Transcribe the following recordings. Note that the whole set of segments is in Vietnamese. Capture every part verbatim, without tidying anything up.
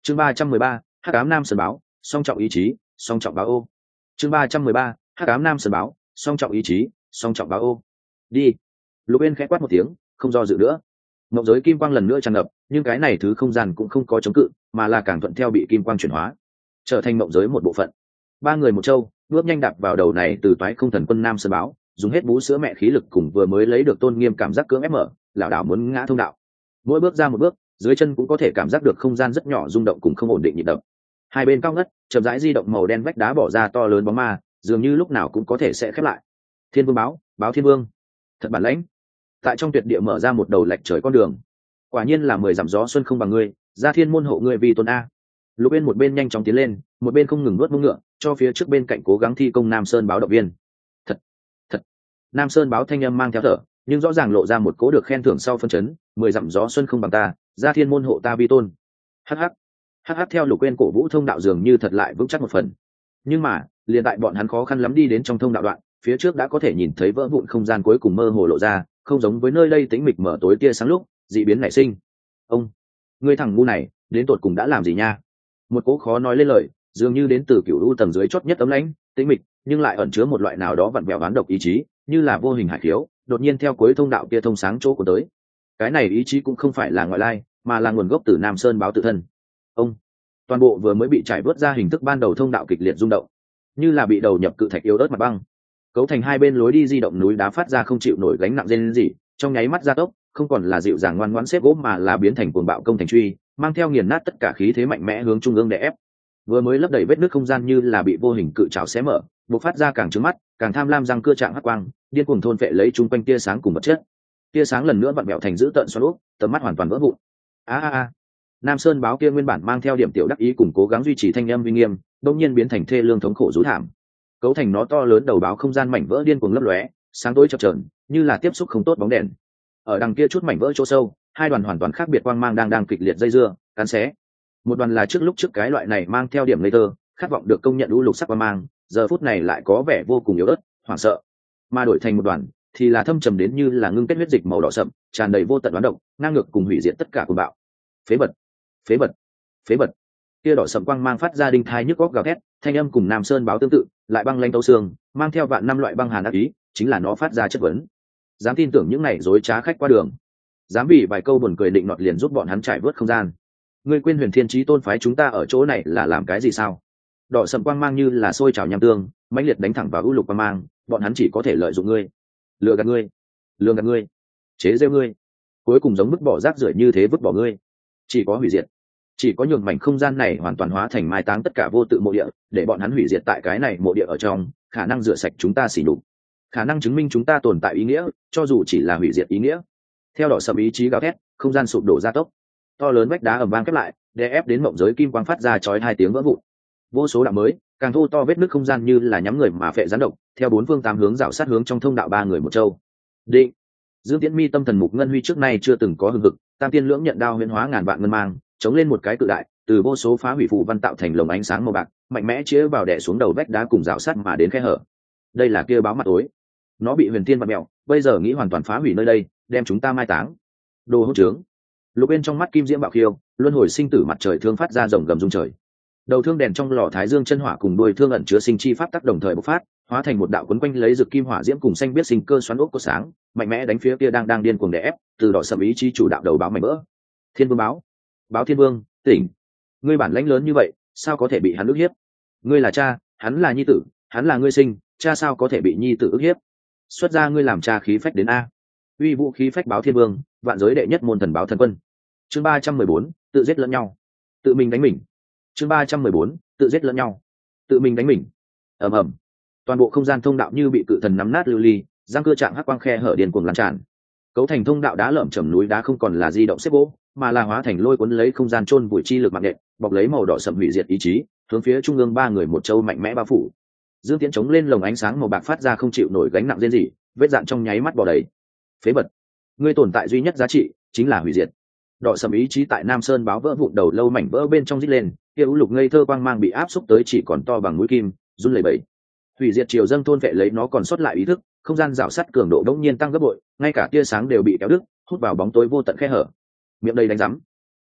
chương ba trăm mười ba hắc ám nam sơn báo song trọng ý chí song trọng báo ô. chương ba trăm mười ba hắc ám nam sơn báo song trọng ý chí song trọng báo ô. Đi. Lục Uyên khẽ quát một tiếng, không do dự nữa. Mộng giới kim quang lần nữa tràn ngập, nhưng cái này thứ không gian cũng không có chống cự, mà là càng thuận theo bị kim quang chuyển hóa, trở thành mộng giới một bộ phận. Ba người một châu, bước nhanh đạp vào đầu này từ toái không thần quân nam sơn báo, dùng hết bú sữa mẹ khí lực cùng vừa mới lấy được tôn nghiêm cảm giác cưỡng ép mở, lảo đảo muốn ngã thông đạo. Mỗi bước ra một bước, dưới chân cũng có thể cảm giác được không gian rất nhỏ rung động cùng không ổn định nhịp đập. Hai bên cao ngất, chậm rãi di động màu đen vách đá bỏ ra to lớn bóng ma, dường như lúc nào cũng có thể sẽ khép lại. Thiên Vương báo, báo Thiên Vương, thật bản lãnh. Tại trong tuyệt địa mở ra một đầu lệch trời con đường. Quả nhiên là mười dặm gió xuân không bằng ngươi, ra thiên môn hộ ngươi vì tôn a. Lục Uyên một bên nhanh chóng tiến lên, một bên không ngừng nuốt mông ngựa, cho phía trước bên cạnh cố gắng thi công Nam Sơn báo động viên. Thật, thật. Nam Sơn báo thanh âm mang theo thở, nhưng rõ ràng lộ ra một cố được khen thưởng sau phân chấn, mười dặm gió xuân không bằng ta, ra thiên môn hộ ta vi tôn. Hắc hắc. Hắc hắc theo Lục Uyên cổ vũ thông đạo dường như thật lại vững chắc một phần. Nhưng mà, liền tại bọn hắn khó khăn lắm đi đến trong thông đạo đoạn, phía trước đã có thể nhìn thấy vỡ vụn không gian cuối cùng mơ hồ lộ ra, không giống với nơi đây tĩnh mịch mở tối tia sáng lúc, dị biến nảy sinh. Ông, ngươi thằng ngu này, đến tột cùng đã làm gì nha? Một cố khó nói lên lời, dường như đến từ cựu u tầng dưới chót nhất ấm lãnh, tĩnh mịch, nhưng lại ẩn chứa một loại nào đó vặn vẹo oán độc ý chí, như là vô hình hải khiếu, đột nhiên theo cuối thông đạo kia thông sáng chỗ của tới. Cái này ý chí cũng không phải là ngoại lai, mà là nguồn gốc từ Nam Sơn báo tự thân. Ông, toàn bộ vừa mới bị trải vớt ra hình thức ban đầu thông đạo kịch liệt rung động, như là bị đầu nhập cự thạch yếu ớt mặt băng, cấu thành hai bên lối đi di động núi đá phát ra không chịu nổi gánh nặng rên rỉ, trong nháy mắt gia tốc, không còn là dịu dàng ngoan ngoãn xếp gỗ mà là biến thành cuồng bạo công thành truy, mang theo nghiền nát tất cả khí thế mạnh mẽ hướng trung ương đè ép. Vừa mới lấp đầy vết nứt không gian như là bị vô hình cự trảo xé mở, bộc phát ra càng trứng mắt, càng tham lam răng cưa trạng hắc quang, điên cuồng thôn phệ lấy chung quanh tia sáng cùng vật chất. Tia sáng lần nữa vặn vẹo thành dữ tợn xoắn úp, tầm mắt hoàn toàn vỡ vụn. A a a. Nam Sơn báo kia nguyên bản mang theo điểm tiểu đắc ý cùng cố gắng duy trì thanh âm uy nghiêm, đột nhiên biến thành thê lương thống khổ rú thảm. Cấu thành nó to lớn đầu báo không gian mảnh vỡ điên cuồng lấp lóe, sáng tối chập chờn, như là tiếp xúc không tốt bóng đèn. Ở đằng kia chút mảnh vỡ chỗ sâu, hai đoàn hoàn toàn khác biệt quang mang đang đang kịch liệt dây dưa, cắn xé. Một đoàn là trước lúc trước cái loại này mang theo điểm ngây thơ, khát vọng được công nhận u lục sắc quang mang, giờ phút này lại có vẻ vô cùng yếu ớt, hoảng sợ. Mà đổi thành một đoàn thì là thâm trầm đến như là ngưng kết huyết dịch màu đỏ sậm, tràn đầy vô tận oán độc, ngang ngược cùng hủy diệt tất cả cuồng bạo. Phế vật, phế vật, phế vật. Kia đỏ sậm quang mang phát ra đinh thai nhức góc gào thét, thanh âm cùng Nam Sơn báo tương tự, lại băng lanh tấu xương, mang theo vạn năm loại băng hàn ác ý, chính là nó phát ra chất vấn. Dám tin tưởng những này dối trá khách qua đường, dám vì vài câu buồn cười định nọt liền giúp bọn hắn trải vớt không gian. Ngươi quên Huyền Thiên Chí tôn phái chúng ta ở chỗ này là làm cái gì sao? Đỏ sậm quang mang như là sôi trào nham tương, mãnh liệt đánh thẳng vào u lục quang mang, bọn hắn chỉ có thể lợi dụng ngươi, lừa gạt ngươi, lừa gạt ngươi, chế giễu ngươi, cuối cùng giống vứt bỏ rác rưởi như thế vứt bỏ ngươi, chỉ có hủy diệt, chỉ có nhường mảnh không gian này hoàn toàn hóa thành mai táng tất cả vô tự mộ địa, để bọn hắn hủy diệt tại cái này mộ địa ở trong, khả năng rửa sạch chúng ta xỉ nhục, khả năng chứng minh chúng ta tồn tại ý nghĩa, cho dù chỉ là hủy diệt ý nghĩa. Theo đỏ sậm ý chí gào thét, không gian sụp đổ gia tốc, to lớn vách đá ầm vang khép lại, đè ép đến mộng giới kim quang phát ra chói hai tiếng vỡ vụn. Vô số đạo mới, càng thô to vết nứt không gian như là nhắm người mà phệ gián độc, theo bốn phương tám hướng rảo sát hướng trong thông đạo ba người một châu. Định. Dương Tiễn Mi tâm thần mục ngân huy trước nay chưa từng có hừng hực, tam tiên lưỡng nhận đao huyễn hóa ngàn vạn ngân mang, chống lên một cái cự đại, từ vô số phá hủy phù văn tạo thành lồng ánh sáng màu bạc, mạnh mẽ chĩa vào đè xuống đầu vách đá cùng rào sát mà đến khe hở. Đây là kia báo mặt tối, nó bị Huyền Tiên vặn mèo, bây giờ nghĩ hoàn toàn phá hủy nơi đây, đem chúng ta mai táng. Đồ hỗn trướng. Lục Bên trong mắt kim diễm bạo khiêu, luân hồi sinh tử mặt trời thương phát ra rồng gầm rung trời. Đầu thương đèn trong lò thái dương chân hỏa cùng đuôi thương ẩn chứa sinh chi pháp tắc đồng thời bộc phát, hóa thành một đạo quấn quanh lấy rực kim hỏa diễm cùng xanh biết sinh cơ xoắn ốc của sáng, mạnh mẽ đánh phía kia đang đang điên cuồng đè ép, từ đỏ sầm ý chí chủ đạo đầu báo mảnh vỡ. Thiên Vương báo, báo Thiên Vương, tỉnh. Ngươi bản lãnh lớn như vậy, sao có thể bị hắn ức hiếp? Ngươi là cha, hắn là nhi tử, hắn là ngươi sinh, cha sao có thể bị nhi tử ức hiếp? Xuất ra ngươi làm cha khí phách đến a. Uy vũ khí phách báo Thiên Vương, vạn giới đệ nhất môn thần báo thần quân. Chương ba trăm mười bốn, tự giết lẫn nhau, tự mình đánh mình. Chương ba trăm mười bốn, tự giết lẫn nhau, tự mình đánh mình. Ầm ầm. Toàn bộ không gian thông đạo như bị cự thần nắm nát lưu ly, răng cưa trạng hắc quang khe hở điên cuồng lan tràn. Cấu thành thông đạo đá lởm chởm núi đá không còn là di động xếp gỗ, mà là hóa thành lôi cuốn lấy không gian chôn vùi chi lực mạng nện, bọc lấy màu đỏ sậm hủy diệt ý chí, hướng phía trung ương ba người một châu mạnh mẽ bao phủ. Dương Tiễn chống lên lồng ánh sáng màu bạc phát ra không chịu nổi gánh nặng rên rỉ, vết dạn trong nháy mắt bò đầy. Phế vật, ngươi tồn tại duy nhất giá trị chính là hủy diệt. Đỏ sầm ý chí tại Nam Sơn báo vỡ vụn đầu lâu mảnh vỡ bên trong rít lên, kia u lục ngây thơ quang mang bị áp xúc tới chỉ còn to bằng mũi kim, run lẩy bẩy. Hủy diệt chiều dâng thôn vệ lấy nó còn sót lại ý thức, không gian rào sắt cường độ đống nhiên tăng gấp bội, ngay cả tia sáng đều bị kéo đứt, hút vào bóng tối vô tận khe hở. Miệng đầy đánh rắm.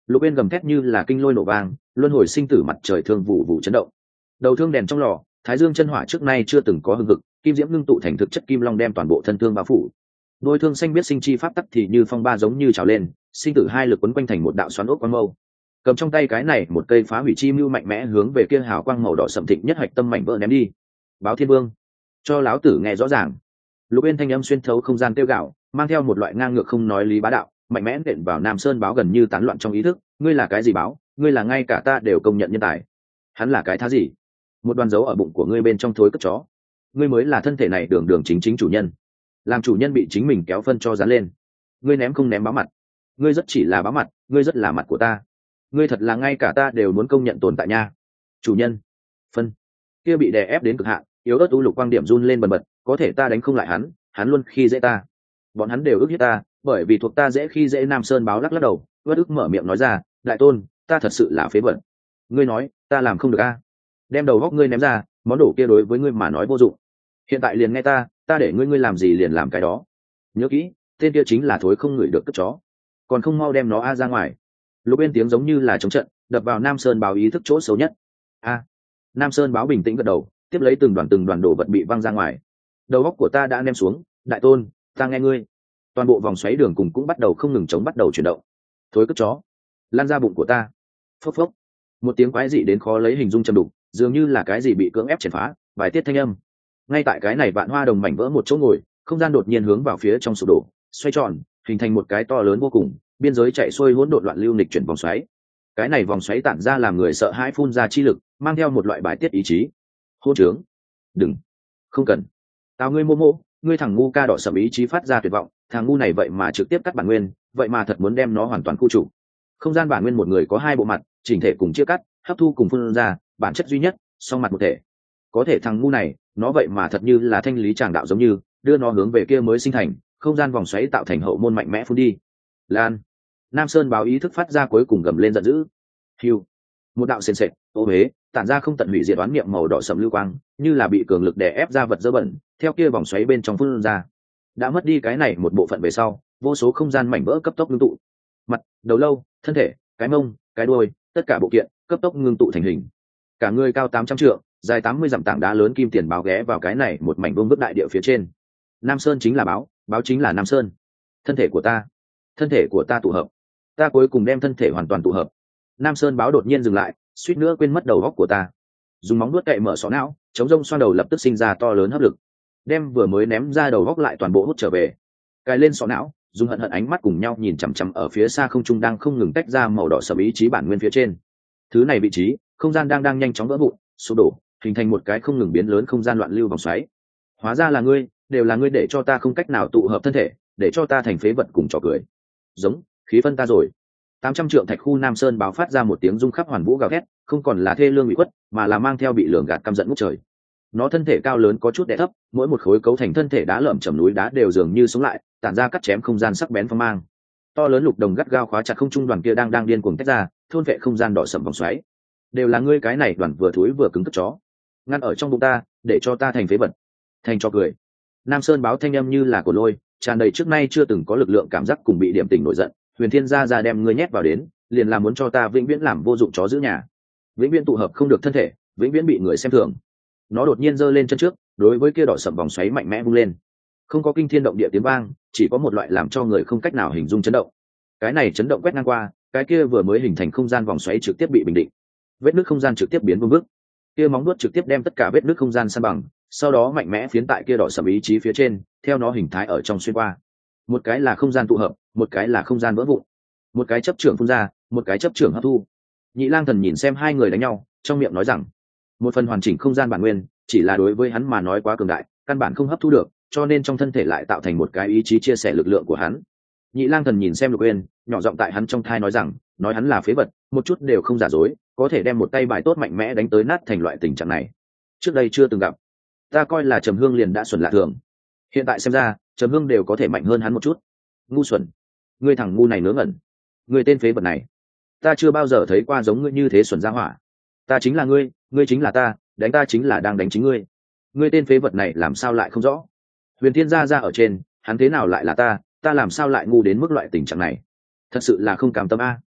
Lục Uyên gầm thét như là kinh lôi nổ vang, luân hồi sinh tử mặt trời thương vụ vụ chấn động. Đầu thương đèn trong lò, thái dương chân hỏa trước nay chưa từng có hừng hực, kim diễm ngưng tụ thành thực chất kim long đem toàn bộ thân thương bao phủ. Đôi thương xanh biết sinh chi pháp tắc thì như phong ba giống như trào lên, sinh tử hai lực quấn quanh thành một đạo xoắn ốc quang mâu. Cầm trong tay cái này một cây phá hủy chi mưu mạnh mẽ hướng về kia hào quang màu đỏ sậm thịnh nhất hạch tâm mảnh vỡ ném đi. Báo Thiên Vương, cho láo tử nghe rõ ràng. Lục Uyên thanh âm xuyên thấu không gian tiêu gạo, mang theo một loại ngang ngược không nói lý bá đạo, mạnh mẽ nện vào Nam Sơn báo gần như tán loạn trong ý thức. Ngươi là cái gì báo? Ngươi là ngay cả ta đều công nhận nhân tài. Hắn là cái thá gì? Một đoàn dấu ở bụng của ngươi bên trong thối cất chó. Ngươi mới là thân thể này đường đường chính chính chủ nhân. Làm chủ nhân bị chính mình kéo phân cho dán lên. Ngươi ném không ném báo mặt. Ngươi rất chỉ là báo mặt, ngươi rất là mặt của ta. Ngươi thật là ngay cả ta đều muốn công nhận tồn tại nha. Chủ nhân. Phân. Kia bị đè ép đến cực hạn, yếu ớt u lục quang điểm run lên bần bật, có thể ta đánh không lại hắn, hắn luôn khi dễ ta. Bọn hắn đều ức hiếp ta, bởi vì thuộc ta dễ khi dễ. Nam Sơn báo lắc lắc đầu, uất ức mở miệng nói ra, đại tôn, ta thật sự là phế vật. Ngươi nói, ta làm không được a? Đem đầu góc ngươi ném ra, món đồ kia đối với ngươi mà nói vô dụng. Hiện tại liền nghe ta, ta để ngươi ngươi làm gì liền làm cái đó. Nhớ kỹ, tên kia chính là thối không ngửi được cất chó, còn không mau đem nó a ra ngoài. Lục Uyên tiếng giống như là chống trận, đập vào Nam Sơn báo ý thức chỗ xấu nhất. A. Nam Sơn báo bình tĩnh gật đầu, tiếp lấy từng đoàn từng đoàn đồ vật bị văng ra ngoài. Đầu góc của ta đã ném xuống, đại tôn, ta nghe ngươi. Toàn bộ vòng xoáy đường cùng cũng bắt đầu không ngừng chống bắt đầu chuyển động. Thối cất chó, lan ra bụng của ta. Phốc phốc. Một tiếng quái dị đến khó lấy hình dung trầm đục, dường như là cái gì bị cưỡng ép chèn phá, vài tiết thanh âm. Ngay tại cái này vạn hoa đồng mảnh vỡ một chỗ ngồi, không gian đột nhiên hướng vào phía trong sụp đổ, xoay tròn, hình thành một cái to lớn vô cùng, biên giới chạy xuôi hỗn độn loạn lưu nghịch chuyển vòng xoáy. Cái này vòng xoáy tản ra làm người sợ hãi phun ra chi lực, mang theo một loại bài tiết ý chí. Hôn trướng, đừng, không cần. Tao ngươi mô mô, ngươi thằng ngu ca đỏ sầm ý chí phát ra tuyệt vọng, thằng ngu này vậy mà trực tiếp cắt bản nguyên, vậy mà thật muốn đem nó hoàn toàn khu trục. Không gian bản nguyên một người có hai bộ mặt, chỉnh thể cùng chia cắt, hấp thu cùng phun ra, bản chất duy nhất, song mặt một thể. Có thể thằng ngu này, nó vậy mà thật như là thanh lý tràng đạo giống như, đưa nó hướng về kia mới sinh thành, không gian vòng xoáy tạo thành hậu môn mạnh mẽ phun đi. Lan. Nam Sơn báo ý thức phát ra cuối cùng gầm lên giận dữ. Hưu. Một đạo sền sệt, ô huế, tản ra không tận hủy diệt oán niệm màu đỏ sẫm lưu quang, như là bị cường lực đè ép ra vật dơ bẩn, theo kia vòng xoáy bên trong phun ra. Đã mất đi cái này một bộ phận về sau, vô số không gian mảnh vỡ cấp tốc ngưng tụ. Mặt, đầu lâu, thân thể, cái mông, cái đuôi, tất cả bộ kiện cấp tốc ngưng tụ thành hình. Cả người cao tám trăm trượng, dài tám mươi dặm tảng đá lớn kim tiền báo ghé vào cái này một mảnh vuông vức đại địa phía trên. Nam Sơn chính là báo, báo chính là Nam Sơn. Thân thể của ta, thân thể của ta tụ hợp. Ta cuối cùng đem thân thể hoàn toàn tụ hợp. Nam Sơn báo đột nhiên dừng lại, suýt nữa quên mất đầu góc của ta. Dùng móng nuốt cậy mở sọ não, chống rông xoa đầu lập tức sinh ra to lớn hấp lực, đem vừa mới ném ra đầu góc lại toàn bộ hút trở về. Cài lên sọ não, dùng hận hận ánh mắt cùng nhau nhìn chằm chằm ở phía xa không trung đang không ngừng tách ra màu đỏ sẫm ý chí bản nguyên phía trên. Thứ này vị trí, không gian đang đang nhanh chóng vỡ vụn, sụp đổ, hình thành một cái không ngừng biến lớn không gian loạn lưu vòng xoáy. Hóa ra là ngươi, đều là ngươi để cho ta không cách nào tụ hợp thân thể, để cho ta thành phế vật cùng trò cười. Giống, khí phân ta rồi. Tám trăm trượng thạch khu Nam Sơn báo phát ra một tiếng rung khắp hoàn vũ gào thét, không còn là thê lương bị khuất, mà là mang theo bị lường gạt căm giận ngút trời. Nó thân thể cao lớn có chút đè thấp, mỗi một khối cấu thành thân thể đá lởm chởm núi đá đều dường như sống lại, tản ra cắt chém không gian sắc bén phong mang. To lớn lục đồng gắt gao khóa chặt không trung đoàn kia đang đang điên cuồng tách ra, thôn vệ không gian đỏ sậm vòng xoáy. Đều là ngươi cái này đoàn vừa thối vừa cứng cất chó, ngăn ở trong bụng ta, để cho ta thành phế vật, thành cho cười. Nam Sơn báo thanh âm như là của lôi, tràn đầy trước nay chưa từng có lực lượng cảm giác cùng bị điểm tỉnh nổi giận. Huyền Thiên gia gia đem ngươi nhét vào đến, liền là muốn cho ta vĩnh viễn làm vô dụng chó giữ nhà, vĩnh viễn tụ hợp không được thân thể, vĩnh viễn bị người xem thường. Nó đột nhiên giơ lên chân trước, đối với kia đỏ sậm vòng xoáy mạnh mẽ vung lên. Không có kinh thiên động địa tiếng vang, chỉ có một loại làm cho người không cách nào hình dung chấn động. Cái này chấn động quét ngang qua, cái kia vừa mới hình thành không gian vòng xoáy trực tiếp bị bình định. Vết nứt không gian trực tiếp biến vương vức. Kia móng vuốt trực tiếp đem tất cả vết nứt không gian san bằng, sau đó mạnh mẽ phiến tại kia đỏ sậm ý chí phía trên, theo nó hình thái ở trong xuyên qua. Một cái là không gian tụ hợp, một cái là không gian vỡ vụn. Một cái chấp trưởng phun ra, một cái chấp trưởng hấp thu. Nhị Lang Thần nhìn xem hai người đánh nhau, trong miệng nói rằng, một phần hoàn chỉnh không gian bản nguyên, chỉ là đối với hắn mà nói quá cường đại, căn bản không hấp thu được, cho nên trong thân thể lại tạo thành một cái ý chí chia sẻ lực lượng của hắn. Nhị Lang Thần nhìn xem Lục Uyên, nhỏ giọng tại hắn trong thai nói rằng, nói hắn là phế vật, một chút đều không giả dối, có thể đem một tay bài tốt mạnh mẽ đánh tới nát thành loại tình trạng này. Trước đây chưa từng gặp, ta coi là Trầm Hương liền đã xuẩn lạ thường, hiện tại xem ra, Trầm Hương đều có thể mạnh hơn hắn một chút. Ngu xuẩn, ngươi thằng ngu này ngớ ngẩn, ngươi tên phế vật này, ta chưa bao giờ thấy qua giống ngươi như thế xuẩn ra hỏa. Ta chính là ngươi, ngươi chính là ta, đánh ta chính là đang đánh chính ngươi. Ngươi tên phế vật này làm sao lại không rõ? Huyền Thiên gia ra ở trên, hắn thế nào lại là ta, ta làm sao lại ngu đến mức loại tình trạng này? Thật sự là không cam tâm a.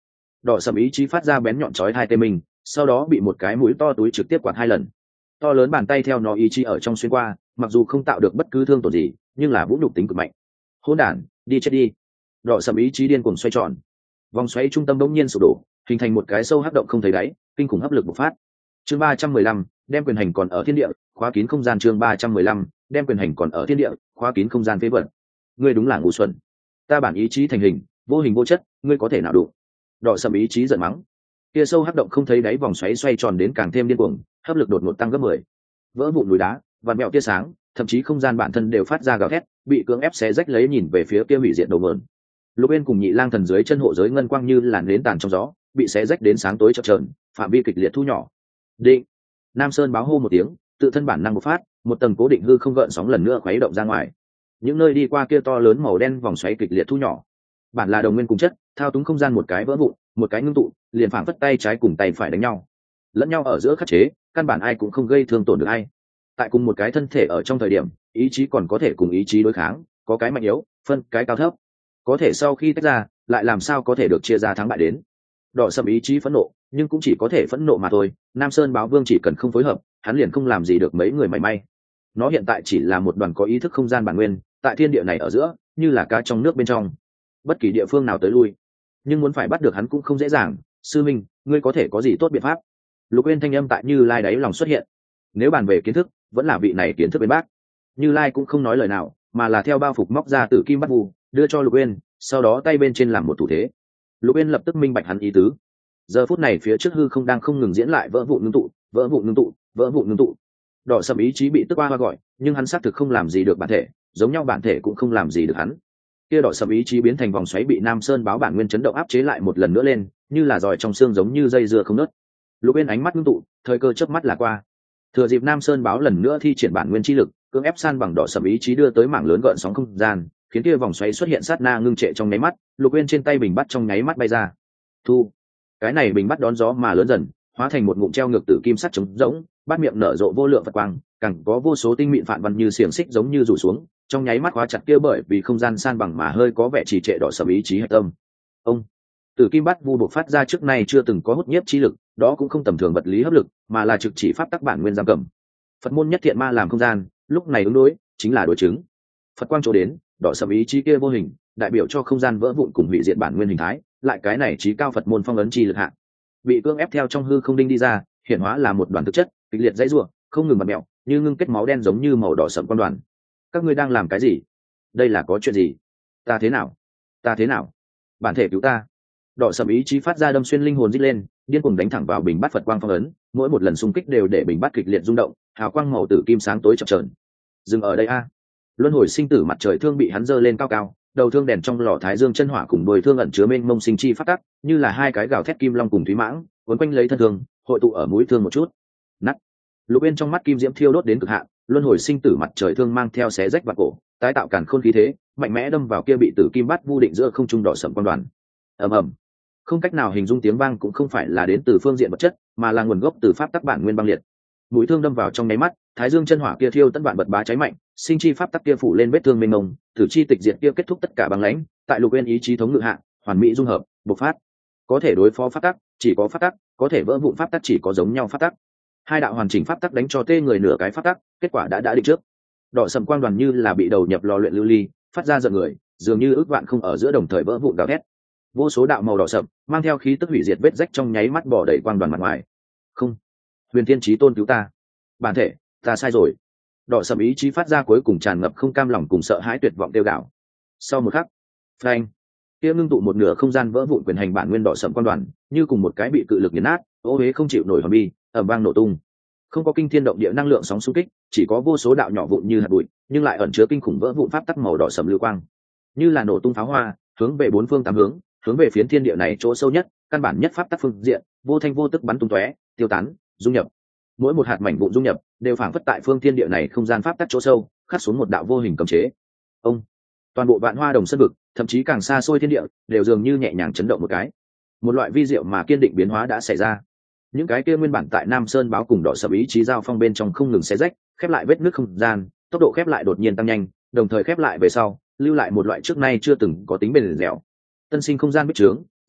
Đỏ sầm ý chí phát ra bén nhọn chói hai tê mình, sau đó bị một cái mũi to túi trực tiếp quạt hai lần. To lớn bàn tay theo nó ý chí ở trong xuyên qua, mặc dù không tạo được bất cứ thương tổn gì, nhưng là vũ nhục tính cực mạnh. Hỗn đản, đi chết đi. Đỏ sầm ý chí điên cuồng xoay tròn, vòng xoáy trung tâm bỗng nhiên sụp đổ, hình thành một cái sâu hắc động không thấy đáy, kinh khủng hấp lực bộc phát. Chương ba trăm mười lăm, đem quyền hành còn ở thiên địa, khóa kín không gian. Chương ba trăm mười lăm, đem quyền hành còn ở thiên địa, khóa kín không gian phế vật. Ngươi đúng là ngu xuẩn. Ta bản ý chí thành hình, vô hình vô chất, ngươi có thể nào đụng? Đỏ sầm ý chí giận mắng. Kia sâu hắc động không thấy đáy vòng xoáy xoay tròn đến càng thêm điên cuồng, hấp lực đột ngột tăng gấp mười. Vỡ vụn núi đá, vằn mèo tia sáng, thậm chí không gian bản thân đều phát ra gào thét, bị cưỡng ép xé rách lấy nhìn về phía kia hủy diệt đầu mượn. Lục Bên cùng Nhị Lang Thần dưới chân hộ giới ngân quang như làn nến tàn trong gió, bị xé rách đến sáng tối chập chờn, phạm vi kịch liệt thu nhỏ. Định. Nam Sơn báo hô một tiếng, tự thân bản năng bộc phát, một tầng cố định hư không gợn sóng lần nữa khuấy động ra ngoài. Những nơi đi qua kia to lớn màu đen vòng xoáy kịch liệt thu nhỏ. Bản là đồng nguyên cùng chất, thao túng không gian một cái vỡ vụn, một cái ngưng tụ, liền phảng phất tay trái cùng tay phải đánh nhau. Lẫn nhau ở giữa khắc chế, căn bản ai cũng không gây thương tổn được ai. Tại cùng một cái thân thể ở trong thời điểm, ý chí còn có thể cùng ý chí đối kháng, có cái mạnh yếu, phân cái cao thấp. Có thể sau khi tách ra, lại làm sao có thể được chia ra thắng bại đến. Đỏ sầm ý chí phẫn nộ, nhưng cũng chỉ có thể phẫn nộ mà thôi. Nam Sơn báo vương chỉ cần không phối hợp, hắn liền không làm gì được mấy người mảy may. Nó hiện tại chỉ là một đoàn có ý thức không gian bản nguyên, tại thiên địa này ở giữa, như là cá trong nước bên trong, bất kỳ địa phương nào tới lui. Nhưng muốn phải bắt được hắn cũng không dễ dàng. Sư minh, ngươi có thể có gì tốt biện pháp? Lục Uyên thanh âm tại Như Lai đáy lòng xuất hiện. Nếu bàn về kiến thức, vẫn là vị này kiến thức bên bác. Như Lai cũng không nói lời nào, mà là theo bao phục móc ra tử kim bắt vù, đưa cho Lục Uyên, sau đó tay bên trên làm một thủ thế. Lục Uyên lập tức minh bạch hắn ý tứ. Giờ phút này phía trước hư không đang không ngừng diễn lại vỡ vụn ngưng tụ, vỡ vụn ngưng tụ, vỡ vụn ngưng tụ. Đỏ sầm ý chí bị tức oa hoa gọi, nhưng hắn xác thực không làm gì được bản thể, giống nhau bản thể cũng không làm gì được hắn. Kia đỏ sầm ý chí biến thành vòng xoáy bị Nam Sơn báo bản nguyên chấn động áp chế lại một lần nữa lên, như là giòi trong xương giống như dây dưa không nứt. Lục Uyên ánh mắt ngưng tụ, thời cơ chớp mắt là qua. Thừa dịp Nam Sơn báo lần nữa thi triển bản nguyên chi lực, cưỡng ép san bằng đỏ sầm ý chí đưa tới mảng lớn gợn sóng không gian, khiến kia vòng xoáy xuất hiện sát na ngưng trệ trong nháy mắt. Lục Uyên trên tay bình bắt trong nháy mắt bay ra. Thu. Cái này bình bắt đón gió mà lớn dần, hóa thành một ngụm treo ngược tử kim sắt trống rỗng, bát miệng nở rộ vô lượng Phật quang, càng có vô số tinh mịn phạn văn như xiềng xích giống như rủ xuống, trong nháy mắt khóa chặt kia bởi vì không gian san bằng mà hơi có vẻ trì trệ đỏ sầm ý chí hạch tâm. Ông. Tử kim bát vu bộc phát ra trước nay chưa từng có hút nhiếp chi lực, đó cũng không tầm thường vật lý hấp lực, mà là trực chỉ pháp tắc bản nguyên giam cầm. Phật môn nhất thiện ma làm không gian, lúc này ứng đối chính là đối chứng. Phật quang chỗ đến, đỏ sầm ý chí kia vô hình, đại biểu cho không gian vỡ vụn cùng hủy diệt bản nguyên hình thái, lại cái này chí cao Phật môn phong ấn chi lực hạ, bị cương ép theo trong hư không đinh đi ra, hiện hóa là một đoàn thực chất, kịch liệt dãy rủa, không ngừng bật mèo, như ngưng kết máu đen giống như màu đỏ sẫm quan đoàn. Các ngươi đang làm cái gì? Đây là có chuyện gì? Ta thế nào? Ta thế nào? Bản thể cứu ta! Đỏ sẫm ý chí phát ra đâm xuyên linh hồn rít lên, điên cuồng đánh thẳng vào bình bát Phật quang phong ấn, mỗi một lần xung kích đều để bình bát kịch liệt rung động, hào quang màu tử kim sáng tối chập chờn. Dừng ở đây a! Luân hồi sinh tử mặt trời thương bị hắn giơ lên cao cao, đầu thương đèn trong lò thái dương chân hỏa cùng đôi thương ẩn chứa mênh mông sinh chi phát tắc, như là hai cái gào thét kim long cùng thúy mãng, cuốn quanh lấy thân thương, hội tụ ở mũi thương một chút. Nắt. Lục Uyên trong mắt kim diễm thiêu đốt đến cực hạn, luân hồi sinh tử mặt trời thương mang theo xé rách và cổ, tái tạo càn khôn khí thế, mạnh mẽ đâm vào kia bị tử kim bắt vu định giữa không trung đỏ sẫm quan đoàn. Ầm ầm. Không cách nào hình dung tiếng vang cũng không phải là đến từ phương diện vật chất, mà là nguồn gốc từ pháp tắc bản nguyên băng liệt. Mũi thương đâm vào trong nháy mắt, thái dương chân hỏa kia thiêu tận vạn bật bá cháy mạnh, sinh chi pháp tắc kia phủ lên vết thương mênh mông, tử chi tịch diệt kia kết thúc tất cả băng lãnh, tại Lục Uyên ý chí thống ngự hạ, hoàn mỹ dung hợp, bộc phát. Có thể đối phó pháp tắc, chỉ có pháp tắc, có thể vỡ vụn pháp tắc chỉ có giống nhau pháp tắc. Hai đạo hoàn chỉnh pháp tắc đánh cho tê người nửa cái pháp tắc, kết quả đã đã định trước. Đỏ sầm quang đoàn như là bị đầu nhập lò luyện lưu ly, phát ra giận người, dường như ước vạn không ở giữa đồng thời vỡ vụn gào thét. Vô số đạo màu đỏ sậm, mang theo khí tức hủy diệt vết rách trong nháy mắt bỏ đầy quang đoàn mặt ngoài. Không, Huyền Thiên Chí Tôn cứu ta. Bản thể, ta sai rồi. Đỏ sầm ý chí phát ra cuối cùng tràn ngập không cam lòng cùng sợ hãi tuyệt vọng tiêu gạo. Sau một khắc, phanh, kia ngưng tụ một nửa không gian vỡ vụn quyền hành bản nguyên đỏ sầm quan đoàn, như cùng một cái bị cự lực nghiền nát, ô uế không chịu nổi hòn bi, ầm vang nổ tung. Không có kinh thiên động địa năng lượng sóng xung kích, chỉ có vô số đạo nhỏ vụn như hạt bụi, nhưng lại ẩn chứa kinh khủng vỡ vụn pháp tắc màu đỏ sầm lưu quang, như là nổ tung pháo hoa, hướng về bốn phương tám hướng, hướng về phiến thiên địa này chỗ sâu nhất, căn bản nhất pháp tắc phương diện, vô thanh vô tức bắn tung tóe, tiêu tán, dung nhập. Mỗi một hạt mảnh vụn dung nhập, đều phảng phất tại phương thiên địa này không gian pháp tắc chỗ sâu, khắc xuống một đạo vô hình cấm chế. Ông, toàn bộ vạn hoa đồng sơn vực, thậm chí càng xa xôi thiên địa, đều dường như nhẹ nhàng chấn động một cái. Một loại vi diệu mà kiên định biến hóa đã xảy ra. Những cái kia nguyên bản tại Nam Sơn báo cùng đỏ sầm ý chí giao phong bên trong không ngừng xé rách, khép lại vết nứt không gian, tốc độ khép lại đột nhiên tăng nhanh, đồng thời khép lại về sau, lưu lại một loại trước nay chưa từng có tính bền dẻo. Tân sinh không gian bích trướng,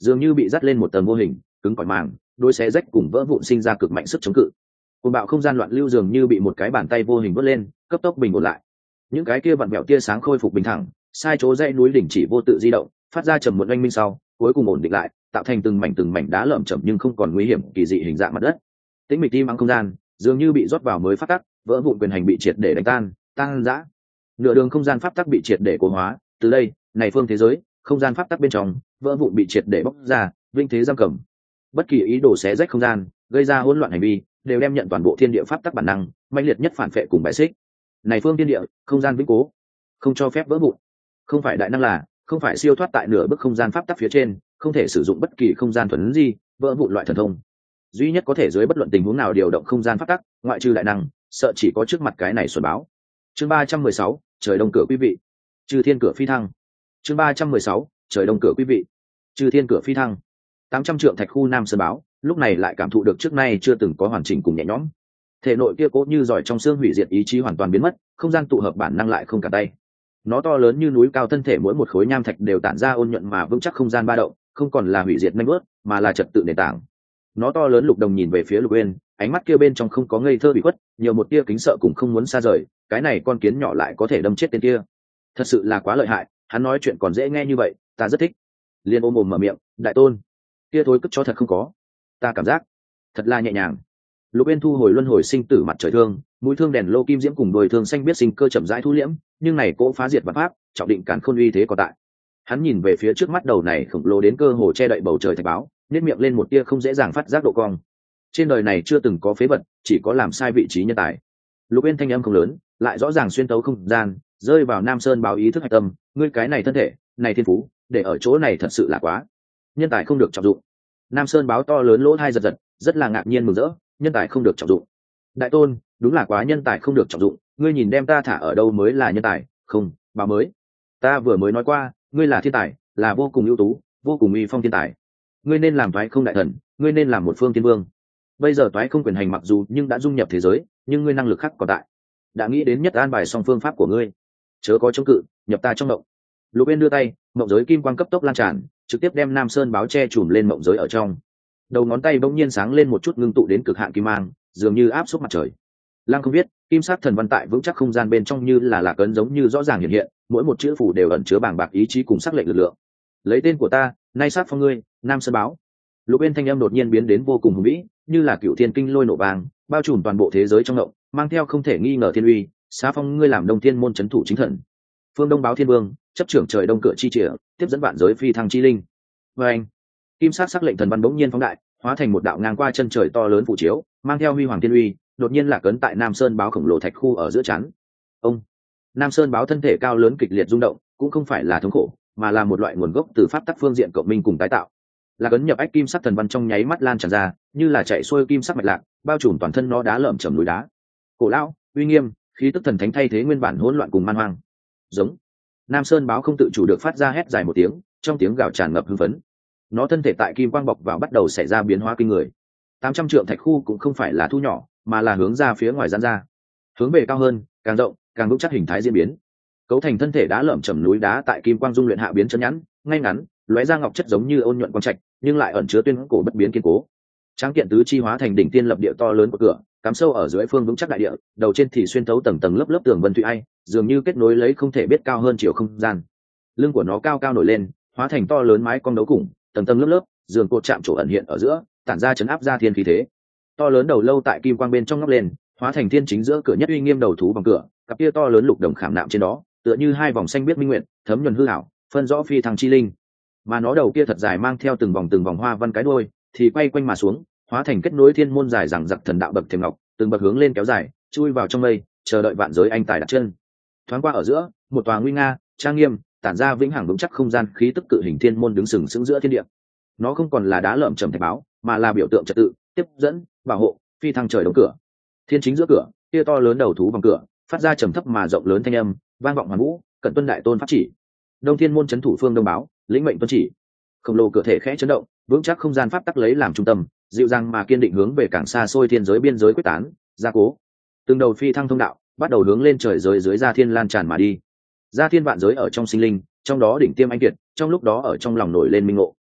dường như bị dắt lên một tầng vô hình cứng cỏi màng, đôi xé rách cùng vỡ vụn sinh ra cực mạnh sức chống cự. Cuồng bạo không gian loạn lưu dường như bị một cái bàn tay vô hình vớt lên, cấp tốc bình ổn lại. Những cái kia vặn vẹo tia sáng khôi phục bình thẳng, sai chỗ dãy núi đỉnh chỉ vô tự di động, phát ra trầm một oanh minh sau, cuối cùng ổn định lại, tạo thành từng mảnh từng mảnh đá lởm chởm nhưng không còn nguy hiểm kỳ dị hình dạng mặt đất. Tĩnh mịch im ắng không gian, dường như bị rót vào mới phát tắc, vỡ vụn quyền hành bị triệt để đánh tan, tăng dã. Nửa đường không gian pháp tắc bị triệt để cố hóa, từ đây, này phương thế giới, không gian pháp tắc bên trong, vỡ vụn bị triệt để bóc ra, vinh thế giam cầm. Bất kỳ ý đồ xé rách không gian, gây ra hỗn loạn hành vi, đều đem nhận toàn bộ thiên địa pháp tắc bản năng, mãnh liệt nhất phản phệ cùng bại xích. Này phương thiên địa, không gian vĩnh cố, không cho phép vỡ vụn. Không phải đại năng là, không phải siêu thoát tại nửa bức không gian pháp tắc phía trên, không thể sử dụng bất kỳ không gian thuần gì, vỡ vụn loại thần thông. Duy nhất có thể dưới bất luận tình huống nào điều động không gian pháp tắc, ngoại trừ đại năng, sợ chỉ có trước mặt cái này xuân báo. Chương ba trăm mười sáu, trời đông cửa quý vị. Trừ thiên cửa phi thăng. Chương ba trăm mười sáu, trời đông cửa quý vị. Trừ thiên cửa phi thăng. Tám trăm trượng thạch khu Nam Sơn báo, lúc này lại cảm thụ được trước nay chưa từng có hoàn chỉnh cùng nhẹ nhõm. Thể nội kia cố như giỏi trong xương hủy diệt ý chí hoàn toàn biến mất, không gian tụ hợp bản năng lại không cả tay. Nó to lớn như núi cao thân thể mỗi một khối nham thạch đều tản ra ôn nhuận mà vững chắc không gian ba động, không còn là hủy diệt nhanh bước, mà là trật tự nền tảng. Nó to lớn lục đồng nhìn về phía Lục Uyên, ánh mắt kia bên trong không có ngây thơ bị khuất, nhiều một tia kính sợ cũng không muốn xa rời, cái này con kiến nhỏ lại có thể đâm chết tên kia. Thật sự là quá lợi hại, hắn nói chuyện còn dễ nghe như vậy, ta rất thích. Liên ôm mồm mở miệng, đại tôn, kia thối cất cho thật không có, ta cảm giác thật là nhẹ nhàng. Lục Uyên thu hồi luân hồi sinh tử mặt trời thương, mũi thương đèn lô kim diễm cùng đôi thương xanh biết sinh cơ chậm rãi thu liễm, nhưng này cỗ phá diệt vật pháp, trọng định cản khôn uy thế có tại. Hắn nhìn về phía trước mắt đầu này khổng lồ đến cơ hồ che đậy bầu trời thạch báo, nhếch miệng lên một tia không dễ dàng phát giác độ cong. Trên đời này chưa từng có phế vật, chỉ có làm sai vị trí nhân tài. Lục Uyên thanh âm không lớn, lại rõ ràng xuyên tấu không gian, rơi vào Nam Sơn báo ý thức hạch tâm, ngươi cái này thân thể, này thiên phú, để ở chỗ này thật sự là quá. Nhân tài không được trọng dụng. Nam Sơn báo to lớn lỗ tai giật giật, rất là ngạc nhiên mừng rỡ, nhân tài không được trọng dụng. Đại tôn, đúng là quá nhân tài không được trọng dụng, ngươi nhìn đem ta thả ở đâu mới là nhân tài, không, báo mới. Ta vừa mới nói qua, ngươi là thiên tài, là vô cùng ưu tú, vô cùng uy phong thiên tài. Ngươi nên làm toái không đại thần, ngươi nên làm một phương thiên vương. Bây giờ toái không quyền hành mặc dù nhưng đã dung nhập thế giới, nhưng ngươi năng lực khác còn tại. Đã nghĩ đến nhất an bài song phương pháp của ngươi, chớ có chống cự, nhập ta trong động. Lục Uyên đưa tay, mộng giới kim quang cấp tốc lan tràn, trực tiếp đem Nam Sơn báo che trùm lên mộng giới ở trong. Đầu ngón tay bỗng nhiên sáng lên một chút ngưng tụ đến cực hạn kim mang, dường như áp suất mặt trời. Lăng không biết, kim sắc thần văn tại vững chắc không gian bên trong như là lạc ấn giống như rõ ràng hiện hiện, mỗi một chữ phù đều ẩn chứa bàng bạc ý chí cùng sắc lệnh lực lượng. Lấy tên của ta, nay sát phong ngươi, Nam Sơn báo. Lục Uyên thanh âm đột nhiên biến đến vô cùng hùng vĩ, như là cựu thiên kinh lôi nổ vàng, bao trùm toàn bộ thế giới trong động, mang theo không thể nghi ngờ thiên uy, xá phong ngươi làm Đông Thiên môn trấn thủ chính thần. Phương Đông báo thiên vương, chấp trưởng trời đông cửa chi trịa, tiếp dẫn vạn giới phi thăng chi linh. Và anh, kim sắc sắc lệnh thần văn bỗng nhiên phóng đại, hóa thành một đạo ngang qua chân trời to lớn phủ chiếu, mang theo huy hoàng thiên uy, đột nhiên lạc ấn tại Nam Sơn báo khổng lồ thạch khu ở giữa chắn. Ông, Nam Sơn báo thân thể cao lớn kịch liệt rung động, cũng không phải là thống khổ, mà là một loại nguồn gốc từ pháp tắc phương diện cộng minh cùng tái tạo. Lạc ấn nhập ách kim sắc thần văn trong nháy mắt lan tràn ra, như là chạy xuôi kim sắc mạch lạc, bao trùm toàn thân nó đá lởm chởm núi đá. Cổ lão, uy nghiêm, khí tức thần thánh thay thế nguyên bản hỗn loạn cùng man hoang. Giống. Nam Sơn báo không tự chủ được phát ra hét dài một tiếng, trong tiếng gào tràn ngập hưng phấn. Nó thân thể tại kim quang bọc vào bắt đầu xảy ra biến hóa kinh người. Tám trăm trượng thạch khu cũng không phải là thu nhỏ, mà là hướng ra phía ngoài giãn ra, hướng về cao hơn, càng rộng, càng vững chắc hình thái diễn biến. Cấu thành thân thể đá lởm chởm núi đá tại kim quang dung luyện hạ biến chân nhẵn, ngay ngắn, lóe ra ngọc chất giống như ôn nhuận quang trạch, nhưng lại ẩn chứa tuyên cổ bất biến kiên cố. Tráng kiện tứ chi hóa thành đỉnh tiên lập địa to lớn của cửa, cắm sâu ở dưới phương vững chắc đại địa, đầu trên thì xuyên thấu tầng tầng lớp lớp tường vân thủy ai, dường như kết nối lấy không thể biết cao hơn chiều không gian. Lưng của nó cao cao nổi lên, hóa thành to lớn mái cong đấu cùng, tầng tầng lớp lớp, giường cột chạm trổ ẩn hiện ở giữa, tản ra chấn áp ra thiên khí thế. To lớn đầu lâu tại kim quang bên trong ngóc lên, hóa thành thiên chính giữa cửa nhất uy nghiêm đầu thú bằng cửa, cặp kia to lớn lục đồng khảm nạm trên đó, tựa như hai vòng xanh biết minh nguyện, thấm nhuần hư ảo, phân rõ phi thăng chi linh. Mà nó đầu kia thật dài mang theo từng vòng từng vòng hoa văn cái đuôi, thì quay quanh mà xuống, hóa thành kết nối thiên môn dài rằng giặc thần đạo bậc thềm ngọc, từng bậc hướng lên kéo dài, chui vào trong mây, chờ đợi vạn giới anh tài đặt chân. Thoáng qua ở giữa, một tòa nguy nga, trang nghiêm, tản ra vĩnh hằng vững chắc không gian khí tức cự hình thiên môn đứng sừng sững giữa thiên địa. Nó không còn là đá lởm chởm thạch báo, mà là biểu tượng trật tự, tiếp dẫn, bảo hộ, phi thăng trời đóng cửa. Thiên chính giữa cửa, kia to lớn đầu thú bằng cửa, phát ra trầm thấp mà rộng lớn thanh âm, vang vọng hoàn vũ, cận tuân đại tôn pháp chỉ. Đông Thiên môn trấn thủ phương đông báo, lĩnh mệnh tuân chỉ. Khổng lồ cửa thể khẽ chấn động, vững chắc không gian pháp tắc lấy làm trung tâm, dịu dàng mà kiên định hướng về càng xa xôi thiên giới biên giới quyết tán, gia cố. Từng đầu phi thăng thông đạo, bắt đầu hướng lên trời giới dưới gia thiên lan tràn mà đi. Gia thiên vạn giới ở trong sinh linh, trong đó đỉnh tiêm anh kiệt, trong lúc đó ở trong lòng nổi lên minh ngộ.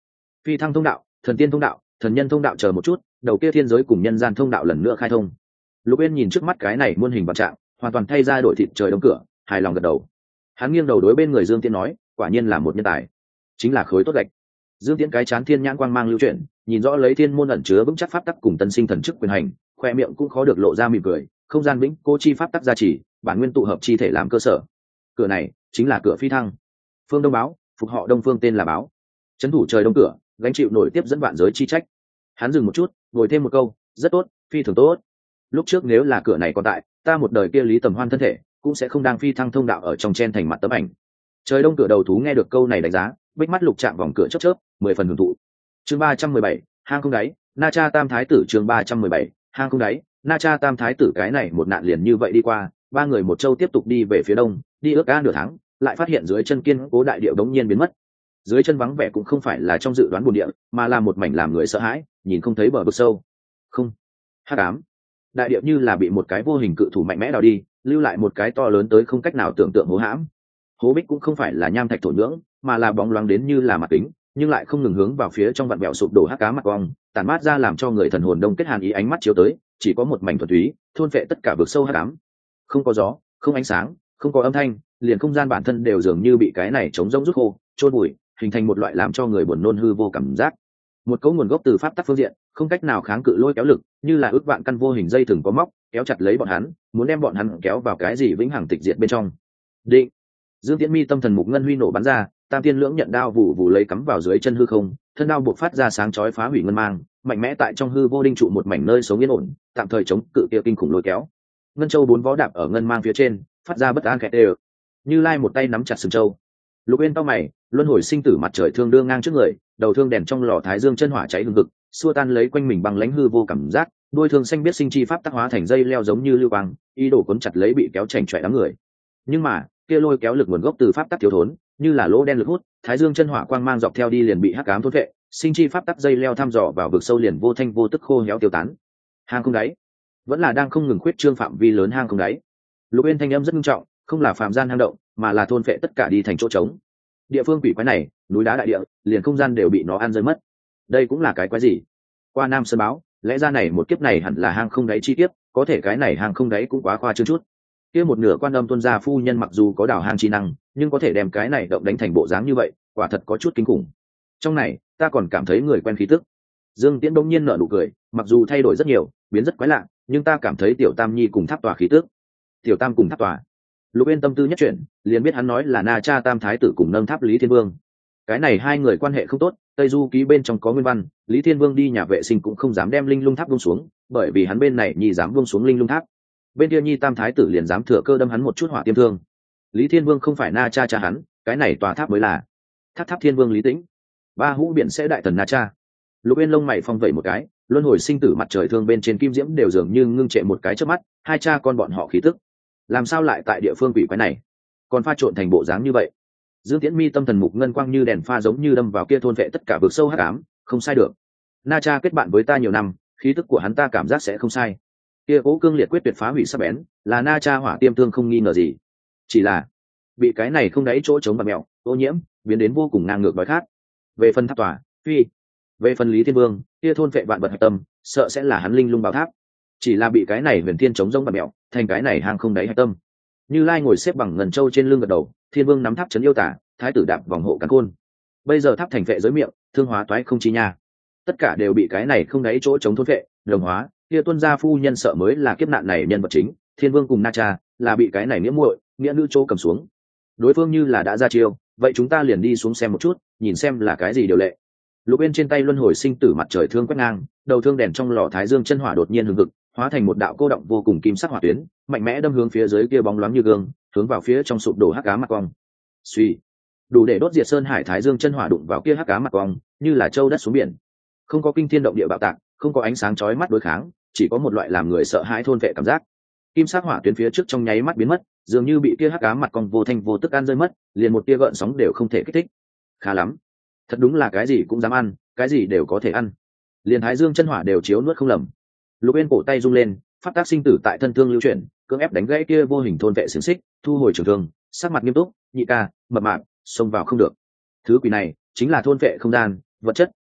phi thăng thông đạo, thần tiên thông đạo, thần nhân thông đạo, chờ một chút, đầu kia thiên giới cùng nhân gian thông đạo lần nữa khai thông. Lục Uyên nhìn trước mắt cái này muôn hình vạn trạng, hoàn toàn thay ra đổi thịt trời đóng cửa, hài lòng gật đầu. Hắn nghiêng đầu đối bên người Dương Tiễn nói, quả nhiên là một nhân tài, chính là khối tốt gạch. Dương Tiễn cái chán thiên nhãn quang mang lưu chuyển, nhìn rõ lấy thiên môn ẩn chứa vững chắc pháp tắc cùng tân sinh thần chức quyền hành, khoe miệng cũng khó được lộ ra mỉm cười, không gian vĩnh cố chi pháp tắc gia trì, bản nguyên tụ hợp chi thể làm cơ sở. Cửa này chính là cửa phi thăng. Phương Đông báo, phục họ Đông Phương tên là báo. Trấn thủ trời đông cửa, gánh chịu nổi tiếp dẫn vạn giới chi trách. Hắn dừng một chút, ngồi thêm một câu, rất tốt, phi thường tốt. Lúc trước nếu là cửa này còn tại, ta một đời kia Lý Tầm Hoan thân thể cũng sẽ không đang phi thăng thông đạo ở trong chen thành mặt tấm ảnh. Trời đông cửa đầu thú nghe được câu này đánh giá, bích mắt lục chạm vòng cửa chớp chớp, mười phần hưởng thụ. Chương ba trăm mười bảy, hang không đáy, Na Cha Tam Thái tử. Chương ba trăm mười bảy, hang không đáy, Na Cha Tam Thái tử. Cái này một nạn liền như vậy đi qua, ba người một châu tiếp tục đi về phía đông, đi ước ca nửa tháng, lại phát hiện dưới chân kiên cố đại địa đống nhiên biến mất. Dưới chân vắng vẻ cũng không phải là trong dự đoán buồn địa, mà là một mảnh làm người sợ hãi, nhìn không thấy bờ vực sâu. Không, hắc ám. Đại địa như là bị một cái vô hình cự thủ mạnh mẽ đào đi, lưu lại một cái to lớn tới không cách nào tưởng tượng hố hãm. Hố bích cũng không phải là nham thạch thổ nhưỡng, mà là bóng loáng đến như là mặt kính, nhưng lại không ngừng hướng vào phía trong vặn vẹo sụp đổ hắc ám mặt cong, tản mát ra làm cho người thần hồn đông kết hàn ý, ánh mắt chiếu tới, chỉ có một mảnh thuần túy, thôn phệ tất cả vực sâu hắc ám. Không có gió, không ánh sáng, không có âm thanh, liền không gian bản thân đều dường như bị cái này chống rỗng rút khô, trôn bụi, hình thành một loại làm cho người buồn nôn hư vô cảm giác. Một cấu nguồn gốc từ pháp tắc phương diện, không cách nào kháng cự lôi kéo lực, như là ước vạn căn vô hình dây thừng có móc, kéo chặt lấy bọn hắn, muốn đem bọn hắn kéo vào cái gì vĩnh hằng tịch diệt bên trong. Định. Dương Tiễn mi tâm thần mục ngân huy nổ bắn ra, tam tiên lưỡng nhận đao vụ vụ lấy cắm vào dưới chân hư không, thân đao buộc phát ra sáng chói phá hủy ngân mang, mạnh mẽ tại trong hư vô đinh trụ một mảnh nơi sống yên ổn, tạm thời chống cự kia kinh khủng lôi kéo. Ngân châu bốn vó đạp ở ngân mang phía trên, phát ra bất an khẽ đều. Như Lai một tay nắm chặt sừng châu. Lục Uyên tao mày, luân hồi sinh tử mặt trời thương đưa ngang trước người, đầu thương đèn trong lò thái dương chân hỏa cháy hừng hực, xua tan lấy quanh mình bằng lãnh hư vô cảm giác, đuôi thương xanh biết sinh chi pháp tác hóa thành dây leo giống như lưu quang, ý đồ cuốn chặt lấy bị kéo chảnh chọe đám người. Nhưng mà, kia lôi kéo lực nguồn gốc từ pháp tắc thiếu thốn, như là lỗ đen lực hút, thái dương chân hỏa quang mang dọc theo đi liền bị hắc ám thôn vệ, sinh chi pháp tắc dây leo thăm dò vào vực sâu liền vô thanh vô tức khô héo tiêu tán. Hang không đáy, vẫn là đang không ngừng khuyết trương phạm vi lớn hang không đáy. Lục Uyên thanh âm rất nghiêm trọng, không là phàm gian hang động, mà là thôn vệ tất cả đi thành chỗ trống. Địa phương quỷ quái này, núi đá đại địa, liền không gian đều bị nó ăn rơi mất. Đây cũng là cái quái gì? Qua Nam Sơn báo, lẽ ra này một kiếp này hẳn là hang không đáy chi kiếp, có thể cái này hang không đáy cũng quá khoa trương chút. Kia một nửa quan âm tuân gia phu nhân mặc dù có đào hang chi năng, nhưng có thể đem cái này động đánh thành bộ dáng như vậy, quả thật có chút kinh khủng. Trong này, ta còn cảm thấy người quen khí tức. Dương Tiễn đông nhiên nở nụ cười, mặc dù thay đổi rất nhiều, biến rất quái lạ, nhưng ta cảm thấy tiểu Tam Nhi cùng Tháp Tòa khí tức. Tiểu Tam cùng Tháp Tòa. Lục Uyên tâm tư nhất chuyển, liền biết hắn nói là Na Cha Tam Thái tử cùng nâng tháp Lý Thiên Vương. Cái này hai người quan hệ không tốt, Tây Du ký bên trong có nguyên văn, Lý Thiên Vương đi nhà vệ sinh cũng không dám đem linh lung tháp buông xuống, bởi vì hắn bên này nhi dám buông xuống linh lung tháp, bên kia nhi Tam Thái tử liền dám thừa cơ đâm hắn một chút hỏa tiêm thương. Lý Thiên Vương không phải Na Cha cha hắn, cái này tòa tháp mới là Tháp Tháp Thiên Vương Lý Tĩnh. Ba hũ biển sẽ đại thần Na Cha. Lục Uyên lông mày phong vẩy một cái, luân hồi sinh tử mặt trời thương bên trên kim diễm đều dường như ngưng trệ một cái trước mắt, hai cha con bọn họ khí tức làm sao lại tại địa phương quỷ quái này còn pha trộn thành bộ dáng như vậy. Dương Tiễn mi tâm thần mục ngân quang như đèn pha giống như đâm vào kia thôn vệ tất cả vực sâu hắc ám, không sai được. Na Cha kết bạn với ta nhiều năm, khí tức của hắn ta cảm giác sẽ không sai. Kia cố cương liệt quyết tuyệt phá hủy sắc bén, là Na Cha hỏa tiêm thương không nghi ngờ gì. Chỉ là bị cái này không đáy chỗ chống bạt mèo, ô nhiễm, biến đến vô cùng ngang ngược đói khát. Về phần Tháp Tòa, phi, về phần Lý Thiên Vương, kia thôn vệ vạn vật hạch tâm, sợ sẽ là hắn linh lung bảo tháp. Chỉ là bị cái này huyền thiên chống rông bạt mèo, thành cái này hang không đáy hạch tâm. Như Lai ngồi xếp bằng ngần châu trên lưng gật đầu, Thiên Vương nắm tháp trấn yêu tả, Thái tử đạp vòng hộ càn khôn. Bây giờ tháp thành vệ giới miệng, thương hóa toái không chi nha, tất cả đều bị cái này không đáy chỗ chống thôn vệ, đồng hóa. Kia tuân gia phu nhân sợ mới là kiếp nạn này nhân vật chính, Thiên Vương cùng Na Cha là bị cái này nghĩa muội, nghĩa nữ chỗ cầm xuống. Đối phương như là đã ra chiêu, vậy chúng ta liền đi xuống xem một chút, nhìn xem là cái gì điều lệ. Lục Uyên trên tay luân hồi sinh tử mặt trời thương quét ngang, đầu thương đèn trong lò thái dương chân hỏa đột nhiên hừng hực, hóa thành một đạo cô động vô cùng kim sắc hỏa tuyến, mạnh mẽ đâm hướng phía dưới kia bóng loáng như gương, hướng vào phía trong sụp đổ hắc ám mặt cong. Suy, đủ để đốt diệt sơn hải thái dương chân hỏa đụng vào kia hắc ám mặt cong, như là châu đất xuống biển. Không có kinh thiên động địa bạo tạc, không có ánh sáng chói mắt đối kháng, chỉ có một loại làm người sợ hãi thôn vệ cảm giác. Kim sắc hỏa tuyến phía trước trong nháy mắt biến mất, dường như bị kia hắc ám mặt cong vô thanh vô tức ăn rơi mất, liền một tia gợn sóng đều không thể kích thích. Khá lắm, thật đúng là cái gì cũng dám ăn, cái gì đều có thể ăn, liền thái dương chân hỏa đều chiếu nuốt không lầm. Lục Uyên cổ tay rung lên, pháp tác sinh tử tại thân thương lưu chuyển, cưỡng ép đánh gãy kia vô hình thôn vệ xiềng xích, thu hồi trường thương, sắc mặt nghiêm túc, nhị ca, mập mạp, xông vào không được. Thứ quỷ này chính là thôn vệ không gian, vật chất,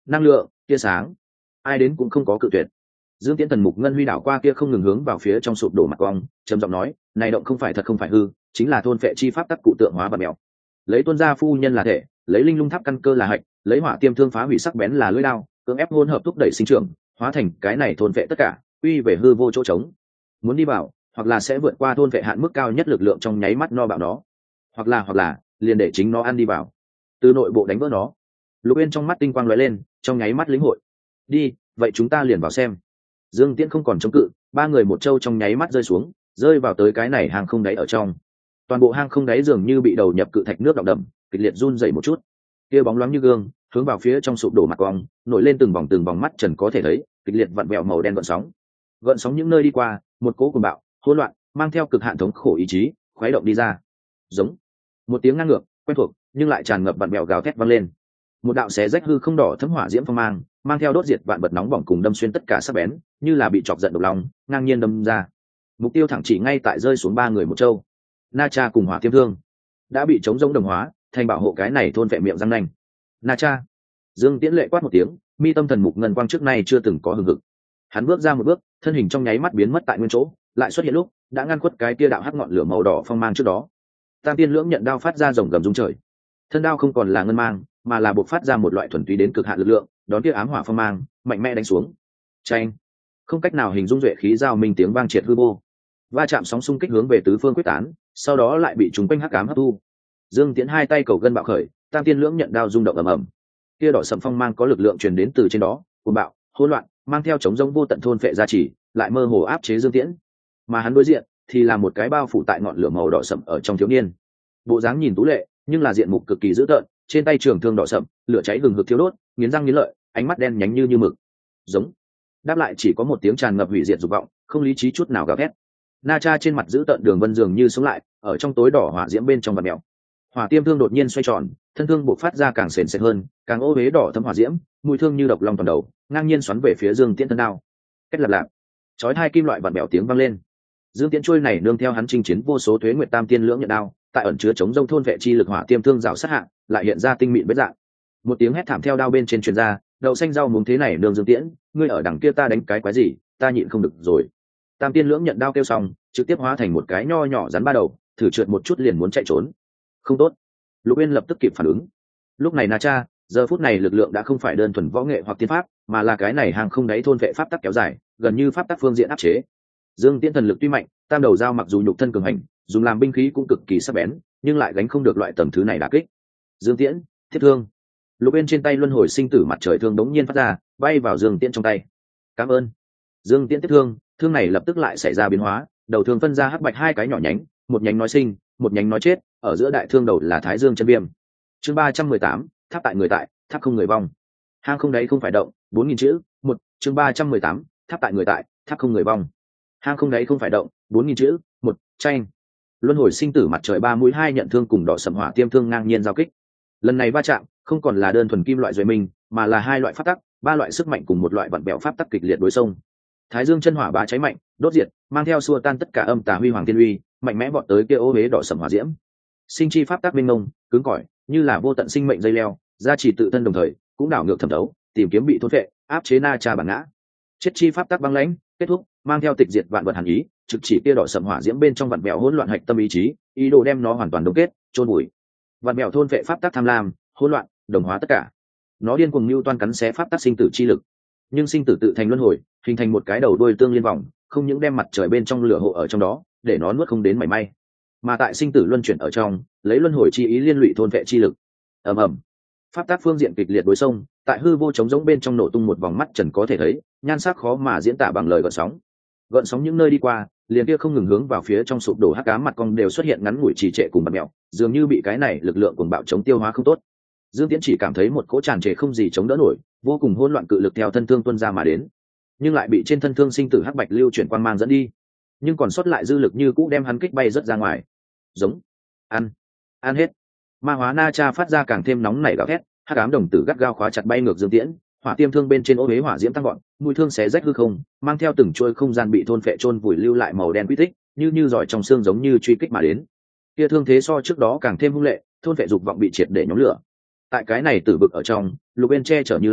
năng lượng, tia sáng, ai đến cũng không có cự tuyệt. Dương Tiễn thần mục ngân huy đảo qua kia không ngừng hướng vào phía trong sụp đổ mặt cong, trầm giọng nói, này động không phải thật không phải hư, chính là thôn phệ chi pháp tắc cụ tượng hóa và mèo. Lấy tuân gia phu nhân là thể, lấy linh lung tháp căn cơ là hạch, lấy hỏa tiêm thương phá hủy sắc bén là lưỡi đao, cưỡng ép hỗn hợp thúc đẩy sinh trưởng, hóa thành cái này thôn phệ tất cả, uy về hư vô chỗ trống. Muốn đi vào, hoặc là sẽ vượt qua thôn phệ hạn mức cao nhất lực lượng trong nháy mắt no bạo nó, hoặc là hoặc là liền để chính nó ăn đi vào, từ nội bộ đánh vỡ nó. Lục Uyên trong mắt tinh quang lóe lên, trong nháy mắt lĩnh hội. Đi, vậy chúng ta liền vào xem. Dương Tiễn không còn chống cự, ba người một châu trong nháy mắt rơi xuống, rơi vào tới cái này hang không đáy ở trong. Toàn bộ hang không đáy dường như bị đầu nhập cự thạch nước đọng đậm, kịch liệt run rẩy một chút. Kia bóng loáng như gương, hướng vào phía trong sụp đổ mặt cong, nổi lên từng vòng từng vòng mắt trần có thể thấy, kịch liệt vặn vẹo màu đen gợn sóng. Gợn sóng những nơi đi qua, một cỗ cuồng bạo, hỗn loạn, mang theo cực hạn thống khổ ý chí, khuấy động đi ra. Giống một tiếng ngang ngược, quen thuộc, nhưng lại tràn ngập vặn vẹo gào thét vang lên. Một đạo xé rách hư không đỏ thấm hỏa diễm phong mang, mang theo đốt diệt vạn vật nóng bỏng cùng đâm xuyên tất cả sắc bén, như là bị chọc giận độc lòng, ngang nhiên đâm ra. Mục tiêu thẳng chỉ ngay tại rơi xuống ba người một châu. Na Cha cùng Hỏa Tiêm Thương đã bị chống giống đồng hóa, thành bảo hộ cái này thôn vệ miệng răng nanh. Na Cha. Dương Tiễn lệ quát một tiếng, mi tâm thần mục ngân quang trước nay chưa từng có hừng hực. Hắn bước ra một bước, thân hình trong nháy mắt biến mất tại nguyên chỗ, lại xuất hiện lúc đã ngăn khuất cái tia đạo hắc ngọn lửa màu đỏ phong mang trước đó. Tam Tiên Lưỡng nhận đao phát ra rồng gầm rung trời. Thân đao không còn là ngân mang, mà là buộc phát ra một loại thuần túy đến cực hạn lực lượng, đón kia ám hỏa phong mang, mạnh mẽ đánh xuống. Chanh. Không cách nào hình dung duệ khí giao minh tiếng vang triệt hư vô. Va chạm sóng xung kích hướng về tứ phương quyết tán, sau đó lại bị chúng quanh hắc ám hấp thu. Dương Tiễn hai tay cầu gân bạo khởi, Tam Tiên Lưỡng nhận đao rung động ầm ầm. Kia đỏ sẫm phong mang có lực lượng truyền đến từ trên đó, cuồng bạo, hỗn loạn, mang theo chống rông vô tận thôn phệ gia trì, lại mơ hồ áp chế Dương Tiễn. Mà hắn đối diện thì là một cái bao phủ tại ngọn lửa màu đỏ sẫm ở trong thiếu niên. Bộ dáng nhìn tú lệ, nhưng là diện mục cực kỳ dữ tợn, trên tay trường thương đỏ sẫm, lửa cháy hừng hực thiêu đốt, nghiến răng nghiến lợi, ánh mắt đen nhánh như như mực. Giống. Đáp lại chỉ có một tiếng tràn ngập hủy diệt dục vọng, không lý trí chút nào gào thét. Na Cha trên mặt dữ tợn đường vân dường như sống lại, ở trong tối đỏ hỏa diễm bên trong vạt mèo. Hỏa Tiêm Thương đột nhiên xoay tròn, thân thương bộc phát ra càng sền sệt hơn, càng ô huế đỏ thấm hỏa diễm, mùi thương như độc long toàn đầu, ngang nhiên xoắn về phía Dương Tiễn thân đao. Cách lạp lạp, chói hai kim loại vặn bèo tiếng vang lên. Dương Tiễn trôi này nương theo hắn chinh chiến vô số thuế nguyệt Tam Tiên Lưỡng nhận đao, tại ẩn chứa chống rông thôn vệ chi lực Hỏa Tiêm Thương rào sát hạ, lại hiện ra tinh mịn vết dạng. Một tiếng hét thảm theo đao bên trên truyền ra, đậu xanh rau muống thế này nương Dương Tiễn, ngươi ở đằng kia ta đánh cái quái gì, ta nhịn không được rồi. Tam Tiên Lưỡng nhận đao kêu xong, trực tiếp hóa thành một cái nho nhỏ rắn ba đầu, thử trượt một chút liền muốn chạy trốn. Không tốt. Lục Uyên lập tức kịp phản ứng. Lúc này Na Cha, giờ phút này lực lượng đã không phải đơn thuần võ nghệ hoặc tiên pháp, mà là cái này hàng không đáy thôn vệ pháp tắc kéo dài, gần như pháp tắc phương diện áp chế. Dương Tiễn thần lực tuy mạnh, tam đầu dao mặc dù nhục thân cường hành, dùng làm binh khí cũng cực kỳ sắc bén, nhưng lại gánh không được loại tầng thứ này đả kích. Dương Tiễn, thiết thương. Lục Uyên trên tay luân hồi sinh tử mặt trời thương đống nhiên phát ra, bay vào Dương Tiễn trong tay. Cảm ơn. Dương Tiễn tiếp thương, thương này lập tức lại xảy ra biến hóa, đầu thương phân ra hắc bạch hai cái nhỏ nhánh, một nhánh nói sinh, một nhánh nói chết, ở giữa đại thương đầu là Thái Dương chân viêm. Chương ba trăm mười tám, tháp tại người tại, tháp không người vong. Hang không đấy không phải động, bốn nghìn chữ, một, chương ba trăm mười tám, tháp tại người tại, tháp không người vong. Hang không đấy không phải động, bốn nghìn chữ, một, tranh. Luân hồi sinh tử mặt trời ba mũi hai nhận thương cùng đỏ sầm hỏa tiêm thương ngang nhiên giao kích. Lần này va chạm, không còn là đơn thuần kim loại duệ minh, mà là hai loại pháp tắc, ba loại sức mạnh cùng một loại vận bẹo pháp tắc kịch liệt đối xông. Thái Dương chân hỏa bá cháy mạnh, đốt diệt, mang theo xua tan tất cả âm tà huy hoàng tiên uy, mạnh mẽ vọt tới kia ô huế đỏ sầm hỏa diễm. Sinh chi pháp tắc minh ngông, cứng cỏi, như là vô tận sinh mệnh dây leo, gia trì tự thân đồng thời, cũng đảo ngược thẩm thấu, tìm kiếm bị thôn phệ, áp chế Na Cha bản ngã. Chết chi pháp tắc băng lãnh, kết thúc, mang theo tịch diệt vạn vật hàn ý, trực chỉ kia đỏ sầm hỏa diễm bên trong vạn bèo hỗn loạn hạch tâm ý chí, ý đồ đem nó hoàn toàn đông kết, chôn bụi. Vạn bèo thôn phệ pháp tắc tham lam, hỗn loạn, đồng hóa tất cả. Nó điên cuồng mưu toan cắn xé pháp tắc sinh tử chi lực, nhưng sinh tử tự thành luân hồi, hình thành một cái đầu đuôi tương liên vòng, không những đem mặt trời bên trong lửa hộ ở trong đó, để nó nuốt không đến mảy may, mà tại sinh tử luân chuyển ở trong, lấy luân hồi chi ý liên lụy thôn vệ chi lực. Ầm ầm, pháp tác phương diện kịch liệt đối xông, tại hư vô trống rỗng bên trong nổ tung một vòng mắt trần có thể thấy, nhan sắc khó mà diễn tả bằng lời gợn sóng. Gợn sóng những nơi đi qua, liền kia không ngừng hướng vào phía trong sụp đổ hắc ám mặt cong đều xuất hiện ngắn ngủi trì trệ cùng bật mèo, dường như bị cái này lực lượng cuồng bạo chống tiêu hóa không tốt. Dương Tiễn chỉ cảm thấy một cỗ tràn trề không gì chống đỡ nổi, vô cùng hỗn loạn cự lực theo thân thương tuôn ra mà đến, nhưng lại bị trên thân thương sinh tử hắc bạch lưu chuyển quang mang dẫn đi, nhưng còn sót lại dư lực như cũ đem hắn kích bay rất ra ngoài. Giống, ăn, ăn hết. Ma hóa Na Cha phát ra càng thêm nóng nảy gào thét, hắc ám đồng tử gắt gao khóa chặt bay ngược Dương Tiễn, hỏa tiêm thương bên trên ô huế hỏa diễm tăng gọn, mũi thương xé rách hư không, mang theo từng trôi không gian bị thôn phệ chôn vùi lưu lại màu đen quy tích, như như giỏi trong xương giống như truy kích mà đến. Kia thương thế so trước đó càng thêm hung lệ, thôn phệ dục vọng bị triệt để nhóm lửa. Tại cái này tử vực ở trong, Lục Bên che chở Như Lai,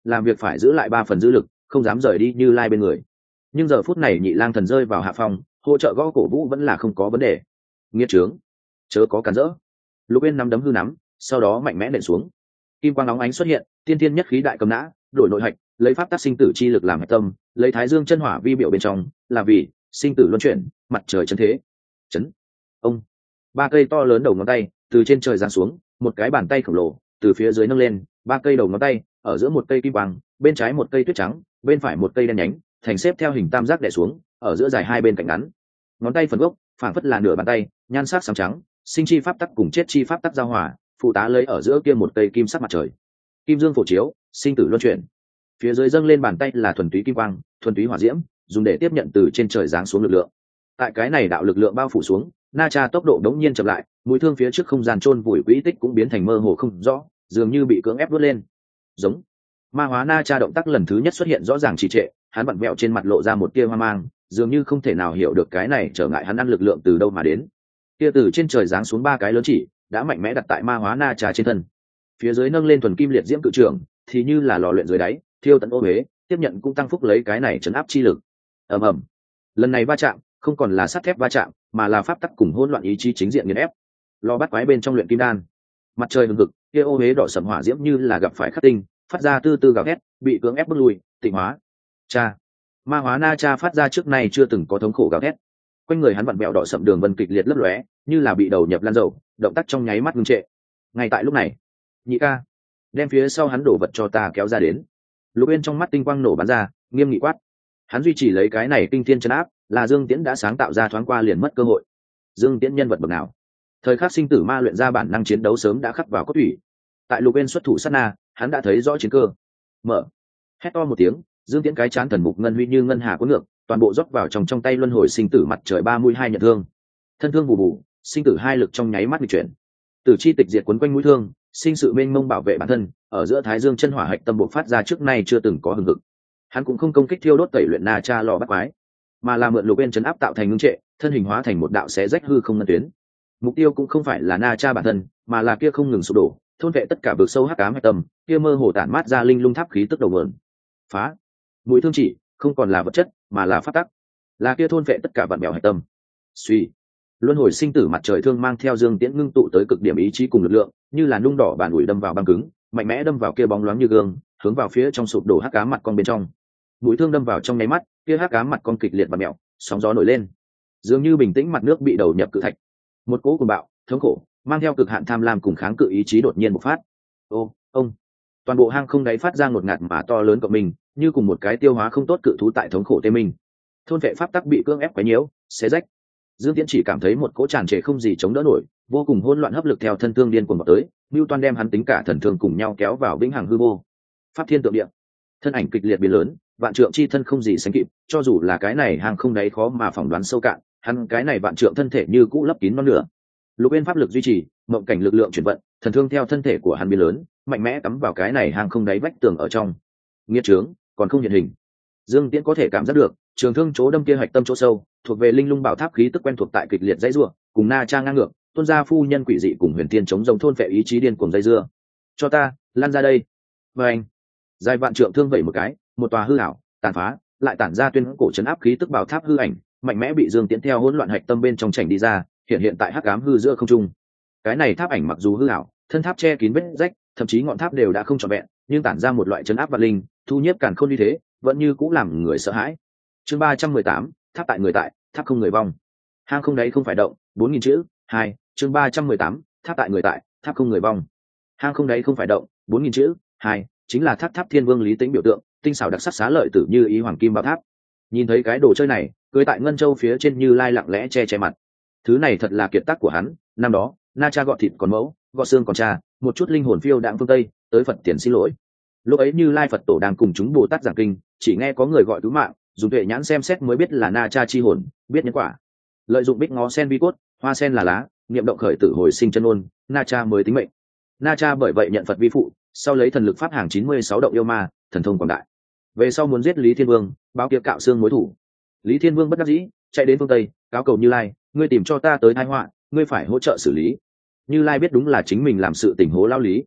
làm việc phải giữ lại ba phần dư lực, không dám rời đi Như Lai bên người. Nhưng giờ phút này nhị lang thần rơi vào hạ phong, hỗ trợ gõ cổ vũ vẫn là không có vấn đề. Nghiệt trướng, chớ có cản rỡ. Lục Uyên nắm đấm hư nắm, sau đó mạnh mẽ nện xuống. Kim quang óng ánh xuất hiện, tiên tiên nhất khí đại cầm nã, đổi nội hạch, lấy pháp tác sinh tử chi lực làm hạch tâm, lấy thái dương chân hỏa vi biểu bên trong, là vì sinh tử luân chuyển, mặt trời chân thế. Chấn. Ông. Ba cây to lớn đầu ngón tay từ trên trời giáng xuống, một cái bàn tay khổng lồ từ phía dưới nâng lên, ba cây đầu ngón tay ở giữa một cây kim quang, bên trái một cây tuyết trắng, bên phải một cây đen nhánh, thành xếp theo hình tam giác đè xuống, ở giữa dài hai bên cạnh ngắn. Ngón tay phần gốc phảng phất là nửa bàn tay, nhan sắc sáng trắng, sinh chi pháp tắc cùng chết chi pháp tắc giao hòa, phụ tá lấy ở giữa kia một cây kim sắc mặt trời. Kim dương phổ chiếu, sinh tử luân chuyển. Phía dưới dâng lên bàn tay là thuần túy kim quang, thuần túy hỏa diễm, dùng để tiếp nhận từ trên trời giáng xuống lực lượng. Tại cái này đạo lực lượng bao phủ xuống, Na Cha tốc độ đống nhiên chậm lại, mũi thương phía trước không gian chôn vùi quỹ tích cũng biến thành mơ hồ không rõ, dường như bị cưỡng ép vút lên. Giống. Ma hóa Na Cha động tác lần thứ nhất xuất hiện rõ ràng trì trệ, hắn vặn vẹo trên mặt lộ ra một tia hoang mang, dường như không thể nào hiểu được cái này trở ngại hắn ăn lực lượng từ đâu mà đến. Tia từ trên trời giáng xuống ba cái lớn chỉ, đã mạnh mẽ đặt tại ma hóa Na Cha trên thân. Phía dưới nâng lên thuần kim liệt diễm cự trưởng, thì như là lò luyện dưới đáy, thiêu tận ô huế, tiếp nhận cũng tăng phúc lấy cái này trấn áp chi lực. Ầm ầm. Lần này va chạm, không còn là sắt thép va chạm, mà là pháp tắc cùng hỗn loạn ý chí chính diện nghiền ép. Lò bắt quái bên trong luyện kim đan, mặt trời hừng hực, kia ô huế đỏ sẫm hỏa diễm như là gặp phải khắc tinh, phát ra tư tư gào thét, bị cưỡng ép bước lui, tịnh hóa. Cha. Ma hóa Na Cha phát ra trước nay chưa từng có thống khổ gào thét. Quanh người hắn vặn bẹo đỏ sẫm đường vân kịch liệt lấp lóe, như là bị đầu nhập lan dầu, động tác trong nháy mắt ngưng trệ. Ngay tại lúc này, nhị ca, đem phía sau hắn đổ vật cho ta kéo ra đến. Lục Uyên trong mắt tinh quang nổ bắn ra, nghiêm nghị quát. Hắn duy trì lấy cái này kinh thiên chân áp, là Dương Tiễn đã sáng tạo ra thoáng qua liền mất cơ hội. Dương Tiễn nhân vật bậc nào? Thời khắc sinh tử ma luyện ra bản năng chiến đấu sớm đã khắc vào cốt thủy. Tại Lục Uyên xuất thủ sát na, hắn đã thấy rõ chiến cơ. Mở. Hét to một tiếng, Dương Tiễn cái chán thần mục ngân huy như ngân hà cuốn ngược, toàn bộ rót vào trong trong tay luân hồi sinh tử mặt trời ba mươi hai nhận thương. Thân thương bù bù, sinh tử hai lực trong nháy mắt bị chuyển. Tử chi tịch diệt quấn quanh mũi thương, sinh sự mênh mông bảo vệ bản thân, ở giữa thái dương chân hỏa hạch tâm bộ phát ra trước nay chưa từng có hừng hực. Hắn cũng không công kích thiêu đốt tẩy luyện Na Cha lò bắt quái, mà là mượn Lục Uyên chấn áp tạo thành ngưng trệ, thân hình hóa thành một đạo xé rách hư không ngân tuyến. Mục tiêu cũng không phải là Na Cha bản thân, mà là kia không ngừng sụp đổ, thôn vệ tất cả vực sâu hắc ám hạch tâm, kia mơ hồ tản mát ra linh lung tháp khí tức đầu nguồn. Phá. Mũi thương chỉ không còn là vật chất, mà là pháp tắc, là kia thôn vệ tất cả vạn bèo hạch tâm. Suy. Luân hồi sinh tử mặt trời thương mang theo Dương Tiễn ngưng tụ tới cực điểm ý chí cùng lực lượng, như là nung đỏ bàn ủi đâm vào băng cứng, mạnh mẽ đâm vào kia bóng loáng như gương, hướng vào phía trong sụp đổ hắc ám mặt con bên trong. Mũi thương đâm vào trong nháy mắt, kia hắc ám mặt con kịch liệt và mèo, sóng gió nổi lên, dường như bình tĩnh mặt nước bị đầu nhập cự thạch. Một cỗ cuồng bạo, thống khổ, mang theo cực hạn tham lam cùng kháng cự ý chí đột nhiên bộc phát. Ô, ông. Toàn bộ hang không đáy phát ra ngột ngạt mà to lớn của mình, như cùng một cái tiêu hóa không tốt cự thú tại thống khổ tê mình. Thôn vệ pháp tắc bị cưỡng ép quấy nhiễu, xé rách. Dương Tiễn chỉ cảm thấy một cỗ tràn trề không gì chống đỡ nổi, vô cùng hỗn loạn hấp lực theo thân thương điên cuồng vào tới, Newton đem hắn tính cả thần thương cùng nhau kéo vào vĩnh hằng hư vô. Pháp thiên tượng địa, thân ảnh kịch liệt biến lớn, vạn trượng chi thân không gì sánh kịp, cho dù là cái này hàng không đáy khó mà phỏng đoán sâu cạn, hắn cái này vạn trượng thân thể như cũ lấp kín non nửa. Lục Uyên pháp lực duy trì, mộng cảnh lực lượng chuyển vận, thần thương theo thân thể của hắn biến lớn, mạnh mẽ cắm vào cái này hàng không đáy vách tường ở trong. Nghiệt trướng, còn không hiện hình. Dương Tiễn có thể cảm giác được, trường thương chỗ đâm kia hạch tâm chỗ sâu, thuộc về linh lung bảo tháp khí tức quen thuộc tại kịch liệt dãy rủa, cùng Na Cha ngang ngược, tuôn ra phu nhân quỷ dị cùng huyền tiên chống rồng thôn vệ ý chí điên cuồng dây dưa. Cho ta, lan ra đây. Và anh, dài vạn trượng thương vẩy một cái, một tòa hư ảo, tàn phá, lại tản ra tuyên cổ chấn áp khí tức bảo tháp hư ảnh, mạnh mẽ bị Dương Tiễn theo hỗn loạn hạch tâm bên trong chảnh đi ra, hiện hiện tại hắc ám hư giữa không trung. Cái này tháp ảnh mặc dù hư ảo, thân tháp che kín vết rách, thậm chí ngọn tháp đều đã không trọn vẹn, nhưng tản ra một loại chấn áp vạn linh, thu nhiếp càn khôn như thế, vẫn như cũng làm người sợ hãi. Chương ba trăm mười tám, tháp tại người tại, tháp không người vong. Hang không đấy không phải động, bốn nghìn chữ. Hai. Chương ba trăm mười tám, tháp tại người tại, tháp không người vong. Hang không đấy không phải động, bốn nghìn chữ. Hai. Chính là tháp tháp thiên vương Lý Tĩnh biểu tượng, tinh xảo đặc sắc xá lợi tử như ý hoàng kim bảo tháp. Nhìn thấy cái đồ chơi này, cưới tại ngân châu phía trên Như Lai lặng lẽ che che mặt. Thứ này thật là kiệt tác của hắn, năm đó, Na Cha gọt thịt còn mẫu, gọt xương còn cha, một chút linh hồn phiêu đãng phương tây, tới Phật tiền xin lỗi. Lúc ấy Như Lai Phật tổ đang cùng chúng Bồ Tát giảng kinh, chỉ nghe có người gọi cứu mạng, dùng tuệ nhãn xem xét mới biết là Na Cha chi hồn, biết nhân quả. Lợi dụng bích ngó sen vi cốt, hoa sen là lá, niệm động khởi tử hồi sinh chân ôn, Na Cha mới tính mệnh. Na Cha bởi vậy nhận Phật vi phụ, sau lấy thần lực pháp hàng chín mươi sáu động yêu ma, thần thông quảng đại. Về sau muốn giết Lý Thiên Vương, báo kia cạo xương mối thủ. Lý Thiên Vương bất đắc dĩ, chạy đến phương Tây, cáo cầu Như Lai, ngươi tìm cho ta tới tai họa, ngươi phải hỗ trợ xử lý. Như Lai biết đúng là chính mình làm sự tình hố lao lý.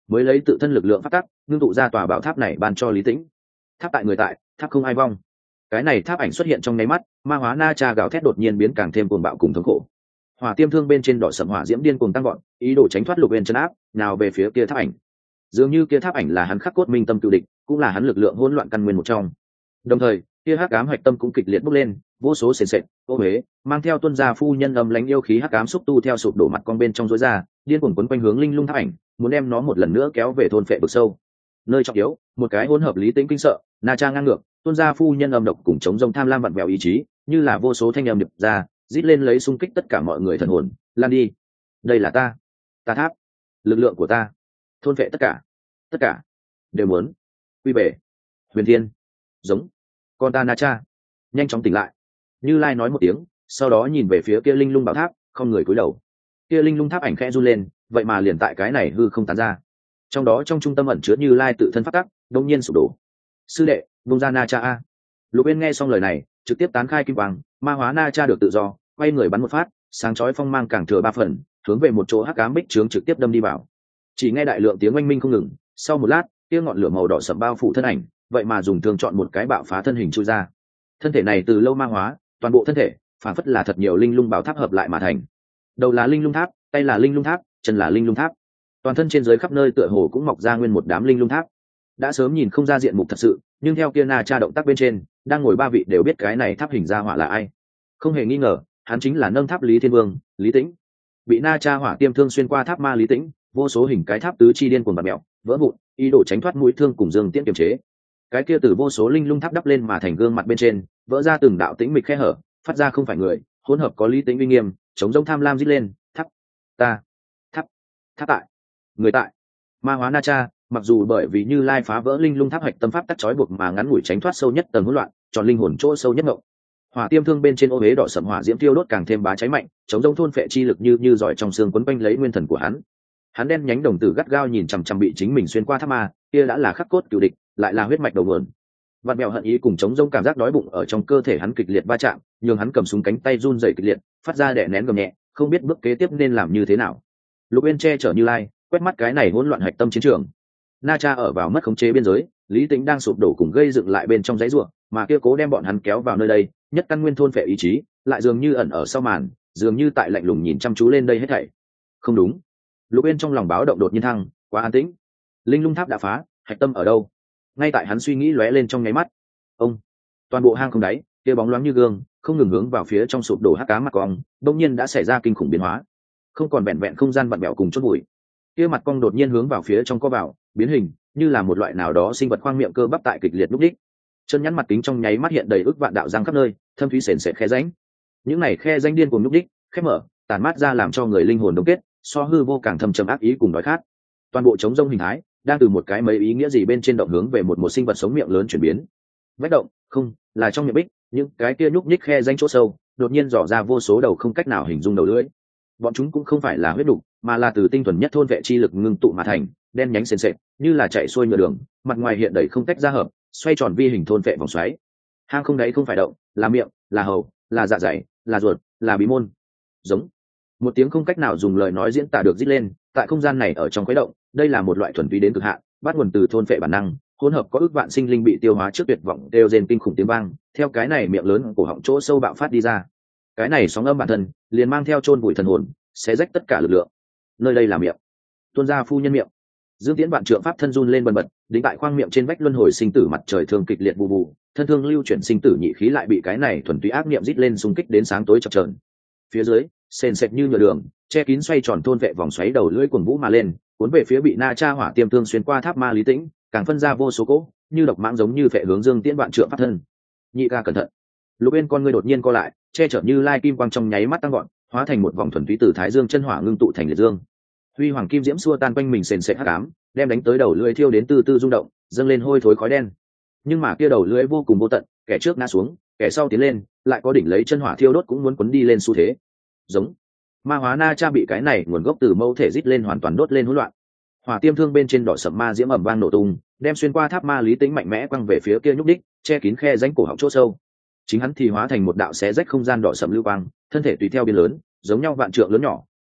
mới lấy tự thân lực lượng phát tắc ngưng tụ ra tòa bảo tháp này ban cho Lý Tĩnh. Tháp tại người tại, tháp không ai vong. Cái này tháp ảnh xuất hiện trong nháy mắt, ma hóa na cha gào thét đột nhiên biến càng thêm cuồng bạo cùng thống khổ. Hỏa tiêm thương bên trên đỏ sẫm hỏa diễm điên cuồng tăng vọt, ý đồ tránh thoát Lục Uyên chân áp, nào về phía kia tháp ảnh. Dường như kia tháp ảnh là hắn khắc cốt minh tâm cự địch, cũng là hắn lực lượng hỗn loạn căn nguyên một trong. Đồng thời, kia hắc ám hạch tâm cũng kịch liệt bốc lên, vô số sền sệt, ô huế, mang theo tuân gia phu nhân âm lãnh yêu khí hắc ám xúc tu theo sụp đổ mặt con bên trong rối ra, điên cuồng quấn quanh hướng linh lung tháp ảnh, muốn đem nó một lần nữa kéo về thôn phệ vực sâu. Nơi trọng yếu, một cái hỗn hợp Lý Tĩnh kinh sợ, na cha ngang ngược, tuân gia phu nhân âm độc cùng chống rông tham lam vặn vẹo ý chí, như là vô số thanh âm điệp ra, rít lên lấy xung kích tất cả mọi người thần hồn, lan đi. Đây là ta, ta tháp, lực lượng của ta, thôn phệ tất cả, tất cả đều muốn quy về Huyền Thiên, giống con ta na cha, nhanh chóng tỉnh lại. Như Lai nói một tiếng, sau đó nhìn về phía kia linh lung bảo tháp, không người cúi đầu. Kia linh lung tháp ảnh khẽ run lên, vậy mà liền tại cái này hư không tán ra. Trong đó trong trung tâm ẩn chứa Như Lai tự thân phát tắc, đột nhiên sụp đổ. Sư đệ, vung ra na cha a. Lục Uyên nghe xong lời này, trực tiếp tán khai kim quang, ma hóa na cha được tự do, quay người bắn một phát, sáng chói phong mang càng thừa ba phần, hướng về một chỗ hắc ám bích trướng trực tiếp đâm đi vào. Chỉ nghe đại lượng tiếng oanh minh không ngừng, sau một lát, kia ngọn lửa màu đỏ sẫm bao phủ thân ảnh, vậy mà dùng thương chọn một cái bạo phá thân hình chui ra. Thân thể này từ lâu ma hóa, toàn bộ thân thể phản phất là thật nhiều linh lung bảo tháp hợp lại mà thành. Đầu là linh lung tháp, tay là linh lung tháp, chân là linh lung tháp. Toàn thân trên dưới khắp nơi tựa hồ cũng mọc ra nguyên một đám linh lung tháp. Đã sớm nhìn không ra diện mục thật sự, nhưng theo kia na cha động tác bên trên, đang ngồi ba vị đều biết cái này tháp hình ra hỏa là ai. Không hề nghi ngờ, hắn chính là nâng tháp Lý Thiên Vương, Lý Tĩnh. Bị na cha hỏa tiêm thương xuyên qua tháp ma Lý Tĩnh, vô số hình cái tháp tứ chi điên cuồng bạt mèo, vỡ vụn, ý đồ tránh thoát mũi thương cùng dương tiễn kiềm chế. Cái kia từ vô số linh lung tháp đắp lên mà thành gương mặt bên trên, vỡ ra từng đạo tĩnh mịch khe hở, phát ra không phải người, hỗn hợp có Lý Tĩnh uy nghiêm, chống rông tham lam rít lên, tháp, ta, tháp, tháp tại, người tại. Ma hóa na cha, mặc dù bởi vì Như Lai phá vỡ linh lung tháp hạch tâm pháp tắc trói buộc mà ngắn ngủi tránh thoát sâu nhất tầng hỗn loạn, tròn linh hồn chỗ sâu nhất ngộng. Hỏa tiêm thương bên trên ô huế đỏ sẫm hỏa diễm tiêu đốt càng thêm bá cháy mạnh, chống rông thôn phệ chi lực như như giỏi trong xương quấn quanh lấy nguyên thần của hắn. Hắn đen nhánh đồng tử gắt gao nhìn chằm chằm bị chính mình xuyên qua tháp ma, kia đã là khắc cốt cửu địch, lại là huyết mạch đầu nguồn. Vạn mèo hận ý cùng chống rông cảm giác đói bụng ở trong cơ thể hắn kịch liệt va chạm, nhường hắn cầm súng cánh tay run rẩy kịch liệt, phát ra đè nén gầm nhẹ, không biết bước kế tiếp nên làm như thế nào. Lục Uyên che chở Như Lai, quét mắt cái này hỗn loạn hạch tâm chiến trường. Na cha ở vào mất khống chế biên giới, Lý Tĩnh đang sụp đổ cùng gây dựng lại bên trong dãy rủa, mà kia cố đem bọn hắn kéo vào nơi đây, nhất căn nguyên thôn phệ ý chí, lại dường như ẩn ở sau màn, dường như tại lạnh lùng nhìn chăm chú lên đây hết thảy. Không đúng. Lục Uyên trong lòng báo động đột nhiên thăng, quá an tĩnh. Linh lung tháp đã phá, hạch tâm ở đâu? Ngay tại hắn suy nghĩ lóe lên trong nháy mắt, ông, toàn bộ hang không đáy, kia bóng loáng như gương, không ngừng hướng vào phía trong sụp đổ hắc ám mặt cong, đột nhiên đã xảy ra kinh khủng biến hóa. Không còn vẹn vẹn không gian vặn vẹo cùng chốt bụi. Kia mặt cong đột nhiên hướng vào phía trong co vào, biến hình, như là một loại nào đó sinh vật khoang miệng cơ bắp tại kịch liệt lúc đích. Chân nhắn mặt kính trong nháy mắt hiện đầy ức vạn đạo răng khắp nơi, thâm thúy sền sệt khe rãnh. Những này khe rãnh điên cuồng lúc đích, khép mở, tàn mát ra làm cho người linh hồn đông kết, so hư vô càng thâm trầm ác ý cùng đói khát. Toàn bộ trống rông hình thái đang từ một cái mấy ý nghĩa gì bên trên động hướng về một một sinh vật sống miệng lớn chuyển biến. Vách động, không, là trong miệng bích, những cái kia nhúc nhích khe rãnh chỗ sâu, đột nhiên dò ra vô số đầu không cách nào hình dung đầu lưỡi. Bọn chúng cũng không phải là huyết đục, mà là từ tinh thuần nhất thôn vệ chi lực ngưng tụ mà thành, đen nhánh sền sệt, như là chạy xuôi nhựa đường, mặt ngoài hiện đầy không tách ra hợp, xoay tròn vi hình thôn vệ vòng xoáy. Hang không đáy không phải động, là miệng, là hầu, là dạ dày, là ruột, là bí môn. Giống. Một tiếng không cách nào dùng lời nói diễn tả được rít lên, tại không gian này ở trong khuấy động, đây là một loại thuần túy đến cực hạn, bắt nguồn từ thôn vệ bản năng, hỗn hợp có ước vạn sinh linh bị tiêu hóa trước tuyệt vọng đều rên kinh khủng tiếng vang, theo cái này miệng lớn cổ họng chỗ sâu bạo phát đi ra. Cái này sóng âm bản thân, liền mang theo chôn bụi thần hồn, xé rách tất cả lực lượng. Nơi đây là miệng. Tuôn ra phu nhân miệng. Dương Tiễn vạn trượng pháp thân run lên bần bật, đính tại khoang miệng trên vách luân hồi sinh tử mặt trời thương kịch liệt bù bù, thân thương lưu chuyển sinh tử nhị khí lại bị cái này thuần túy ác niệm rít lên xung kích đến sáng tối chập chờn. Phía dưới, sền sệt như nhựa đường, che kín xoay tròn thôn vệ vòng xoáy đầu lưỡi cuồng vũ mà lên, cuốn về phía bị na cha hỏa tiêm thương xuyên qua tháp ma Lý Tĩnh, càng phân ra vô số cỗ, như độc mãng giống như phệ hướng Dương Tiễn vạn trượng pháp thân. Nhị ca cẩn thận. Lục Uyên con ngươi đột nhiên co lại, che chở Như Lai kim quang trong nháy mắt tăng gọn, hóa thành một vòng thuần túy từ thái dương chân hỏa ngưng tụ thành liệt dương. Huy hoàng kim diễm xua tan quanh mình sền sệt hắc ám, đem đánh tới đầu lưỡi thiêu đến từ từ rung động, dâng lên hôi thối khói đen. Nhưng mà kia đầu lưỡi vô cùng vô tận, kẻ trước ngã xuống, kẻ sau tiến lên, lại có đỉnh lấy chân hỏa thiêu đốt cũng muốn cuốn đi lên xu thế. Giống. Ma hóa na cha bị cái này nguồn gốc từ mâu thể rít lên hoàn toàn đốt lên hỗn loạn. Hỏa tiêm thương bên trên đỏ sẫm ma diễm ầm vang nổ tung, đem xuyên qua tháp ma Lý Tĩnh mạnh mẽ quăng về phía kia nhúc đích, che kín khe rãnh cổ họng chỗ sâu. Chính hắn thì hóa thành một đạo xé rách không gian đỏ sẫm lưu quang, thân thể tùy theo biến lớn, giống nhau vạn trượng lớn nhỏ,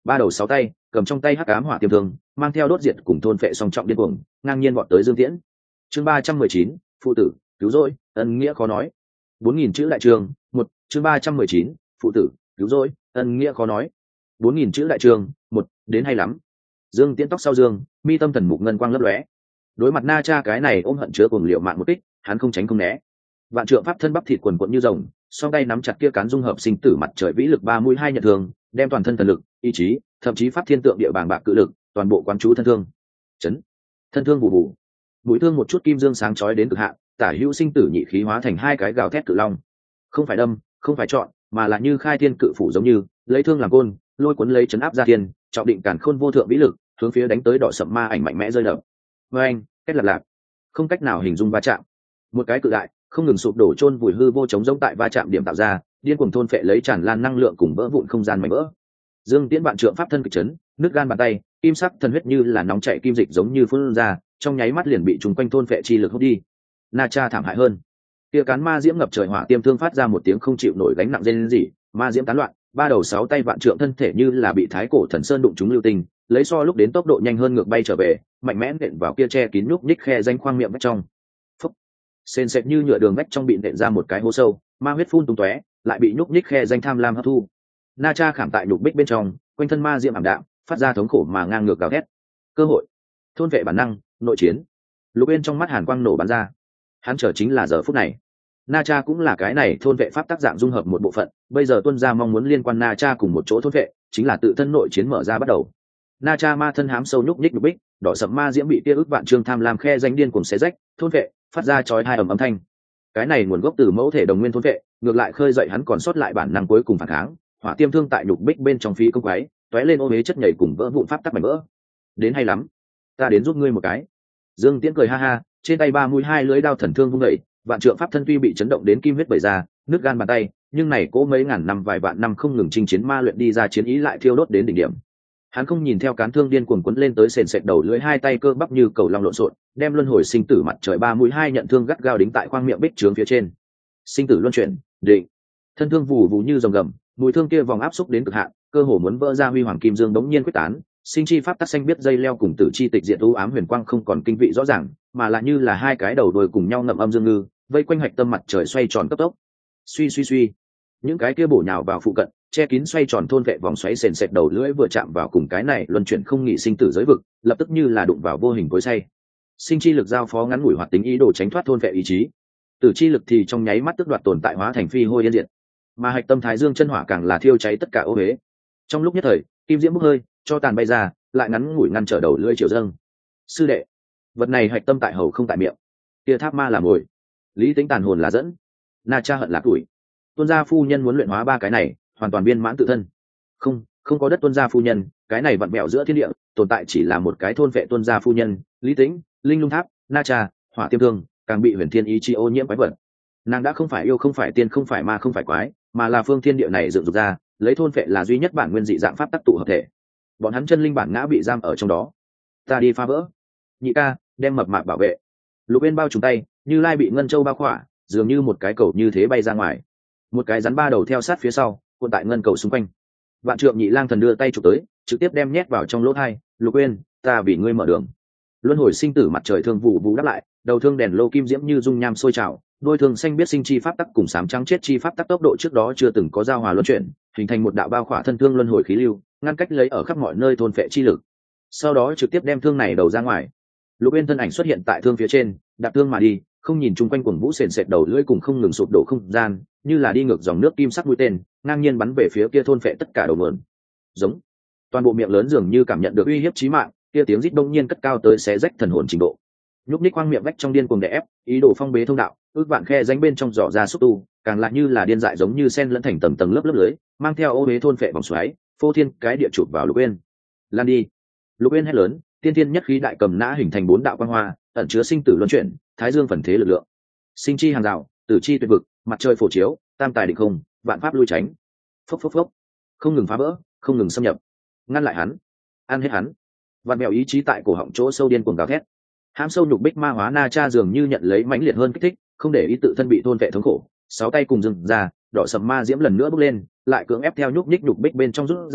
ba đầu sáu tay cầm trong tay hắc ám hỏa tiêm thương, mang theo đốt diệt cùng thôn phệ song trọng điên cuồng, ngang nhiên vọt tới Dương Tiễn. Chương ba trăm mười chín, phụ tử cứu rỗi, ân nghĩa khó nói. Bốn nghìn chữ đại trường, một. Chương ba trăm mười chín, phụ tử cứu rỗi, ân nghĩa khó nói. Bốn nghìn chữ đại trường, một. Đến hay lắm. Dương Tiễn tóc sau dương, mi tâm thần mục ngân quang lấp lóe. Đối mặt Na Cha cái này ôm hận chứa cùng liệu mạng một kích, hắn không tránh không né. Vạn trượng pháp thân bắp thịt quần quận như rồng, song tay nắm chặt kia cán dung hợp sinh tử mặt trời vĩ lực ba mũi hai nhận thường, đem toàn thân thần lực, ý chí, thậm chí pháp thiên tượng địa bàng bạc cự lực, toàn bộ quán chú thân thương. Chấn. Thân thương bù bù. Mũi thương một chút kim dương sáng chói đến cực hạn, tả hữu sinh tử nhị khí hóa thành hai cái gào thét cự long. Không phải đâm, không phải chọn, mà là như khai thiên cự phủ giống như, lấy thương làm côn, lôi cuốn lấy chấn áp ra thiên, trọng định cản khôn vô thượng vĩ lực, hướng phía đánh tới đỏ sậm ma ảnh mạnh mẽ rơi đập. Với anh, cách lật lạc, không cách nào hình dung va chạm. Một cái cự đại, không ngừng sụp đổ chôn vùi hư vô chống giống tại va chạm điểm tạo ra, điên cuồng thôn phệ lấy tràn lan năng lượng cùng vỡ vụn không gian mảnh vỡ. Dương Tiễn vạn trượng pháp thân kịch chấn, nước gan bàn tay, kim sắc thần huyết như là nóng chảy kim dịch giống như phun ra, trong nháy mắt liền bị trùng quanh thôn phệ chi lực hút đi. Na Cha thảm hại hơn. Kia cán ma diễm ngập trời hỏa tiêm thương phát ra một tiếng không chịu nổi gánh nặng rên rỉ, ma diễm tán loạn, ba đầu sáu tay vạn trượng thân thể như là bị thái cổ thần sơn đụng trúng lưu tinh, lấy so lúc đến tốc độ nhanh hơn ngược bay trở về, mạnh mẽ nện vào kia che kín nhúc nhích khe danh khoang miệng vách trong. Phốc. Sền sệt như nhựa đường vách trong bị nện ra một cái hố sâu, ma huyết phun tung tóe, lại bị nhúc nhích khe danh tham lam hấp thu. Na Cha khảm tại nhục bích bên trong, quanh thân ma diễm ảm đạm, phát ra thống khổ mà ngang ngược gào thét. Cơ hội, thôn vệ bản năng, nội chiến. Lục Uyên trong mắt hàn quang nổ bắn ra. Hắn chờ chính là giờ phút này. Na Cha cũng là cái này thôn vệ pháp tác dạng dung hợp một bộ phận, bây giờ tuân gia mong muốn liên quan Na Cha cùng một chỗ thôn vệ, chính là tự thân nội chiến mở ra bắt đầu. Na Cha ma thân hám sâu nhúc nhích nhục bích, đỏ sậm ma diễm bị tia ức vạn trương tham lam khe danh điên cùng xé rách, thôn vệ, phát ra chói hai ầm âm thanh. Cái này nguồn gốc từ mẫu thể đồng nguyên thôn vệ, ngược lại khơi dậy hắn còn sót lại bản năng cuối cùng phản kháng, hỏa tiêm thương tại nhục bích bên trong phi công quái, tóe lên ô hế chất nhảy cùng vỡ vụn pháp tắc mảnh vỡ. Đến hay lắm, ta đến giúp ngươi một cái. Dương Tiễn cười ha ha, trên tay ba mũi hai lưỡi đao thần thương vung dậy, vạn trượng pháp thân tuy bị chấn động đến kim huyết bẩy ra, nước gan bàn tay, nhưng này cố mấy ngàn năm vài vạn năm không ngừng chinh chiến ma luyện đi ra chiến ý lại thiêu đốt đến đỉnh điểm. Hắn không nhìn theo cán thương điên cuồng quấn lên tới sền sệt đầu lưỡi hai tay cơ bắp như cầu long lộn xộn, đem luân hồi sinh tử mặt trời ba mũi hai nhận thương gắt gao đính tại khoang miệng bích trướng phía trên. Sinh tử luân chuyển, định. Thân thương vù vù như rồng gầm, mùi thương kia vòng áp xúc đến cực hạn, cơ hồ muốn vỡ ra huy hoàng kim dương đống nhiên quyết tán, sinh chi pháp tắc xanh biết dây leo cùng tử chi tịch diện u ám huyền quang không còn kinh vị rõ ràng, mà là như là hai cái đầu đuôi cùng nhau ngậm âm dương ngư, vây quanh hạch tâm mặt trời xoay tròn cấp tốc. Suy suy suy, những cái kia bổ nhào vào phụ cận, che kín xoay tròn thôn vệ vòng xoáy sền sệt đầu lưỡi vừa chạm vào cùng cái này luân chuyển không nghỉ sinh tử giới vực, lập tức như là đụng vào vô hình cối xay. Sinh chi lực giao phó ngắn ngủi hoạt tính ý đồ tránh thoát thôn vệ ý chí, tử chi lực thì trong nháy mắt tức đoạt tồn tại hóa thành phi hôi yên diệt, mà hạch tâm thái dương chân hỏa càng là thiêu cháy tất cả ô huế. Trong lúc nhất thời, kim diễm bốc hơi, cho tàn bay ra, lại ngắn ngủi ngăn trở đầu lưỡi chiều dâng. Sư đệ, vật này hạch tâm tại hầu không tại miệng, kia tháp ma là mồi, lý tính tàn hồn là dẫn. Na Cha hận lạc tuổi, tuân gia phu nhân muốn luyện hóa ba cái này, hoàn toàn viên mãn tự thân. Không, không có đất tuân gia phu nhân, cái này vặn vẹo giữa thiên địa, tồn tại chỉ là một cái thôn vệ tuân gia phu nhân, lý tính, linh lung tháp, Na Cha, hỏa tiêm thương, càng bị huyền thiên ý chi ô nhiễm quái vật. Nàng đã không phải yêu, không phải tiên, không phải ma, không phải quái, mà là phương thiên địa này dựng dục ra, lấy thôn vệ là duy nhất bản nguyên dị dạng pháp tắc tụ hợp thể. Bọn hắn chân linh bản ngã bị giam ở trong đó. Ta đi phá vỡ. Nhị ca, đem mập mạp bảo vệ. Lục Uyên bao trùm tay, như lai bị ngân châu bao khỏa, dường như một cái cầu như thế bay ra ngoài. Một cái rắn ba đầu theo sát phía sau, cuộn tại ngân cầu xung quanh. Vạn trượng nhị lang thần đưa tay chụp tới, trực tiếp đem nhét vào trong lỗ hai. Lục Uyên, ta vì ngươi mở đường. Luân hồi sinh tử mặt trời thương vụ vụ đáp lại, đầu thương đèn lô kim diễm như dung nham sôi trào, đôi thương xanh biết sinh chi pháp tắc cùng sám trắng chết chi pháp tắc tốc độ trước đó chưa từng có giao hòa luân chuyển, hình thành một đạo bao khỏa thân thương luân hồi khí lưu, ngăn cách lấy ở khắp mọi nơi thôn phệ chi lực. Sau đó trực tiếp đem thương này đầu ra ngoài. Lục Uyên thân ảnh xuất hiện tại thương phía trên, đạp thương mà đi, không nhìn chung quanh cuồng vũ sền sệt đầu lưỡi cùng không ngừng sụp đổ không gian, như là đi ngược dòng nước kim sắc mũi tên, ngang nhiên bắn về phía kia thôn phệ tất cả đầu mượn. Giống. Toàn bộ miệng lớn dường như cảm nhận được uy hiếp chí mạng, kia tiếng rít đông nhiên cất cao tới xé rách thần hồn trình độ. Nhúc nhích quang miệng vách trong điên cuồng đè ép, ý đồ phong bế thông đạo, ước vạn khe rãnh bên trong dò ra xúc tu, càng lại như là điên dại giống như sen lẫn thành tầng tầng lớp lớp lưới, mang theo ô huế thôn phệ vòng xoáy, phô thiên cái địa chụp vào Lục Uyên. Lan đi. Lục Uyên hét lớn, tiên thiên nhất khí đại cầm nã hình thành bốn đạo quang hoa, ẩn chứa sinh tử luân chuyển, thái dương phần thế lực lượng. Sinh chi hàng rào, tử chi tuyệt vực, mặt trời phổ chiếu, tam tài định không, vạn pháp lui tránh. Phốc phốc phốc. Không ngừng phá vỡ, không ngừng xâm nhập. Ngăn lại hắn, ăn hết hắn. Vạn mèo ý chí tại cổ họng chỗ sâu điên cuồng gào thét. Hãm sâu nhục bích ma hóa Na Cha dường như nhận lấy mãnh liệt hơn kích thích, không để ý tự thân bị thôn vệ thống khổ, sáu tay cùng dừng ra, đỏ sầm ma diễm lần nữa bốc lên, lại cưỡng ép theo nhúc nhích nhục bích bên trong rút ra,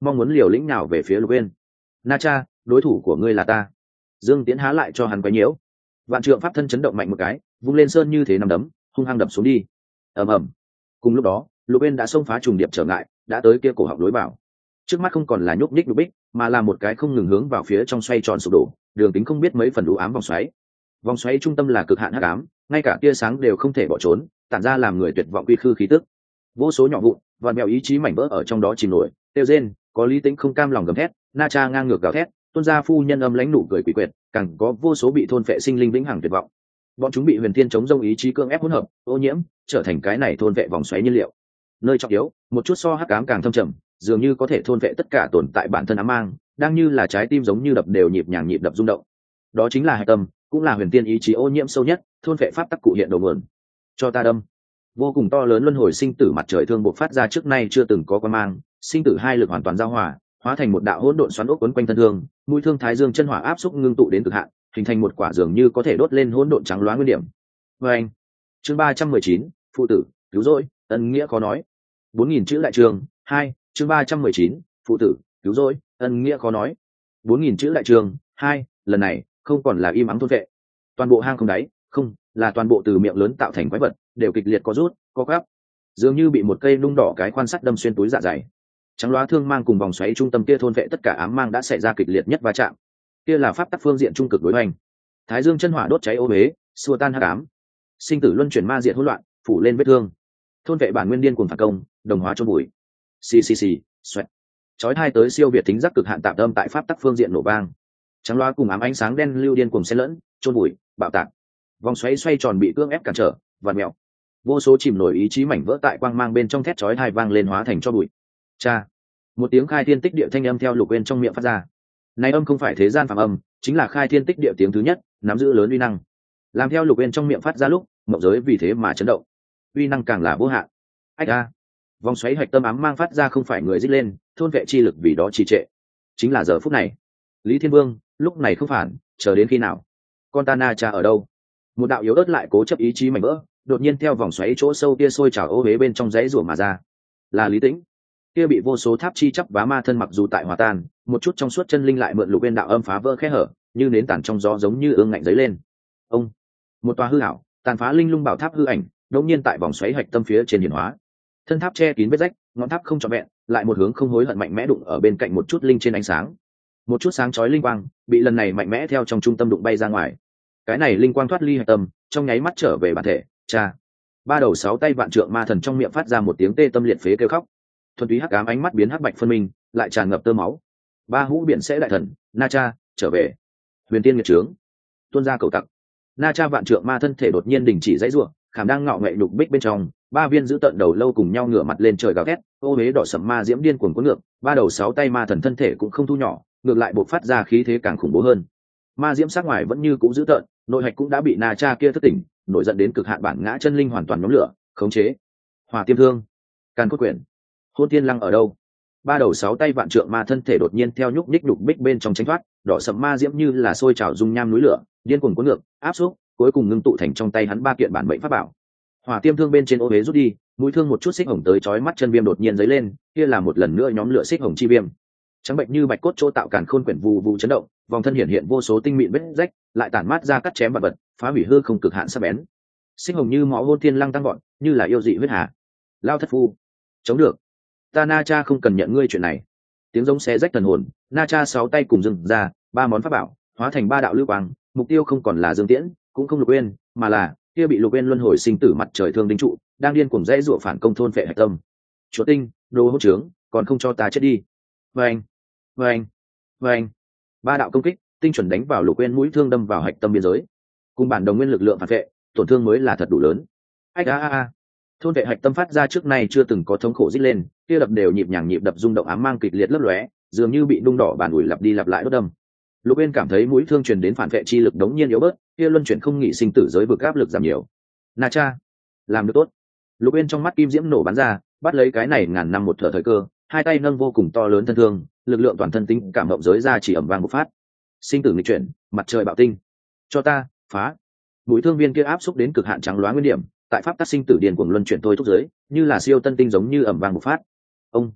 mong muốn liều lĩnh nào về phía Lục Uyên. Na Cha, đối thủ của ngươi là ta. Dương Tiễn há lại cho hắn quấy nhiễu. Vạn trượng pháp thân chấn động mạnh một cái, vung lên sơn như thế nằm đấm, hung hăng đập xuống đi. Ầm ầm. Cùng lúc đó, Lục Uyên đã xông phá trùng điệp trở ngại, đã tới kia cổ họng lối vào. Trước mắt không còn là nhúc nhích nhúc bích, mà là một cái không ngừng hướng vào phía trong xoay tròn sụp đổ, đường kính không biết mấy phần u ám vòng xoáy. Vòng xoáy trung tâm là cực hạn hắc ám, ngay cả tia sáng đều không thể bỏ trốn, tản ra làm người tuyệt vọng quy khư khí tức. Vô số nhỏ vụn và mèo ý chí mảnh vỡ ở trong đó chìm nổi, tiêu rên, có Lý Tĩnh không cam lòng gầm thét, Na Cha ngang ngược gào thét, tuôn ra phu nhân âm lãnh nụ cười quỷ quyệt, càng có vô số bị thôn phệ sinh linh vĩnh hằng tuyệt vọng. Bọn chúng bị huyền thiên chống dông ý chí cưỡng ép hỗn hợp, ô nhiễm, trở thành cái này thôn vệ vòng xoáy nhiên liệu. Nơi trọng yếu, một chút so hắc ám càng thâm trầm, dường như có thể thôn vệ tất cả tồn tại bản thân ám mang, đang như là trái tim giống như đập đều nhịp nhàng nhịp đập rung động. Đó chính là hạch tâm, cũng là huyền tiên ý chí ô nhiễm sâu nhất, thôn vệ pháp tắc cụ hiện đầu nguồn. Cho ta đâm. Vô cùng to lớn luân hồi sinh tử mặt trời thương bộc phát ra trước nay chưa từng có quan mang, sinh tử hai lực hoàn toàn giao hòa, hóa thành một đạo hỗn độn xoắn ốc quấn quanh thân thương, mũi thương thái dương chân hỏa áp xúc ngưng tụ đến cực hạn, hình thành một quả dường như có thể đốt lên hỗn độn trắng loáng nguyên điểm. Và anh, chương ba trăm mười chín, phụ tử, cứu rỗi, ân nghĩa khó nói. Bốn nghìn chữ đại trường, hai, chương ba trăm mười chín, phụ tử, cứu rỗi, ân nghĩa khó nói. Bốn nghìn chữ đại trường, hai, lần này không còn là im ắng thôn vệ. Toàn bộ hang không đáy, không, là toàn bộ từ miệng lớn tạo thành quái vật, đều kịch liệt có rút, co gắp, dường như bị một cây nung đỏ cái quan sắt đâm xuyên túi dạ dày. Trắng loá thương mang cùng vòng xoáy trung tâm kia thôn vệ tất cả ám mang đã xảy ra kịch liệt nhất va chạm. Kia là pháp tắc phương diện trung cực đối hoành. Thái dương chân hỏa đốt cháy ô huế, xua tan hắc ám. Sinh tử luân chuyển ma diệt hỗn loạn, phủ lên vết thương. Thôn vệ bản nguyên điên cuồng phản công, đồng hóa chôn bụi. Xì xì xì, xoẹt. Chói hai tới siêu việt tính giác cực hạn tạm tâm tại pháp tắc phương diện nổ vang. Trắng loá cùng ám ánh sáng đen lưu điên cuồng xen lẫn, chôn bụi, bạo tạc. Vòng xoáy xoay tròn bị cưỡng ép cản trở, vặn mèo. Vô số chìm nổi ý chí mảnh vỡ tại quang mang bên trong thét chói hai vang lên hóa thành cho bụi. Cha. Một tiếng khai thiên tích địa thanh âm theo Lục Uyên trong miệng phát ra. Này âm không phải thế gian phàm âm, chính là khai thiên tích địa tiếng thứ nhất, nắm giữ lớn uy năng. Làm theo Lục Uyên trong miệng phát ra lúc, mộng giới vì thế mà chấn động. Uy năng càng là vô hạn. Ách a. Vòng xoáy hạch tâm ám mang phát ra không phải người rít lên, thôn vệ chi lực vì đó trì trệ. Chính là giờ phút này. Lý Thiên Vương, lúc này không phản, chờ đến khi nào? Con ta Na Cha ở đâu? Một đạo yếu ớt lại cố chấp ý chí mảnh vỡ, đột nhiên theo vòng xoáy chỗ sâu kia sôi trào ô huế bên trong dãy rủa mà ra. Là Lý Tĩnh. Kia bị vô số tháp chi chắp vá ma thân mặc dù tại hòa tan, một chút trong suốt chân linh lại mượn Lục Uyên đạo âm phá vỡ khe hở, như nến tản trong gió giống như ương ngạnh giấy lên. Ông, một tòa hư ảo, tàn phá linh lung bảo tháp hư ảnh, đột nhiên tại vòng xoáy hạch tâm phía trên hiển hóa. Thân tháp che kín vết rách, ngọn tháp không trọn vẹn, lại một hướng không hối hận mạnh mẽ đụng ở bên cạnh một chút linh trên ánh sáng. Một chút sáng chói linh quang, bị lần này mạnh mẽ theo trong trung tâm đụng bay ra ngoài. Cái này linh quang thoát ly hạch tâm, trong nháy mắt trở về bản thể, cha. Ba đầu sáu tay vạn trượng ma thần trong miệng phát ra một tiếng tê tâm liệt phế kêu khóc. Thuần túy hắc ám ánh mắt biến hắc bạch phân minh, lại tràn ngập tơ máu. Ba hũ biển sẽ đại thần, Na Cha trở về. Huyền tiên nghiệt trướng, tuôn ra cầu tặc. Na Cha vạn trượng ma thân thể đột nhiên đình chỉ dãy rủa, khảm đang ngọ nghệ nhục bích bên trong, ba viên giữ tận đầu lâu cùng nhau ngửa mặt lên trời gào thét, ô huế đỏ sẫm ma diễm điên cuồng cuốn ngược, ba đầu sáu tay ma thần thân thể cũng không thu nhỏ, ngược lại bộc phát ra khí thế càng khủng bố hơn. Ma diễm sắc ngoài vẫn như cũ giữ tận, nội hạch cũng đã bị Na Cha kia thức tỉnh, nổi giận đến cực hạn bản ngã chân linh hoàn toàn nhóm lửa, khống chế. Hỏa tiêm thương, càn cốt quyển, hôn thiên lăng ở đâu? Ba đầu sáu tay vạn trượng ma thân thể đột nhiên theo nhúc nhích nhục bích bên trong tránh thoát, đỏ sẫm ma diễm như là sôi trào dung nham núi lửa, điên cuồng cuốn ngược, áp xúc, cuối cùng ngưng tụ thành trong tay hắn ba kiện bản mệnh pháp bảo. Hỏa tiêm thương bên trên ô huế rút đi, mũi thương một chút xích hồng tới chói mắt chân viêm đột nhiên dấy lên, kia là một lần nữa nhóm lửa xích hồng chi viêm. Trắng bệnh như bạch cốt chỗ tạo càn khôn quyển vù vù chấn động, vòng thân hiện hiện vô số tinh mịn vết rách, lại tản mát ra cắt chém vật vật, phá hủy hư không cực hạn sắc bén. Xích hồng như máu hôn thiên lăng tăng gọn, như là yêu dị huyết hà. Lao thất phu, chống được. Ta Na Cha không cần nhận ngươi chuyện này. Tiếng giống xé rách thần hồn, Na Cha sáu tay cùng dừng ra, ba món pháp bảo hóa thành ba đạo lưu quang, mục tiêu không còn là Dương Tiễn, cũng không Lục Uyên, mà là kia bị Lục Uyên luân hồi sinh tử mặt trời thương đinh trụ, đang điên cuồng dãy rủa phản công thôn vệ hạch tâm. Chúa tinh, đồ hỗn trướng, còn không cho ta chết đi. Vâng, vâng, vâng. Ba đạo công kích, tinh chuẩn đánh vào Lục Uyên mũi thương đâm vào hạch tâm biên giới. Cùng bản đồng nguyên lực lượng phản vệ, tổn thương mới là thật đủ lớn. Ách a a a. Thôn vệ hạch tâm phát ra trước nay chưa từng có thống khổ rít lên, kia đập đều nhịp nhàng nhịp đập rung động ám mang kịch liệt lấp lóe, dường như bị đung đỏ bàn ủi lặp đi lặp lại đốt đâm. Lục Uyên cảm thấy mũi thương truyền đến phản vệ chi lực đống nhiên yếu bớt, kia luân chuyển không nghị sinh tử giới vực áp lực giảm nhiều. Na Cha, làm được tốt. Lục Uyên trong mắt kim diễm nổ bắn ra, bắt lấy cái này ngàn năm một thở thời cơ, hai tay nâng vô cùng to lớn thân thương, lực lượng toàn thân tính cảm động giới ra chỉ ầm vang một phát. Sinh tử nghịch chuyển, mặt trời bạo tinh. Cho ta, phá. Mũi thương viên kia áp xúc đến cực hạn trắng loá nguyên điểm, tại pháp tắc sinh tử điền cuồng luân chuyển thôi thúc giới, như là siêu tân tinh giống như ầm vang một phát. Ông,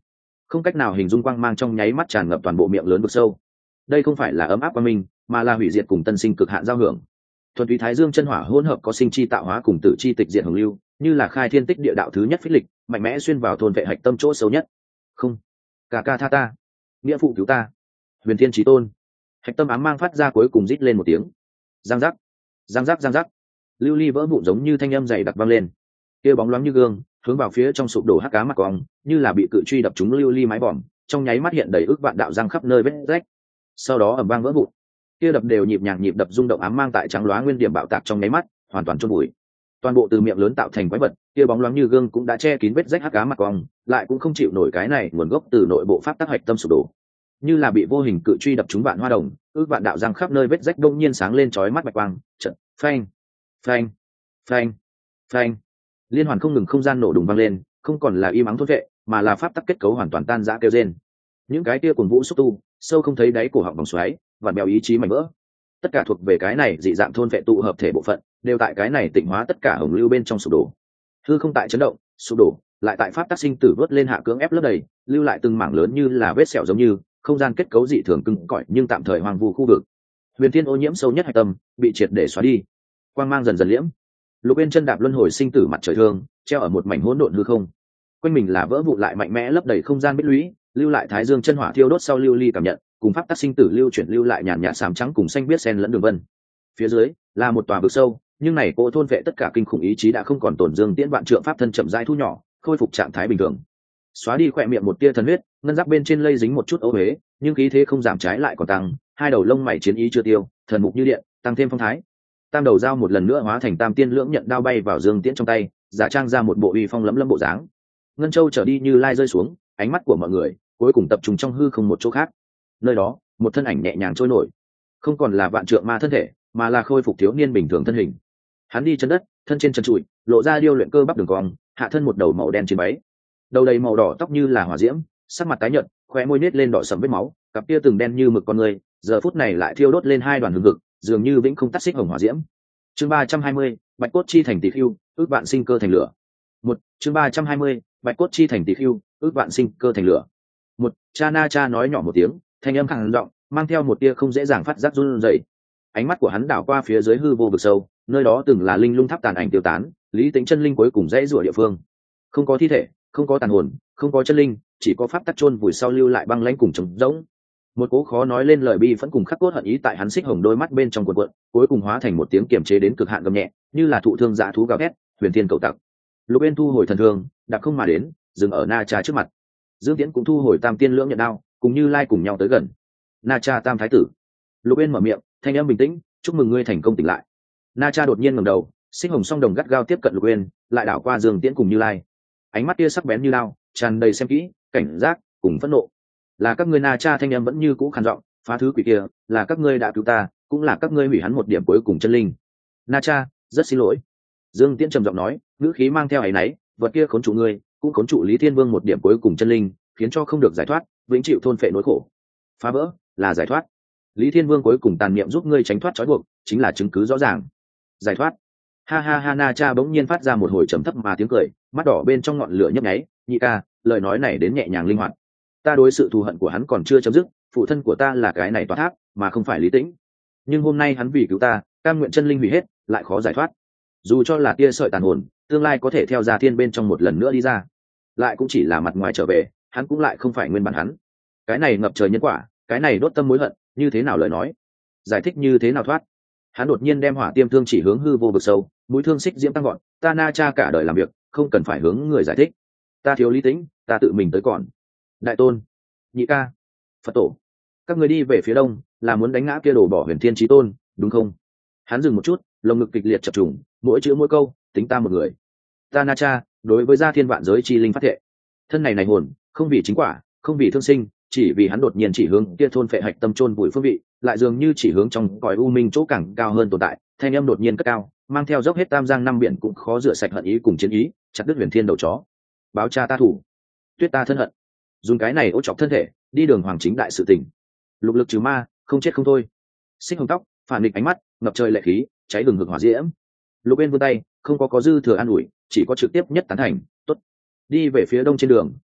không cách nào hình dung quang mang trong nháy mắt tràn ngập toàn bộ miệng lớn vực sâu. Đây không phải là ấm áp qua mình, mà là hủy diệt cùng tân sinh cực hạn giao hưởng. Thuần túy thái dương chân hỏa hỗn hợp có sinh chi tạo hóa cùng tử chi tịch diệt hồng lưu, như là khai thiên tích địa đạo thứ nhất phích lịch, mạnh mẽ xuyên vào thôn vệ hạch tâm chỗ sâu nhất. Không, ca ca tha ta, nghĩa phụ cứu ta, huyền thiên chí tôn. Hạch tâm ám mang phát ra cuối cùng rít lên một tiếng. Giang giác, giang giác, giang giác, lưu ly vỡ vụn giống như thanh âm dày đặc vang lên. Kia bóng loáng như gương, hướng vào phía trong sụp đổ hắc cá mặt cong, như là bị cự truy đập trúng lưu ly mái vòm, trong nháy mắt hiện đầy ước vạn đạo răng khắp nơi vết rách. Sau đó ầm vang vỡ vụn. Kia đập đều nhịp nhàng nhịp đập rung động ám mang tại trắng loá nguyên điểm bạo tạc trong nháy mắt, hoàn toàn chôn bụi. Toàn bộ từ miệng lớn tạo thành quái vật, kia bóng loáng như gương cũng đã che kín vết rách hắc cá mặt cong, lại cũng không chịu nổi cái này nguồn gốc từ nội bộ pháp tác hạch tâm sụp đổ. Như là bị vô hình cự truy đập trúng vạn hoa đồng, ước vạn đạo răng khắp nơi vết rách đông nhiên sáng lên chói mắt bạch quang, trận, phanh, phanh, phanh, phanh. Liên hoàn không ngừng không gian nổ đùng vang lên, không còn là im ắng thốt vệ, mà là pháp tắc kết cấu hoàn toàn tan rã kêu rên. Những cái kia cuồng vũ xúc tu, sâu không thấy đáy cổ họng vòng xoáy, vặn bèo ý chí mảnh vỡ. Tất cả thuộc về cái này dị dạng thôn vệ tụ hợp thể bộ phận, đều tại cái này tịnh hóa tất cả hồng lưu bên trong sụp đổ. Hư không tại chấn động, sụp đổ, lại tại pháp tắc sinh tử vớt lên hạ cưỡng ép lấp đầy, lưu lại từng mảng lớn như là vết sẹo giống như, không gian kết cấu dị thường cứng cỏi nhưng tạm thời hoang vu khu vực. Huyền thiên ô nhiễm sâu nhất hạch tâm, bị triệt để xóa đi. Quang mang dần dần liễm. Lục bên chân đạp luân hồi sinh tử mặt trời thương, treo ở một mảnh hỗn độn hư không. Quanh mình là vỡ vụn lại mạnh mẽ lấp đầy không gian bích lũy, lưu lại thái dương chân hỏa thiêu đốt sau lưu ly cảm nhận, cùng pháp tắc sinh tử lưu chuyển lưu lại nhàn nhạt xám trắng cùng xanh biết xen lẫn đường vân. Phía dưới là một tòa vực sâu, nhưng này cô thôn vệ tất cả kinh khủng ý chí đã không còn tổn dương tiễn vạn trượng pháp thân chậm rãi thu nhỏ, khôi phục trạng thái bình thường. Xóa đi khỏe miệng một tia thần huyết, ngân giáp bên trên lây dính một chút ấu huế, nhưng khí thế không giảm trái lại còn tăng, hai đầu lông mày chiến ý chưa tiêu, thần mục như điện, tăng thêm phong thái. Tam đầu dao một lần nữa hóa thành tam tiên lưỡng nhận đao bay vào dương tiễn trong tay, giả trang ra một bộ uy phong lẫm lẫm bộ dáng. Ngân châu trở đi như lai rơi xuống, ánh mắt của mọi người cuối cùng tập trung trong hư không một chỗ khác. Nơi đó, một thân ảnh nhẹ nhàng trôi nổi, không còn là vạn trượng ma thân thể, mà là khôi phục thiếu niên bình thường thân hình. Hắn đi chân đất, thân trên chân trụi, lộ ra điêu luyện cơ bắp đường cong, hạ thân một đầu màu đen trên váy, đầu đầy màu đỏ tóc như là hỏa diễm, sắc mặt tái nhợt, khóe môi nết lên đỏ sẫm vết máu, cặp kia từng đen như mực con người, giờ phút này lại thiêu đốt lên hai đoàn hừng hực, dường như vĩnh không tắt xích hồng hỏa diễm. Chương ba trăm hai mươi, bạch cốt chi thành tỷ khưu, ước vạn sinh cơ thành lửa. Một, chương ba trăm hai mươi, bạch cốt chi thành tỷ khưu, ước vạn sinh cơ thành lửa. Một, cha na cha nói nhỏ một tiếng, thanh âm khàn giọng, mang theo một tia không dễ dàng phát giác run rẩy. Ánh mắt của hắn đảo qua phía dưới hư vô vực sâu, nơi đó từng là linh lung tháp tàn ảnh tiêu tán, lý tính chân linh cuối cùng dãy rủa địa phương. Không có thi thể, không có tàn hồn, không có chân linh, chỉ có pháp tắc chôn vùi sau lưu lại băng lãnh cùng trống rỗng. Một cố khó nói lên lời bi vẫn cùng khắc cốt hận ý tại hắn xích hồng đôi mắt bên trong cuộn cuộn, cuối cùng hóa thành một tiếng kiềm chế đến cực hạn gầm nhẹ, như là thụ thương dã thú gào thét, huyền thiên cầu tặc. Lục Bên thu hồi thần thương, đạp không mà đến, dừng ở Na Cha trước mặt. Dương Tiễn cũng thu hồi tam tiên lưỡng nhận đao, cùng Như Lai cùng nhau tới gần. Na Cha tam thái tử. Lục Bên mở miệng, thanh âm bình tĩnh, chúc mừng ngươi thành công tỉnh lại. Na Cha đột nhiên ngẩng đầu, xích hồng song đồng gắt gao tiếp cận Lục Bên, lại đảo qua Dương Tiễn cùng Như Lai. Ánh mắt kia sắc bén như lao, tràn đầy xem kỹ, cảnh giác cùng phẫn nộ. Là các ngươi. Na Cha thanh âm vẫn như cũ khàn giọng, phá thứ quỷ kia, là các ngươi đã cứu ta, cũng là các ngươi hủy hắn một điểm cuối cùng chân linh. Na Cha, rất xin lỗi. Dương Tiễn trầm giọng nói, ngữ khí mang theo áy náy, vật kia khốn trụ ngươi, cũng khốn trụ Lý Thiên Vương một điểm cuối cùng chân linh, khiến cho không được giải thoát, vĩnh chịu thôn phệ nỗi khổ. Phá vỡ là giải thoát. Lý Thiên Vương cuối cùng tàn niệm giúp ngươi tránh thoát trói buộc, chính là chứng cứ rõ ràng. Giải thoát. Ha ha ha. Na Cha bỗng nhiên phát ra một hồi trầm thấp mà tiếng cười, mắt đỏ bên trong ngọn lửa nhấp nháy. Nhị ca, lời nói này đến nhẹ nhàng linh hoạt. Ta đối sự thù hận của hắn còn chưa chấm dứt, phụ thân của ta là cái này toát thác, mà không phải Lý Tĩnh. Nhưng hôm nay hắn vì cứu ta, cam nguyện chân linh hủy hết, lại khó giải thoát. Dù cho là tia sợi tàn hồn, tương lai có thể theo gia thiên bên trong một lần nữa đi ra, lại cũng chỉ là mặt ngoài trở về, hắn cũng lại không phải nguyên bản hắn. Cái này ngập trời nhân quả, cái này đốt tâm mối hận, như thế nào lời nói, giải thích như thế nào thoát. Hắn đột nhiên đem hỏa tiêm thương chỉ hướng hư vô vực sâu, mũi thương xích diễm tăng gọn. Ta Na Cha cả đời làm việc, không cần phải hướng người giải thích. Ta thiếu Lý Tĩnh, ta tự mình tới còn. Đại tôn, nhị ca, Phật tổ, các người đi về phía đông, là muốn đánh ngã kia đổ bỏ huyền thiên chí tôn, đúng không? Hắn dừng một chút, lồng ngực kịch liệt chập trùng, mỗi chữ mỗi câu tính ta một người. Ta Na Cha đối với gia thiên vạn giới chi linh phát thệ, thân này này hồn không vì chính quả, không vì thương sinh, chỉ vì hắn đột nhiên chỉ hướng kia thôn phệ hạch tâm chôn vùi phương vị, lại dường như chỉ hướng trong cõi u minh chỗ càng cao hơn tồn tại. Thanh âm đột nhiên cất cao, mang theo dốc hết tam giang năm biển cũng khó rửa sạch hận ý cùng chiến ý, chặt đứt huyền thiên đầu chó. Báo cha ta thủ, tuyết ta thân hận, dùng cái này ô chọc thân thể đi đường hoàng chính đại sự tình. Lục lực trừ ma, không chết không thôi. Xích hồng tóc, phản nghịch ánh mắt, ngập trời lệ khí, cháy gừng hực hỏa diễm. Lục Bên vươn tay, không có có dư thừa an ủi, chỉ có trực tiếp nhất tán thành. Tốt, đi về phía đông trên đường,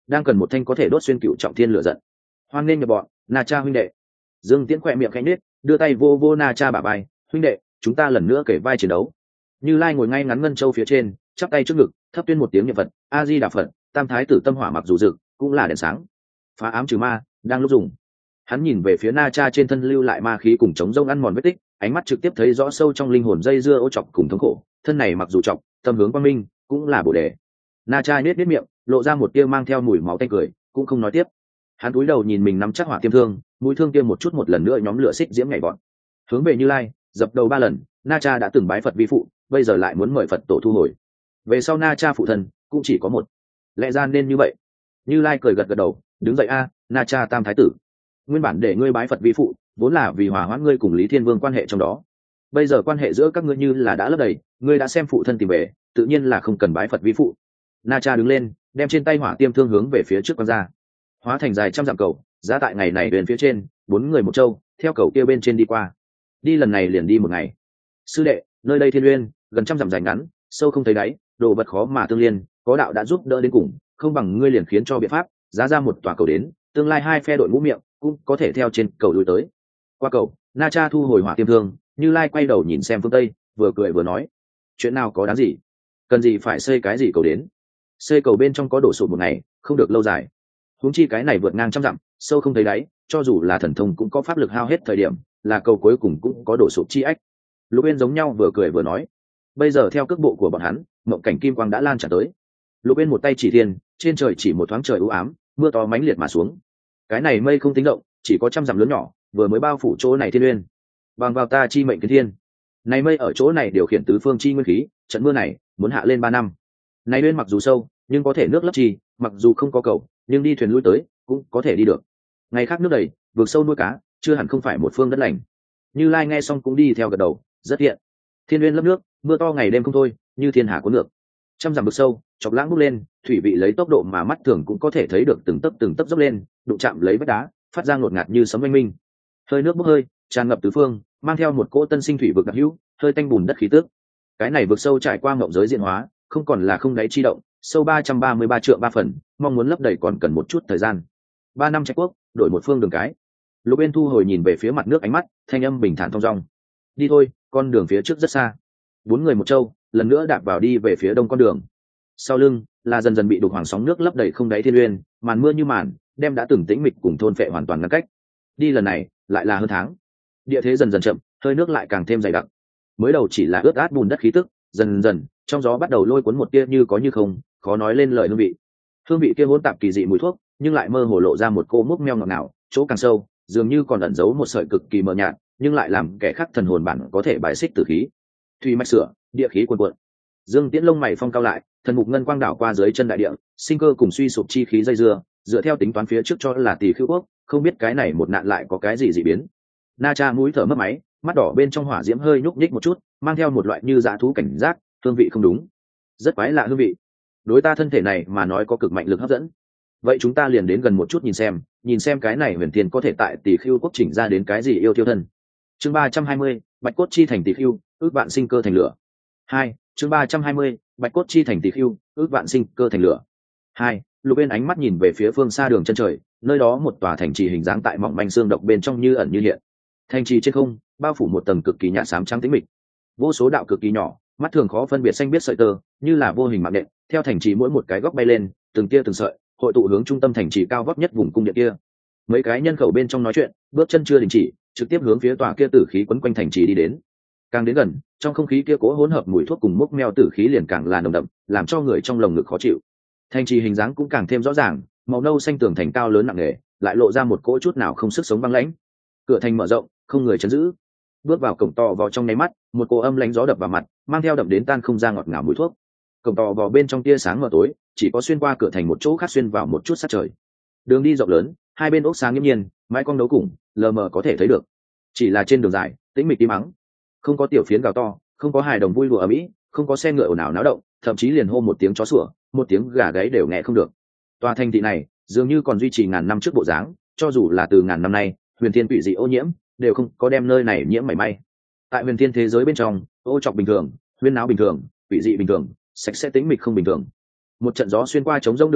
đang cần một thanh có thể đốt xuyên cựu trọng thiên lửa giận. Hoan nghênh nhập bọn, Na Cha huynh đệ. Dương Tiễn khỏe miệng khẽ nhếch, đưa tay vô vô Na Cha bả vai, huynh đệ, chúng ta lần nữa kể vai chiến đấu. Như Lai ngồi ngay ngắn ngân châu phía trên, chắp tay trước ngực, thấp tuyên một tiếng niệm Phật, A Di Đà Phật, Tam Thái Tử tâm hỏa mặc dù rực, cũng là đèn sáng. Phá ám trừ ma, đang lúc dùng. Hắn nhìn về phía Na Cha trên thân lưu lại ma khí cùng chống rông ăn mòn vết tích, ánh mắt trực tiếp thấy rõ sâu trong linh hồn dây dưa ô chọc cùng thống khổ, thân này mặc dù chọc, tâm hướng quang minh, cũng là bổ đề. Na Cha nhếch nhếch miệng, lộ ra một tia mang theo mùi máu tanh cười, cũng không nói tiếp. Hắn cúi đầu nhìn mình nắm chắc hỏa tiêm thương, mũi thương kia một chút một lần nữa nhóm lửa xích diễm nhảy vọt. Hướng về Như Lai, dập đầu ba lần, Na Cha đã từng bái Phật vi phụ, bây giờ lại muốn mời Phật tổ thu hồi. Về sau Na Cha phụ thần cũng chỉ có một. Lẽ ra nên như vậy. Như Lai cười gật gật đầu, đứng dậy a, Na Cha Tam Thái Tử. Nguyên bản để ngươi bái Phật vi phụ, vốn là vì hòa hoãn ngươi cùng Lý Thiên Vương quan hệ trong đó. Bây giờ quan hệ giữa các ngươi như là đã lấp đầy, ngươi đã xem phụ thân tìm về, tự nhiên là không cần bái Phật vi phụ. Na Cha đứng lên, đem trên tay hỏa tiêm thương hướng về phía trước quăng ra, hóa thành dài trăm dặm cầu, giá tại ngày này bên phía trên, bốn người một châu, theo cầu kia bên trên đi qua. Đi lần này liền đi một ngày. Sư đệ, nơi đây thiên uyên, gần trăm dặm dài ngắn, sâu không thấy đáy, đồ vật khó mà tương liên, có đạo đã giúp đỡ đến cùng, không bằng ngươi liền khiến cho biện pháp, giá ra một tòa cầu đến, tương lai hai phe đội ngũ miệng cũng có thể theo trên cầu lui tới. Qua cầu, Na Cha thu hồi hỏa tiêm thương, Như Lai quay đầu nhìn xem phương tây, vừa cười vừa nói, chuyện nào có đáng gì, cần gì phải xây cái gì cầu đến, xây cầu bên trong có đổ sụp một ngày, không được lâu dài. Huống chi cái này vượt ngang trăm dặm, sâu không thấy đáy, cho dù là thần thông cũng có pháp lực hao hết thời điểm, là cầu cuối cùng cũng có đổ sụp chi ách. Lục Uyên giống nhau vừa cười vừa nói, bây giờ theo cước bộ của bọn hắn, mộng cảnh kim quang đã lan tràn tới. Lục Uyên một tay chỉ thiên, trên trời chỉ một thoáng trời u ám, mưa to mãnh liệt mà xuống. Cái này mây không tính động, chỉ có trăm dặm lớn nhỏ, vừa mới bao phủ chỗ này thiên uyên. Bằng vào ta chi mệnh kiến thiên, này mây ở chỗ này điều khiển tứ phương chi nguyên khí, trận mưa này muốn hạ lên ba năm. Này uyên mặc dù sâu, nhưng có thể nước lấp chi, mặc dù không có cầu, nhưng đi thuyền lui tới cũng có thể đi được. Ngày khác nước đầy, vượt sâu nuôi cá, chưa hẳn không phải một phương đất lành. Như Lai nghe xong cũng đi theo gật đầu, rất thiện. Thiên uyên lấp nước, mưa to ngày đêm không thôi, như thiên hà cuốn ngược. Trăm dặm vực sâu, chọc lãng bốc lên, thủy vị lấy tốc độ mà mắt thường cũng có thể thấy được từng tấc từng tấc dốc lên, đụng chạm lấy vách đá, phát ra ngột ngạt như sấm oanh minh. Hơi nước bốc hơi, tràn ngập tứ phương, mang theo một cỗ tân sinh thủy vực đặc hữu, hơi tanh bùn đất khí tức. Cái này vực sâu trải qua ngộng giới diễn hóa, không còn là không đáy chi động, sâu ba trăm ba mươi ba trượng ba phần, mong muốn lấp đầy còn cần một chút thời gian. Ba năm trạch quốc, đổi một phương đường cái. Lục Uyên thu hồi nhìn về phía mặt nước, ánh mắt thanh âm bình thản thong dong. Đi thôi, con đường phía trước rất xa. Bốn người một châu, lần nữa đạp vào đi về phía đông con đường. Sau lưng là dần dần bị đục hoàng sóng nước lấp đầy không đáy thiên uyên, màn mưa như màn, đem đã từng tĩnh mịch cùng thôn phệ hoàn toàn ngăn cách. Đi lần này lại là hơn tháng. Địa thế dần dần chậm, hơi nước lại càng thêm dày đặc. Mới đầu chỉ là ướt át bùn đất khí tức, dần dần trong gió bắt đầu lôi cuốn một tia như có như không, khó nói lên lời hương vị. Hương vị kia hỗn tạp kỳ dị mùi thuốc, nhưng lại mơ hồ lộ ra một cô múc meo ngọt ngào, chỗ càng sâu, dường như còn ẩn giấu một sợi cực kỳ mờ nhạt, nhưng lại làm kẻ khác thần hồn bản có thể bài xích tử khí. Thủy mạch sửa, địa khí cuồn cuộn. Dương Tiễn lông mày phong cao lại, thần mục ngân quang đảo qua dưới chân đại địa, sinh cơ cùng suy sụp chi khí dây dưa, dựa theo tính toán phía trước cho là Tỳ Khưu quốc, không biết cái này một nạn lại có cái gì dị biến. Na Cha mũi thở mất máy, mắt đỏ bên trong hỏa diễm hơi nhúc nhích một chút, mang theo một loại như dã thú cảnh giác, hương vị không đúng, rất quái lạ hương vị. Đối ta thân thể này mà nói có cực mạnh lực hấp dẫn. Vậy chúng ta liền đến gần một chút nhìn xem, nhìn xem cái này huyền thiên có thể tại Tỳ Khưu quốc chỉnh ra đến cái gì yêu tiêu thân. Chương ba trăm hai mươi, Bạch cốt chi thành Tỳ Khưu, ước vạn sinh cơ thành lửa. Hai, chương ba trăm hai mươi, Bạch cốt chi thành Tỳ Khưu, ước vạn sinh cơ thành lửa. Hai, Lục Uyên ánh mắt nhìn về phía phương xa đường chân trời, nơi đó một tòa thành trì hình dáng tại mỏng manh xương độc bên trong như ẩn như hiện. Thành trì trên không bao phủ một tầng cực kỳ nhạt xám trắng tĩnh mịch, vô số đạo cực kỳ nhỏ, mắt thường khó phân biệt xanh biết sợi tơ, như là vô hình mạng nện, theo thành trì mỗi một cái góc bay lên, từng tia từng sợi, hội tụ hướng trung tâm thành trì cao vóc nhất vùng cung điện kia. Mấy cái nhân khẩu bên trong nói chuyện, bước chân chưa đình chỉ, trực tiếp hướng phía tòa kia tử khí quấn quanh thành trì đi đến. Càng đến gần, trong không khí kia cố hỗn hợp mùi thuốc cùng mốc meo tử khí liền càng là nồng đậm, làm cho người trong lồng ngực khó chịu. Thành trì hình dáng cũng càng thêm rõ ràng, màu nâu xanh tường thành cao lớn nặng nề, lại lộ ra một cỗ chút nào không sức sống băng lãnh. Cửa thành mở rộng, không người chấn giữ. Bước vào cổng to vào trong nháy mắt, một cỗ âm lãnh gió đập vào mặt, mang theo đậm đến tan không ra ngọt ngào mùi thuốc. Cổng to vào bên trong tia sáng mờ tối, chỉ có xuyên qua cửa thành một chỗ khác xuyên vào một chút sát trời. Đường đi rộng lớn, hai bên ốc sáng nghiêm nhiên, mái cong đấu cùng, lờ mờ có thể thấy được. Chỉ là trên đường dài, tĩnh mịch im ắng, không có tiểu phiến gào to, không có hài đồng vui đùa ở mỹ, không có xe ngựa ồn ào náo động, thậm chí liền hô một tiếng chó sủa, một tiếng gà gáy đều nghe không được. Tòa thành thị này dường như còn duy trì ngàn năm trước bộ dáng, cho dù là từ ngàn năm nay, huyền thiên quỷ dị ô nhiễm đều không có đem nơi này nhiễm mảy may. Tại huyền thiên thế giới bên trong, ô trọc bình thường, huyên náo bình thường, quỷ dị bình thường, sạch sẽ tĩnh mịch không bình thường. Một trận gió xuyên qua trống rỗng đường phố,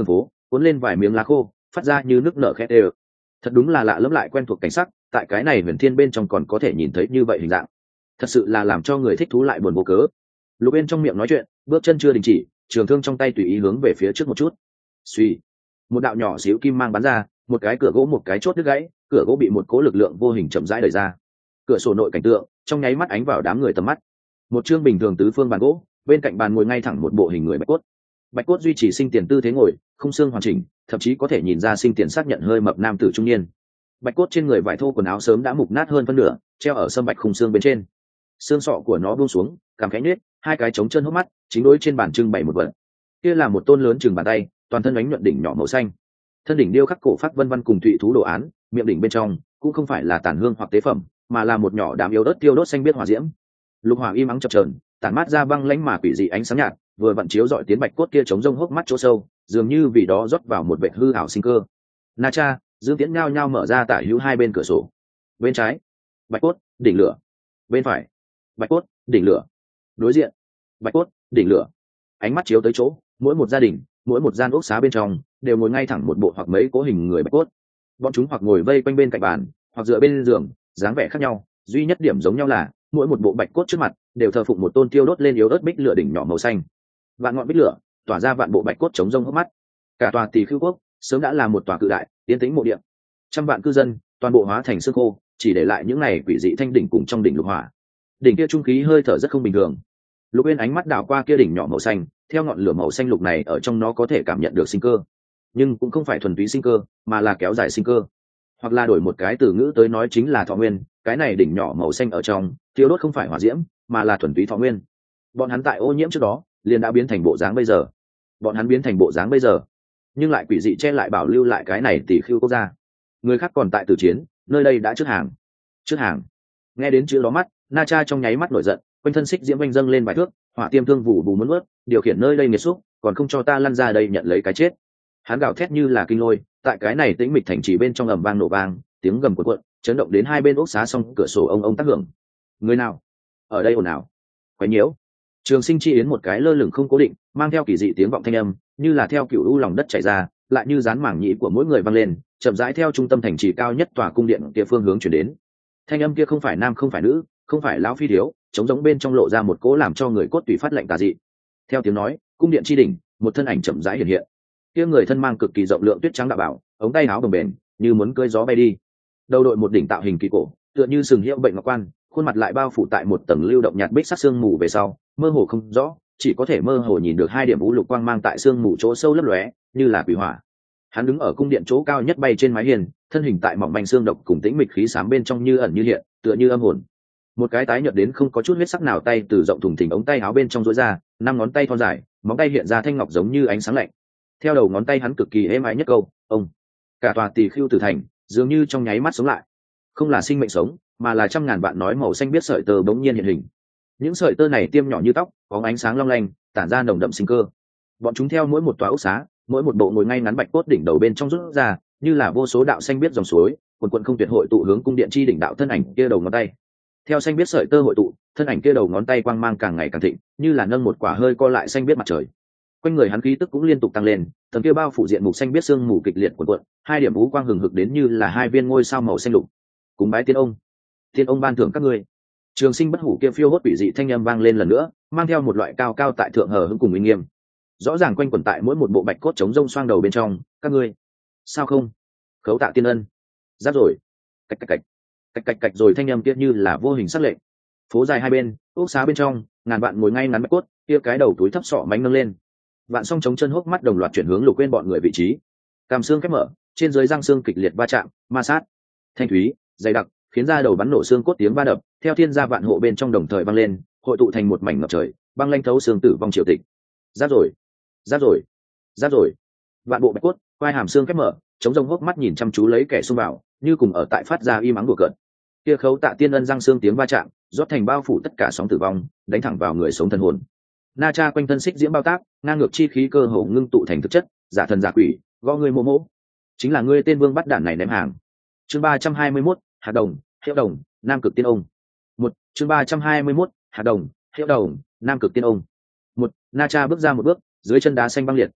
cuốn lên vài miếng lá khô, phát ra như nước nở khẽ đều. Thật đúng là lạ lẫm lại quen thuộc cảnh sắc, tại cái này huyền thiên bên trong còn có thể nhìn thấy như vậy hình dạng, thật sự là làm cho người thích thú lại buồn vô cớ. Lục Yên trong miệng nói chuyện, bước chân chưa đình chỉ, trường thương trong tay tùy ý hướng về phía trước một chút. Suy, một đạo nhỏ xíu kim mang bắn ra, một cái cửa gỗ một cái chốt đứt gãy, cửa gỗ bị một cố lực lượng vô hình chậm rãi đẩy ra. Cửa sổ nội cảnh tượng trong nháy mắt ánh vào đám người tầm mắt. Một chương bình thường tứ phương bàn gỗ, bên cạnh bàn ngồi ngay thẳng một bộ hình người bạch cốt. Bạch cốt duy trì sinh tiền tư thế ngồi, không xương hoàn chỉnh, thậm chí có thể nhìn ra sinh tiền xác nhận hơi mập nam tử trung niên. Bạch cốt trên người vải thô quần áo sớm đã mục nát hơn phân nửa, treo ở sâm bạch khung xương bên trên. Xương sọ của nó buông xuống, cằm khẽ nhếch, hai cái trống chân hốc mắt, chính đối trên bàn trưng bày một vật. Kia là một tôn lớn chừng bàn tay, toàn thân ánh nhuận đỉnh nhỏ màu xanh. Thân đỉnh điêu khắc cổ phát vân vân cùng thụy thú đồ án, miệng đỉnh bên trong cũng không phải là tàn hương hoặc tế phẩm, mà là một nhỏ đám yếu đốt tiêu đốt xanh biết hỏa diễm. Lục hỏa im ắng chập chờn, tản mát ra băng lãnh mà quỷ dị ánh sáng nhạt, vừa vặn chiếu dọi tiến bạch cốt kia trống rông hốc mắt chỗ sâu, dường như vì đó rót vào một vệt hư ảo sinh cơ. Na Cha, Dương Tiễn nhao nhao mở ra tả hữu hai bên cửa sổ. Bên trái, bạch cốt, đỉnh lửa. Bên phải, bạch cốt, đỉnh lửa. Đối diện, bạch cốt, đỉnh lửa. Ánh mắt chiếu tới chỗ, mỗi một gia đình, mỗi một gian ốc xá bên trong đều ngồi ngay thẳng một bộ hoặc mấy cố hình người bạch cốt. Bọn chúng hoặc ngồi vây quanh bên cạnh bàn, hoặc dựa bên giường, dáng vẻ khác nhau, duy nhất điểm giống nhau là mỗi một bộ bạch cốt trước mặt đều thờ phụng một tôn tiêu đốt lên yếu ớt bích lửa đỉnh nhỏ màu xanh. Vạn ngọn bích lửa tỏa ra vạn bộ bạch cốt chống rông hốc mắt. Cả tòa Tỳ Khưu quốc sớm đã là một tòa cự đại tiến tĩnh mộ địa, trăm vạn cư dân toàn bộ hóa thành xương khô, chỉ để lại những này quỷ dị thanh đỉnh cùng trong đỉnh lục hỏa. Đỉnh kia trung khí hơi thở rất không bình thường. Lục Uyên ánh mắt đảo qua kia đỉnh nhỏ màu xanh, theo ngọn lửa màu xanh lục này ở trong nó có thể cảm nhận được sinh cơ, nhưng cũng không phải thuần túy sinh cơ, mà là kéo dài sinh cơ. Hoặc là đổi một cái từ ngữ tới nói chính là thọ nguyên. Cái này đỉnh nhỏ màu xanh ở trong tiêu đốt không phải hỏa diễm, mà là thuần túy thọ nguyên. Bọn hắn tại ô nhiễm trước đó liền đã biến thành bộ dáng bây giờ. Bọn hắn biến thành bộ dáng bây giờ, nhưng lại quỷ dị che lại bảo lưu lại cái này Tỷ Khưu quốc gia. Người khác còn tại tử chiến, nơi đây đã trước hàng. Trước hàng. Nghe đến chữ đó mắt, Na Cha trong nháy mắt nổi giận, quanh thân xích diễm vanh dâng lên vài thước, hỏa tiêm thương vụ bù muốn ướt, điều khiển nơi đây nghiệt xúc, còn không cho ta lăn ra đây nhận lấy cái chết. Hắn gào thét như là kinh lôi, tại cái này tĩnh mịch thành trì bên trong ầm vang nổ vang, tiếng gầm cuộn cuộn, chấn động đến hai bên ốc xá song cửa sổ ông ông tác hưởng. Người nào ở đây ồn ào quấy nhiễu? Trường Sinh chi yến một cái lơ lửng không cố định, mang theo kỳ dị tiếng vọng thanh âm, như là theo cựu u lòng đất chảy ra, lại như dán mảng nhĩ của mỗi người vang lên, chậm rãi theo trung tâm thành trì cao nhất tòa cung điện kia phương hướng chuyển đến. Thanh âm kia không phải nam không phải nữ, không phải lão phi thiếu, chống giống bên trong lộ ra một cỗ làm cho người cốt tủy phát lạnh tà dị. Theo tiếng nói, cung điện chi đỉnh, một thân ảnh chậm rãi hiện hiện. Kia người thân mang cực kỳ rộng lượng tuyết trắng đạo bảo, ống tay áo bồng bềnh, như muốn cưỡi gió bay đi. Đầu đội một đỉnh tạo hình kỳ cổ, tựa như sừng hiệu bệnh ngọc quan, khuôn mặt lại bao phủ tại một tầng lưu động nhạt bích sắc xương mù về sau, mơ hồ không rõ, chỉ có thể mơ hồ nhìn được hai điểm u lục quang mang tại xương mù chỗ sâu lấp lóe, như là quỷ hỏa. Hắn đứng ở cung điện chỗ cao nhất bay trên mái hiên, thân hình tại mỏng manh xương độc cùng tĩnh mịch khí xám bên trong như ẩn như hiện, tựa như âm hồn. Một cái tái nhợt đến không có chút huyết sắc nào tay từ rộng thùng thình ống tay áo bên trong rối ra, năm ngón tay thon dài, móng tay hiện ra thanh ngọc giống như ánh sáng lạnh. Theo đầu ngón tay hắn cực kỳ êm ái nhất câu, ông. Cả tòa Tỳ Khưu tử thành dường như trong nháy mắt sống lại. Không là sinh mệnh sống, mà là trăm ngàn vạn nói màu xanh biết sợi tơ bỗng nhiên hiện hình. Những sợi tơ này tiêm nhỏ như tóc, có ánh sáng long lanh, tản ra nồng đậm sinh cơ. Bọn chúng theo mỗi một tòa ốc xá, mỗi một bộ ngồi ngay ngắn bạch cốt đỉnh đầu bên trong rút ra, như là vô số đạo xanh biết dòng suối, quần quần không tuyệt hội tụ hướng cung điện chi đỉnh đạo thân ảnh kia đầu ngón tay. Theo xanh biết sợi tơ hội tụ, thân ảnh kia đầu ngón tay quang mang càng ngày càng thịnh, như là nâng một quả hơi co lại xanh biết mặt trời. Quanh người hắn khí tức cũng liên tục tăng lên, tầng kia bao phủ diện mục xanh biết sương mù kịch liệt cuộn cuộn, hai điểm vũ quang hừng hực đến như là hai viên ngôi sao màu xanh lục. Cúng bái tiên ông, tiên ông ban thưởng các ngươi. Trường Sinh bất hủ kia phiêu hốt bị dị thanh âm vang lên lần nữa, mang theo một loại cao cao tại thượng hờ hững cùng uy nghiêm. Rõ ràng quanh quẩn tại mỗi một bộ bạch cốt chống rông xoang đầu bên trong, các ngươi. Sao không? Khấu tạ tiên ân. Giáp rồi. Cạch cạch cạch. Cạch cạch cạch rồi thanh âm kia như là vô hình sắc lệnh. Phố dài hai bên, ốc xá bên trong, ngàn vạn ngồi ngay ngắn bạch cốt, kia cái đầu túi thấp sọ mánh nâng lên. Vạn song chống chân hốc mắt đồng loạt chuyển hướng Lục Quên bọn người vị trí. Cằm xương khép mở, trên dưới răng xương kịch liệt va chạm, ma sát. Thanh thúy, dày đặc, khiến ra đầu bắn nổ xương cốt tiếng va đập, theo thiên gia vạn hộ bên trong đồng thời vang lên, hội tụ thành một mảnh ngập trời, băng lanh thấu xương tử vong triều tịch. Giáp rồi, giáp rồi, giáp rồi. Vạn bộ bạch cốt, quai hàm xương khép mở, chống rông hốc mắt nhìn chăm chú lấy kẻ xung vào, như cùng ở tại phát ra y mắng đùa cợt. Kia khấu tạ tiên ân răng xương tiếng va chạm, rót thành bao phủ tất cả sóng tử vong, đánh thẳng vào người sống thần hồn. Na Cha quanh thân xích diễm bao tác, ngang ngược chi khí cơ hồ ngưng tụ thành thực chất, giả thần giả quỷ, gõ ngươi mô mỗ. Chính là ngươi tên vương bắt đản này ném hàng. Chương ba trăm hai mươi mốt, hạt đồng, hiệu đồng, nam cực tiên ông. Một, chương ba trăm hai mươi mốt, hạt đồng, hiệu đồng, nam cực tiên ông. Một, Na Cha bước ra một bước, dưới chân đá xanh băng liệt,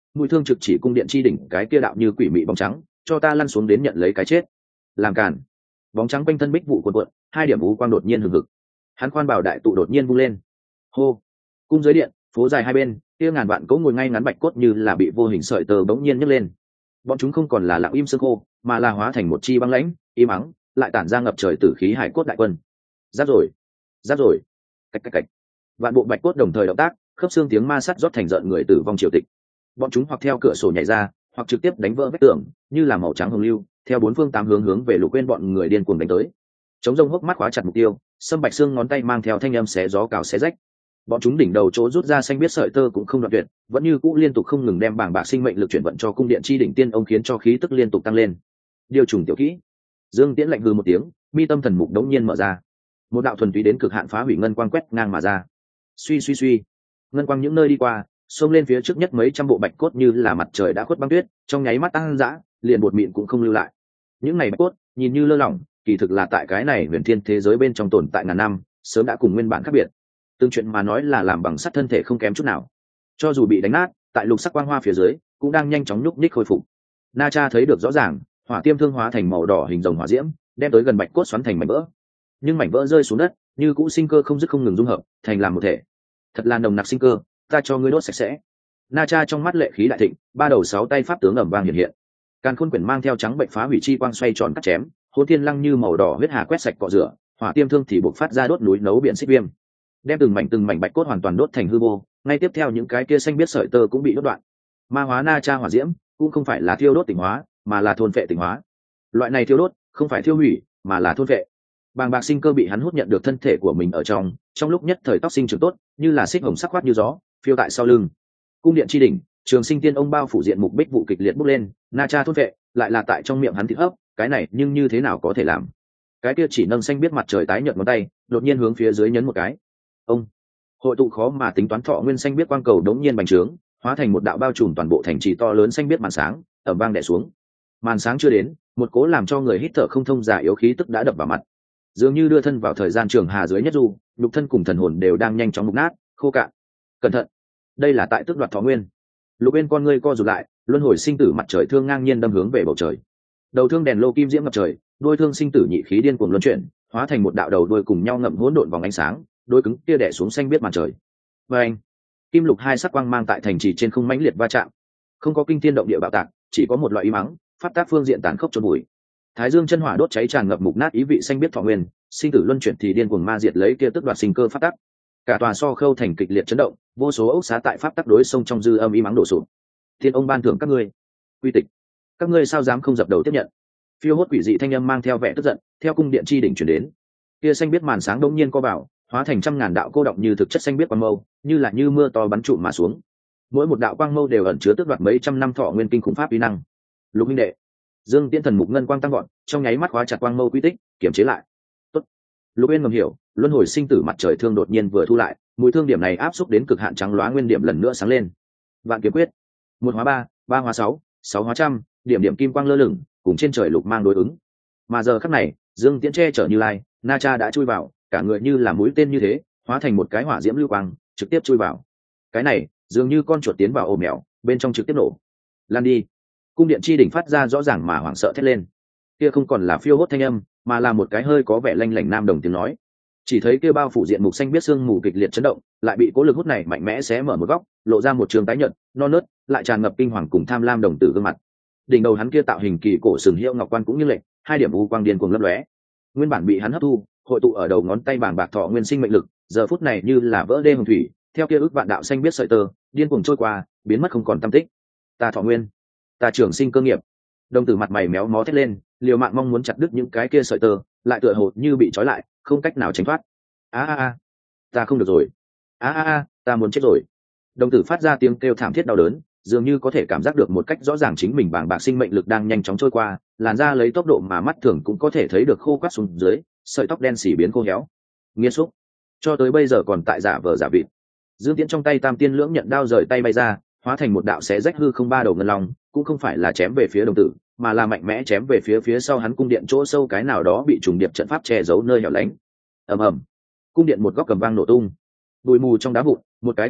mũi thương trực chỉ cung điện chi đỉnh cái kia đạo như quỷ mị bóng trắng, cho ta lăn xuống đến nhận lấy cái chết. Làm cản. Bóng trắng quanh thân bích vụ cuộn cuộn, hai điểm u quang đột nhiên hừng hực. Hắn khoan bảo đại tụ đột nhiên vung lên. Hô. Cung dưới điện, phố dài hai bên, kia ngàn vạn cỗ ngồi ngay ngắn bạch cốt như là bị vô hình sợi tơ bỗng nhiên nhấc lên. Bọn chúng không còn là lặng im sương khô, mà là hóa thành một chi băng lãnh, im ắng, lại tản ra ngập trời tử khí hải cốt đại quân. Giáp rồi, giáp rồi. Cách cách cách. Vạn bộ bạch cốt đồng thời động tác, khớp xương tiếng ma sắt rót thành rợn người tử vong triều tịch. Bọn chúng hoặc theo cửa sổ nhảy ra, hoặc trực tiếp đánh vỡ vách tường, như là màu trắng hồng lưu, theo bốn phương tám hướng hướng về Lục Uyên bọn người điên cuồng đánh tới. Chống rông hốc mắt khóa chặt mục tiêu, sâm bạch xương ngón tay mang theo thanh âm xé gió cào xé rách. Bọn chúng đỉnh đầu chỗ rút ra xanh biết sợi tơ cũng không đoạn tuyệt, vẫn như cũ liên tục không ngừng đem bảng bạc sinh mệnh lực chuyển vận cho cung điện chi đỉnh tiên ông, khiến cho khí tức liên tục tăng lên. Điều trùng tiểu kỹ. Dương Tiễn lạnh hừ một tiếng, mi tâm thần mục đống nhiên mở ra, một đạo thuần túy đến cực hạn phá hủy ngân quang quét ngang mà ra. Suy suy suy, ngân quang những nơi đi qua, xông lên phía trước nhất mấy trăm bộ bạch cốt như là mặt trời đã khuất băng tuyết, trong nháy mắt tăng dã, liền bột mịn cũng không lưu lại. Những này bạch cốt nhìn như lơ lỏng, kỳ thực là tại cái này huyền thiên thế giới bên trong tồn tại ngàn năm, sớm đã cùng nguyên bản khác biệt. Tương chuyện mà nói là làm bằng sắt thân thể không kém chút nào, cho dù bị đánh nát, tại lục sắc quang hoa phía dưới cũng đang nhanh chóng nhúc nhích khôi phục. Na Cha thấy được rõ ràng, hỏa tiêm thương hóa thành màu đỏ hình rồng hỏa diễm, đem tới gần bạch cốt xoắn thành mảnh vỡ. Nhưng mảnh vỡ rơi xuống đất, như cũ sinh cơ không dứt không ngừng dung hợp, thành làm một thể. Thật là nồng nặc sinh cơ, ta cho ngươi đốt sạch sẽ. Na Cha trong mắt lệ khí đại thịnh, ba đầu sáu tay pháp tướng ầm vang hiện hiện. Càn khôn quyển mang theo trắng bệnh phá hủy chi quang xoay tròn cắt chém, hồn thiên lăng như màu đỏ huyết hà quét sạch cọ rửa, hỏa tiêm thương thì bộc phát ra đốt núi nấu biển xích viêm, đem từng mảnh từng mảnh bạch cốt hoàn toàn đốt thành hư vô. Ngay tiếp theo những cái kia xanh biết sợi tơ cũng bị đốt đoạn. Ma hóa Na Cha hỏa diễm cũng không phải là thiêu đốt tỉnh hóa, mà là thôn phệ tỉnh hóa. Loại này thiêu đốt không phải thiêu hủy, mà là thôn phệ. Bàng bạc sinh cơ bị hắn hút nhận được thân thể của mình ở trong, trong lúc nhất thời tóc sinh trưởng tốt, như là xích hồng sắc khoát như gió, phiêu tại sau lưng. Cung điện chi đỉnh, Trường Sinh Tiên ông bao phủ diện mục bích vụ kịch liệt bốc lên, Na Cha thôn phệ, lại là tại trong miệng hắn thịt hấp, cái này nhưng như thế nào có thể làm? Cái kia chỉ nâng xanh biết mặt trời tái nhợt ngón tay, đột nhiên hướng phía dưới nhấn một cái. Ông hội tụ khó mà tính toán thọ nguyên xanh biết quang cầu đống nhiên bành trướng, hóa thành một đạo bao trùm toàn bộ thành trì to lớn xanh biết màn sáng, ầm vang đè xuống. Màn sáng chưa đến, một cố làm cho người hít thở không thông giả yếu khí tức đã đập vào mặt, dường như đưa thân vào thời gian trường hà dưới nhất du, nhục thân cùng thần hồn đều đang nhanh chóng mục nát khô cạn. Cẩn thận, đây là tại tước đoạt thọ nguyên. Lục Uyên con ngươi co rụt lại, luân hồi sinh tử mặt trời thương ngang nhiên đâm hướng về bầu trời. Đầu thương đèn lô kim diễm ngập trời, đôi thương sinh tử nhị khí điên cuồng luân chuyển, hóa thành một đạo đầu đuôi cùng nhau ngậm hỗn độn vòng ánh sáng, đôi cứng kia đè xuống xanh biết màn trời. Và anh, kim lục hai sắc quang mang tại thành trì trên không mãnh liệt va chạm, không có kinh thiên động địa bạo tạc, chỉ có một loại im mắng, pháp tác phương diện tàn khốc chôn bụi. Thái dương chân hỏa đốt cháy tràn ngập mục nát ý vị xanh biết thọ nguyên, sinh tử luân chuyển thì điên cuồng ma diệt lấy kia tức đoạt sinh cơ pháp tắc. Cả tòa so khâu thành kịch liệt chấn động, vô số ốc xá tại pháp tắc đối sông trong dư âm im mắng đổ sụp. Thiên ông ban thưởng các ngươi quy tịch, các ngươi sao dám không dập đầu tiếp nhận? Phiêu hốt quỷ dị thanh âm mang theo vẻ tức giận, theo cung điện chi đỉnh chuyển đến. Kia xanh biết màn sáng đông nhiên co vào, hóa thành trăm ngàn đạo cô động như thực chất xanh biết quang mâu, như là như mưa to bắn trụm mà xuống. Mỗi một đạo quang mâu đều ẩn chứa tước đoạt mấy trăm năm thọ nguyên kinh khủng pháp uy năng. Lục minh đệ, Dương Tiễn thần mục ngân quang tăng gọn, trong nháy mắt khóa chặt quang mâu quy tích, kiểm chế lại. Tốt. Lục Uyên ngầm hiểu, luân hồi sinh tử mặt trời thương đột nhiên vừa thu lại, mũi thương điểm này áp xúc đến cực hạn trắng lóa nguyên điểm lần nữa sáng lên. Vạn kiếm quyết, một hóa ba, ba hóa sáu, sáu hóa trăm, điểm điểm kim quang lơ lửng, cùng trên trời lục mang đối ứng. Mà giờ khắc này, Dương Tiễn che chở Như Lai, Na Cha đã chui vào, cả người như là mũi tên như thế, hóa thành một cái hỏa diễm lưu quang, trực tiếp chui vào. Cái này, dường như con chuột tiến vào ổ mèo, bên trong trực tiếp nổ. Lan đi. Cung điện chi đỉnh phát ra rõ ràng mà hoảng sợ thét lên. Kia không còn là phiêu hốt thanh âm, mà là một cái hơi có vẻ lanh lảnh nam đồng tiếng nói. Chỉ thấy kia bao phủ diện mục xanh biết xương mù kịch liệt chấn động, lại bị cố lực hút này mạnh mẽ xé mở một góc, lộ ra một trường tái nhợt, non nớt, lại tràn ngập kinh hoàng cùng tham lam đồng tử gương mặt. Đỉnh đầu hắn kia tạo hình kỳ cổ sừng hiệu ngọc quan cũng như lệnh, hai điểm u quang điên cuồng lấp lóe. Nguyên bản bị hắn hấp thu, hội tụ ở đầu ngón tay bàng bạc thọ nguyên sinh mệnh lực, giờ phút này như là vỡ đê hồng thủy, theo kia ước vạn đạo xanh biết sợi tơ, điên cuồng trôi qua, biến mất không còn tăm tích. Ta thọ nguyên, ta trường sinh cơ nghiệp. Đồng tử mặt mày méo mó thét lên, liều mạng mong muốn chặt đứt những cái kia sợi tơ, lại tựa hồ như bị trói lại, không cách nào tránh thoát. A a a, ta không được rồi. A a a, ta muốn chết rồi. Đồng tử phát ra tiếng kêu thảm thiết đau đớn, dường như có thể cảm giác được một cách rõ ràng chính mình bàng bạc sinh mệnh lực đang nhanh chóng trôi qua, làn da lấy tốc độ mà mắt thường cũng có thể thấy được khô quắt xuống dưới, sợi tóc đen xỉ biến khô héo. Nghiên xúc, cho tới bây giờ còn tại giả vờ giả vịt. Dương Tiễn trong tay Tam Tiên Lưỡng Nhận đao rời tay bay ra, hóa thành một đạo xé rách hư không ba đầu ngân long, cũng không phải là chém về phía đồng tử, mà là mạnh mẽ chém về phía phía sau hắn cung điện chỗ sâu cái nào đó bị trùng điệp trận pháp che giấu nơi hẻo lánh. Ầm ầm, cung điện một góc cầm vang nổ tung, bụi mù trong đá vụn, một cái cự đại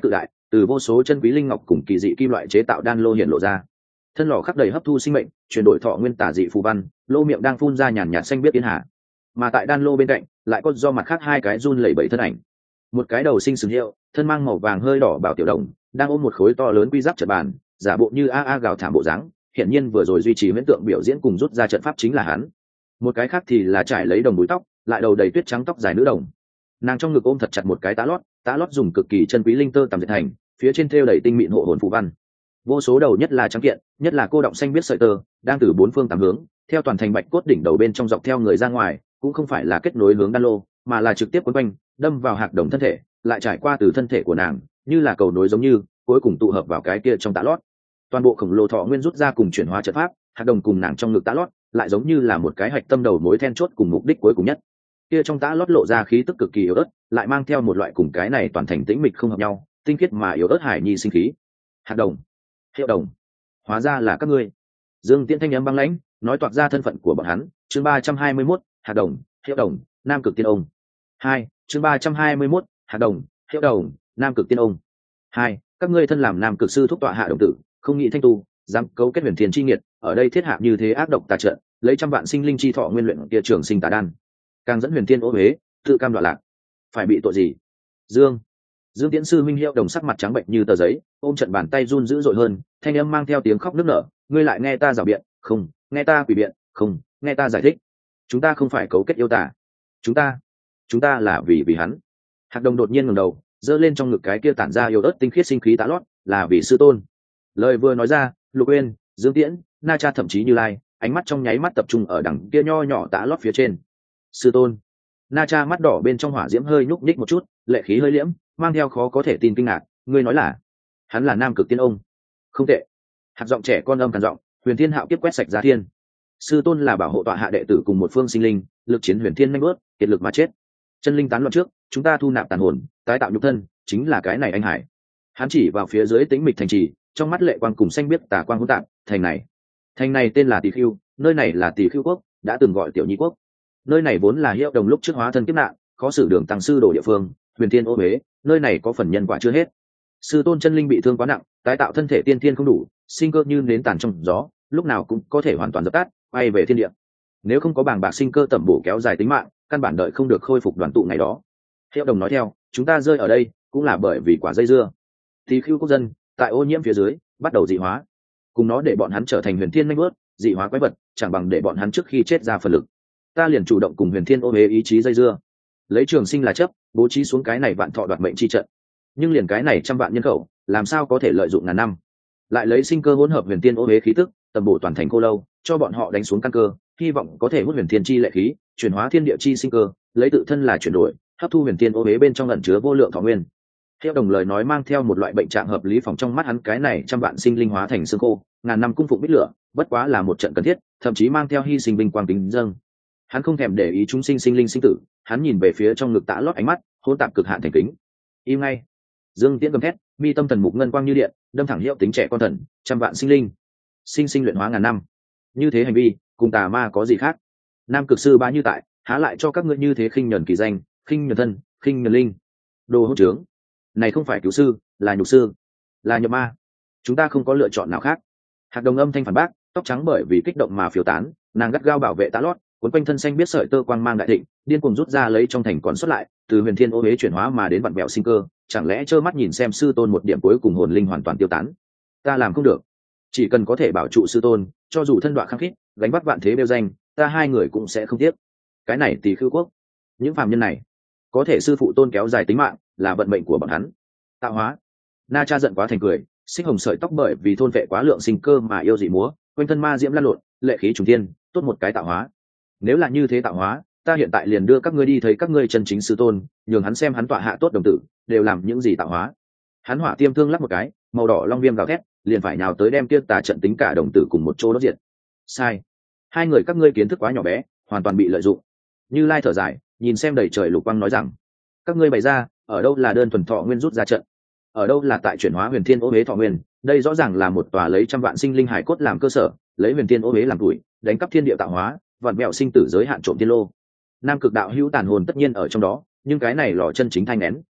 từ vô số chân quý linh ngọc cùng kỳ dị kim loại chế tạo đan lô hiện lộ ra. Thân lò khắc đầy hấp thu sinh mệnh, chuyển đổi thọ nguyên tả dị phù văn, lô miệng đang phun ra nhàn nhạt xanh biết yên hà. Mà tại đan lô bên cạnh, lại có do mặt khác hai cái run lẩy bẩy thân ảnh. Một cái đầu sinh sừng hiệu, thân mang màu vàng hơi đỏ bảo tiểu đồng, đang ôm một khối to lớn quy giáp trận bàn, giả bộ như a a gào thảm bộ dáng, hiển nhiên vừa rồi duy trì huyễn tượng biểu diễn cùng rút ra trận pháp chính là hắn. Một cái khác thì là trải lấy đồng búi tóc, lại đầu đầy tuyết trắng tóc dài nữ đồng. Nàng trong ngực ôm thật chặt một cái tá lót, tá lót dùng cực kỳ chân quý linh tơ tầm dệt thành, phía trên thêu đầy tinh mịn hộ hồn phù văn. Vô số đầu nhất là trắng kiện, nhất là cô động xanh biết sợi tơ, đang từ bốn phương tám hướng, theo toàn thành bạch cốt đỉnh đầu bên trong dọc theo người ra ngoài, cũng không phải là kết nối hướng đan lô, mà là trực tiếp quấn quanh, đâm vào hạc đồng thân thể, lại trải qua từ thân thể của nàng, như là cầu nối giống như, cuối cùng tụ hợp vào cái kia trong tá lót. Toàn bộ khổng lồ thọ nguyên rút ra cùng chuyển hóa trận pháp, hạc đồng cùng nàng trong ngực tá lót, lại giống như là một cái hạch tâm đầu mối then chốt cùng mục đích cuối cùng nhất. Kia trong tá lót lộ ra khí tức cực kỳ yếu ớt, lại mang theo một loại cùng cái này toàn thành tĩnh mịch không hợp nhau, tinh khiết mà yếu ớt hải nhi sinh khí. Hạc đồng, Hiệu đồng, hóa ra là các ngươi. Dương Tiễn thanh âm băng lãnh, nói toạc ra thân phận của bọn hắn. Chương ba trăm hai mươi mốt, Hạc đồng, Hiệu đồng, Nam Cực Tiên Ông. Hai, chương ba trăm hai mươi mốt, Hạc đồng, Hiệu đồng, Nam Cực Tiên Ông. Hai, các ngươi thân làm Nam Cực sư thúc tọa hạ đồng tử, không nghĩ thanh tu, dám cấu kết huyền thiên chi nghiệt, ở đây thiết hạ như thế ác độc tà trận, lấy trăm vạn sinh linh chi thọ nguyên luyện kia trường sinh tà đan, càng dẫn huyền thiên ô huế, tự cam đoạn lạc, phải bị tội gì? Dương Dương Tiễn sư minh Hiệu đồng sắc mặt trắng bệnh như tờ giấy, ôm trận bàn tay run dữ dội hơn, thanh âm mang theo tiếng khóc nức nở, ngươi lại nghe ta rảo biện, không, nghe ta quỷ biện, không, nghe ta giải thích. Chúng ta không phải cấu kết yêu tà, chúng ta, chúng ta là vì vì hắn. Hạc đồng đột nhiên ngẩng đầu, giơ lên trong ngực cái kia tản ra yêu ớt tinh khiết sinh khí tá lót, là vì sư tôn. Lời vừa nói ra, Lục Uyên, Dương Tiễn, Na Cha thậm chí Như Lai, ánh mắt trong nháy mắt tập trung ở đằng kia nho nhỏ tá lót phía trên. Sư tôn. Na Cha mắt đỏ bên trong hỏa diễm hơi nhúc nhích một chút, lệ khí hơi liễm, mang theo khó có thể tin kinh ngạc, ngươi nói là hắn là Nam Cực Tiên Ông? Không tệ. Hạt giọng trẻ con âm cằn giọng, huyền thiên hạo kiếp quét sạch giá thiên. Sư tôn là bảo hộ tọa hạ đệ tử cùng một phương sinh linh, lực chiến huyền thiên nhanh bước, kiệt lực mà chết. Chân linh tán loạn trước, chúng ta thu nạp tàn hồn, tái tạo nhục thân, chính là cái này anh hải. Hắn chỉ vào phía dưới tĩnh mịch thành trì, trong mắt lệ quang cùng xanh biết tà quang hỗn tạp, thành này, thành này tên là Tỳ Khưu, nơi này là Tỳ Khưu quốc, đã từng gọi Tiểu Nhi quốc. Nơi này vốn là Hiệu đồng lúc trước hóa thân kiếp nạn, khó xử đường tăng sư đổ địa phương, huyền thiên ô huế, nơi này có phần nhân quả chưa hết. Sư tôn chân linh bị thương quá nặng, tái tạo thân thể tiên thiên không đủ, sinh cơ như nến tàn trong gió, lúc nào cũng có thể hoàn toàn dập tắt, quay về thiên địa. Nếu không có bàng bạc sinh cơ tẩm bổ kéo dài tính mạng, căn bản đợi không được khôi phục đoàn tụ ngày đó. Hiệu đồng nói theo, chúng ta rơi ở đây cũng là bởi vì quả dây dưa. Tỳ Khưu quốc dân tại ô nhiễm phía dưới bắt đầu dị hóa, cùng nó để bọn hắn trở thành huyền thiên nhanh bước, dị hóa quái vật, chẳng bằng để bọn hắn trước khi chết ra phần lực. Ta liền chủ động cùng huyền thiên ô huế ý chí dây dưa, lấy trường sinh là chấp, bố trí xuống cái này vạn thọ đoạt mệnh chi trận. Nhưng liền cái này trăm vạn nhân khẩu, làm sao có thể lợi dụng ngàn năm? Lại lấy sinh cơ hỗn hợp huyền thiên ô huế khí tức, tầm bổ toàn thành cô lâu, cho bọn họ đánh xuống căn cơ, hy vọng có thể hút huyền thiên chi lệ khí, chuyển hóa thiên địa chi sinh cơ, lấy tự thân là chuyển đổi, hấp thu huyền thiên ô huế bên trong ẩn chứa vô lượng thọ nguyên. Hiệu đồng lời nói mang theo một loại bệnh trạng hợp lý, phòng trong mắt hắn cái này trăm vạn sinh linh hóa thành xương khô, ngàn năm cung phụng bích lửa, bất quá là một trận cần thiết, thậm chí mang theo hy sinh vinh quang tính dâng. Hắn không thèm để ý chúng sinh sinh linh sinh tử, hắn nhìn về phía trong ngực tã lót ánh mắt hỗn tạp cực hạn thành kính. Im ngay. Dương Tiễn gầm thét, mi tâm thần mục ngân quang như điện, đâm thẳng Hiệu tính trẻ con thần, trăm vạn sinh linh, sinh sinh luyện hóa ngàn năm. Như thế hành vi, cùng tà ma có gì khác? Nam Cực sư bá như tại, há lại cho các ngươi như thế khinh nhẫn kỳ danh, khinh nhẫn thân, khinh nhẫn linh. Đồ hỗn trướng. Này không phải cứu sư, là nhục sư, là nhập ma. Chúng ta không có lựa chọn nào khác. Hạc đồng âm thanh phản bác, tóc trắng bởi vì kích động mà phiêu tán, nàng gắt gao bảo vệ tã lót, cuốn quanh thân xanh biết sợi tơ quang mang đại thịnh, điên cuồng rút ra lấy trong thành còn xuất lại, từ huyền thiên ô huế chuyển hóa mà đến vặn vẹo sinh cơ, chẳng lẽ trơ mắt nhìn xem sư tôn một điểm cuối cùng hồn linh hoàn toàn tiêu tán? Ta làm không được. Chỉ cần có thể bảo trụ sư tôn, cho dù thân đoạn khăng khít, gánh vác vạn thế đeo danh, ta hai người cũng sẽ không tiếc. Cái này Tỳ Khưu quốc, những phàm nhân này, có thể sư phụ tôn kéo dài tính mạng, là vận mệnh của bọn hắn. Tạo hóa. Na Cha giận quá thành cười, xích hồng sợi tóc bởi vì thôn vệ quá lượng sinh cơ mà yêu dị múa, quanh thân ma diễm lan lộn, lệ khí trùng thiên, tốt một cái tạo hóa. Nếu là như thế tạo hóa, ta hiện tại liền đưa các ngươi đi thấy các ngươi chân chính sư tôn, nhường hắn xem hắn tọa hạ tốt đồng tử đều làm những gì tạo hóa. Hắn hỏa tiêm thương lắc một cái, màu đỏ long viêm gào thét, liền phải nhào tới đem kia tà trận tính cả đồng tử cùng một chỗ đốt diệt. Sai, hai người các ngươi kiến thức quá nhỏ bé, hoàn toàn bị lợi dụng. Như Lai thở dài, nhìn xem đầy trời lục quang nói rằng, các ngươi bày ra, ở đâu là đơn thuần thọ nguyên rút ra trận, ở đâu là tại chuyển hóa huyền thiên ô huế thọ nguyên, đây rõ ràng là một tòa lấy trăm vạn sinh linh hải cốt làm cơ sở, lấy huyền thiên ô huế làm tuổi, đánh cắp thiên địa tạo hóa, vạn mẹo sinh tử giới hạn trộm thiên lô. Nam Cực đạo hữu tàn hồn tất nhiên ở trong đó, nhưng cái này lò chân chính thanh nén,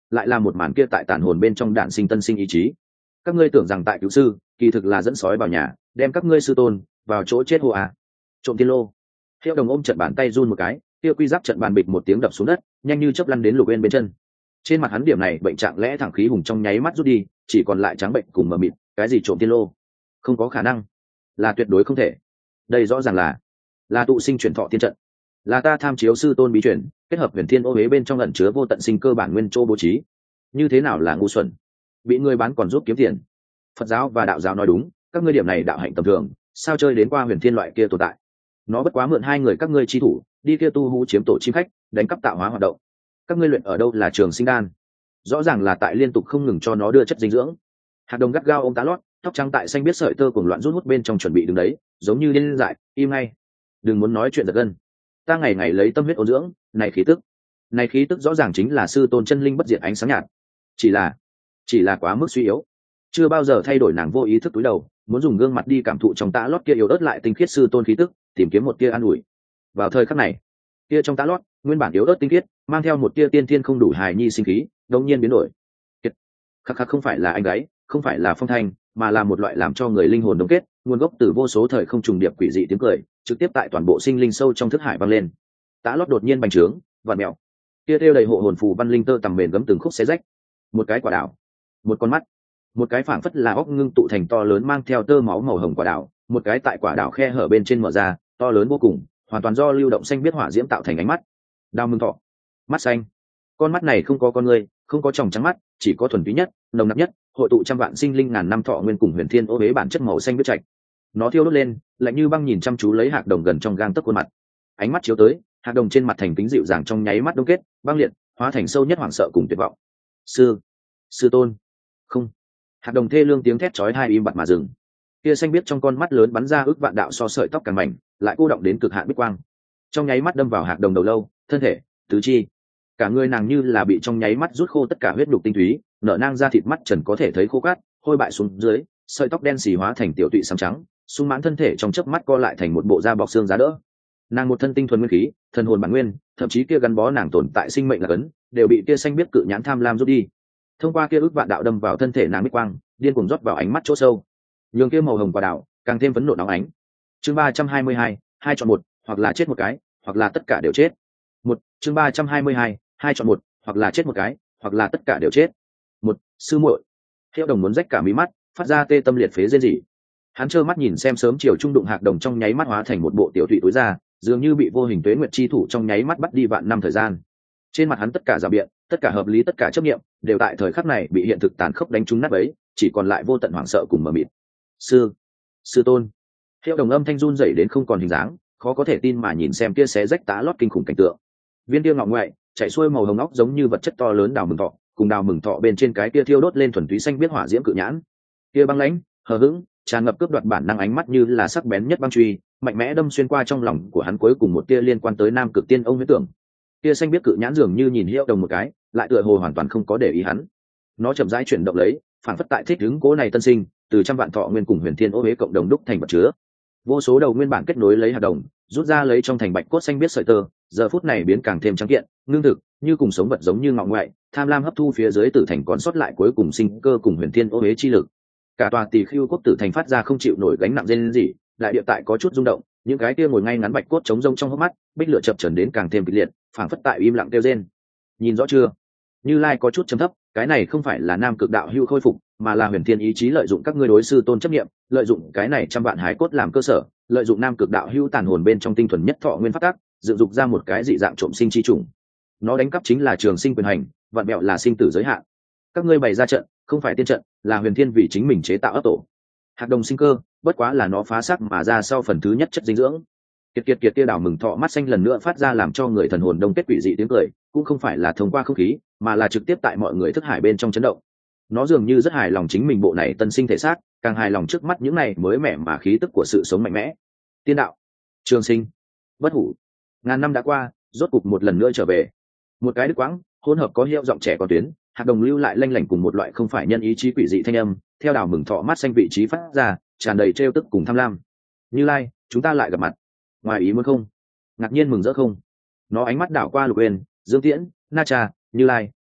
lại là một màn kia tại tàn hồn bên trong đạn sinh tân sinh ý chí. Các ngươi tưởng rằng tại cứu sư kỳ thực là dẫn sói vào nhà đem các ngươi sư tôn vào chỗ chết hô à. Trộm tiên lô. Hiệu đồng ôm trận bàn tay run một cái, kia quy giáp trận bàn bịch một tiếng đập xuống đất, nhanh như chớp lăn đến Lục Uyên bên chân. Trên mặt hắn điểm này bệnh trạng lẽ thẳng khí hùng trong nháy mắt rút đi, chỉ còn lại trắng bệnh cùng mờ mịt. Cái gì trộm tiên lô? Không có khả năng, là tuyệt đối không thể. Đây rõ ràng là là tụ sinh chuyển thọ tiên trận, là ta tham chiếu sư tôn bí truyền kết hợp huyền thiên ô huế bên trong ẩn chứa vô tận sinh cơ bản nguyên châu bố trí. Như thế nào là ngu xuẩn, bị người bán còn giúp kiếm tiền. Phật giáo và đạo giáo nói đúng, các ngươi điểm này đạo hạnh tầm thường, sao chơi đến qua huyền thiên loại kia tồn tại. Nó bất quá mượn hai người các ngươi chi thủ đi kia tu hú chiếm tổ chim khách, đánh cắp tạo hóa hoạt động. Các ngươi luyện ở đâu là trường sinh đan, rõ ràng là tại liên tục không ngừng cho nó đưa chất dinh dưỡng. Hạt đồng gắt gao ôm tá lót, tóc trắng tại xanh biết sợi tơ cuồng loạn rút hút bên trong chuẩn bị đứng đấy, giống như điên dại. Im ngay, đừng muốn nói chuyện giật gân. Ta ngày ngày lấy tâm huyết ôn dưỡng, này khí tức, này khí tức rõ ràng chính là sư tôn chân linh bất diệt ánh sáng nhạt. Chỉ là, chỉ là quá mức suy yếu, chưa bao giờ thay đổi. Nàng vô ý thức túi đầu, muốn dùng gương mặt đi cảm thụ trong tã lót kia yếu ớt lại tinh khiết sư tôn khí tức, tìm kiếm một tia an ủi. Vào thời khắc này, kia trong tã lót nguyên bản yếu ớt tinh khiết mang theo một tia tiên thiên không đủ hài nhi sinh khí đống nhiên biến đổi. Kiệt, khắc khắc không phải là anh gái, không phải là phong thanh, mà là một loại làm cho người linh hồn đống kết, nguồn gốc từ vô số thời không trùng điệp quỷ dị tiếng cười, trực tiếp tại toàn bộ sinh linh sâu trong thức hải vang lên. Tã lót đột nhiên bành trướng, vặn mèo, kia theo đầy hộ hồn phù văn linh tơ tầm mềm gấm từng khúc xé rách. Một cái quả đảo, một con mắt, một cái phảng phất là óc ngưng tụ thành to lớn mang theo tơ máu màu hồng quả đảo, một cái tại quả đảo khe hở bên trên mở ra, to lớn vô cùng, hoàn toàn do lưu động xanh biết hỏa diễm tạo thành ánh mắt. Đao mừng thọ, mắt xanh. Con mắt này không có con người, không có tròng trắng mắt, chỉ có thuần túy nhất, nồng nặc nhất, hội tụ trăm vạn sinh linh ngàn năm thọ nguyên cùng huyền thiên ô huế bản chất màu xanh biết trạch. Nó thiêu đốt lên, lạnh như băng nhìn chăm chú lấy Hạc Đồng gần trong gang tấc khuôn mặt. Ánh mắt chiếu tới, Hạc Đồng trên mặt thành kính dịu dàng trong nháy mắt đông kết, băng liệt, hóa thành sâu nhất hoảng sợ cùng tuyệt vọng. Sư, sư tôn, không. Hạc Đồng thê lương tiếng thét chói tai im bặt mà dừng. Kia xanh biết trong con mắt lớn bắn ra ước vạn đạo so sợi tóc càng mảnh, lại cô động đến cực hạn bích quang. Trong nháy mắt đâm vào Hạc Đồng đầu lâu, thân thể, tứ chi, cả người nàng như là bị trong nháy mắt rút khô tất cả huyết nhục tinh túy, nở nang ra thịt mắt trần có thể thấy khô cát, hôi bại xuống dưới, sợi tóc đen xì hóa thành tiểu tụy xám trắng, sung mãn thân thể trong chớp mắt co lại thành một bộ da bọc xương giá đỡ. Nàng một thân tinh thuần nguyên khí, thần hồn bản nguyên, thậm chí kia gắn bó nàng tồn tại sinh mệnh là cấn, đều bị kia xanh biết cự nhãn tham lam rút đi. Thông qua kia ước vạn đạo đâm vào thân thể nàng bích quang, điên cuồng rót vào ánh mắt chỗ sâu, nhường kia màu hồng quả đạo càng thêm phấn nộ nóng ánh. Chương ba trăm hai mươi hai, hai chọn một, hoặc là chết một cái, hoặc là tất cả đều chết. Một, chương ba trăm hai mươi hai, hai chọn một, hoặc là chết một cái, hoặc là tất cả đều chết. Một, sư muội. Hiệu Đồng muốn rách cả mí mắt, phát ra tê tâm liệt phế rên rỉ. Hắn trơ mắt nhìn xem sớm chiều trung đụng Hạc Đồng trong nháy mắt hóa thành một bộ tiểu thụy túi ra, dường như bị vô hình tuế nguyệt chi thủ trong nháy mắt bắt đi vạn năm thời gian. Trên mặt hắn tất cả rào biện, tất cả hợp lý, tất cả chấp nghiệm, đều tại thời khắc này bị hiện thực tàn khốc đánh trúng nát bấy, chỉ còn lại vô tận hoảng sợ cùng mờ mịt. Sư, sư tôn. Hiệu Đồng âm thanh run rẩy đến không còn hình dáng, khó có thể tin mà nhìn xem kia xé rách tá lót kinh khủng cảnh tượng. Viên tiêu ngọc ngoại, chạy xuôi màu hồng óc giống như vật chất to lớn đào mừng thọ, cùng đào mừng thọ bên trên cái kia thiêu đốt lên thuần túy xanh biết hỏa diễm cự nhãn. Kia băng lãnh, hờ hững, tràn ngập cướp đoạt bản năng ánh mắt như là sắc bén nhất băng truy, mạnh mẽ đâm xuyên qua trong lòng của hắn cuối cùng một tia liên quan tới Nam Cực Tiên ông huyết tưởng. Kia xanh biết cự nhãn dường như nhìn Hiệu Đồng một cái, lại tựa hồ hoàn toàn không có để ý hắn. Nó chậm rãi chuyển động lấy, phản phất tại thích hứng cố này tân sinh, từ trăm vạn thọ nguyên cùng huyền thiên ô huế cộng đồng đúc thành vật chứa. Vô số đầu nguyên bản kết nối lấy hạt đồng, rút ra lấy trong thành bạch cốt xanh biết sợi tơ, giờ phút này biến càng thêm trắng kiện, ngưng thực, như cùng sống vật giống như ngọ ngoại, tham lam hấp thu phía dưới tử thành còn sót lại cuối cùng sinh cơ cùng huyền thiên ô huế chi lực. Cả tòa Tỳ Khưu quốc tử thành phát ra không chịu nổi gánh nặng rên rỉ, đại địa tại có chút rung động, những cái kia ngồi ngay ngắn bạch cốt chống rông trong hốc mắt, bích lửa chập chờn đến càng thêm kịch liệt, phảng phất tại im lặng kêu rên. Nhìn rõ chưa? Như Lai có chút trầm thấp, cái này không phải là Nam Cực đạo hưu khôi phục, mà là huyền thiên ý chí lợi dụng các ngươi đối sư tôn chấp niệm, lợi dụng cái này trăm vạn hái cốt làm cơ sở, lợi dụng Nam Cực đạo hưu tàn hồn bên trong tinh thuần nhất thọ nguyên phát tác, dựng dục ra một cái dị dạng trộm sinh chi trùng. Nó đánh cắp chính là trường sinh quyền hành, vạn mẹo là sinh tử giới hạn. Các ngươi bày ra trận, không phải tiên trận, là huyền thiên vì chính mình chế tạo ấp tổ. Hạt đồng sinh cơ, bất quá là nó phá xác mà ra sau phần thứ nhất chất dinh dưỡng. Kiệt kiệt kiệt tia đảo mừng thọ mắt xanh lần nữa phát ra làm cho người thần hồn đông kết quỷ dị tiếng cười, cũng không phải là thông qua không khí, mà là trực tiếp tại mọi người thức hải bên trong chấn động. Nó dường như rất hài lòng chính mình bộ này tân sinh thể xác, càng hài lòng trước mắt những này mới mẻ mà khí tức của sự sống mạnh mẽ. Tiên đạo, trường sinh, bất hủ. Ngàn năm đã qua, rốt cục một lần nữa trở về. Một cái đứt quãng, hỗn hợp có hiệu giọng trẻ con tuyến, hạt đồng lưu lại lanh lảnh cùng một loại không phải nhân ý chí quỷ dị thanh âm, theo đảo mừng thọ mắt xanh vị trí phát ra, tràn đầy trêu tức cùng tham lam. Như Lai, chúng ta lại gặp mặt. Ngoài ý muốn không? Ngạc nhiên mừng rỡ không? Nó ánh mắt đảo qua Lục Uyên, Dương Tiễn, Na Cha, Như Lai,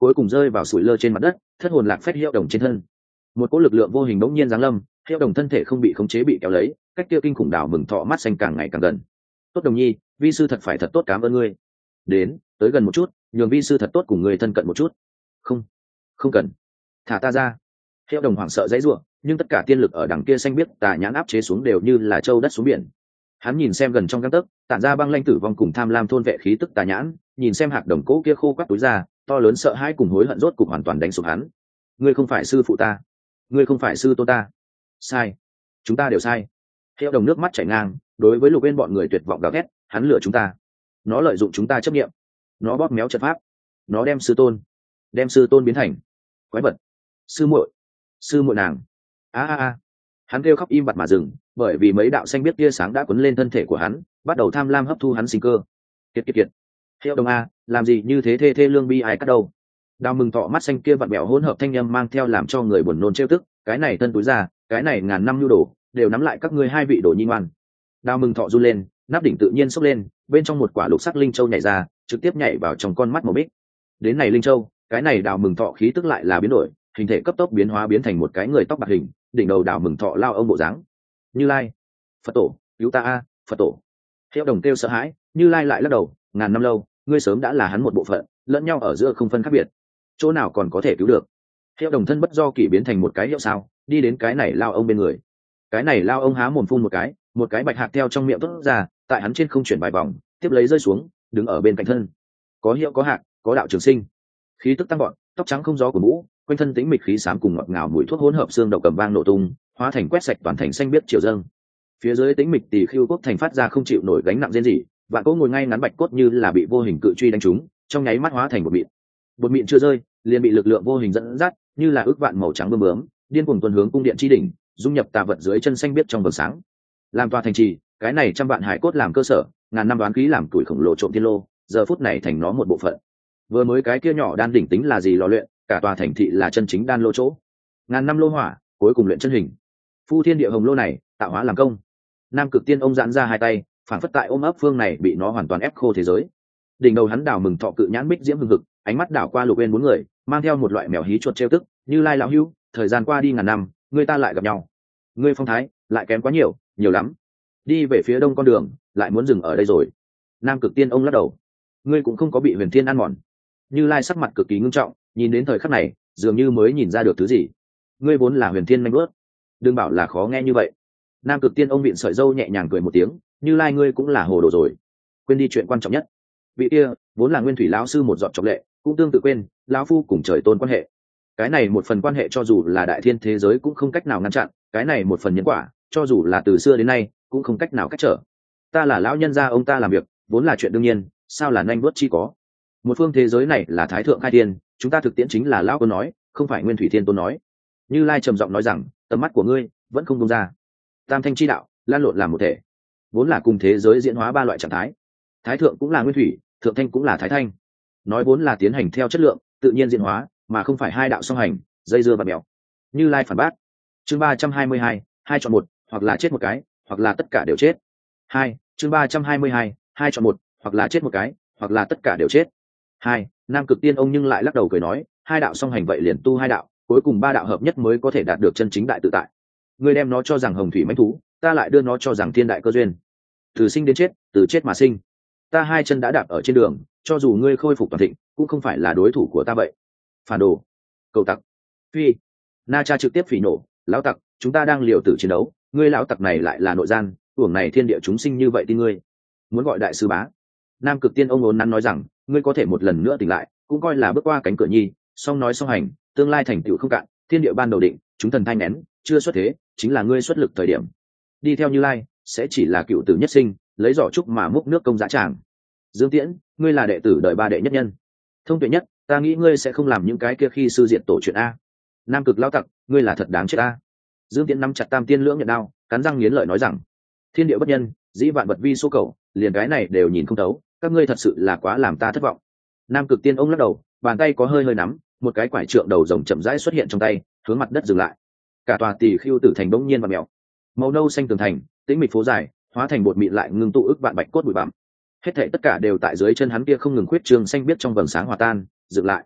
cuối cùng rơi vào sủi lơ trên mặt đất, thất hồn lạc phách Hiệu Đồng trên thân. Một cỗ lực lượng vô hình bỗng nhiên giáng lâm, Hiệu Đồng thân thể không bị khống chế bị kéo lấy, cách kia kinh khủng đảo mừng thọ mắt xanh càng ngày càng gần. Tốt Đồng Nhi, vi sư thật phải thật tốt cảm ơn ngươi. Đến, tới gần một chút, nhường vi sư thật tốt cùng ngươi thân cận một chút. Không, không cần, thả ta ra. Hiệu Đồng hoảng sợ dãy rủa, nhưng tất cả tiên lực ở đằng kia xanh biếc tà nhãn áp chế xuống đều như là châu đất xuống biển. Hắn nhìn xem gần trong gang tấc, tản ra băng lanh tử vong cùng tham lam thôn vệ khí tức tà nhãn, nhìn xem hạc đồng cỗ kia khô quắt túi ra, to lớn sợ hãi cùng hối hận rốt cục hoàn toàn đánh sụp hắn. Ngươi không phải sư phụ ta, ngươi không phải sư tôn ta. Sai, chúng ta đều sai. Hiệu Đồng nước mắt chảy ngang, đối với Lục Uyên bọn người tuyệt vọng gào thét, hắn lừa chúng ta, nó lợi dụng chúng ta chấp niệm, nó bóp méo trận pháp, nó đem sư tôn, đem sư tôn biến thành quái vật. Sư muội, sư muội nàng. A a a. Hắn kêu khóc im bặt mà dừng, bởi vì mấy đạo xanh biết tia sáng đã quấn lên thân thể của hắn, bắt đầu tham lam hấp thu hắn sinh cơ. Kiệt kiệt kiệt. Hiệu Đồng a, làm gì như thế thê thê lương bi ai cắt đầu. Đào Mừng Thọ mắt xanh kia vặn bẹo hỗn hợp thanh âm mang theo làm cho người buồn nôn trêu tức, cái này thân túi ra, cái này ngàn năm nhu đồ, đều nắm lại các ngươi hai vị đồ nhi ngoan. Đào Mừng Thọ run lên, nắp đỉnh tự nhiên xốc lên, bên trong một quả lục sắc linh châu nhảy ra, trực tiếp nhảy vào trong con mắt màu bích. Đến này linh châu, cái này Đào Mừng Thọ khí tức lại là biến đổi, hình thể cấp tốc biến hóa biến thành một cái người tóc bạc hình, đỉnh đầu Đào Mừng Thọ lao ông bộ dáng. Như Lai, Phật tổ, cứu ta a, Phật tổ. Hiệu Đồng kêu sợ hãi, Như Lai lại lắc đầu, ngàn năm lâu, ngươi sớm đã là hắn một bộ phận, lẫn nhau ở giữa không phân khác biệt, chỗ nào còn có thể cứu được. Hiệu Đồng thân bất do kỷ biến thành một cái hiệu sao, đi đến cái này lao ông bên người. Cái này lao ông há mồm phun một cái, một cái bạch hạc theo trong miệng tốt ra, tại hắn trên không chuyển vài vòng, tiếp lấy rơi xuống, đứng ở bên cạnh thân. Có hiệu có hạc, có đạo trường sinh, khí tức tăng gọn, tóc trắng không gió của mũ, quanh thân tĩnh mịch khí xám cùng ngọt ngào mùi thuốc hỗn hợp xương đậu cầm vang nổ tung, hóa thành quét sạch toàn thành xanh biết chiều dâng. Phía dưới tĩnh mịch tỳ khưu quốc thành phát ra không chịu nổi gánh nặng rên rỉ, vạn cỗ ngồi ngay ngắn bạch cốt như là bị vô hình cự truy đánh trúng, trong nháy mắt hóa thành một mịn. Bột mịn chưa rơi, liền bị lực lượng vô hình dẫn dắt, như là ước vạn màu trắng bướm bướm, điên cuồng tuần hướng cung điện chi đỉnh, dung nhập tà vật dưới chân xanh biết trong vầng sáng. Làm tòa thành trì, cái này trăm vạn hải cốt làm cơ sở, ngàn năm đoán khí làm tuổi khổng lồ trộm thiên lô, giờ phút này thành nó một bộ phận. Vừa mới cái kia nhỏ đan đỉnh tính là gì lò luyện, cả tòa thành thị là chân chính đan lô chỗ. Ngàn năm lô hỏa, cuối cùng luyện chân hình. Phu thiên địa hồng lô này, tạo hóa làm công. Nam Cực Tiên ông giãn ra hai tay, phản phất tại ôm ấp phương này bị nó hoàn toàn ép khô thế giới. Đỉnh đầu hắn Đào Mừng Thọ cự nhãn bích diễm hừng hực, ánh mắt đảo qua Lục Uyên bốn người, mang theo một loại mèo hí chuột trêu tức, Như Lai lão hữu, thời gian qua đi ngàn năm, người ta lại gặp nhau. Ngươi phong thái lại kém quá nhiều, nhiều lắm. Đi về phía đông con đường, lại muốn dừng ở đây rồi. Nam Cực Tiên ông lắc đầu. Ngươi cũng không có bị Huyền Thiên ăn mòn. Như Lai sắc mặt cực kỳ ngưng trọng, nhìn đến thời khắc này, dường như mới nhìn ra được thứ gì. Ngươi vốn là Huyền Thiên manh bước, đừng bảo là khó nghe như vậy. Nam Cực Tiên ông vịn sợi râu nhẹ nhàng cười một tiếng, Như Lai ngươi cũng là hồ đồ rồi, quên đi chuyện quan trọng nhất. Vị kia vốn là Nguyên Thủy lão sư một giọt trọng lệ, cũng tương tự quên lão phu cùng trời tôn quan hệ. Cái này một phần quan hệ cho dù là đại thiên thế giới cũng không cách nào ngăn chặn, cái này một phần nhân quả cho dù là từ xưa đến nay cũng không cách nào cách trở. Ta là lão nhân gia ông ta làm việc vốn là chuyện đương nhiên, sao là nhanh bước chi có. Một phương thế giới này là thái thượng khai thiên, chúng ta thực tiễn chính là lão tôn nói, không phải Nguyên Thủy Thiên Tôn nói. Như Lai trầm giọng nói rằng, tầm mắt của ngươi vẫn không buông ra. Tam thanh chi đạo lan lộn làm một thể, vốn là cùng thế giới diễn hóa ba loại trạng thái. Thái thượng cũng là nguyên thủy, thượng thanh cũng là thái thanh. Nói vốn là tiến hành theo chất lượng tự nhiên diễn hóa, mà không phải hai đạo song hành dây dưa và mèo. Như Lai phản bác. Chương ba trăm hai mươi hai, hai chọn một, hoặc là chết một cái, hoặc là tất cả đều chết. Hai, chương ba trăm hai mươi hai, hai chọn một, hoặc là chết một cái, hoặc là tất cả đều chết. Hai, Nam Cực Tiên ông nhưng lại lắc đầu cười nói, hai đạo song hành vậy liền tu hai đạo, cuối cùng ba đạo hợp nhất mới có thể đạt được chân chính đại tự tại. Ngươi đem nó cho rằng hồng thủy mãnh thú, ta lại đưa nó cho rằng thiên đại cơ duyên. Từ sinh đến chết, từ chết mà sinh. Ta hai chân đã đạp ở trên đường, cho dù ngươi khôi phục toàn thịnh, cũng không phải là đối thủ của ta vậy. Phản đồ, cầu tặc, phi. Na Cha trực tiếp phỉ nổ, lão tặc, chúng ta đang liều tử chiến đấu, ngươi lão tặc này lại là nội gian, uổng này thiên địa chúng sinh như vậy tin ngươi. Muốn gọi đại sư bá. Nam Cực Tiên ông ốn nắn nói rằng, ngươi có thể một lần nữa tỉnh lại, cũng coi là bước qua cánh cửa nhi, song nói song hành, tương lai thành tựu không cạn, thiên địa ban đầu định, chúng thần thanh nén, chưa xuất thế, chính là ngươi xuất lực thời điểm. Đi theo Như Lai, sẽ chỉ là cựu tử nhất sinh, lấy giỏ trúc mà múc nước công dã tràng. Dương Tiễn, ngươi là đệ tử đời ba đệ nhất nhân, thông tuệ nhất, ta nghĩ ngươi sẽ không làm những cái kia khi sư diện tổ chuyện a. Nam Cực lão tặc, ngươi là thật đáng chết a. Dương Tiễn nắm chặt Tam Tiên Lưỡng Nhận đao, cắn răng nghiến lợi nói rằng, thiên địa bất nhân, dĩ vạn vật vi số cầu, liền cái này đều nhìn không thấu, các ngươi thật sự là quá làm ta thất vọng. Nam Cực Tiên ông lắc đầu, bàn tay có hơi hơi nắm, một cái quải trượng đầu rồng chậm rãi xuất hiện trong tay, hướng mặt đất dừng lại. Cả tòa Tỳ Khưu Tử thành bỗng nhiên và mèo, màu nâu xanh tường thành, tĩnh mịch phố dài, hóa thành bột mịn lại ngưng tụ ức vạn bạch cốt bụi bặm. Hết thảy tất cả đều tại dưới chân hắn kia không ngừng khuyết trường xanh biết trong vầng sáng hòa tan, dựng lại.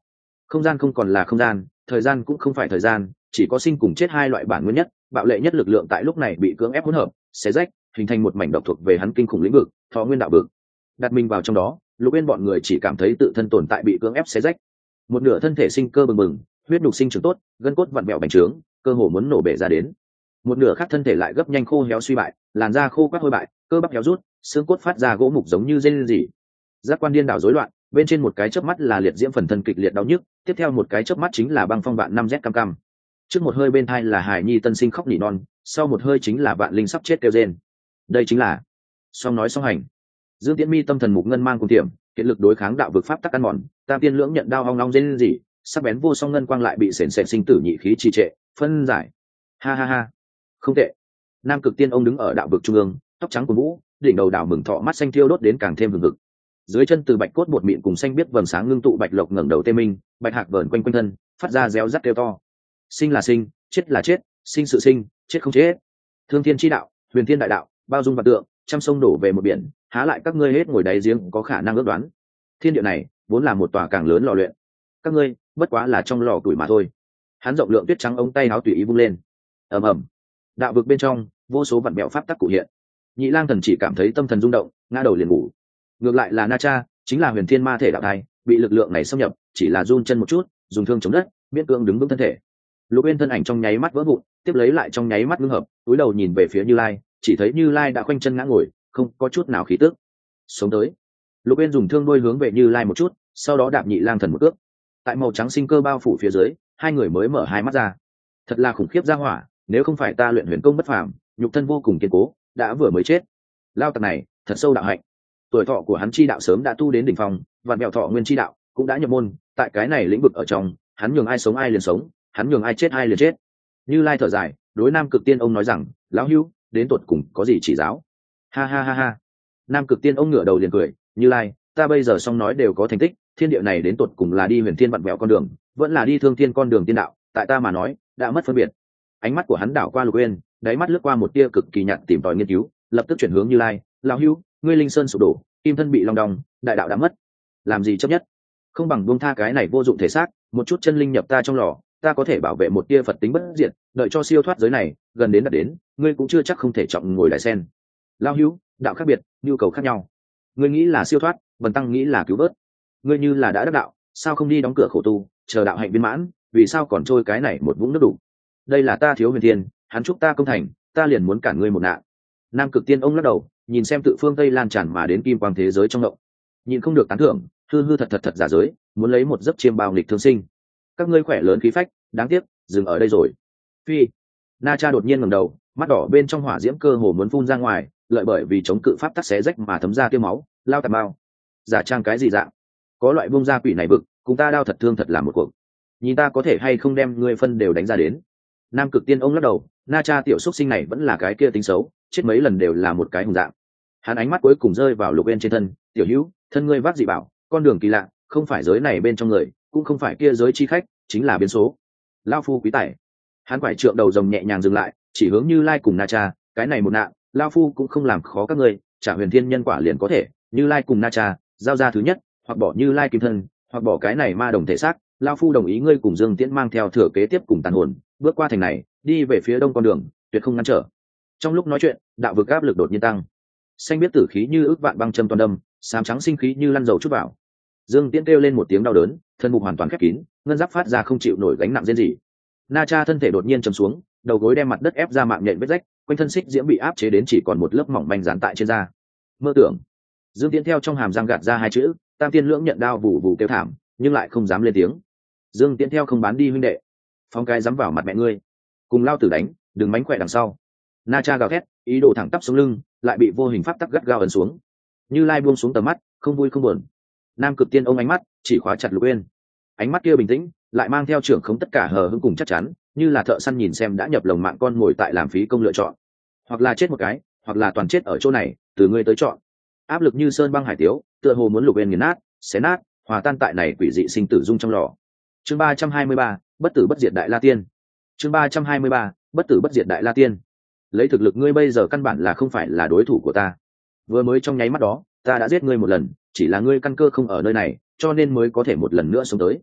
Không gian không còn là không gian, thời gian cũng không phải thời gian, chỉ có sinh cùng chết hai loại bản nguyên nhất, bạo lệ nhất lực lượng tại lúc này bị cưỡng ép hỗn hợp, xé rách, hình thành một mảnh độc thuộc về hắn kinh khủng lĩnh vực, thọ nguyên đạo vực. Đặt mình vào trong đó, Lục Uyên bọn người chỉ cảm thấy tự thân tồn tại bị cưỡng ép xé rách. Một nửa thân thể sinh cơ bừng bừng, huyết nhục sinh trưởng tốt, gân cốt vặn vẹo bành trướng, cơ hồ muốn nổ bể ra đến. Một nửa khác thân thể lại gấp nhanh khô héo suy bại, làn da khô quắt hôi bại, cơ bắp héo rút, xương cốt phát ra gỗ mục giống như rên rỉ. Giác quan điên đảo rối loạn, bên trên một cái chớp mắt là liệt diễm phần thân kịch liệt đau nhức, tiếp theo một cái chớp mắt chính là băng phong vạn năm rét cam cam. Trước một hơi bên thai là Hải Nhi tân sinh khóc nỉ non, sau một hơi chính là vạn linh sắp chết kêu rên. Đây chính là song nói song hành. Dương Tiễn Mi tâm thần mục ngân mang cùng tiệm, kiện lực đối kháng đạo vực pháp tắc ăn mòn, Tam Tiên Lưỡng nhận đao ong ong rên rỉ, sắc bén vô song ngân quang lại bị sền sệt sinh tử nhị khí trì trệ, phân giải. Ha ha ha, không tệ. Nam Cực Tiên ông đứng ở đạo vực trung ương, tóc trắng của vũ, đỉnh đầu đảo mừng thọ mắt xanh thiêu đốt đến càng thêm hừng hực. Dưới chân từ bạch cốt bột mịn cùng xanh biết vầng sáng ngưng tụ bạch lộc ngẩng đầu tê minh, bạch hạc vờn quanh quanh thân, phát ra réo rắt kêu to. Sinh là sinh, chết là chết, sinh sự sinh, chết không chết. Thương thiên chi đạo, huyền thiên đại đạo, bao dung vạn tượng, trăm sông đổ về một biển, há lại các ngươi hết ngồi đáy giếng có khả năng ước đoán. Thiên địa này vốn là một tòa càng lớn lò luyện, các ngươi bất quá là trong lò tuổi mà thôi. Hắn rộng lượng tuyết trắng ống tay áo tùy ý vung lên, ầm ầm, đạo vực bên trong vô số vạn mẹo pháp tắc cụ hiện. Nhị Lang Thần chỉ cảm thấy tâm thần rung động, ngã đầu liền ngủ. Ngược lại là Na Cha, chính là huyền thiên ma thể đạo thai, bị lực lượng này xâm nhập, chỉ là run chân một chút, dùng thương chống đất, miễn cưỡng đứng vững thân thể. Lục Uyên thân ảnh trong nháy mắt vỡ vụn, tiếp lấy lại trong nháy mắt ngưng hợp, cúi đầu nhìn về phía Như Lai, chỉ thấy Như Lai đã khoanh chân ngã ngồi, không có chút nào khí tức. Sống tới. Lục Uyên dùng thương đuôi hướng về Như Lai một chút, sau đó đạp Nhị Lang Thần một cước. Tại màu trắng sinh cơ bao phủ phía dưới, hai người mới mở hai mắt ra. Thật là khủng khiếp gia hỏa, nếu không phải ta luyện huyền công bất phàm, nhục thân vô cùng kiên cố, đã vừa mới chết. Lao tặc này, thật sâu đạo hạnh. Tuổi thọ của hắn chi đạo sớm đã tu đến đỉnh phong, vạn mẹo thọ nguyên chi đạo cũng đã nhập môn, tại cái này lĩnh vực ở trong, hắn nhường ai sống ai liền sống, hắn nhường ai chết ai liền chết. Như Lai thở dài, đối Nam Cực Tiên ông nói rằng, lão hữu, đến tột cùng có gì chỉ giáo? Ha ha ha ha. Nam Cực Tiên ông ngửa đầu liền cười, Như Lai, ta bây giờ song nói đều có thành tích, thiên địa này đến tột cùng là đi huyền thiên vặn vẹo con đường, vẫn là đi thương thiên con đường tiên đạo, tại ta mà nói, đã mất phân biệt. Ánh mắt của hắn đảo qua Lục Uyên, đáy mắt lướt qua một tia cực kỳ nhạt tìm tòi nghiên cứu, lập tức chuyển hướng Như Lai, lão hữu, ngươi linh sơn sụp đổ, kim thân bị long đong, đại đạo đã mất, làm gì chấp nhất? Không bằng buông tha cái này vô dụng thể xác, một chút chân linh nhập ta trong lò, ta có thể bảo vệ một tia Phật tính bất diệt, đợi cho siêu thoát giới này gần đến đạt đến, ngươi cũng chưa chắc không thể trọng ngồi đại sen. Lão hữu, đạo khác biệt, nhu cầu khác nhau. Ngươi nghĩ là siêu thoát, Vân Tăng nghĩ là cứu vớt. Ngươi như là đã đắc đạo, sao không đi đóng cửa khổ tu, chờ đạo hạnh viên mãn, vì sao còn trôi cái này một vũng nước đủ? Đây là ta thiếu huyền thiên, hắn chúc ta công thành, ta liền muốn cản ngươi một nạn. Nam Cực Tiên ông lắc đầu, nhìn xem tự phương Tây lan tràn mà đến kim quang thế giới trong động, nhìn không được tán thưởng, hư hư thật thật thật giả giới, muốn lấy một giấc chiêm bao nghịch thương sinh. Các ngươi khỏe lớn khí phách, đáng tiếc, dừng ở đây rồi. Phi. Na Cha đột nhiên ngẩng đầu, mắt đỏ bên trong hỏa diễm cơ hồ muốn phun ra ngoài, lợi bởi vì chống cự pháp tắc xé rách mà thấm ra tiêu máu, lao tạp bao. Giả trang cái gì dạng? Có loại vung ra quỷ này vực, cùng ta đao thật thương thật làm một cuộc. Nhìn ta có thể hay không đem ngươi phân đều đánh ra đến. Nam Cực Tiên ông lắc đầu, Na Cha tiểu xuất sinh này vẫn là cái kia tính xấu, chết mấy lần đều là một cái hùng dạng. Hắn ánh mắt cuối cùng rơi vào Lục Uyên trên thân, tiểu hữu, thân ngươi vác dị bảo, con đường kỳ lạ, không phải giới này bên trong người, cũng không phải kia giới chi khách, chính là biến số. Lao phu quý tài. Hắn quải trượng đầu rồng nhẹ nhàng dừng lại, chỉ hướng Như Lai cùng Na Cha, cái này một nạn, Lao phu cũng không làm khó các ngươi, trả huyền thiên nhân quả liền có thể. Như Lai cùng Na Cha, giao ra thứ nhất, hoặc bỏ Như Lai kim thân, hoặc bỏ cái này ma đồng thể xác. Lao phu đồng ý ngươi cùng Dương Tiễn mang theo thừa kế tiếp cùng tàn hồn, bước qua thành này, đi về phía đông con đường, tuyệt không ngăn trở. Trong lúc nói chuyện, đạo vực áp lực đột nhiên tăng, xanh biết tử khí như ước vạn băng châm toàn đâm, xám trắng sinh khí như lăn dầu chút vào. Dương Tiễn kêu lên một tiếng đau đớn, thân mục hoàn toàn khép kín, ngân giáp phát ra không chịu nổi gánh nặng rên rỉ. Na Cha thân thể đột nhiên chầm xuống, đầu gối đem mặt đất ép ra mạng nhện vết rách, quanh thân xích diễm bị áp chế đến chỉ còn một lớp mỏng manh dán tại trên da. Mơ tưởng. Dương Tiễn theo trong hàm răng gạt ra hai chữ, Tam Tiên Lưỡng nhận đao vù vù kêu thảm, nhưng lại không dám lên tiếng. Dương Tiễn theo không bán đi huynh đệ, phóng cái dám vào mặt mẹ ngươi, cùng lao tử đánh, đừng mánh khỏe đằng sau. Na Cha gào thét, ý đồ thẳng tắp xuống lưng, lại bị vô hình pháp tắc gắt gao ấn xuống. Như Lai buông xuống tầm mắt, không vui không buồn. Nam Cực Tiên ông ánh mắt chỉ khóa chặt Lục Uyên, ánh mắt kia bình tĩnh, lại mang theo trưởng không tất cả hờ hững cùng chắc chắn, như là thợ săn nhìn xem đã nhập lồng mạng con ngồi tại làm phí công lựa chọn, hoặc là chết một cái, hoặc là toàn chết ở chỗ này, từ ngươi tới chọn. Áp lực như sơn băng hải tiếu, tựa hồ muốn Lục Uyên nghiền nát, xé nát, hòa tan tại này quỷ dị sinh tử dung trong lò. Chương ba trăm hai mươi ba, bất tử bất diệt đại la tiên. Chương ba trăm hai mươi ba, bất tử bất diệt đại la tiên. Lấy thực lực ngươi bây giờ căn bản là không phải là đối thủ của ta. Vừa mới trong nháy mắt đó, ta đã giết ngươi một lần, chỉ là ngươi căn cơ không ở nơi này, cho nên mới có thể một lần nữa sống tới.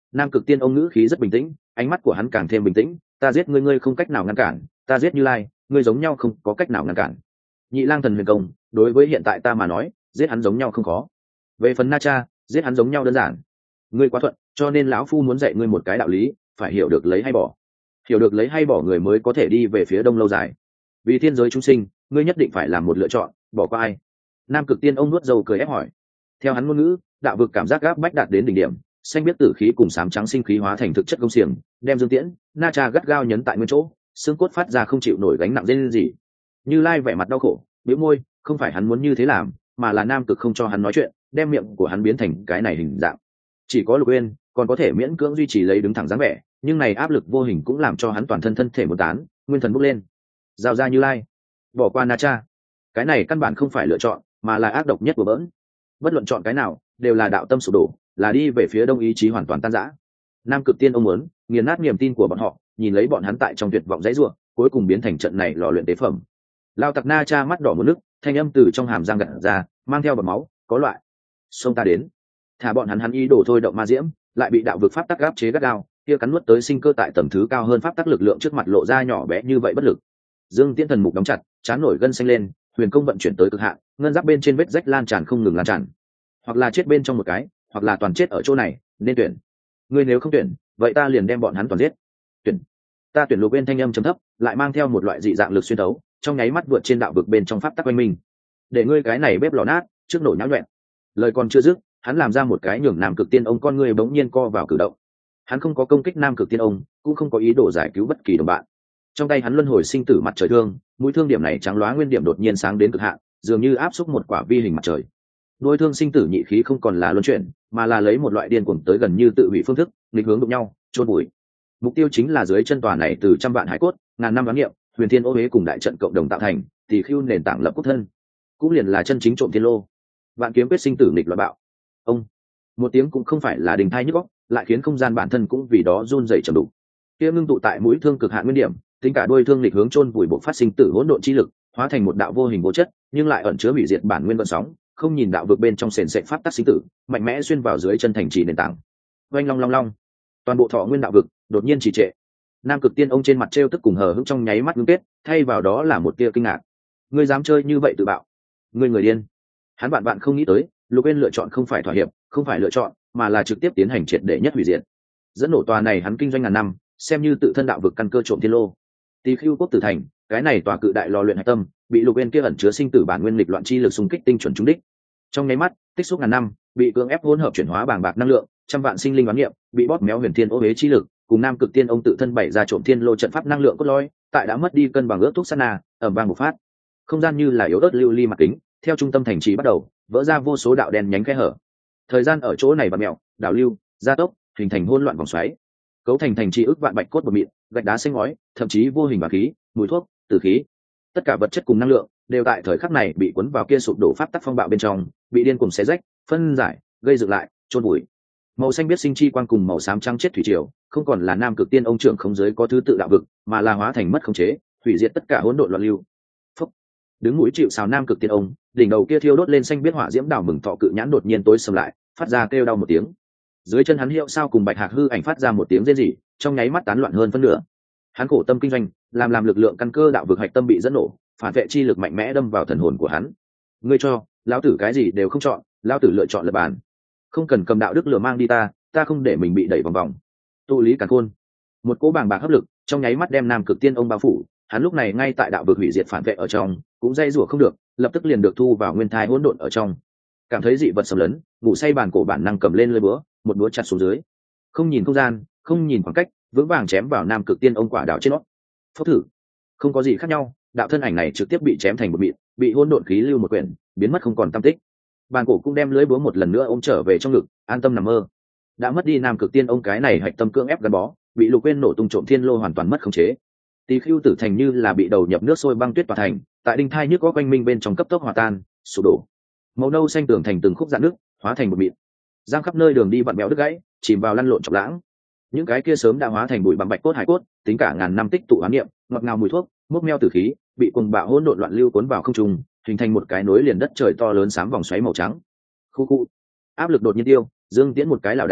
Nam Cực Tiên ông ngữ khí rất bình tĩnh, ánh mắt của hắn càng thêm bình tĩnh. Ta giết ngươi, ngươi không cách nào ngăn cản; ta giết Như Lai, ngươi giống nhau không có cách nào ngăn cản. Nhị Lang Thần Huyền Công, đối với hiện tại ta mà nói, giết hắn giống nhau không khó. Về phần Na Cha, giết hắn giống nhau đơn giản. Ngươi quá thuận, cho nên lão phu muốn dạy ngươi một cái đạo lý, phải hiểu được lấy hay bỏ. Hiểu được lấy hay bỏ người mới có thể đi về phía đông lâu dài. Vì thiên giới chúng sinh, ngươi nhất định phải làm một lựa chọn, bỏ qua ai? Nam Cực Tiên ông nuốt dầu cười ép hỏi. Theo hắn ngôn ngữ, đạo vực cảm giác gáp bách đạt đến đỉnh điểm, xanh biết tử khí cùng sám trắng sinh khí hóa thành thực chất công xiềng, đem Dương Tiễn, Na Cha gắt gao nhấn tại nguyên chỗ, xương cốt phát ra không chịu nổi gánh nặng lên gì. Như Lai vẻ mặt đau khổ, bĩu môi, không phải hắn muốn như thế làm, mà là Nam Cực không cho hắn nói chuyện, đem miệng của hắn biến thành cái này hình dạng. Chỉ có Lục Uyên còn có thể miễn cưỡng duy trì lấy đứng thẳng dáng vẻ, nhưng này áp lực vô hình cũng làm cho hắn toàn thân thân thể một tán, nguyên thần bốc lên. Giao ra Như Lai, bỏ qua Na Cha. Cái này căn bản không phải lựa chọn, mà là ác độc nhất của bỡn. Bất luận chọn cái nào, đều là đạo tâm sụp đổ, là đi về phía đông ý chí hoàn toàn tan rã. Nam Cực Tiên ông muốn nghiền nát niềm tin của bọn họ, nhìn lấy bọn hắn tại trong tuyệt vọng dãy rủa, cuối cùng biến thành trận này lò luyện tế phẩm. Lao tặc Na Cha mắt đỏ muốn nước, thanh âm từ trong hàm răng gặt ra, mang theo bọt máu, có loại. Xông ta đến. Thả bọn hắn hắn ý đồ thôi động ma diễm, lại bị đạo vực pháp tắc áp chế gắt gao, kia cắn nuốt tới sinh cơ tại tầng thứ cao hơn pháp tắc lực lượng trước mặt lộ ra nhỏ bé như vậy bất lực. Dương Tiễn thần mục đóng chặt, chán nổi gân xanh lên, huyền công vận chuyển tới cực hạn, ngân giáp bên trên vết rách lan tràn không ngừng lan tràn. Hoặc là chết bên trong một cái, hoặc là toàn chết ở chỗ này, nên tuyển. Ngươi nếu không tuyển, vậy ta liền đem bọn hắn toàn giết. Tuyển. Ta tuyển. Lục Uyên thanh âm trầm thấp, lại mang theo một loại dị dạng lực xuyên thấu, trong nháy mắt vượt trên đạo vực bên trong pháp tắc quanh mình. Để ngươi cái này bếp lò nát, trước nổ nhão nhuyễn. Lời còn chưa dứt, hắn làm ra một cái nhường Nam Cực Tiên ông con ngươi bỗng nhiên co vào cử động. Hắn không có công kích Nam Cực Tiên ông, cũng không có ý đồ giải cứu bất kỳ đồng bạn. Trong tay hắn luân hồi sinh tử mặt trời thương, mũi thương điểm này trắng loá nguyên điểm đột nhiên sáng đến cực hạn, dường như áp xúc một quả vi hình mặt trời. Đôi thương sinh tử nhị khí không còn là luân chuyển, mà là lấy một loại điên cuồng tới gần như tự hủy phương thức, nghịch hướng đụng nhau, chôn bụi. Mục tiêu chính là dưới chân tòa này từ trăm vạn hải cốt, ngàn năm đoán nghiệm, huyền thiên ô huế cùng đại trận cộng đồng tạo thành, tỷ khưu nền tảng lập quốc thân, cũng liền là chân chính trộm thiên lô. Vạn kiếm quyết sinh tử nghịch loại bạo. Ông, một tiếng cũng không phải là đình thai nhức óc, lại khiến không gian bản thân cũng vì đó run rẩy trầm đục. Kia ngưng tụ tại mũi thương cực hạn nguyên điểm, tính cả đuôi thương nghịch hướng chôn vùi bộ phát sinh tử hỗn độn chi lực, hóa thành một đạo vô hình vô chất, nhưng lại ẩn chứa hủy diệt bản nguyên vận sóng, không nhìn đạo vực bên trong sền sệt pháp tắc sinh tử, mạnh mẽ xuyên vào dưới chân thành trì nền tảng. Oanh long long long, toàn bộ thọ nguyên đạo vực đột nhiên trì trệ. Nam Cực Tiên ông trên mặt trêu tức cùng hờ hững trong nháy mắt ngưng kết, thay vào đó là một tia kinh ngạc. Ngươi dám chơi như vậy tự bạo? Ngươi người điên! Hắn bạn bạn không nghĩ tới, Lục Uyên lựa chọn không phải thỏa hiệp, không phải lựa chọn, mà là trực tiếp tiến hành triệt để nhất hủy diệt. Dẫn nổ tòa này hắn kinh doanh ngàn năm, xem như tự thân đạo vực căn cơ trộm thiên lô. Tỳ Khưu quốc tử thành, cái này tòa cự đại lò luyện hạch tâm, bị Lục Uyên kia ẩn chứa sinh tử bản nguyên lịch loạn chi lực xung kích tinh chuẩn trúng đích. Trong nháy mắt, tích xúc ngàn năm, bị cưỡng ép hỗn hợp chuyển hóa bàng bạc năng lượng, trăm vạn sinh linh đoán niệm, bị bóp méo huyền thiên ô hế chi lực, cùng Nam Cực Tiên ông tự thân bày ra trộm thiên lô trận pháp năng lượng cốt lõi, tại đã mất đi cân bằng ước thúc sát na, ầm vang một phát. Không gian như là yếu ớt lưu ly mặt kính, theo trung tâm thành trì bắt đầu, vỡ ra vô số đạo đen nhánh khe hở. Thời gian ở chỗ này vặn mèo, đảo lưu, gia tốc, hình thành hỗn loạn vòng xoáy. Cấu thành thành trì ước vạn bạch cốt bột mịn, gạch đá xanh ngói, thậm chí vô hình bạc khí, mùi thuốc, tử khí. Tất cả vật chất cùng năng lượng đều tại thời khắc này bị cuốn vào kia sụp đổ pháp tắc phong bạo bên trong, bị điên cuồng xé rách, phân giải, gây dựng lại, chôn vùi. Màu xanh biết sinh chi quang cùng màu xám trắng chết thủy triều, không còn là Nam Cực Tiên ông trưởng không giới có thứ tự đạo vực, mà là hóa thành mất khống chế, hủy diệt tất cả hỗn độn loạn lưu. Phúc. Đứng mũi chịu sào Nam Cực Tiên ông, đỉnh đầu kia thiêu đốt lên xanh biết hỏa diễm đảo mừng thọ cự nhãn đột nhiên tối sầm lại, phát ra kêu đau một tiếng. Dưới chân hắn hiệu sao cùng bạch hạc hư ảnh phát ra một tiếng rên rỉ, trong nháy mắt tán loạn hơn phân nửa. Hắn khổ tâm kinh doanh, làm làm lực lượng căn cơ đạo vực hạch tâm bị dẫn nổ, phản vệ chi lực mạnh mẽ đâm vào thần hồn của hắn. Ngươi cho lão tử cái gì đều không chọn, lão tử lựa chọn lập bàn. Không cần cầm đạo đức lừa mang đi ta, ta không để mình bị đẩy vòng vòng. Tụ lý càn khôn, một cỗ bàng bạc hấp lực trong nháy mắt đem Nam Cực Tiên ông bao phủ. Hắn lúc này ngay tại đạo vực hủy diệt phản vệ ở trong, cũng dây rủa không được, lập tức liền được thu vào nguyên thai hỗn độn ở trong. Cảm thấy dị vật xâm lấn, ngủ say bàn cổ bản năng cầm lên lưỡi búa, một búa chặt xuống dưới. Không nhìn không gian, không nhìn khoảng cách, vững vàng chém vào Nam Cực Tiên ông quả đạo trên nó. Phốc thử, không có gì khác nhau, đạo thân ảnh này trực tiếp bị chém thành một mịn, bị hỗn độn khí lưu một quyển, biến mất không còn tăm tích. Bàn cổ cũng đem lưỡi búa một lần nữa ôm trở về trong ngực, an tâm nằm mơ. Đã mất đi Nam Cực Tiên ông cái này hạch tâm cưỡng ép gắn bó, bị Lục Uyên nổ tung trộm thiên lô hoàn toàn mất khống chế. Tỳ Khưu tử thành như là bị đầu nhập nước sôi băng tuyết tỏa thành, tại đinh thai nhức có quanh minh bên trong cấp tốc hòa tan, sụp đổ. Màu nâu xanh tường thành từng khúc dạn nước, hóa thành một mịn. Giang khắp nơi đường đi vặn béo đứt gãy, chìm vào lăn lộn chọc lãng. Những cái kia sớm đã hóa thành bụi bằng bạch cốt hải cốt, tính cả ngàn năm tích tụ ám niệm, ngọt ngào mùi thuốc, mốc meo tử khí, bị cuồng bạo hỗn độn loạn lưu cuốn vào không trung, hình thành một cái nối liền đất trời to lớn xám vòng xoáy màu trắng. Khu khu, áp lực đột nhiên tiêu, Dương Tiễn một cái lảo đảo,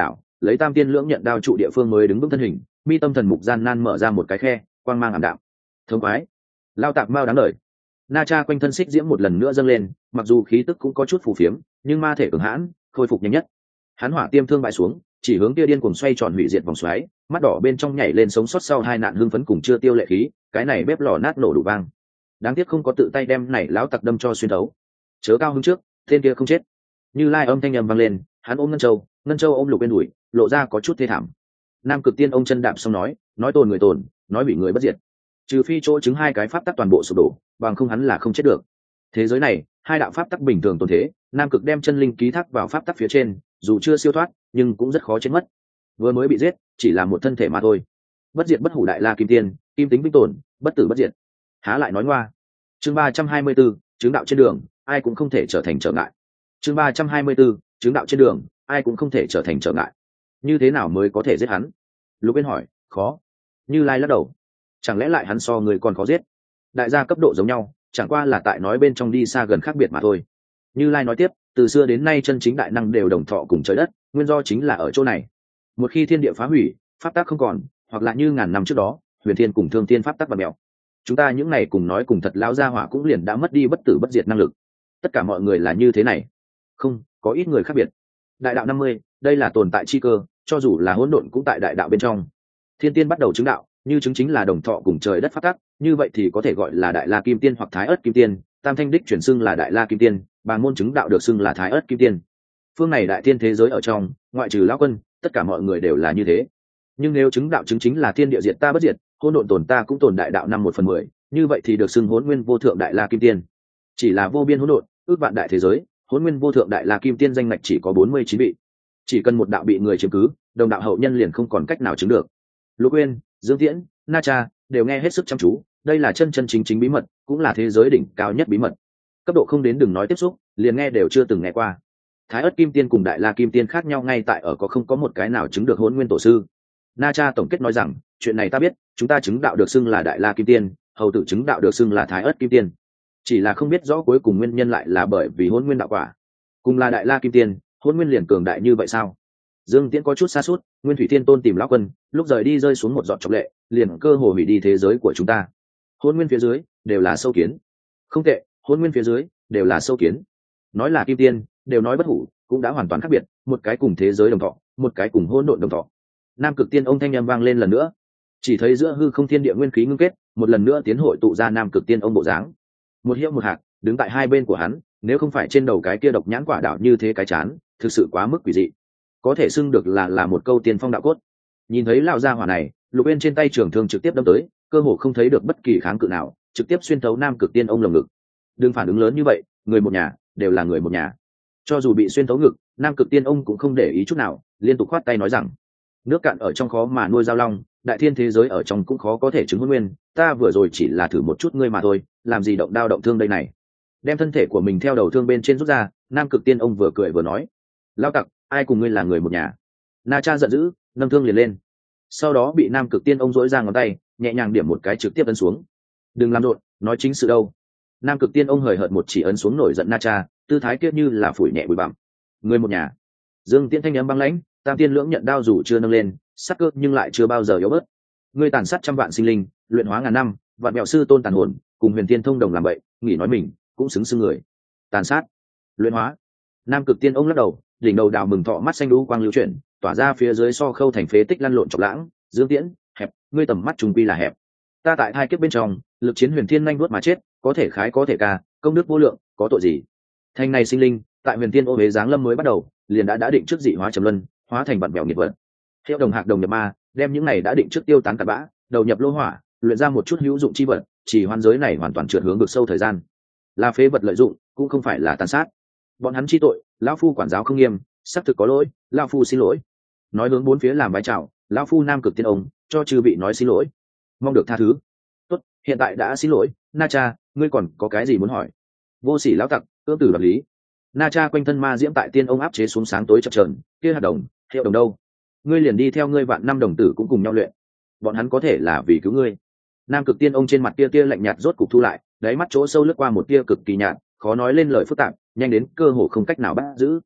lấy tam tiên lưỡng nhận đao trụ địa phương mới đứng vững thân hình, mi tâm thần mục gian nan mở ra một cái khe, quang mang ảm đạm. Thống khoái, lao tạc mao đáng lời. Na Cha quanh thân xích diễm một lần nữa dâng lên, mặc dù khí tức cũng có chút phù phiếm, nhưng ma thể cường hãn, khôi phục nhanh nhất. Hắn hỏa tiêm thương bại xuống, chỉ hướng kia điên cuồng xoay tròn hủy diệt vòng xoáy, mắt đỏ bên trong nhảy lên sống sót sau hai nạn hưng phấn cùng chưa tiêu lệ khí, cái này bếp lò nát nổ đủ vang. Đáng tiếc không có tự tay đem này lão tặc đâm cho xuyên thấu. Chớ cao hứng trước, tên kia không chết. Như Lai âm thanh âm vang lên, hắn ôm Ngân Châu, Ngân Châu ôm Lục Uyên đuổi, lộ ra có chút thê thảm. Nam Cực Tiên ông chân đạp xong nói, nói tồn người tồn, nói bị người bất diệt. Trừ phi chỗ chứng hai cái pháp tắc toàn bộ sụp đổ, bằng không hắn là không chết được. Thế giới này, hai đạo pháp tắc bình thường tồn thế, Nam Cực đem chân linh ký thác vào pháp tắc phía trên, dù chưa siêu thoát, nhưng cũng rất khó chết mất. Vừa mới bị giết, chỉ là một thân thể mà thôi. Bất diệt bất hủ đại la kim tiên, kim tính vĩnh tồn, bất tử bất diệt. Há lại nói ngoa. Chương ba trăm hai mươi 34, chứng đạo trên đường, ai cũng không thể trở thành trở ngại. Chương ba trăm hai mươi 34, chứng đạo trên đường, ai cũng không thể trở thành trở ngại. Như thế nào mới có thể giết hắn? Lục Uyên hỏi. Khó. Như Lai lắc đầu. Chẳng lẽ lại hắn so người còn khó giết? Đại gia cấp độ giống nhau, chẳng qua là tại nói bên trong đi xa gần khác biệt mà thôi. Như Lai nói tiếp, từ xưa đến nay chân chính đại năng đều đồng thọ cùng trời đất, nguyên do chính là ở chỗ này. Một khi thiên địa phá hủy, pháp tắc không còn, hoặc là như ngàn năm trước đó, huyền thiên cùng thương thiên pháp tắc và mèo. Chúng ta những này cùng nói cùng thật lão gia hỏa cũng liền đã mất đi bất tử bất diệt năng lực. Tất cả mọi người là như thế này. Không, có ít người khác biệt. Đại đạo năm mươi, đây là tồn tại chi cơ, cho dù là hỗn độn cũng tại đại đạo bên trong. Thiên tiên bắt đầu chứng đạo, như chứng chính là đồng thọ cùng trời đất pháp tắc, như vậy thì có thể gọi là đại la kim tiên hoặc thái ớt kim tiên, tam thanh đích chuyển xưng là đại la kim tiên, bàn môn chứng đạo được xưng là thái ớt kim tiên. Phương này đại thiên thế giới ở trong, ngoại trừ lão quân, tất cả mọi người đều là như thế. Nhưng nếu chứng đạo chứng chính là thiên địa diệt ta bất diệt, hỗn độn tồn ta cũng tồn đại đạo năm một phần mười, như vậy thì được xưng hỗn nguyên vô thượng đại la kim tiên. Chỉ là vô biên hỗn độn, ước vạn đại thế giới, hỗn nguyên vô thượng đại la kim tiên danh ngạch chỉ có bốn mươi chín vị. Chỉ cần một đạo bị người chiếm cứ, đồng đạo hậu nhân liền không còn cách nào chứng được. Lục Uyên, Dương Tiễn, Na Cha đều nghe hết sức chăm chú, đây là chân chân chính chính bí mật, cũng là thế giới đỉnh cao nhất bí mật. Cấp độ không đến đừng nói tiếp xúc, liền nghe đều chưa từng nghe qua. Thái ớt kim tiên cùng đại la kim tiên khác nhau ngay tại ở có không có một cái nào chứng được hỗn nguyên tổ sư. Na Cha tổng kết nói rằng, chuyện này ta biết, chúng ta chứng đạo được xưng là đại la kim tiên, hầu tử chứng đạo được xưng là thái ớt kim tiên. Chỉ là không biết rõ cuối cùng nguyên nhân lại là bởi vì hỗn nguyên đạo quả. Cùng là đại la kim tiên, hỗn nguyên liền cường đại như vậy sao? Dương Tiễn có chút xa suốt, Nguyên Thủy Thiên Tôn tìm lão quân, lúc rời đi rơi xuống một giọt trọng lệ, liền cơ hồ hủy đi thế giới của chúng ta. Hỗn nguyên phía dưới đều là sâu kiến. Không tệ, hỗn nguyên phía dưới đều là sâu kiến. Nói là kim tiên, đều nói bất hủ, cũng đã hoàn toàn khác biệt, một cái cùng thế giới đồng thọ, một cái cùng hỗn độn đồng thọ. Nam Cực Tiên ông thanh âm vang lên lần nữa, chỉ thấy giữa hư không thiên địa nguyên khí ngưng kết, một lần nữa tiến hội tụ ra Nam Cực Tiên ông bộ dáng. Một hiệu một hạt, đứng tại hai bên của hắn, nếu không phải trên đầu cái kia độc nhãn quả đạo như thế cái chán, thực sự quá mức quỷ dị. Có thể xưng được là là một câu tiên phong đạo cốt. Nhìn thấy lão gia hỏa này, Lục Uyên trên tay trường thương trực tiếp đâm tới, cơ hồ không thấy được bất kỳ kháng cự nào, trực tiếp xuyên thấu Nam Cực Tiên ông lồng ngực. Đừng phản ứng lớn như vậy, người một nhà đều là người một nhà. Cho dù bị xuyên thấu ngực, Nam Cực Tiên ông cũng không để ý chút nào, liên tục khoát tay nói rằng: nước cạn ở trong khó mà nuôi giao long, đại thiên thế giới ở trong cũng khó có thể chứng hôn nguyên, ta vừa rồi chỉ là thử một chút ngươi mà thôi, làm gì động đao động thương đây này. Đem thân thể của mình theo đầu thương bên trên rút ra, Nam Cực Tiên ông vừa cười vừa nói: lao tặc, ai cùng ngươi là người một nhà? Na Cha giận dữ, nâng thương liền lên. Sau đó bị Nam Cực Tiên ông dỗi ra ngón tay, nhẹ nhàng điểm một cái trực tiếp ấn xuống. Đừng làm rộn, nói chính sự đâu. Nam Cực Tiên ông hời hợt một chỉ ấn xuống nổi giận Na Cha, tư thái kia như là phủi nhẹ bụi bặm. Người một nhà. Dương Tiễn thanh âm băng lãnh, tam tiên lưỡng nhận đao dù chưa nâng lên, sắc cơ nhưng lại chưa bao giờ yếu bớt. Ngươi tàn sát trăm vạn sinh linh, luyện hóa ngàn năm, vạn mẹo sư tôn tàn hồn, cùng Huyền Tiên thông đồng làm vậy, nghĩ nói mình cũng xứng xưng người. Tàn sát, luyện hóa. Nam Cực Tiên ông lắc đầu, đỉnh đầu đào mừng thọ mắt xanh đu quang lưu chuyển, tỏa ra phía dưới so khâu thành phế tích lăn lộn chọc lãng. Dương Tiễn, hẹp, ngươi tầm mắt trùng quy là hẹp. Ta tại hai kiếp bên trong, lực chiến Huyền Thiên nhanh vuốt mà chết, có thể khái có thể ca, công đức vô lượng, có tội gì? Thanh này sinh linh, tại Huyền Thiên ô hế giáng lâm mới bắt đầu, liền đã đã định trước dị hóa trầm luân, hóa thành vạn mèo nghiệt vật. Hiệu đồng hạc đồng nhập ma, đem những này đã định trước tiêu tán cặn bã, đầu nhập lô hỏa, luyện ra một chút hữu dụng chi vật, chỉ hoan giới này hoàn toàn trượt hướng vực sâu thời gian. Là phế vật lợi dụng, cũng không phải là tàn sát. Bọn hắn chi tội, lão phu quản giáo không nghiêm, xác thực có lỗi, lão phu xin lỗi. Nói hướng bốn phía làm vái chào, lão phu Nam Cực Tiên ông, cho chư vị nói xin lỗi, mong được tha thứ. Tốt, hiện tại đã xin lỗi, Na Cha, ngươi còn có cái gì muốn hỏi? Vô sỉ lão tặc, ương tử lập lý. Na Cha quanh thân ma diễm tại tiên ông áp chế xuống sáng tối chập chờn, kia hạt đồng, hiệu đồng đâu? Ngươi liền đi theo ngươi vạn năm đồng tử cũng cùng nhau luyện. Bọn hắn có thể là vì cứu ngươi. Nam Cực Tiên ông trên mặt tia tia lạnh nhạt rốt cục thu lại, đáy mắt chỗ sâu lướt qua một tia cực kỳ nhạt, khó nói lên lời phức tạp, nhanh đến cơ hồ không cách nào bắt giữ.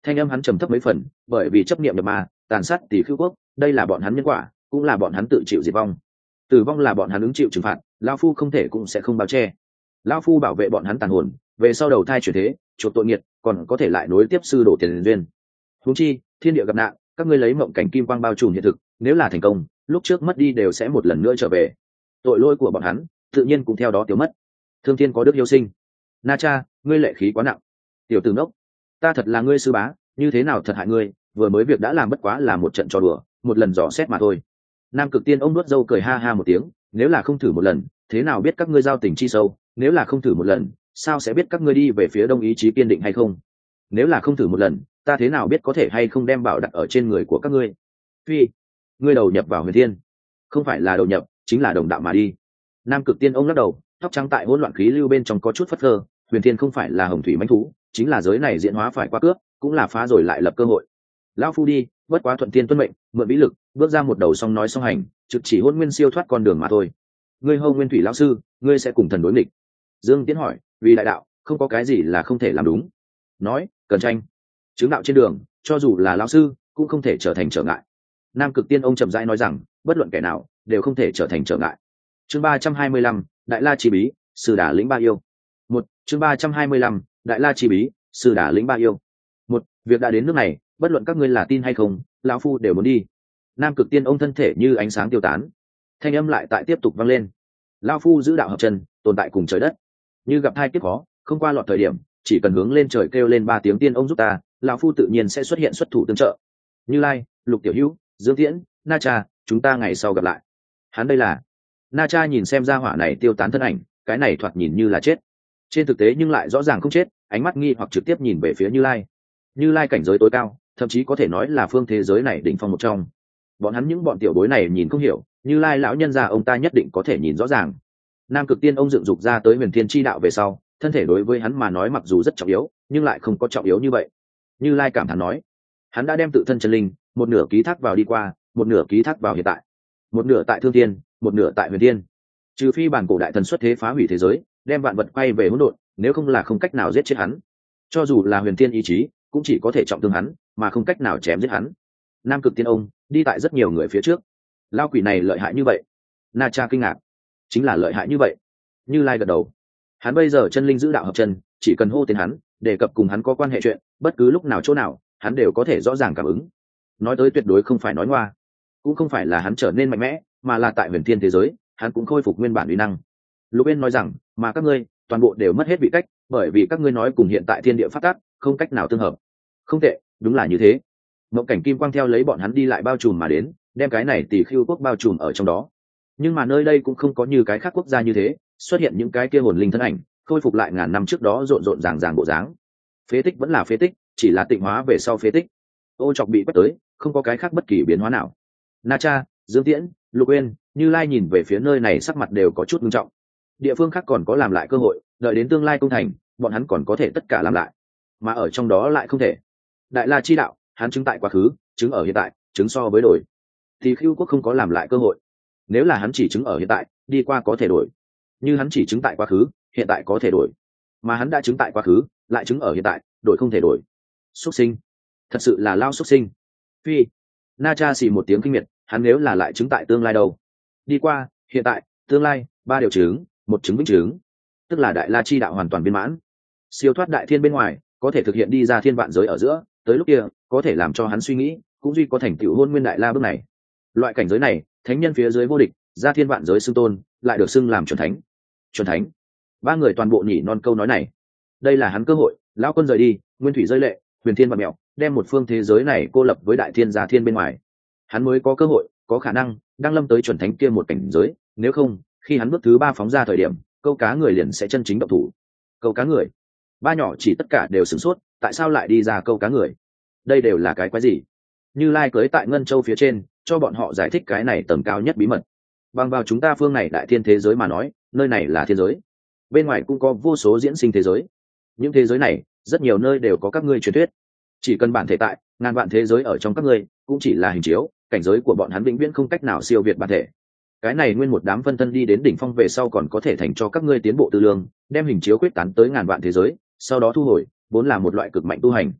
Thanh âm hắn trầm thấp mấy phần, bởi vì chấp niệm nhập ma tàn sát tỷ khưu quốc, đây là bọn hắn nhân quả, cũng là bọn hắn tự chịu diệt vong. Tử vong là bọn hắn ứng chịu trừng phạt, lão phu không thể cũng sẽ không bao che. Lão phu bảo vệ bọn hắn tàn hồn, về sau đầu thai chuyển thế chuộc tội nghiệt, còn có thể lại nối tiếp sư đổ tiền duyên. Huống chi thiên địa gặp nạn, các ngươi lấy mộng cảnh kim quang bao trùm hiện thực, nếu là thành công, lúc trước mất đi đều sẽ một lần nữa trở về, tội lỗi của bọn hắn tự nhiên cũng theo đó tiêu mất. Thương thiên có đức hiếu sinh. Na Cha, ngươi lệ khí quá nặng. Tiểu tử ngốc, ta thật là ngươi sư bá, như thế nào thật hại ngươi, vừa mới việc đã làm bất quá là một trận trò đùa, một lần dò xét mà thôi. Nam Cực Tiên ông nuốt râu cười ha ha một tiếng, nếu là không thử một lần, thế nào biết các ngươi giao tình chi sâu, nếu là không thử một lần, sao sẽ biết các ngươi đi về phía đông ý chí kiên định hay không? Nếu là không thử một lần, ta thế nào biết có thể hay không đem bảo đặt ở trên người của các ngươi? Phi, ngươi đầu nhập vào Huyền Thiên, không phải là đầu nhập, chính là đồng đạo mà đi. Nam Cực Tiên ông lắc đầu, tóc trắng tại hỗn loạn khí lưu bên trong có chút phất phơ. Huyền Thiên không phải là hồng thủy mãnh thú, chính là giới này diễn hóa phải qua cướp, cũng là phá rồi lại lập cơ hội. Lão phu đi, bất quá thuận tiên tuân mệnh, mượn vĩ lực, bước ra một đầu song nói song hành, trực chỉ hôn nguyên siêu thoát con đường mà thôi. Ngươi hô nguyên thủy lão sư, ngươi sẽ cùng thần đối nghịch. Dương Tiễn hỏi, vì đại đạo, không có cái gì là không thể làm đúng. Nói, cần tranh, chứng đạo trên đường, cho dù là lão sư, cũng không thể trở thành trở ngại. Nam Cực Tiên ông chậm rãi nói rằng, bất luận kẻ nào đều không thể trở thành trở ngại. Chương ba trăm hai mươi lăm, Đại La Chi Bí, Sư Đà Lĩnh Ba Yêu. Một, chương ba trăm hai mươi lăm, Đại La Chi Bí, Sư Đà Lĩnh Ba Yêu. Một, việc đã đến nước này, bất luận các ngươi là tin hay không, lão phu đều muốn đi. Nam Cực Tiên ông thân thể như ánh sáng tiêu tán, thanh âm lại tại tiếp tục vang lên. Lão phu giữ đạo hợp chân, tồn tại cùng trời đất, như gặp thai kiếp khó, không qua lọt thời điểm, chỉ cần hướng lên trời kêu lên ba tiếng tiên ông giúp ta, lão phu tự nhiên sẽ xuất hiện xuất thủ tương trợ. Như Lai, Lục Tiểu Hữu, Dương Tiễn, Na Cha, chúng ta ngày sau gặp lại. Hắn đây là Na Cha nhìn xem ra hỏa này tiêu tán thân ảnh, cái này thoạt nhìn như là chết, trên thực tế nhưng lại rõ ràng không chết, ánh mắt nghi hoặc trực tiếp nhìn về phía Như Lai. Như Lai cảnh giới tối cao, thậm chí có thể nói là phương thế giới này đỉnh phong một trong. Bọn hắn những bọn tiểu bối này nhìn không hiểu, Như Lai lão nhân gia ông ta nhất định có thể nhìn rõ ràng. Nam Cực Tiên ông dựng dục ra tới Huyền Thiên chi đạo về sau, thân thể đối với hắn mà nói mặc dù rất trọng yếu, nhưng lại không có trọng yếu như vậy. Như Lai cảm thán nói, hắn đã đem tự thân chân linh, một nửa ký thác vào đi qua, một nửa ký thác vào hiện tại, một nửa tại Thương Thiên, một nửa tại Huyền Thiên. Trừ phi bản cổ đại thần xuất thế phá hủy thế giới, đem vạn vật quay về hỗn độn, nếu không là không cách nào giết chết hắn. Cho dù là Huyền Thiên ý chí, cũng chỉ có thể trọng thương hắn, mà không cách nào chém giết hắn. Nam Cực Tiên ông đi tại rất nhiều người phía trước. Lao quỷ này lợi hại như vậy? Na Cha kinh ngạc. Chính là lợi hại như vậy. Như Lai gật đầu. Hắn bây giờ chân linh giữ đạo hợp chân, chỉ cần hô tên hắn, đề cập cùng hắn có quan hệ chuyện, bất cứ lúc nào chỗ nào, hắn đều có thể rõ ràng cảm ứng. Nói tới tuyệt đối không phải nói ngoa, cũng không phải là hắn trở nên mạnh mẽ, mà là tại Huyền Thiên thế giới, hắn cũng khôi phục nguyên bản uy năng. Lục Bên nói rằng, mà các ngươi toàn bộ đều mất hết vị cách, bởi vì các ngươi nói cùng hiện tại thiên địa phát tác không cách nào tương hợp. Không tệ, đúng là như thế. Mộng cảnh kim quang theo lấy bọn hắn đi lại bao trùm mà đến, đem cái này Tỷ Khưu quốc bao trùm ở trong đó. Nhưng mà nơi đây cũng không có như cái khác quốc gia như thế, xuất hiện những cái kia hồn linh thân ảnh, khôi phục lại ngàn năm trước đó rộn rộn ràng ràng bộ dáng. Phế tích vẫn là phế tích, chỉ là tịnh hóa về sau phế tích. Ô Chọc bị quét tới, không có cái khác bất kỳ biến hóa nào. Na Cha, Dương Tiễn, Lục Uyên, Như Lai nhìn về phía nơi này sắc mặt đều có chút nghiêm trọng. Địa phương khác còn có làm lại cơ hội, đợi đến tương lai công thành, bọn hắn còn có thể tất cả làm lại, mà ở trong đó lại không thể. Đại La chi đạo, hắn chứng tại quá khứ, chứng ở hiện tại, chứng so với đổi, thì Khưu quốc không có làm lại cơ hội. Nếu là hắn chỉ chứng ở hiện tại, đi qua có thể đổi, như hắn chỉ chứng tại quá khứ, hiện tại có thể đổi, mà hắn đã chứng tại quá khứ, lại chứng ở hiện tại, đổi không thể đổi. Xuất sinh, thật sự là lao xuất sinh. Phi, Na Cha xì một tiếng kinh miệt, hắn nếu là lại chứng tại tương lai đâu? Đi qua, hiện tại, tương lai, ba điều chứng, một chứng vĩnh chứng, tức là Đại La chi đạo hoàn toàn viên mãn, siêu thoát đại thiên bên ngoài, có thể thực hiện đi ra thiên vạn giới ở giữa, tới lúc kia có thể làm cho hắn suy nghĩ, cũng duy có thành tựu hôn nguyên đại la bước này. Loại cảnh giới này, thánh nhân phía dưới vô địch, ra thiên vạn giới xưng tôn, lại được xưng làm chuẩn thánh. Chuẩn thánh, ba người toàn bộ nhỉ non câu nói này. Đây là hắn cơ hội, lão quân rời đi, nguyên thủy rơi lệ, huyền thiên và mẹo, đem một phương thế giới này cô lập với đại thiên gia thiên bên ngoài, hắn mới có cơ hội, có khả năng đăng lâm tới chuẩn thánh kia một cảnh giới. Nếu không, khi hắn bước thứ ba phóng ra thời điểm, câu cá người liền sẽ chân chính động thủ. Câu cá người, ba nhỏ chỉ tất cả đều sửng sốt, tại sao lại đi ra câu cá người? Đây đều là cái quái gì? Như Lai cưới tại Ngân Châu phía trên, cho bọn họ giải thích cái này tầng cao nhất bí mật. Bằng vào chúng ta phương này đại thiên thế giới mà nói, nơi này là thiên giới, bên ngoài cũng có vô số diễn sinh thế giới. Những thế giới này, rất nhiều nơi đều có các ngươi truyền thuyết. Chỉ cần bản thể tại, ngàn vạn thế giới ở trong các ngươi cũng chỉ là hình chiếu, cảnh giới của bọn hắn vĩnh viễn không cách nào siêu việt bản thể. Cái này nguyên một đám phân thân đi đến đỉnh phong về sau còn có thể thành cho các ngươi tiến bộ tư lương, đem hình chiếu quyết tán tới ngàn vạn thế giới, sau đó thu hồi, vốn là một loại cực mạnh tu hành.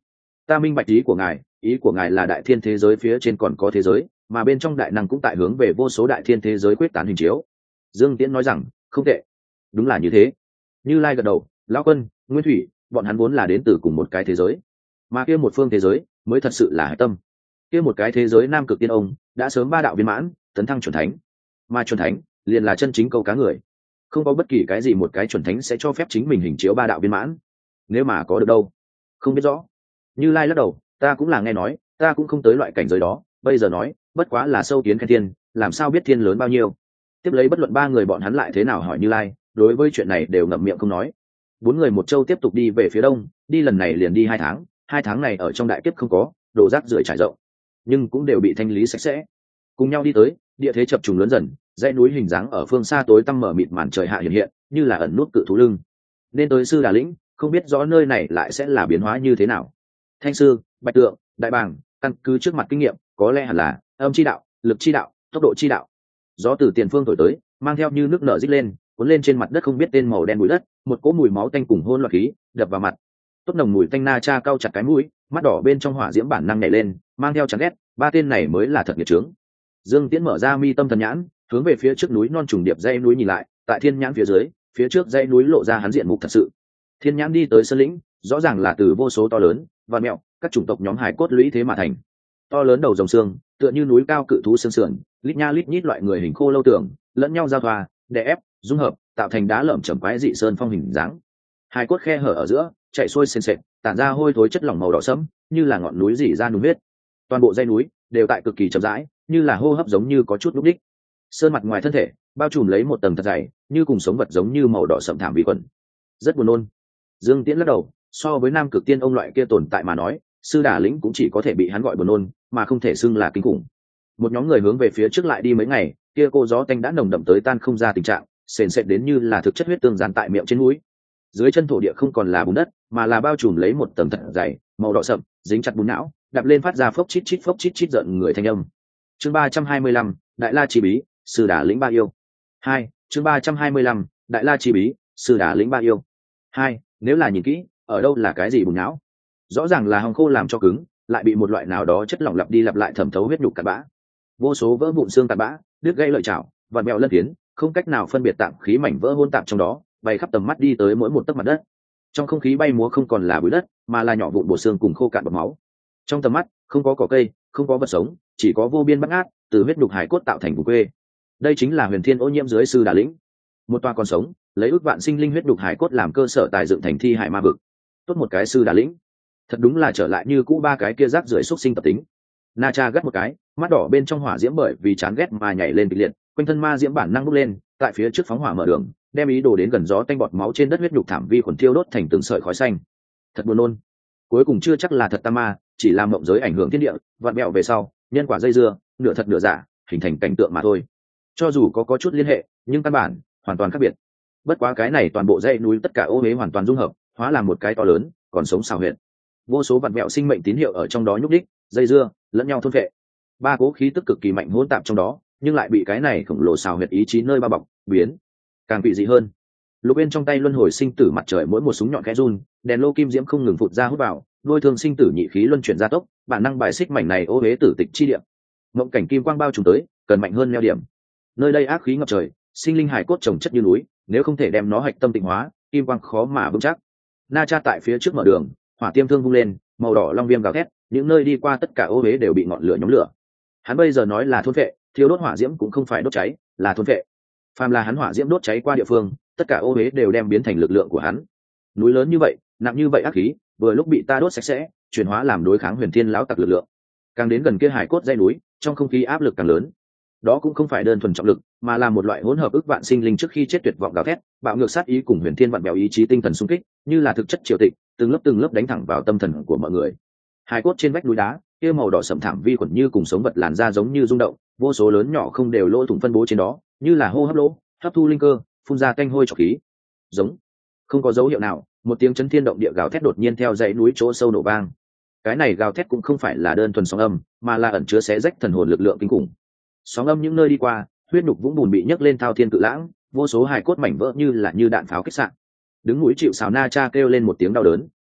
Ta minh bạch ý của ngài, ý của ngài là đại thiên thế giới phía trên còn có thế giới, mà bên trong đại năng cũng tại hướng về vô số đại thiên thế giới quyết tán hình chiếu. Dương Tiễn nói rằng, không tệ, đúng là như thế. Như Lai gật đầu, lão quân, Nguyên Thủy, bọn hắn vốn là đến từ cùng một cái thế giới, mà kia một phương thế giới mới thật sự là hải tâm. Kia một cái thế giới Nam Cực Tiên ông đã sớm ba đạo viên mãn, tấn thăng chuẩn thánh, mà chuẩn thánh liền là chân chính câu cá người. Không có bất kỳ cái gì một cái chuẩn thánh sẽ cho phép chính mình hình chiếu ba đạo viên mãn. Nếu mà có được đâu, không biết rõ. Như Lai lắc đầu, ta cũng là nghe nói, ta cũng không tới loại cảnh giới đó, bây giờ nói, bất quá là sâu kiến khen thiên, làm sao biết thiên lớn bao nhiêu. Tiếp lấy bất luận ba người bọn hắn lại thế nào hỏi Như Lai, đối với chuyện này đều ngậm miệng không nói. Bốn người một châu tiếp tục đi về phía đông, đi lần này liền đi hai tháng, hai tháng này ở trong đại kiếp không có đồ rác rưởi trải rộng, nhưng cũng đều bị thanh lý sạch sẽ. Cùng nhau đi tới, địa thế chập trùng lớn dần, dãy núi hình dáng ở phương xa tối tăm mở mịt màn trời hạ hiện hiện, như là ẩn nút cự thú lưng. Nên tới sư Đà Lĩnh, không biết rõ nơi này lại sẽ là biến hóa như thế nào. Thanh sư, Bạch Tượng, Đại Bàng, căn cứ trước mặt kinh nghiệm, có lẽ hẳn là âm chi đạo, lực chi đạo, tốc độ chi đạo. Gió từ tiền phương thổi tới, mang theo như nước nở rít lên, cuốn lên trên mặt đất không biết tên màu đen bụi đất, một cỗ mùi máu tanh cùng hôn loạn khí đập vào mặt. Tốt nồng mùi tanh Na Cha cau chặt cái mũi, mắt đỏ bên trong hỏa diễm bản năng nhảy lên, mang theo chán ghét, ba tên này mới là thật nghiệt trướng. Dương Tiễn mở ra mi tâm thần nhãn, hướng về phía trước núi non trùng điệp dãy núi nhìn lại, tại thiên nhãn phía dưới, phía trước dãy núi lộ ra hắn diện mục thật sự. Thiên nhãn đi tới sơn lĩnh, rõ ràng là từ vô số to lớn, và mẹo, các chủng tộc nhóm hải cốt lũy thế mà thành. To lớn đầu rồng xương, tựa như núi cao cự thú xương sườn, lít nha lít nhít loại người hình khô lâu tưởng, lẫn nhau giao thoa, đè ép, dung hợp, tạo thành đá lởm chởm quái dị sơn phong hình dáng. Hải cốt khe hở ở giữa, chạy xuôi sền sệt, tản ra hôi thối chất lỏng màu đỏ sẫm, như là ngọn núi rỉ ra núi huyết. Toàn bộ dãy núi đều tại cực kỳ chậm rãi, như là hô hấp giống như có chút lúc đích. Sơn mặt ngoài thân thể bao trùm lấy một tầng thật dày, như cùng sống vật giống như màu đỏ sẫm thảm vi khuẩn. Rất buồn nôn. Dương Tiễn lắc đầu, so với Nam Cực Tiên ông loại kia tồn tại mà nói, sư Đà Lĩnh cũng chỉ có thể bị hắn gọi buồn nôn, mà không thể xưng là kinh khủng. Một nhóm người hướng về phía trước lại đi mấy ngày, kia cô gió tanh đã nồng đậm tới tan không ra tình trạng, sền sệt đến như là thực chất huyết tương dán tại miệng trên mũi. Dưới chân thổ địa không còn là bùn đất, mà là bao trùm lấy một tầng thật dày, màu đỏ sậm, dính chặt bùn não, đạp lên phát ra phốc chít chít phốc chít chít giận người thanh âm. Chương ba trăm hai mươi lăm, Đại La Chi Bí, sư Đà Lĩnh Ba Yêu. Hai, chương ba trăm hai mươi lăm, Đại La Chi Bí, sư Đà Lĩnh Ba Yêu. Hai, nếu là nhìn kỹ, ở đâu là cái gì bùn não? Rõ ràng là hồng khô làm cho cứng, lại bị một loại nào đó chất lỏng lặp đi lặp lại thẩm thấu huyết nhục cặn bã. Vô số vỡ vụn xương cặn bã, đứt gãy lợi chảo, vặn mèo lân phiến, không cách nào phân biệt tạm khí mảnh vỡ hỗn tạp trong đó, bay khắp tầm mắt đi tới mỗi một tấc mặt đất. Trong không khí bay múa không còn là bụi đất, mà là nhỏ vụn bộ xương cùng khô cạn bọt máu. Trong tầm mắt, không có cỏ cây, không có vật sống, chỉ có vô biên bát ngát, từ huyết nhục hải cốt tạo thành vùng quê. Đây chính là huyền thiên ô nhiễm dưới sư Đà Lĩnh. Một toa còn sống, lấy ước vạn sinh linh huyết nhục hải cốt làm cơ sở tài dựng thành thi hải ma vực. Tốt một cái sư Đà Lĩnh, thật đúng là trở lại như cũ ba cái kia rác rưởi xúc sinh tập tính. Na Cha gắt một cái, mắt đỏ bên trong hỏa diễm bởi vì chán ghét mà nhảy lên kịch liệt, quanh thân ma diễm bản năng bốc lên, tại phía trước phóng hỏa mở đường, đem ý đồ đến gần gió tanh bọt máu trên đất huyết nhục thảm vi khuẩn thiêu đốt thành từng sợi khói xanh. Thật buồn nôn. Cuối cùng chưa chắc là thật tà ma, chỉ là mộng giới ảnh hưởng thiên địa, vặn mẹo về sau, nhân quả dây dưa, nửa thật nửa giả, hình thành cảnh tượng mà thôi. Cho dù có có chút liên hệ, nhưng căn bản hoàn toàn khác biệt. Bất quá cái này toàn bộ dãy núi tất cả ô huế hoàn toàn dung hợp, hóa làm một cái to lớn, còn sống xào huyệt. Vô số vặn mẹo sinh mệnh tín hiệu ở trong đó nhúc đích, dây dưa, lẫn nhau thôn phệ. Ba cố khí tức cực kỳ mạnh hỗn tạp trong đó, nhưng lại bị cái này khổng lồ xào huyệt ý chí nơi bao bọc, biến càng bị dị hơn. Lục bên trong tay luân hồi sinh tử mặt trời mỗi một súng nhọn khẽ run, đèn lô kim diễm không ngừng phụt ra hút vào, đôi thương sinh tử nhị khí luân chuyển gia tốc, bản năng bài xích mảnh này ô huế tử tịch chi điểm. Mộng cảnh kim quang bao trùm tới, cần mạnh hơn neo điểm. Nơi đây ác khí ngập trời, sinh linh hải cốt trồng chất như núi, nếu không thể đem nó hạch tâm tịnh hóa, kim quang khó mà vững chắc. Na Cha tại phía trước mở đường, hỏa tiêm thương vung lên, màu đỏ long viêm gào thét, những nơi đi qua tất cả ô huế đều bị ngọn lửa nhóm lửa. Hắn bây giờ nói là thôn vệ, thiêu đốt hỏa diễm cũng không phải đốt cháy, là thôn vệ. Phàm là hắn hỏa diễm đốt cháy qua địa phương, tất cả ô huế đều đem biến thành lực lượng của hắn. Núi lớn như vậy, nặng như vậy ác khí, vừa lúc bị ta đốt sạch sẽ, chuyển hóa làm đối kháng huyền thiên lão tặc lực lượng. Càng đến gần kia hải cốt dãy núi, trong không khí áp lực càng lớn. Đó cũng không phải đơn thuần trọng lực, mà là một loại hỗn hợp ức vạn sinh linh trước khi chết tuyệt vọng gào thét, bạo ngược sát ý cùng huyền thiên vặn bèo ý chí tinh thần xung kích, như là thực chất triều tịch, từng lớp từng lớp đánh thẳng vào tâm thần của mọi người. Hải cốt trên vách núi đá, kia màu đỏ sẫm thảm vi khuẩn như cùng sống vật làn da giống như rung động, vô số lớn nhỏ không đều lỗ thủng phân bố trên đó, như là hô hấp lỗ, hấp thu linh cơ, phun ra tanh hôi trọc khí. Giống, không có dấu hiệu nào, một tiếng chấn thiên động địa gào thét đột nhiên theo dãy núi chỗ sâu nổ vang. Cái này gào thét cũng không phải là đơn thuần sóng âm, mà là ẩn chứa xé rách thần hồn lực lượng kinh khủng. Sóng âm những nơi đi qua, huyết nhục vũng bùn bị nhấc lên thao thiên cự lãng, vô số hài cốt mảnh vỡ như là như đạn pháo kích sạn. Đứng núi chịu sào Na Cha kêu lên một tiếng đau đớn,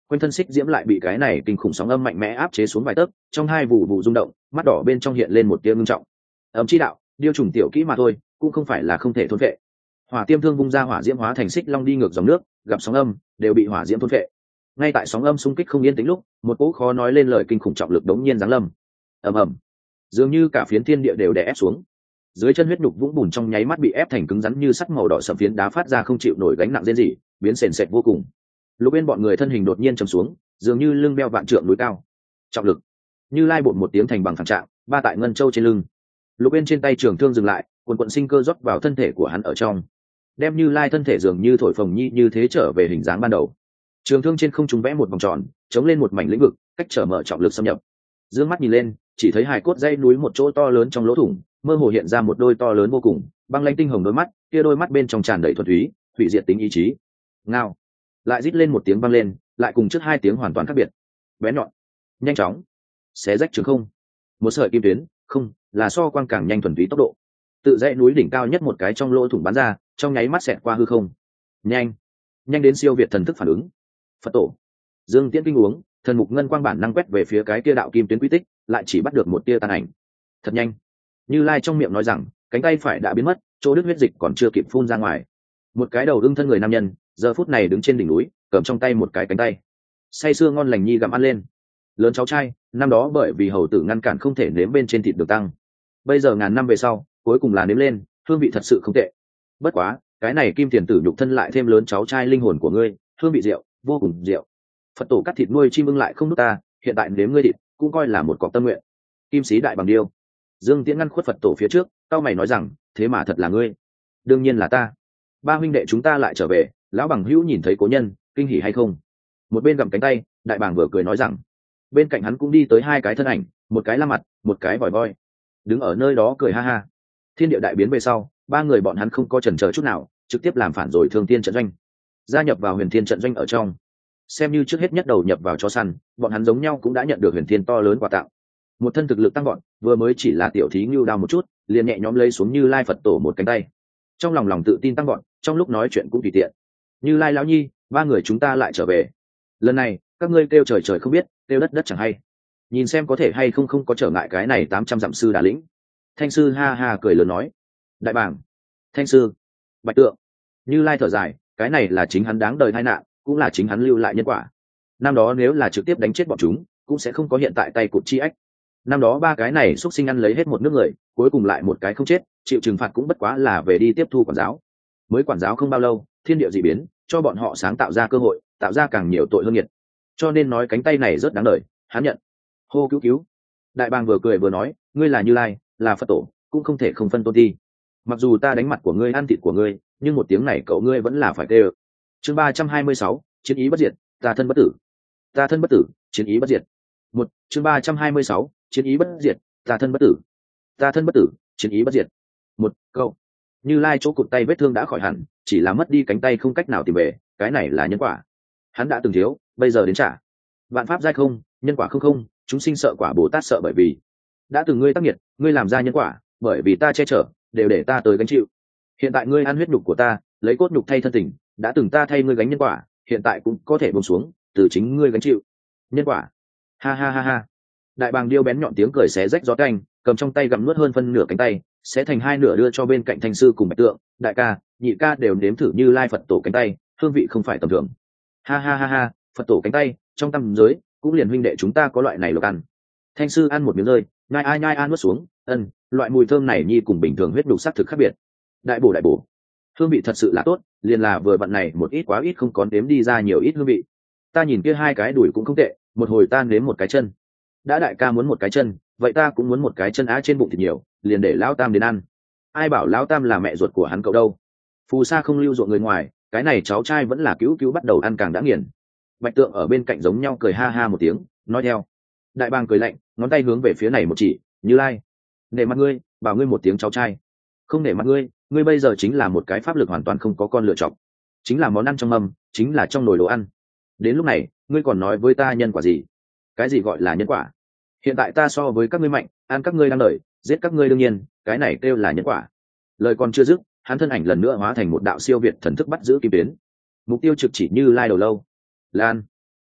quanh thân xích diễm lại bị cái này kinh khủng sóng âm mạnh mẽ áp chế xuống vài tấc, trong hai vụ vụ rung động, mắt đỏ bên trong hiện lên một tia ngưng trọng. Ấm chi đạo, điêu trùng tiểu kỹ mà thôi, cũng không phải là không thể thôn vệ. Hỏa tiêm thương vung ra hỏa diễm hóa thành xích long đi ngược dòng nước, gặp sóng âm đều bị hỏa diễm thôn vệ. Ngay tại sóng âm xung kích không yên tĩnh lúc, một cỗ khó nói lên lời kinh khủng trọng lực đống nhiên giáng lâm. Ầm ầm, dường như cả phiến thiên địa đều đè ép xuống. Dưới chân huyết nhục vũng bùn trong nháy mắt bị ép thành cứng rắn như sắt màu đỏ sậm, phiến đá phát ra không chịu nổi gánh nặng rên rỉ, biến sền sệt vô cùng. Lúc bên bọn người thân hình đột nhiên trầm xuống, dường như lưng beo vạn trượng núi cao. Trọng lực, Như Lai bột một tiếng thành bằng phản trạng, ba tại ngân châu trên lưng. Lúc bên trên tay trường thương dừng lại, quần quần sinh cơ rót vào thân thể của hắn ở trong, đem Như Lai thân thể dường như thổi phồng nhi như thế trở về hình dáng ban đầu. Trường thương trên không trung vẽ một vòng tròn, chống lên một mảnh lĩnh vực, cách trở mở trọng lực xâm nhập. Dương mắt nhìn lên, chỉ thấy hài cốt dây núi một chỗ to lớn trong lỗ thủng, mơ hồ hiện ra một đôi to lớn vô cùng, băng lãnh tinh hồng đôi mắt, kia đôi mắt bên trong tràn đầy thuần túy, hủy diệt tính ý chí. Ngao, lại rít lên một tiếng vang lên, lại cùng trước hai tiếng hoàn toàn khác biệt. Bén nhọn, nhanh chóng, xé rách trường không. Một sợi kim tuyến, không, là so quang càng nhanh thuần túy tốc độ. Tự dãy núi đỉnh cao nhất một cái trong lỗ thủng bắn ra, trong nháy mắt xẹt qua hư không. Nhanh, nhanh đến siêu việt thần thức phản ứng. Phật tổ. Dương Tiễn kinh uống, thần mục ngân quang bản năng quét về phía cái kia đạo kim tuyến quy tích, lại chỉ bắt được một tia tàn ảnh. Thật nhanh. Như Lai trong miệng nói rằng, cánh tay phải đã biến mất, chỗ đứt huyết dịch còn chưa kịp phun ra ngoài. Một cái đầu ưng thân người nam nhân, giờ phút này đứng trên đỉnh núi, cầm trong tay một cái cánh tay, say sưa ngon lành nhi gặm ăn lên. Lớn cháu trai, năm đó bởi vì hầu tử ngăn cản không thể nếm bên trên thịt được tăng, bây giờ ngàn năm về sau, cuối cùng là nếm lên, hương vị thật sự không tệ. Bất quá, cái này kim tiền tử nhục thân lại thêm lớn cháu trai linh hồn của ngươi, hương vị rượu, vô cùng rượu. Phật tổ cắt thịt nuôi chim ưng lại không nuốt ta, hiện tại nếm ngươi thịt, cũng coi là một cọc tâm nguyện. Kim sĩ đại bằng điêu. Dương Tiễn ngăn khuất Phật tổ phía trước, cao mày nói rằng, thế mà thật là ngươi. Đương nhiên là ta. Ba huynh đệ chúng ta lại trở về, lão bằng hữu nhìn thấy cố nhân, kinh hỉ hay không? Một bên gặm cánh tay, đại bàng vừa cười nói rằng, bên cạnh hắn cũng đi tới hai cái thân ảnh, một cái la mặt, một cái vòi voi, đứng ở nơi đó cười ha ha. Thiên địa đại biến về sau, ba người bọn hắn không có chần chờ chút nào, trực tiếp làm phản rồi Thương Tiên trận doanh, gia nhập vào Huyền Thiên trận doanh ở trong. Xem như trước hết nhất đầu nhập vào cho săn, bọn hắn giống nhau cũng đã nhận được Huyền Thiên to lớn quà tặng. Một thân thực lực tăng gọn, vừa mới chỉ là tiểu thí ngưu đao một chút, liền nhẹ nhõm lấy xuống Như Lai Phật tổ một cánh tay. Trong lòng lòng tự tin tăng gọn, trong lúc nói chuyện cũng tùy tiện. Như Lai lão nhi, ba người chúng ta lại trở về. Lần này, các ngươi kêu trời trời không biết, kêu đất đất chẳng hay. Nhìn xem có thể hay không không có trở ngại cái này tám trăm dặm sư đà lĩnh. Thanh sư ha ha cười lớn nói, đại bàng, Thanh sư, Bạch Tượng. Như Lai thở dài, cái này là chính hắn đáng đời tai nạn, cũng là chính hắn lưu lại nhân quả. Năm đó nếu là trực tiếp đánh chết bọn chúng, cũng sẽ không có hiện tại tay cụt chi ách. Năm đó ba cái này xuất sinh ăn lấy hết một nước người, cuối cùng lại một cái không chết, chịu trừng phạt cũng bất quá là về đi tiếp thu quản giáo. Mới quản giáo không bao lâu, thiên địa dị biến, cho bọn họ sáng tạo ra cơ hội, tạo ra càng nhiều tội hơn nghiệt. Cho nên nói cánh tay này rất đáng đời, hắn nhận. Hô cứu cứu. Đại bàng vừa cười vừa nói, ngươi là Như Lai, là Phật tổ, cũng không thể không phân tôn ti. Mặc dù ta đánh mặt của ngươi, ăn thịt của ngươi, nhưng một tiếng này cậu ngươi vẫn là phải tê ơ. Chương ba trăm hai mươi sáu, chiến ý bất diệt, ta thân bất tử. Ta thân bất tử, chiến ý bất diệt. Một, chương ba trăm hai mươi sáu, chiến ý bất diệt, ta thân bất tử. Ta thân bất tử, chiến ý bất diệt. Một câu. Như Lai chỗ cụt tay vết thương đã khỏi hẳn, chỉ là mất đi cánh tay không cách nào tìm về, cái này là nhân quả. Hắn đã từng thiếu, bây giờ đến trả. Vạn pháp giai không, nhân quả không không, chúng sinh sợ quả Bồ Tát sợ bởi vì đã từng ngươi tác nghiệt, ngươi làm ra nhân quả, bởi vì ta che chở, đều để ta tới gánh chịu. Hiện tại ngươi ăn huyết nhục của ta, lấy cốt nhục thay thân tình, đã từng ta thay ngươi gánh nhân quả, hiện tại cũng có thể buông xuống, từ chính ngươi gánh chịu nhân quả. Ha ha ha ha. Đại bàng điêu bén nhọn tiếng cười xé rách gió canh, cầm trong tay gặm nuốt hơn phân nửa cánh tay, sẽ thành hai nửa đưa cho bên cạnh Thanh sư cùng Bạch Tượng, đại ca, nhị ca đều nếm thử Như Lai Phật tổ cánh tay, hương vị không phải tầm thường. Ha ha ha ha, Phật tổ cánh tay, trong tâm giới cũng liền huynh đệ chúng ta có loại này lộc ăn. Thanh sư ăn một miếng rơi, nhai ai nhai ăn nuốt xuống, ân, loại mùi thơm này nhi cùng bình thường huyết đục sắc thực khác biệt. Đại bổ đại bổ, hương vị thật sự là tốt, liền là vừa vặn này một ít quá ít không có nếm đi ra nhiều ít hương vị. Ta nhìn kia hai cái đùi cũng không tệ, một hồi ta nếm một cái chân. Đã đại ca muốn một cái chân, vậy ta cũng muốn một cái chân á, trên bụng thịt nhiều, liền để lão tam đến ăn. Ai bảo lão tam là mẹ ruột của hắn cậu đâu. Phù sa không lưu ruộng người ngoài, cái này cháu trai vẫn là cứu cứu bắt đầu ăn càng đã nghiền. Bạch Tượng ở bên cạnh giống nhau cười ha ha một tiếng, nói theo. Đại bàng cười lạnh, ngón tay hướng về phía này một chỉ, Như Lai, nể mặt ngươi, bảo ngươi một tiếng cháu trai. Không nể mặt ngươi, ngươi bây giờ chính là một cái pháp lực hoàn toàn không có con lựa chọn, chính là món ăn trong mâm, chính là trong nồi đồ ăn. Đến lúc này, ngươi còn nói với ta nhân quả gì? Cái gì gọi là nhân quả? Hiện tại ta so với các ngươi mạnh, ăn các ngươi đang đợi, giết các ngươi đương nhiên, cái này kêu là nhân quả. Lời còn chưa dứt, hắn thân ảnh lần nữa hóa thành một đạo siêu việt thần thức bắt giữ kim tuyến. Mục tiêu trực chỉ Như Lai đầu lâu. Lan.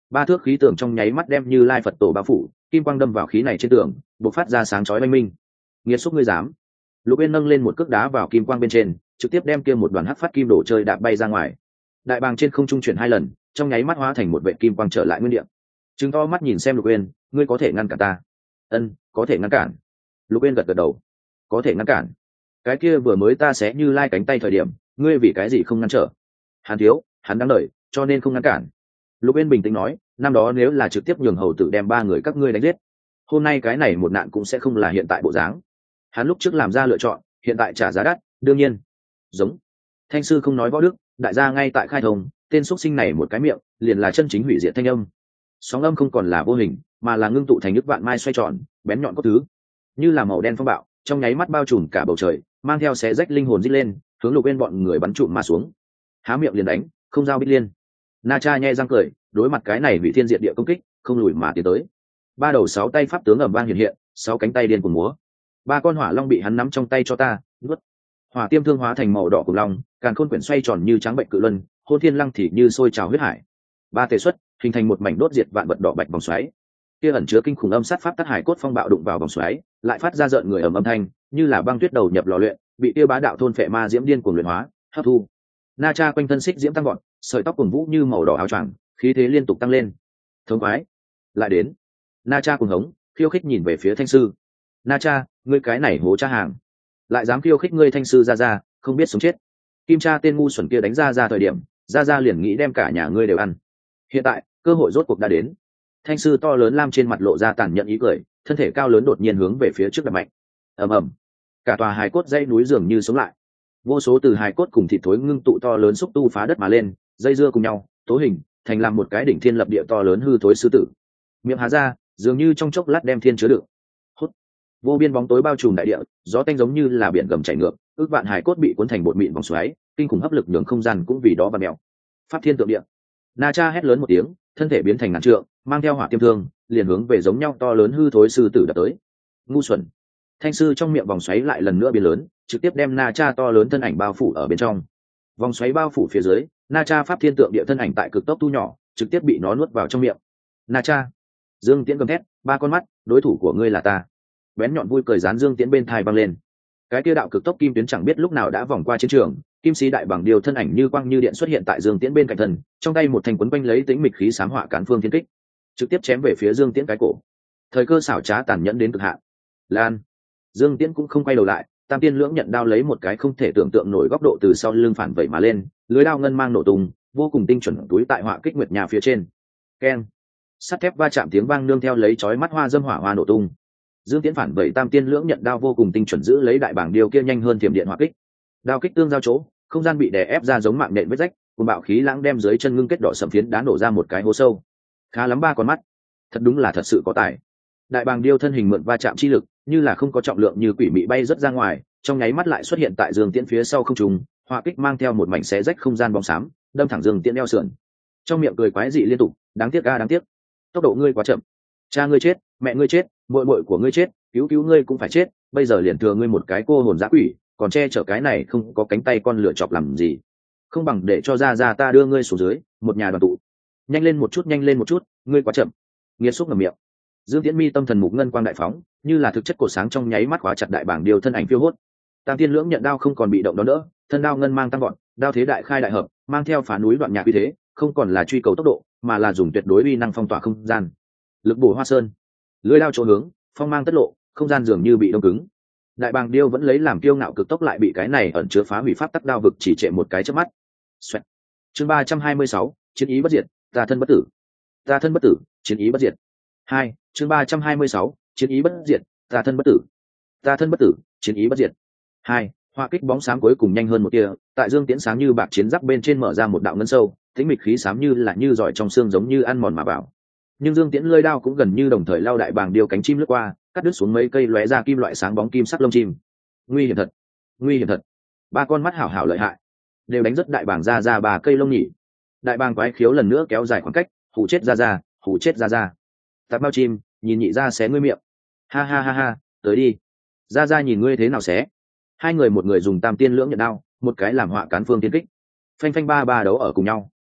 ba thước khí tường trong nháy mắt đem Như Lai Phật tổ bao phủ, kim quang đâm vào khí này trên tường, bộc phát ra sáng chói oanh minh. Nghiệt xúc ngươi dám! Lục Uyên nâng lên một cước đá vào kim quang bên trên, trực tiếp đem kia một đoàn hắc phát kim đổ chơi đạp bay ra ngoài. Đại bàng trên không trung chuyển hai lần, trong nháy mắt hóa thành một vệ kim quang trở lại nguyên địa. Trừng to mắt nhìn xem Lục Uyên, ngươi có thể ngăn cản ta? Ân, có thể ngăn cản. Lục Uyên gật gật đầu, có thể ngăn cản. Cái kia vừa mới ta xé Như Lai cánh tay thời điểm, ngươi vì cái gì không ngăn trở? Hắn thiếu, hắn đáng đợi, cho nên không ngăn cản. Lục Uyên bình tĩnh nói, năm đó nếu là trực tiếp nhường hầu tử đem ba người các ngươi đánh giết, hôm nay cái này một nạn cũng sẽ không là hiện tại bộ dáng. Hắn lúc trước làm ra lựa chọn, hiện tại trả giá đắt, đương nhiên. Giống. Thanh sư không nói võ đức, đại gia ngay tại khai thông, tên xuất sinh này một cái miệng, liền là chân chính hủy diệt thanh âm. Sóng âm không còn là vô hình, mà là ngưng tụ thành nước vạn mai xoay tròn, bén nhọn có thứ, như là màu đen phong bạo, trong nháy mắt bao trùm cả bầu trời, mang theo xé rách linh hồn rít lên, hướng Lục Uyên bọn người bắn trụm mà xuống. Há miệng liền đánh, không giao bích liên. Na Cha nhe răng cười, đối mặt cái này hủy thiên diệt địa công kích, không lùi mà tiến tới. Ba đầu sáu tay pháp tướng ầm vang hiện hiện, sáu cánh tay điên cuồng múa. Ba con hỏa long bị hắn nắm trong tay cho ta, nuốt. Hỏa tiêm thương hóa thành màu đỏ của long, càn khôn quyển xoay tròn như trắng bệnh cự luân, hôn thiên lăng thì như sôi trào huyết hải. Ba tề xuất, hình thành một mảnh đốt diệt vạn vật đỏ bạch vòng xoáy. Kia ẩn chứa kinh khủng âm sát pháp tắc hải cốt phong bạo đụng vào vòng xoáy, lại phát ra rợn người ầm âm thanh, như là băng tuyết đầu nhập lò luyện, bị tiêu bá đạo thôn phệ ma diễm điên cuồng luyện hóa, hấp thu. Na Cha quanh thân xích diễm tăng vọt, sợi tóc cuồng vũ như màu đỏ áo choàng, khí thế liên tục tăng lên. Thống khoái, lại đến. Na Cha cuồng hống, khiêu khích nhìn về phía Thanh sư. Na Cha, ngươi cái này hố cha hàng, lại dám khiêu khích ngươi Thanh sư ra ra, không biết sống chết. Kim Cha tên ngu xuẩn kia đánh ra ra thời điểm, ra ra liền nghĩ đem cả nhà ngươi đều ăn. Hiện tại, cơ hội rốt cuộc đã đến. Thanh sư to lớn lam trên mặt lộ ra tàn nhẫn ý cười, thân thể cao lớn đột nhiên hướng về phía trước đập mạnh. Ầm ầm, cả tòa hài cốt dãy núi dường như sống lại. Vô số từ hài cốt cùng thịt thối ngưng tụ to lớn xúc tu phá đất mà lên, dây dưa cùng nhau, tố hình, thành làm một cái đỉnh thiên lập địa to lớn hư thối sư tử. Miệng há ra, dường như trong chốc lát đem thiên chứa đựng. Hút. Vô biên bóng tối bao trùm đại địa, gió tanh giống như là biển gầm chảy ngược, ước vạn hài cốt bị cuốn thành bột mịn vòng xoáy, kinh khủng hấp lực nhường không gian cũng vì đó vặn mèo. Pháp thiên tượng địa. Na Cha hét lớn một tiếng, thân thể biến thành ngàn trượng, mang theo hỏa tiêm thương, liền hướng về giống nhau to lớn hư thối sư tử đập tới. Ngu xuẩn. Thanh sư trong miệng vòng xoáy lại lần nữa biến lớn, trực tiếp đem Na Cha to lớn thân ảnh bao phủ ở bên trong. Vòng xoáy bao phủ phía dưới, Na Cha pháp thiên tượng địa thân ảnh tại cực tốc thu nhỏ, trực tiếp bị nó nuốt vào trong miệng. Na Cha. Dương Tiễn gầm thét, ba con mắt, đối thủ của ngươi là ta. Bén nhọn vui cười dán Dương Tiễn bên thai văng lên. Cái kia đạo cực tốc kim tuyến chẳng biết lúc nào đã vòng qua chiến trường, kim sĩ đại bằng điều thân ảnh như quang như điện xuất hiện tại Dương Tiễn bên cạnh thân, trong tay một thanh quấn quanh lấy tĩnh mịch khí sám họa cản phương thiên kích, trực tiếp chém về phía Dương Tiễn cái cổ. Thời cơ xảo trá tàn nhẫn đến cực hạn. Lan. Dương Tiễn cũng không quay đầu lại, tam tiên lưỡng nhận đao lấy một cái không thể tưởng tượng nổi góc độ từ sau lưng phản vẩy mà lên, lưới đao ngân mang nổ tung, vô cùng tinh chuẩn túi tại họa kích nguyệt nhà phía trên. Keng. Sắt thép va chạm tiếng vang nương theo lấy chói mắt hoa dâm hỏa hoa nổ tung. Dương Tiễn phản vẩy tam tiên lưỡng nhận đao vô cùng tinh chuẩn giữ lấy đại bảng điều kia nhanh hơn thiểm điện hỏa kích. Đao kích tương giao chỗ, không gian bị đè ép ra giống mạng nện vết rách, cùng bạo khí lãng đem dưới chân ngưng kết đỏ sầm phiến đá nổ ra một cái hố sâu. Khá lắm ba con mắt, thật đúng là thật sự có tài. Đại bàng điêu thân hình mượn va chạm chi lực, như là không có trọng lượng như quỷ mị bay rất ra ngoài, trong nháy mắt lại xuất hiện tại Dương Tiễn phía sau không trung, hỏa kích mang theo một mảnh xé rách không gian bóng xám, đâm thẳng Dương Tiễn eo sườn. Trong miệng cười quái dị liên tục, đáng tiếc a đáng tiếc, tốc độ ngươi quá chậm. Cha ngươi chết, mẹ ngươi chết, muội muội của ngươi chết, cứu cứu ngươi cũng phải chết, bây giờ liền thừa ngươi một cái cô hồn dã quỷ, còn che chở cái này không có cánh tay con lựa chọc làm gì. Không bằng để cho ra ra ta đưa ngươi xuống dưới, một nhà đoàn tụ. Nhanh lên một chút, nhanh lên một chút, ngươi quá chậm. Nghiệt xúc ngậm miệng. Dương Tiễn mi tâm thần mục ngân quang đại phóng, như là thực chất cột sáng trong nháy mắt khóa chặt đại bảng điều thân ảnh phiêu hốt. Tam tiên lưỡng nhận đao không còn bị động đón đỡ, thân đao ngân mang tăng gọn, đao thế đại khai đại hợp, mang theo phá núi đoạn nhạc uy thế, không còn là truy cầu tốc độ, mà là dùng tuyệt đối uy năng phong tỏa không gian. Lực bổ hoa sơn, lưỡi đao chỗ hướng, phong mang tất lộ, không gian dường như bị đông cứng. Đại bàng điêu vẫn lấy làm kiêu ngạo cực tốc lại bị cái này ẩn chứa phá hủy pháp tắc đao vực chỉ trệ một cái chớp mắt. Xoẹt. Chương ba trăm hai mươi sáu, chiến ý bất diệt, ta thân bất tử. Ta thân bất tử, chiến ý bất diệt. Hai, chương ba trăm hai mươi sáu, chiến ý bất diệt, ta thân bất tử. Ta thân bất tử, chiến ý bất diệt. Hai, hỏa kích bóng sáng cuối cùng nhanh hơn một tia, tại Dương Tiễn sáng như bạc chiến giáp bên trên mở ra một đạo ngân sâu, tĩnh mịch khí xám như là như giỏi trong xương giống như ăn mòn mà vào. Nhưng Dương Tiễn lưỡi đao cũng gần như đồng thời lao đại bàng điêu cánh chim lướt qua, cắt đứt xuống mấy cây lóe ra kim loại sáng bóng kim sắc lông chim. Nguy hiểm thật, nguy hiểm thật. Ba con mắt hảo hảo lợi hại, đều đánh rất đại bàng ra ra ba cây lông nhỉ. Đại bàng quái khiếu lần nữa kéo dài khoảng cách, hù chết ra ra, hù chết ra ra. Tạp bao chim, nhìn nhị ra xé ngươi miệng. Ha ha ha ha, tới đi. Ra ra nhìn ngươi thế nào xé. Hai người một người dùng tam tiên lưỡng nhận đao, một cái làm họa cán phương tiến kích. Phanh phanh ba ba đấu ở cùng nhau.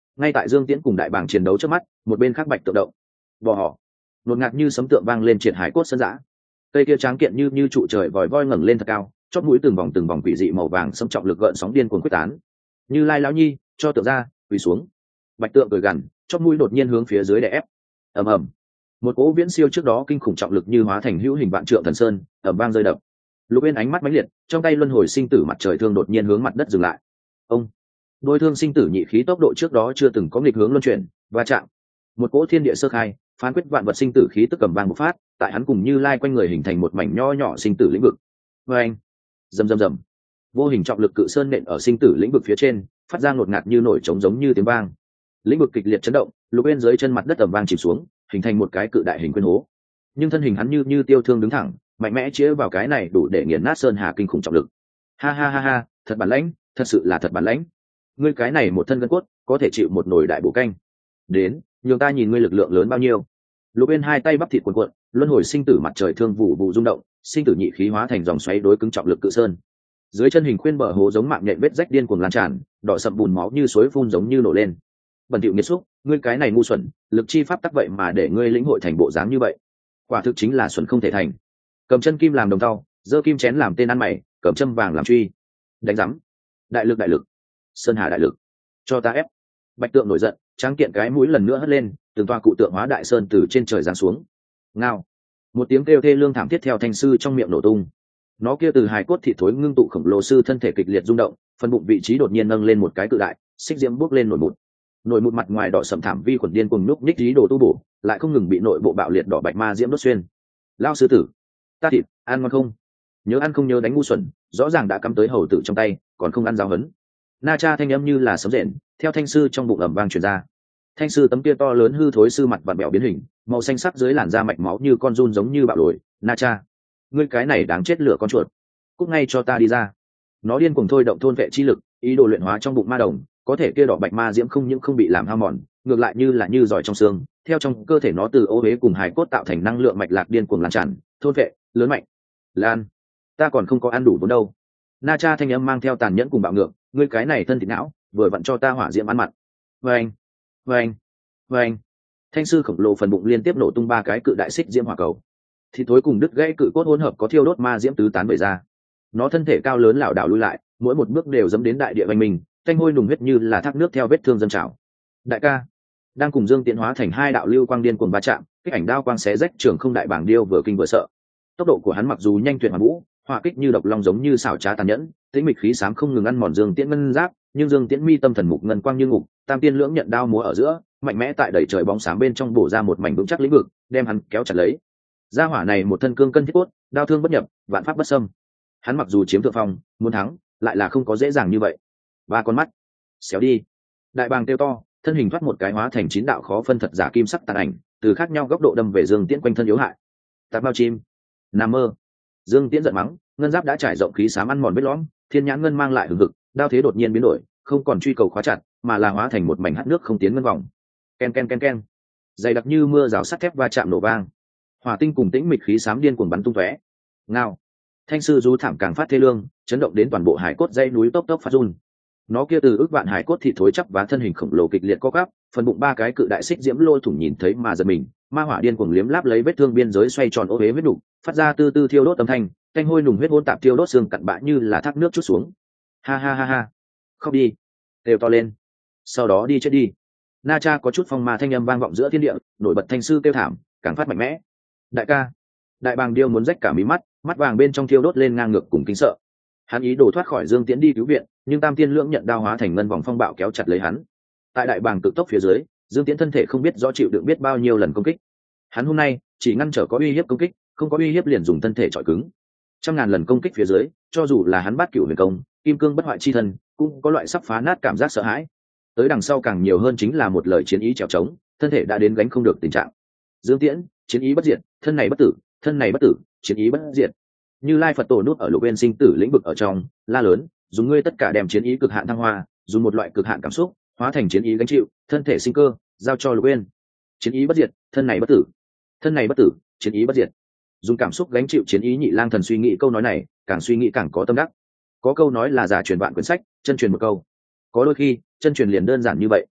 Ngay tại Dương Tiễn cùng đại bàng chiến đấu trước mắt, một bên khác bạch tượng động bò họ nột ngạt như sấm tượng vang lên triệt hải cốt sơn giã. Cây kia tráng kiện như như trụ trời vòi voi ngẩng lên thật cao, chót mũi từng vòng từng vòng quỷ dị màu vàng xâm trọng lực gợn sóng điên cuồng quyết tán. Như Lai lão nhi, cho tượng ra, quỳ xuống. Bạch tượng cười gằn, chót mũi đột nhiên hướng phía dưới đè ép. Ầm ầm. Một cỗ viễn siêu trước đó kinh khủng trọng lực như hóa thành hữu hình vạn trượng thần sơn, ầm vang rơi đập. Lục Uyên ánh mắt mãnh liệt, trong tay luân hồi sinh tử mặt trời thương đột nhiên hướng mặt đất dừng lại. Ông, đôi thương sinh tử nhị khí tốc độ trước đó chưa từng có nghịch hướng luân chuyển, va chạm. Một cỗ thiên địa sơ khai, phán quyết vạn vật sinh tử khí tức cầm vang bộc phát, tại hắn cùng Như Lai quanh người hình thành một mảnh nho nhỏ sinh tử lĩnh vực. Và anh, rầm rầm rầm, vô hình trọng lực cự sơn nện ở sinh tử lĩnh vực phía trên, phát ra ngột ngạt như nổi trống giống như tiếng vang. Lĩnh vực kịch liệt chấn động, Lục Uyên dưới chân mặt đất ầm vang chìm xuống, hình thành một cái cự đại hình quyên hố. Nhưng thân hình hắn như như tiêu thương đứng thẳng, mạnh mẽ chĩa vào cái này đủ để nghiền nát sơn hà kinh khủng trọng lực. Ha ha ha ha, thật bản lãnh, thật sự là thật bản lãnh. Ngươi cái này một thân gân cốt, có thể chịu một nồi đại bổ canh. Đến, nhường ta nhìn ngươi lực lượng lớn bao nhiêu. Lục Uyên hai tay bắp thịt cuộn cuộn, luân hồi sinh tử mặt trời thương vụ vụ rung động, sinh tử nhị khí hóa thành dòng xoáy đối cứng trọng lực cự sơn. Dưới chân hình khuyên bờ hố giống mạng nhện vết rách điên cuồng lan tràn, đỏ sậm bùn máu như suối phun giống như nổ lên. Bần tiệu nghiệt xúc, ngươi cái này ngu xuẩn, lực chi pháp tắc vậy mà để ngươi lĩnh hội thành bộ dáng như vậy. Quả thực chính là xuẩn không thể thành. Cầm chân kim làm đồng tao, giơ kim chén làm tên ăn mày, cầm châm vàng làm truy. Đánh rắm. Đại lực đại lực. Sơn hà đại lực. Cho ta ép. Bạch tượng nổi giận, tráng kiện cái mũi lần nữa hất lên, từng toa cụ tượng hóa đại sơn từ trên trời giáng xuống. Ngao. Một tiếng kêu thê lương thảm thiết theo thanh sư trong miệng nổ tung. Nó kia từ hài cốt thịt thối ngưng tụ khổng lồ sư thân thể kịch liệt rung động, phần bụng vị trí đột nhiên nâng lên một cái cự đại, xích diễm bước lên nổi mụn. Nổi mụn mặt ngoài đỏ sầm thảm vi khuẩn điên cùng núp nhích ý đồ tu bổ, lại không ngừng bị nội bộ bạo liệt đỏ bạch ma diễm đốt xuyên. Lao sư tử, ta thịt, ăn ngon không? Nhớ ăn không nhớ đánh ngu xuẩn, rõ ràng đã cắm tới hầu tử trong tay, còn không ăn giáo hấn. Na Cha thanh âm như là sấm rền, theo thanh sư trong bụng ẩm vang truyền ra. Thanh sư tấm kia to lớn hư thối sư mặt vặn bẹo biến hình, màu xanh sắc dưới làn da mạch máu như con giun giống như bạo lồi. Na Cha, ngươi cái này đáng chết lửa con chuột, cút ngay cho ta đi ra. Nó điên cuồng thôi động thôn vệ chi lực, ý đồ luyện hóa trong bụng ma đồng, có thể kia đỏ bạch ma diễm không những không bị làm hao mòn, ngược lại như là như giỏi trong xương, theo trong cơ thể nó từ ô huế cùng hài cốt tạo thành năng lượng mạch lạc điên cuồng lan tràn, thôn vệ, lớn mạnh. Lan, ta còn không có ăn đủ vốn đâu. Na Cha thanh âm mang theo tàn nhẫn cùng bạo ngược, ngươi cái này thân thịt não, vừa vặn cho ta hỏa diễm ăn mặn. Vâng, vâng, vâng. Thanh sư khổng lồ phần bụng liên tiếp nổ tung ba cái cự đại xích diễm hỏa cầu. Thịt thối cùng đứt gãy cự cốt hỗn hợp có thiêu đốt ma diễm tứ tán bày ra. Nó thân thể cao lớn lảo đảo lùi lại, mỗi một bước đều dẫm đến đại địa vành mình, thanh hôi nùng huyết như là thác nước theo vết thương dâng trào. Đại ca đang cùng Dương Tiễn hóa thành hai đạo lưu quang điên cuồng va chạm, kích ảnh đao quang xé rách trường không đại bảng điêu vừa kinh vừa sợ. Tốc độ của hắn mặc dù nhanh tuyệt hoàn vũ, hỏa kích như độc long giống như xảo trá tàn nhẫn, tĩnh mịch khí xám không ngừng ăn mòn Dương Tiễn ngân giáp, nhưng Dương Tiễn mi tâm thần mục ngân quang như ngục, tam tiên lưỡng nhận đao múa ở giữa, mạnh mẽ tại đẩy trời bóng sáng bên trong bổ ra một mảnh vững chắc lĩnh vực, đem hắn kéo chặt lấy. Gia hỏa này một thân cương cân thiết cốt, đao thương bất nhập, vạn pháp bất xâm. Hắn mặc dù chiếm thượng phong, muốn thắng, lại là không có dễ dàng như vậy. Ba con mắt, xéo đi. Đại bàng kêu to, thân hình thoát một cái hóa thành chín đạo khó phân thật giả kim sắc tàn ảnh, từ khác nhau góc độ đâm về Dương Tiễn quanh thân yếu hại. Tạp bao chim, nằm mơ. Dương Tiễn giận mắng, ngân giáp đã trải rộng khí xám ăn mòn vết lõm, thiên nhãn ngân mang lại hừng hực, đao thế đột nhiên biến đổi, không còn truy cầu khóa chặt, mà là hóa thành một mảnh hắt nước không tiến ngân vòng. Ken ken ken ken, dày đặc như mưa rào sắt thép va chạm nổ vang, hỏa tinh cùng tĩnh mịch khí xám điên cuồng bắn tung tóe. Ngao, thanh sư du thảm càng phát thê lương, chấn động đến toàn bộ hải cốt dây núi tốc tốc phát run. Nó kia từ ước vạn hải cốt thịt thối chắp và thân hình khổng lồ kịch liệt co quắp, phần bụng ba cái cự đại xích diễm lôi thủng nhìn thấy mà giật mình, ma hỏa điên cuồng liếm láp lấy vết thương biên giới xoay tròn ô huế huyết đủ, phát ra tư tư thiêu đốt âm thanh, thanh hôi nùng huyết hỗn tạp thiêu đốt xương cặn bã như là thác nước chút xuống. Ha ha ha ha, khóc đi, đều to lên, sau đó đi chết đi. Na Cha có chút phong ma thanh âm vang vọng giữa thiên địa, nổi bật thanh sư kêu thảm, càng phát mạnh mẽ. Đại ca, đại bàng điêu muốn rách cả mí mắt, mắt vàng bên trong thiêu đốt lên ngang ngược cùng kính sợ. Hắn ý đồ thoát khỏi Dương Tiễn đi cứu viện, nhưng tam tiên lưỡng nhận đao hóa thành ngân vòng phong bạo kéo chặt lấy hắn. Tại đại bàng cực tốc phía dưới, Dương Tiễn thân thể không biết rõ chịu đựng biết bao nhiêu lần công kích. Hắn hôm nay chỉ ngăn trở có uy hiếp công kích, không có uy hiếp liền dùng thân thể trọi cứng. Trăm ngàn lần công kích phía dưới, cho dù là hắn bát cửu huyền công, kim cương bất hoại chi thân, cũng có loại sắp phá nát cảm giác sợ hãi. Tới đằng sau càng nhiều hơn chính là một lời chiến ý trèo trống, thân thể đã đến gánh không được tình trạng. Dương Tiễn, chiến ý bất diệt, thân này bất tử, thân này bất tử, chiến ý bất diệt. Như Lai Phật tổ nút ở lục bên sinh tử lĩnh vực ở trong, la lớn, dùng ngươi tất cả đem chiến ý cực hạn thăng hoa, dùng một loại cực hạn cảm xúc, hóa thành chiến ý gánh chịu, thân thể sinh cơ, giao cho lục bên. Chiến ý bất diệt, thân này bất tử, thân này bất tử, chiến ý bất diệt. Dùng cảm xúc gánh chịu chiến ý, Nhị Lang Thần suy nghĩ câu nói này, càng suy nghĩ càng có tâm đắc. Có câu nói là giả truyền vạn quyển sách, chân truyền một câu. Có đôi khi, chân truyền liền đơn giản như vậy.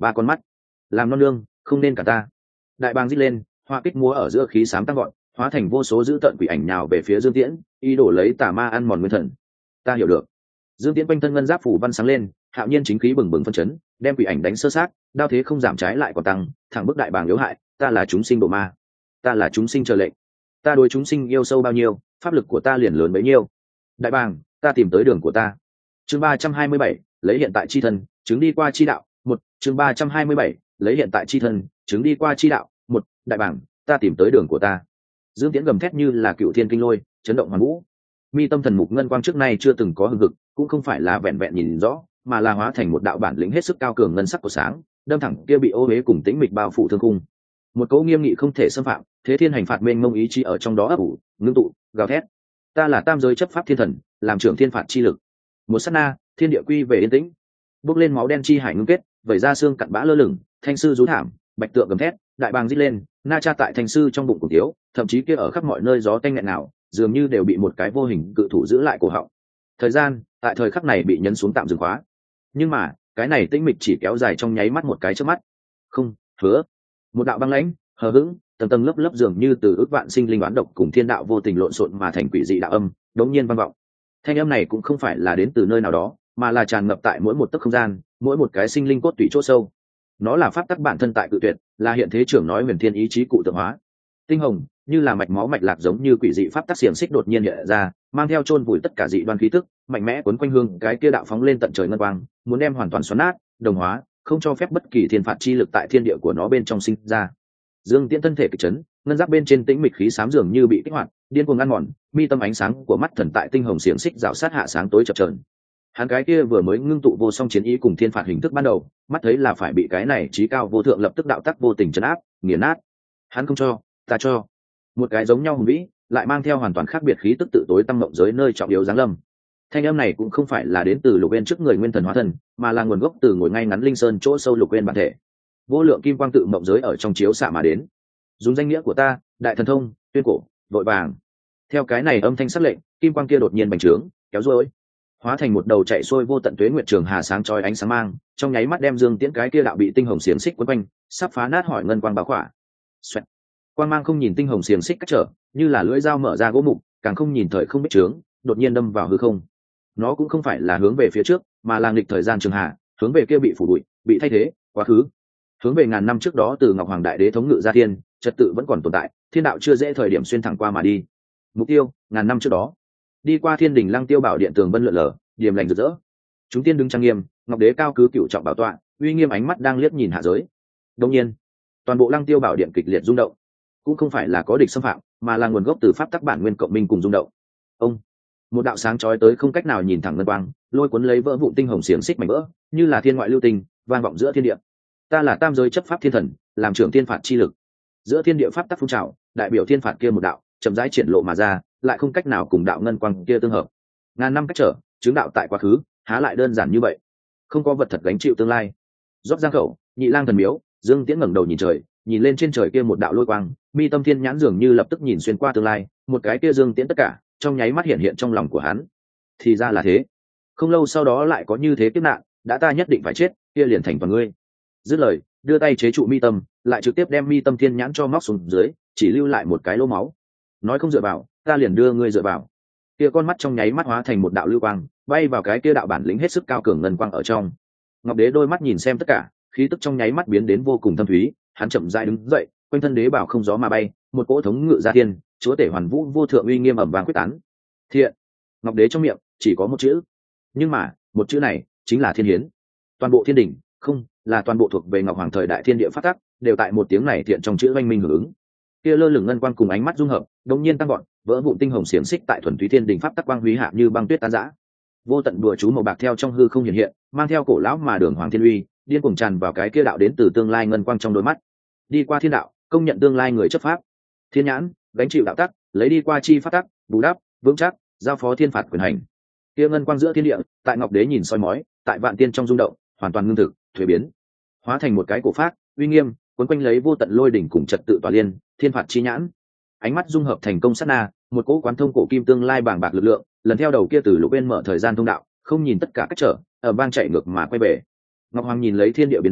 ba con mắt làm non lương không nên cả ta. Đại bàng rít lên, hoa kích múa ở giữa khí sám tăng gọn, hóa thành vô số dữ tợn quỷ ảnh nhào về phía Dương Tiễn, ý đồ lấy tà ma ăn mòn nguyên thần. Ta hiểu được. Dương Tiễn quanh thân ngân giáp phủ văn sáng lên, hạo nhiên chính khí bừng bừng phân chấn, đem quỷ ảnh đánh sơ sát, đao thế không giảm trái lại còn tăng, thẳng bức đại bàng yếu hại. Ta là chúng sinh độ ma, ta là chúng sinh chờ lệnh, ta đối chúng sinh yêu sâu bao nhiêu, pháp lực của ta liền lớn bấy nhiêu. Đại bàng, ta tìm tới đường của ta. Chương ba trăm hai mươi bảy, lấy hiện tại chi thân, chứng đi qua chi đạo. Một, chương ba trăm hai mươi bảy, lấy hiện tại chi thân, chứng đi qua chi đạo. Một, đại bàng, ta tìm tới đường của ta. Dương Tiễn gầm thét như là cựu thiên kinh lôi, chấn động hoàn vũ. Mi tâm thần mục ngân quang trước nay chưa từng có hừng hực, cũng không phải là vẹn vẹn nhìn rõ, mà là hóa thành một đạo bản lĩnh hết sức cao cường ngân sắc của sáng, đâm thẳng kia bị ô huế cùng tĩnh mịch bao phủ thương khung. Một cấu nghiêm nghị không thể xâm phạm, thế thiên hành phạt mênh mông ý chí ở trong đó ấp ủ, ngưng tụ, gào thét. Ta là tam giới chấp pháp thiên thần, làm trưởng thiên phạt chi lực. Một sát na, thiên địa quy về yên tĩnh. Bốc lên máu đen chi hải ngưng kết, vẩy ra xương cặn bã lơ lửng, thanh sư rú thảm, bạch tượng gầm thét, đại bàng rít lên, na cha tại thanh sư trong bụng của thiếu, thậm chí kia ở khắp mọi nơi gió tanh nghẹn nào, dường như đều bị một cái vô hình cự thủ giữ lại cổ họng. Thời gian tại thời khắc này bị nhấn xuống tạm dừng khóa, nhưng mà cái này tĩnh mịch chỉ kéo dài trong nháy mắt một cái chớp mắt. Không, hứa. Một đạo băng lãnh, hờ hững, tầng tầng lớp lớp dường như từ ước vạn sinh linh đoán độc cùng thiên đạo vô tình lộn xộn mà thành quỷ dị đạo âm, đống nhiên vang vọng. Thanh âm này cũng không phải là đến từ nơi nào đó, mà là tràn ngập tại mỗi một tấc không gian, mỗi một cái sinh linh cốt tủy chỗ sâu. Nó là pháp tắc bản thân tại cự tuyệt, là hiện thế trưởng nói huyền thiên ý chí cụ tượng hóa. Tinh hồng như là mạch máu mạch lạc giống như quỷ dị pháp tắc xiềng xích đột nhiên hiện ra, mang theo chôn vùi tất cả dị đoan khí tức, mạnh mẽ cuốn quanh hương cái kia đạo phóng lên tận trời ngân quang, muốn đem hoàn toàn xoắn nát, đồng hóa, không cho phép bất kỳ thiên phạt chi lực tại thiên địa của nó bên trong sinh ra. Dương Tiễn thân thể kịch chấn, ngân giáp bên trên tĩnh mịch khí xám dường như bị kích hoạt, điên cuồng ăn mòn, mi tâm ánh sáng của mắt thần tại tinh hồng xiềng xích rào sát hạ sáng tối chập chờn. Hắn cái kia vừa mới ngưng tụ vô song chiến ý cùng thiên phạt hình thức ban đầu, mắt thấy là phải bị cái này trí cao vô thượng lập tức đạo tắc vô tình chấn áp, nghiền nát. Hắn không cho, ta cho. Một cái giống nhau hùng vĩ, lại mang theo hoàn toàn khác biệt khí tức tự tối tăng mộng giới nơi trọng yếu giáng lâm. Thanh âm này cũng không phải là đến từ Lục Uyên trước người nguyên thần hóa thần, mà là nguồn gốc từ ngồi ngay ngắn linh sơn chỗ sâu Lục Uyên bản thể. Vô lượng kim quang tự mộng giới ở trong chiếu xạ mà đến. Dùng danh nghĩa của ta, đại thần thông, tuyên cổ, vội vàng. Theo cái này âm thanh sắc lệnh, kim quang kia đột nhiên bành trướng, kéo ruôi, hóa thành một đầu chạy xuôi vô tận tuế nguyệt trường hà sáng chói ánh sáng mang, trong nháy mắt đem Dương Tiễn cái kia đạo bị tinh hồng xiềng xích quấn quanh, sắp phá nát hỏi ngân quang báo khỏa. Xoẹt. Quang mang không nhìn tinh hồng xiềng xích cách trở, như là lưỡi dao mở ra gỗ mục, càng không nhìn thời không biết trướng, đột nhiên đâm vào hư không. Nó cũng không phải là hướng về phía trước, mà là nghịch thời gian trường hà, hướng về kia bị phủ bụi, bị thay thế, quá khứ. Hướng về ngàn năm trước đó từ Ngọc Hoàng Đại Đế thống ngự ra thiên, trật tự vẫn còn tồn tại, thiên đạo chưa dễ thời điểm xuyên thẳng qua mà đi. Mục tiêu, ngàn năm trước đó. Đi qua Thiên Đình Lăng Tiêu Bảo điện tường vân lượn lờ, điềm lành rực rỡ. Chúng tiên đứng trang nghiêm, Ngọc Đế cao cứ cựu trọng bảo tọa, uy nghiêm ánh mắt đang liếc nhìn hạ giới. Đương nhiên, toàn bộ Lăng Tiêu Bảo điện kịch liệt rung động, cũng không phải là có địch xâm phạm, mà là nguồn gốc từ pháp tắc bản nguyên cộng minh cùng rung động. Ông, một đạo sáng chói tới không cách nào nhìn thẳng ngân quang, lôi cuốn lấy vỡ vụn tinh hồng xiềng xích mảnh vỡ, như là thiên ngoại lưu tình, vang vọng giữa thiên địa. Ta là tam giới chấp pháp thiên thần, làm trưởng thiên phạt chi lực. Giữa thiên địa pháp tắc phun trào, đại biểu thiên phạt kia một đạo, chậm rãi triển lộ mà ra, lại không cách nào cùng đạo ngân quang kia tương hợp. Ngàn năm cách trở, chứng đạo tại quá khứ, há lại đơn giản như vậy. Không có vật thật gánh chịu tương lai. Rót giang khẩu, nhị lang thần miếu, Dương Tiễn ngẩng đầu nhìn trời, nhìn lên trên trời kia một đạo lôi quang, mi tâm thiên nhãn dường như lập tức nhìn xuyên qua tương lai, một cái kia Dương Tiễn tất cả, trong nháy mắt hiện hiện trong lòng của hắn. Thì ra là thế. Không lâu sau đó lại có như thế kiếp nạn, đã ta nhất định phải chết, kia liền thành toàn ngươi. Dứt lời, đưa tay chế trụ mi tâm, lại trực tiếp đem mi tâm thiên nhãn cho móc xuống dưới, chỉ lưu lại một cái lỗ máu. Nói không dựa vào, ta liền đưa ngươi dựa vào. Kia con mắt trong nháy mắt hóa thành một đạo lưu quang, bay vào cái kia đạo bản lĩnh hết sức cao cường ngân quang ở trong. Ngọc Đế đôi mắt nhìn xem tất cả, khí tức trong nháy mắt biến đến vô cùng thâm thúy, hắn chậm rãi đứng dậy, quanh thân đế bảo không gió mà bay, một cỗ thống ngự ra thiên, chúa tể hoàn vũ vô thượng uy nghiêm ầm vang quyết tán. Thiện. Ngọc Đế trong miệng chỉ có một chữ, nhưng mà một chữ này chính là thiên hiến. Toàn bộ thiên đình, không, là toàn bộ thuộc về Ngọc Hoàng thời đại thiên địa phát tắc, đều tại một tiếng này thiện trong chữ oanh minh hưởng ứng. Kia lơ lửng ngân quang cùng ánh mắt dung hợp, đống nhiên tăng gọn, vỡ vụn tinh hồng xiềng xích tại thuần túy thiên đình pháp tắc quang huy hạ như băng tuyết tan rã. Vô tận đùa chú màu bạc theo trong hư không hiện hiện, mang theo cổ lão mà đường hoàng thiên uy, điên cuồng tràn vào cái kia đạo đến từ tương lai ngân quang trong đôi mắt. Đi qua thiên đạo, công nhận tương lai người chấp pháp. Thiên nhãn, gánh chịu đạo tắc, lấy đi qua chi pháp tắc, bù đắp, vững chắc, giao phó thiên phạt quyền hành. Kia ngân quang giữa thiên địa, tại Ngọc Đế nhìn soi mói, tại vạn tiên trong rung động, hoàn toàn ngưng thực, thuế biến, hóa thành một cái cổ pháp, uy nghiêm, cuốn quanh lấy vô tận lôi đỉnh cùng trật tự tỏa liên, thiên phạt chi nhãn. Ánh mắt dung hợp thành công sát na, một cỗ quán thông cổ kim tương lai bàng bạc lực lượng, lần theo đầu kia từ lục bên mở thời gian thông đạo, không nhìn tất cả cách trở, ở vang chạy ngược mà quay về. Ngọc Hoàng nhìn lấy thiên địa biến hóa,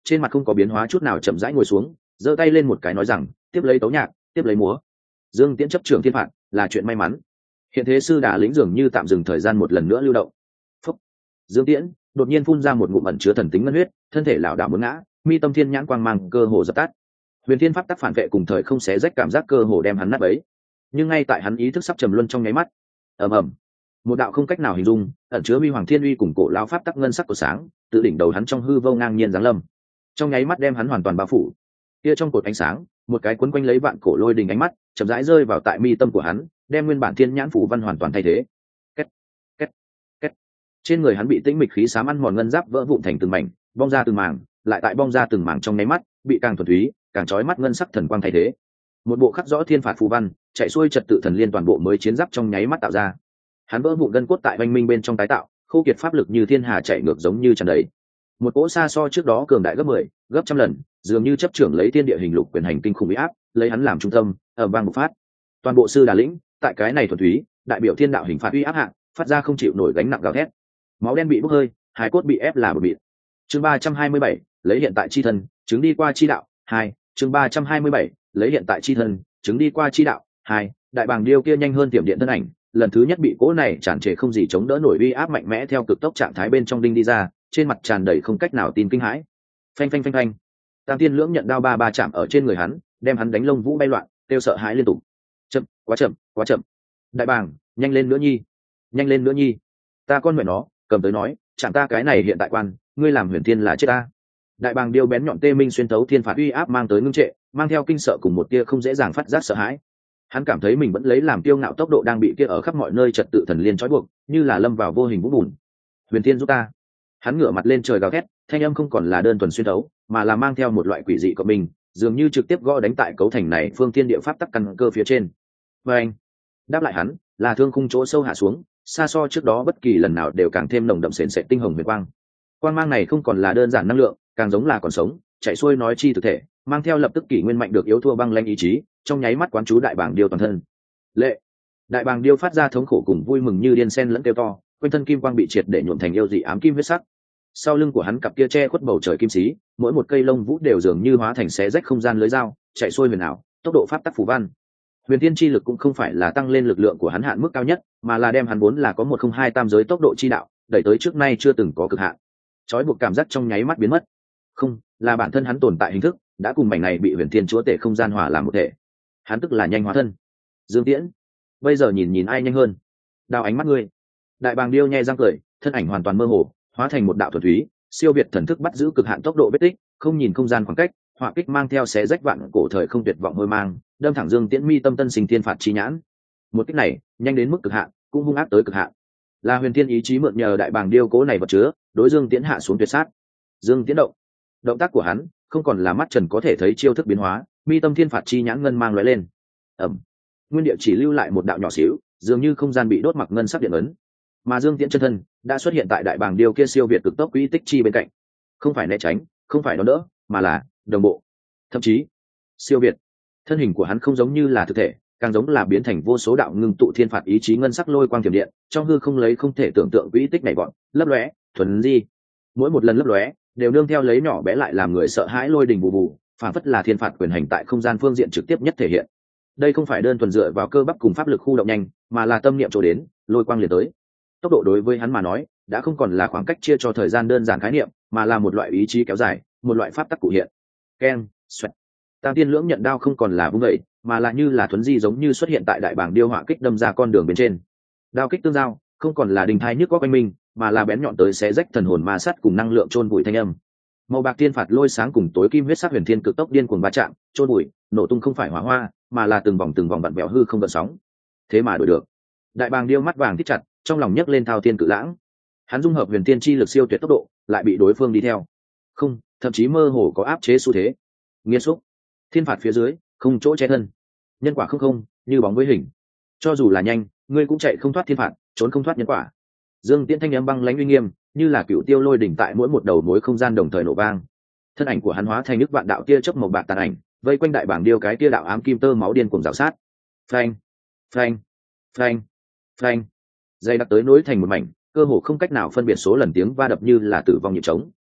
trên mặt không có biến hóa chút nào, chậm rãi ngồi xuống, giơ tay lên một cái nói rằng tiếp lấy tấu nhạc, tiếp lấy múa. Dương Tiễn chấp trưởng thiên phạt là chuyện may mắn. Hiện thế sư đà lĩnh dường như tạm dừng thời gian một lần nữa lưu động. Phúc. Dương Tiễn đột nhiên phun ra một ngụm ẩn chứa thần tính ngân huyết, thân thể lảo đảo muốn ngã, mi tâm thiên nhãn quang mang cơ hồ dập tắt. Huyền Thiên pháp tắc phản vệ cùng thời không xé rách cảm giác cơ hồ đem hắn nát bấy. Nhưng ngay tại hắn ý thức sắp trầm luân trong nháy mắt, ầm ầm, một đạo không cách nào hình dung, ẩn chứa huy hoàng thiên uy cùng cổ lao pháp tắc ngân sắc của sáng, tự đỉnh đầu hắn trong hư vô ngang nhiên giáng lâm. Trong nháy mắt đem hắn hoàn toàn bao phủ. Kia trong cột ánh sáng, một cái cuốn quanh lấy vạn cổ lôi đình ánh mắt, chậm rãi rơi vào tại mi tâm của hắn, đem nguyên bản thiên nhãn phủ văn hoàn toàn thay thế. Két, két, két. Trên người hắn bị tĩnh mịch khí xám ăn mòn ngân giáp vỡ vụn thành từng mảnh, bong ra từng mảng, lại tại bong ra từng mảng trong nháy mắt, bị càng thuần túy, càng chói mắt ngân sắc thần quang thay thế. Một bộ khắc rõ thiên phạt phù văn, chạy xuôi trật tự thần liên toàn bộ mới chiến giáp trong nháy mắt tạo ra. Hắn vỡ vụn gân cốt tại oanh minh bên trong tái tạo, khô kiệt pháp lực như thiên hà chạy ngược giống như tràn đầy. Một cỗ xa so trước đó cường đại gấp mười, gấp trăm lần, dường như chấp trưởng lấy thiên địa hình lục quyền hành kinh khủng uy áp, lấy hắn làm trung tâm, ở vang bộc phát. Toàn bộ sư đà lĩnh, tại cái này thuần túy, đại biểu thiên đạo hình phạt uy áp hạng, phát ra không chịu nổi gánh nặng gào thét. Máu đen bị bốc hơi, hài cốt bị ép là bột mịn. Chương ba trăm hai mươi bảy, lấy hiện tại chi thân, chứng đi qua chi đạo, hai. Chương ba trăm hai mươi bảy, lấy hiện tại chi thân, chứng đi qua chi đạo, hai. Đại bàng điêu kia nhanh hơn tiềm điện thân ảnh, lần thứ nhất bị cỗ này tràn trề không gì chống đỡ nổi uy áp mạnh mẽ theo cực tốc trạng thái bên trong đinh đi ra, trên mặt tràn đầy không cách nào tin kinh hãi. Phanh phanh phanh phanh. Tam tiên lưỡng nhận đao ba ba chạm ở trên người hắn, đem hắn đánh lông vũ bay loạn, kêu sợ hãi liên tục. Chậm, quá chậm, quá chậm. Đại bàng, nhanh lên nữa nhi, nhanh lên nữa nhi. Ta con mẹ nó, cầm tới nói, chẳng ta cái này hiện tại quan, ngươi làm huyền thiên là chết ta. Đại bàng điêu bén nhọn tê minh xuyên thấu thiên phạt uy áp mang tới ngưng trệ, mang theo kinh sợ cùng một tia không dễ dàng phát giác sợ hãi. Hắn cảm thấy mình vẫn lấy làm kiêu ngạo tốc độ đang bị kia ở khắp mọi nơi trật tự thần liên trói buộc, như là lâm vào vô hình vũng bùn. Huyền thiên giúp ta. Hắn ngửa mặt lên trời gào thét, thanh âm không còn là đơn thuần xuyên thấu, mà là mang theo một loại quỷ dị của mình, dường như trực tiếp gõ đánh tại cấu thành này phương thiên địa pháp tắc căn cơ phía trên. Và anh, đáp lại hắn, là thương khung chỗ sâu hạ xuống, xa so trước đó bất kỳ lần nào đều càng thêm nồng đậm sền sệt tinh hồng huyền quang. Quang mang này không còn là đơn giản năng lượng, càng giống là còn sống, chạy xuôi nói chi thực thể, mang theo lập tức kỷ nguyên mạnh được yếu thua băng lanh ý chí, trong nháy mắt quán chú đại bàng điêu toàn thân. Lệ, đại bàng điêu phát ra thống khổ cùng vui mừng như điên sen lẫn kêu to, quanh thân kim quang bị triệt để nhuộm thành yêu dị ám kim huyết sắc. Sau lưng của hắn cặp kia che khuất bầu trời kim xí, mỗi một cây lông vũ đều dường như hóa thành xé rách không gian lưới dao, chạy xuôi huyền ảo, tốc độ pháp tắc phù văn. Huyền thiên chi lực cũng không phải là tăng lên lực lượng của hắn hạn mức cao nhất, mà là đem hắn vốn là có một không hai tam giới tốc độ chi đạo, đẩy tới trước nay chưa từng có cực hạn. Chói buộc cảm giác trong nháy mắt biến mất. Không, là bản thân hắn tồn tại hình thức, đã cùng mảnh này bị huyền thiên chúa tể không gian hòa làm một thể. Hắn tức là nhanh hóa thân. Dương Tiễn, bây giờ nhìn nhìn ai nhanh hơn. Đào ánh mắt ngươi. Đại bàng điêu nhe răng cười, thân ảnh hoàn toàn mơ hồ, hóa thành một đạo thuần túy, siêu việt thần thức bắt giữ cực hạn tốc độ vết tích, không nhìn không gian khoảng cách, họa kích mang theo xé rách vạn cổ thời không tuyệt vọng hôi mang, đâm thẳng Dương Tiễn mi tâm tân sinh thiên phạt chi nhãn. Một kích này, nhanh đến mức cực hạn, cũng hung ác tới cực hạn. Là huyền thiên ý chí mượn nhờ đại bàng điêu cố này vật chứa, đối Dương Tiễn hạ xuống tuyệt sát. Dương Tiễn động, động tác của hắn không còn là mắt trần có thể thấy chiêu thức biến hóa, mi tâm thiên phạt chi nhãn ngân mang lóe lên. Ẩm, nguyên địa chỉ lưu lại một đạo nhỏ xíu, dường như không gian bị đốt mặc ngân sắc điện ấn. Mà Dương Tiễn chân thân đã xuất hiện tại đại bàng điêu kia siêu việt cực tốc quỹ tích chi bên cạnh, không phải né tránh, không phải đón đỡ, mà là đồng bộ, thậm chí siêu việt. Thân hình của hắn không giống như là thực thể, càng giống là biến thành vô số đạo ngưng tụ thiên phạt ý chí ngân sắc lôi quang tiềm điện, trong hư không lấy không thể tưởng tượng quỹ tích này bọn, lấp lóe, thuần di. Mỗi một lần lấp lóe, đều nương theo lấy nhỏ bé lại làm người sợ hãi lôi đình bù bù, phản phất là thiên phạt quyền hành tại không gian phương diện trực tiếp nhất thể hiện. Đây không phải đơn thuần dựa vào cơ bắp cùng pháp lực khu động nhanh, mà là tâm niệm chỗ đến, lôi quang liền tới. Tốc độ đối với hắn mà nói, đã không còn là khoảng cách chia cho thời gian đơn giản khái niệm, mà là một loại ý chí kéo dài, một loại pháp tắc cụ hiện. Keng, xoẹt. Tam tiên lưỡng nhận đao không còn là vung vậy, mà là như là thuấn di giống như xuất hiện tại đại bảng điêu họa kích đâm ra con đường bên trên. Đao kích tương giao, không còn là đình thai nhức có quanh mình, mà là bén nhọn tới xé rách thần hồn ma sát cùng năng lượng chôn bụi thanh âm. Màu bạc tiên phạt lôi sáng cùng tối kim huyết sắc huyền thiên cực tốc điên cuồng va chạm, chôn bụi, nổ tung không phải hỏa hoa, mà là từng vòng từng vòng vặn vẹo hư không gợn sóng. Thế mà đổi được. Đại bàng điêu mắt vàng thích chặt, trong lòng nhấc lên thao thiên cự lãng. Hắn dung hợp huyền thiên chi lực siêu tuyệt tốc độ, lại bị đối phương đi theo. Không, thậm chí mơ hồ có áp chế xu thế. Nghiên xúc. Thiên phạt phía dưới, không chỗ che thân. Nhân quả không không, như bóng với hình. Cho dù là nhanh, ngươi cũng chạy không thoát thiên phạt, trốn không thoát nhân quả. Dương Tiễn thanh âm băng lãnh uy nghiêm, như là cựu tiêu lôi đỉnh tại mỗi một đầu mối không gian đồng thời nổ vang. Thân ảnh của hắn hóa thành nước vạn đạo tia chớp màu bạc tàn ảnh, vây quanh đại bảng điêu cái tia đạo ám kim tơ máu điên cuồng rào sát. Phanh, phanh, phanh, phanh. Dây đặc tới nối thành một mảnh, cơ hồ không cách nào phân biệt số lần tiếng va đập như là tử vong nhịp trống.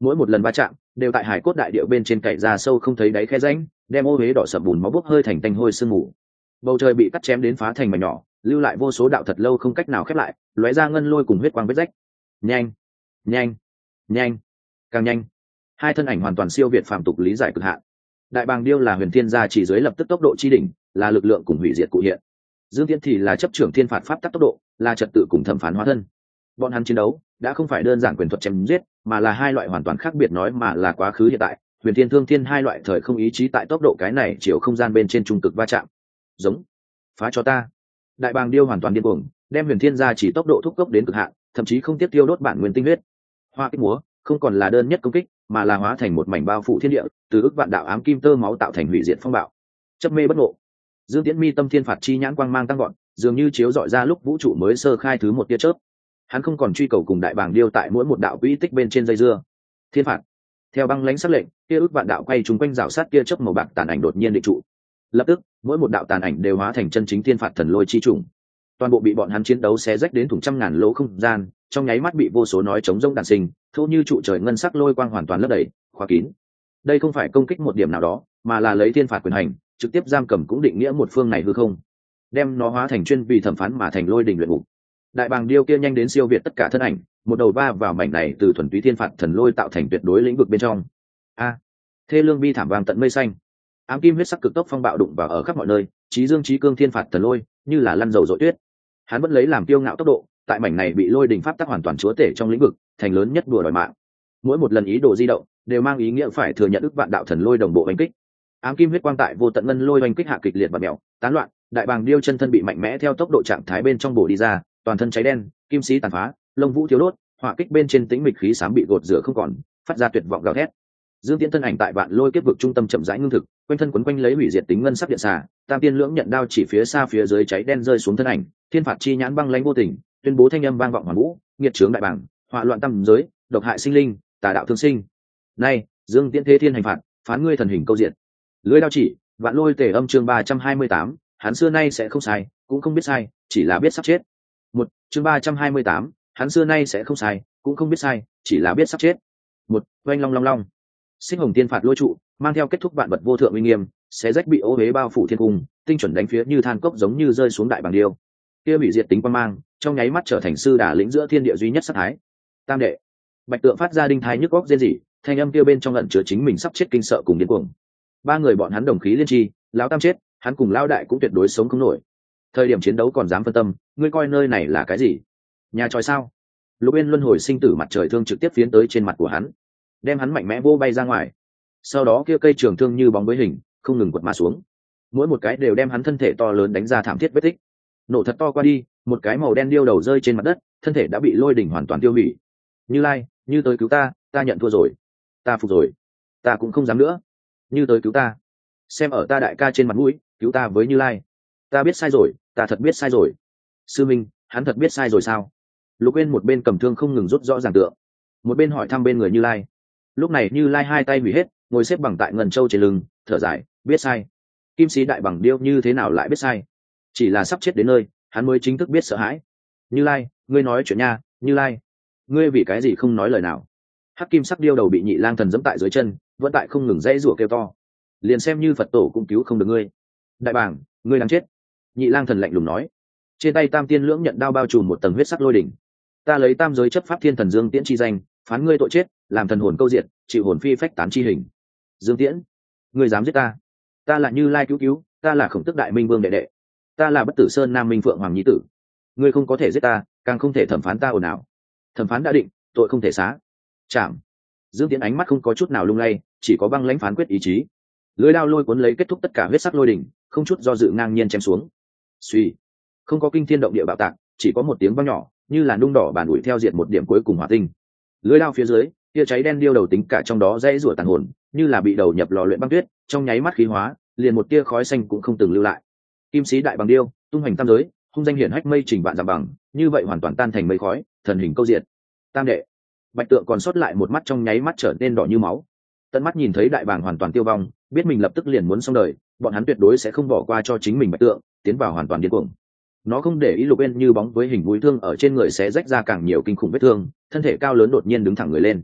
mỗi một lần va chạm đều tại hải cốt đại điệu bên trên cày ra sâu không thấy đáy khe rãnh, đem ô huế đỏ sậm bùn máu bốc hơi thành tanh hôi sương mù. Bầu trời bị cắt chém đến phá thành mảnh nhỏ, lưu lại vô số đạo thật lâu không cách nào khép lại, lóe ra ngân lôi cùng huyết quang vết rách. Nhanh, nhanh, nhanh, càng nhanh. Hai thân ảnh hoàn toàn siêu việt phàm tục lý giải cực hạn. Đại bàng điêu là huyền thiên gia chỉ dưới lập tức tốc độ chi đỉnh, là lực lượng cùng hủy diệt cụ hiện. Dương Tiễn thì là chấp trưởng thiên phạt pháp tắc tốc độ, là trật tự cùng thẩm phán hóa thân. Bọn hắn chiến đấu đã không phải đơn giản quyền thuật chém giết, mà là hai loại hoàn toàn khác biệt, nói mà là quá khứ hiện tại, huyền thiên thương thiên hai loại thời không ý chí tại tốc độ cái này chiều không gian bên trên trung cực va chạm. Giống, phá cho ta. Đại bàng điêu hoàn toàn điên cuồng, đem huyền thiên gia chỉ tốc độ thúc gốc đến cực hạn, thậm chí không tiếp tiêu đốt bản nguyên tinh huyết. Hoa kích múa không còn là đơn nhất công kích, mà là hóa thành một mảnh bao phủ thiên địa, từ ức vạn đạo ám kim tơ máu tạo thành hủy diệt phong bạo. Chấp mê bất ngộ. Dương Tiễn mi tâm thiên phạt chi nhãn quang mang tăng gọn, dường như chiếu dọi ra lúc vũ trụ mới sơ khai thứ một tia chớp. Hắn không còn truy cầu cùng đại bàng điêu tại mỗi một đạo quỹ tích bên trên dây dưa. Thiên phạt theo băng lãnh sắc lệnh, kia ức vạn đạo quay trúng quanh rào sát kia chớp màu bạc tàn ảnh đột nhiên định trụ. Lập tức mỗi một đạo tàn ảnh đều hóa thành chân chính thiên phạt thần lôi chi trùng, toàn bộ bị bọn hắn chiến đấu xé rách đến thủng trăm ngàn lỗ không gian, trong nháy mắt bị vô số nói chống rông đàn sinh, thu như trụ trời ngân sắc lôi quang hoàn toàn lấp đầy, khóa kín. Đây không phải công kích một điểm nào đó, mà là lấy thiên phạt quyền hành, trực tiếp giam cầm cũng định nghĩa một phương này hư không, đem nó hóa thành chuyên vì thẩm phán mà thành lôi đình luyện ngục. Đại bàng điêu kia nhanh đến siêu việt tất cả thân ảnh, một đầu va vào mảnh này từ thuần túy thiên phạt thần lôi tạo thành tuyệt đối lĩnh vực bên trong. A, thê lương bi thảm vàng tận mây xanh, ám kim huyết sắc cực tốc phong bạo đụng vào ở khắp mọi nơi, trí dương trí cương thiên phạt thần lôi như là lăn dầu dội tuyết. Hắn vẫn lấy làm kiêu ngạo tốc độ, tại mảnh này bị lôi đình pháp tắc hoàn toàn chúa tể trong lĩnh vực, thành lớn nhất đùa đòi mạng. Mỗi một lần ý đồ di động đều mang ý nghĩa phải thừa nhận ức vạn đạo thần lôi đồng bộ đánh kích. Ám kim huyết quang tại vô tận ngân lôi đánh kích hạ kịch liệt và mèo tán loạn, đại bàng điêu chân thân bị mạnh mẽ theo tốc độ trạng thái bên trong bổ đi ra, toàn thân cháy đen, kim sĩ tàn phá, lông vũ thiếu đốt, hỏa kích bên trên tĩnh mịch khí xám bị gột rửa không còn, phát ra tuyệt vọng gào thét. Dương Tiễn thân ảnh tại vạn lôi kiếp vực trung tâm chậm rãi ngưng thực, quanh thân quấn quanh lấy hủy diệt tính ngân sắc điện xà, tam tiên lưỡng nhận đao chỉ phía xa phía dưới cháy đen rơi xuống thân ảnh, thiên phạt chi nhãn băng lãnh vô tình, tuyên bố thanh âm vang vọng hoàn vũ, nghiệt trướng đại bảng, họa loạn tâm giới, độc hại sinh linh, tà đạo thương sinh. Nay, Dương Tiễn thế thiên hành phạt, phán ngươi thần hình câu diện. Lưỡi đao chỉ, vạn lôi tề âm chương ba trăm hai mươi tám, hắn xưa nay sẽ không sai, cũng không biết sai, chỉ là biết sắp chết. Một, chương ba trăm hai mươi tám, hắn xưa nay sẽ không sai, cũng không biết sai, chỉ là biết sắp chết. Một, oanh long long long. Sinh hồng tiên phạt lôi trụ, mang theo kết thúc vạn vật vô thượng uy nghiêm, sẽ rách bị ô huế bao phủ thiên cung, tinh chuẩn đánh phía như than cốc giống như rơi xuống đại bàng điêu. Kia bị diệt tính quan mang, trong nháy mắt trở thành sư đà lĩnh giữa thiên địa duy nhất sát thái. Tam đệ. Bạch Tượng phát ra đinh thái nhức óc rên rỉ, thanh âm kia bên trong ẩn chứa chính mình sắp chết kinh sợ cùng điên cuồng. Ba người bọn hắn đồng khí liên tri, lão tam chết, hắn cùng lão đại cũng tuyệt đối sống không nổi. Thời điểm chiến đấu còn dám phân tâm, ngươi coi nơi này là cái gì? Nhà tròi sao? Lục Uyên luân hồi sinh tử mặt trời thương trực tiếp phiến tới trên mặt của hắn, đem hắn mạnh mẽ vô bay ra ngoài. Sau đó kia cây trường thương như bóng với hình, không ngừng quật mà xuống, mỗi một cái đều đem hắn thân thể to lớn đánh ra thảm thiết vết tích. Nổ thật to qua đi, một cái màu đen điêu đầu rơi trên mặt đất, thân thể đã bị lôi đỉnh hoàn toàn tiêu hủy. Như Lai, như tới cứu ta, ta nhận thua rồi, ta phục rồi, ta cũng không dám nữa. Như tới cứu ta, xem ở ta đại ca trên mặt mũi, cứu ta với Như Lai. Ta biết sai rồi, ta thật biết sai rồi. Sư minh, hắn thật biết sai rồi sao? Lục Uyên một bên cầm thương không ngừng rút rõ ràng tượng, một bên hỏi thăm bên người Như Lai. Lúc này Như Lai hai tay hủy hết, ngồi xếp bằng tại ngân châu trên lưng, thở dài, biết sai. Kim sĩ đại bằng điêu như thế nào lại biết sai? Chỉ là sắp chết đến nơi, hắn mới chính thức biết sợ hãi. Như Lai, ngươi nói chuyện nha, Như Lai, ngươi vì cái gì không nói lời nào? Hắc kim sắc điêu đầu bị nhị lang thần giẫm tại dưới chân, vẫn tại không ngừng dãy rủa kêu to. Liền xem như Phật tổ cũng cứu không được ngươi. Đại bàng, ngươi đang chết. Nhị lang thần lạnh lùng nói. Trên tay tam tiên lưỡng nhận đao bao trùm một tầng huyết sắc lôi đỉnh. Ta lấy tam giới chấp pháp thiên thần Dương Tiễn chi danh, phán ngươi tội chết, làm thần hồn câu diệt, chịu hồn phi phách tán chi hình. Dương Tiễn, ngươi dám giết ta? Ta là Như Lai cứu cứu, ta là Khổng Tước đại minh vương đệ đệ, ta là Bất Tử Sơn Nam Minh Phượng hoàng nhi tử. Ngươi không có thể giết ta, càng không thể thẩm phán ta ồn ào. Thẩm phán đã định, tội không thể xá. Chạm. Dương Tiễn ánh mắt không có chút nào lung lay, chỉ có băng lãnh phán quyết ý chí. Lưỡi đao lôi cuốn lấy kết thúc tất cả huyết sắc lôi đỉnh, không chút do dự ngang nhiên chém xuống. Suy, không có kinh thiên động địa bạo tạc, chỉ có một tiếng vang nhỏ, như là nung đỏ bàn ủi theo diệt một điểm cuối cùng hỏa tinh. Lưỡi đao phía dưới, tia cháy đen điêu đầu tính cả trong đó dãy rủa tàn hồn, như là bị đầu nhập lò luyện băng tuyết, trong nháy mắt khí hóa, liền một tia khói xanh cũng không từng lưu lại. Kim sĩ đại bằng điêu, tung hoành tam giới, hung danh hiển hách mây trình vạn dặm bằng, như vậy hoàn toàn tan thành mây khói, thần hình câu diệt. Tam đệ. Bạch Tượng còn sót lại một mắt trong nháy mắt trở nên đỏ như máu. Tận mắt nhìn thấy đại bàng hoàn toàn tiêu vong, biết mình lập tức liền muốn xong đời, bọn hắn tuyệt đối sẽ không bỏ qua cho chính mình Bạch Tượng, tiến vào hoàn toàn điên cuồng. Nó không để ý Lục Uyên như bóng với hình mũi thương ở trên người xé rách ra càng nhiều kinh khủng vết thương, thân thể cao lớn đột nhiên đứng thẳng người lên.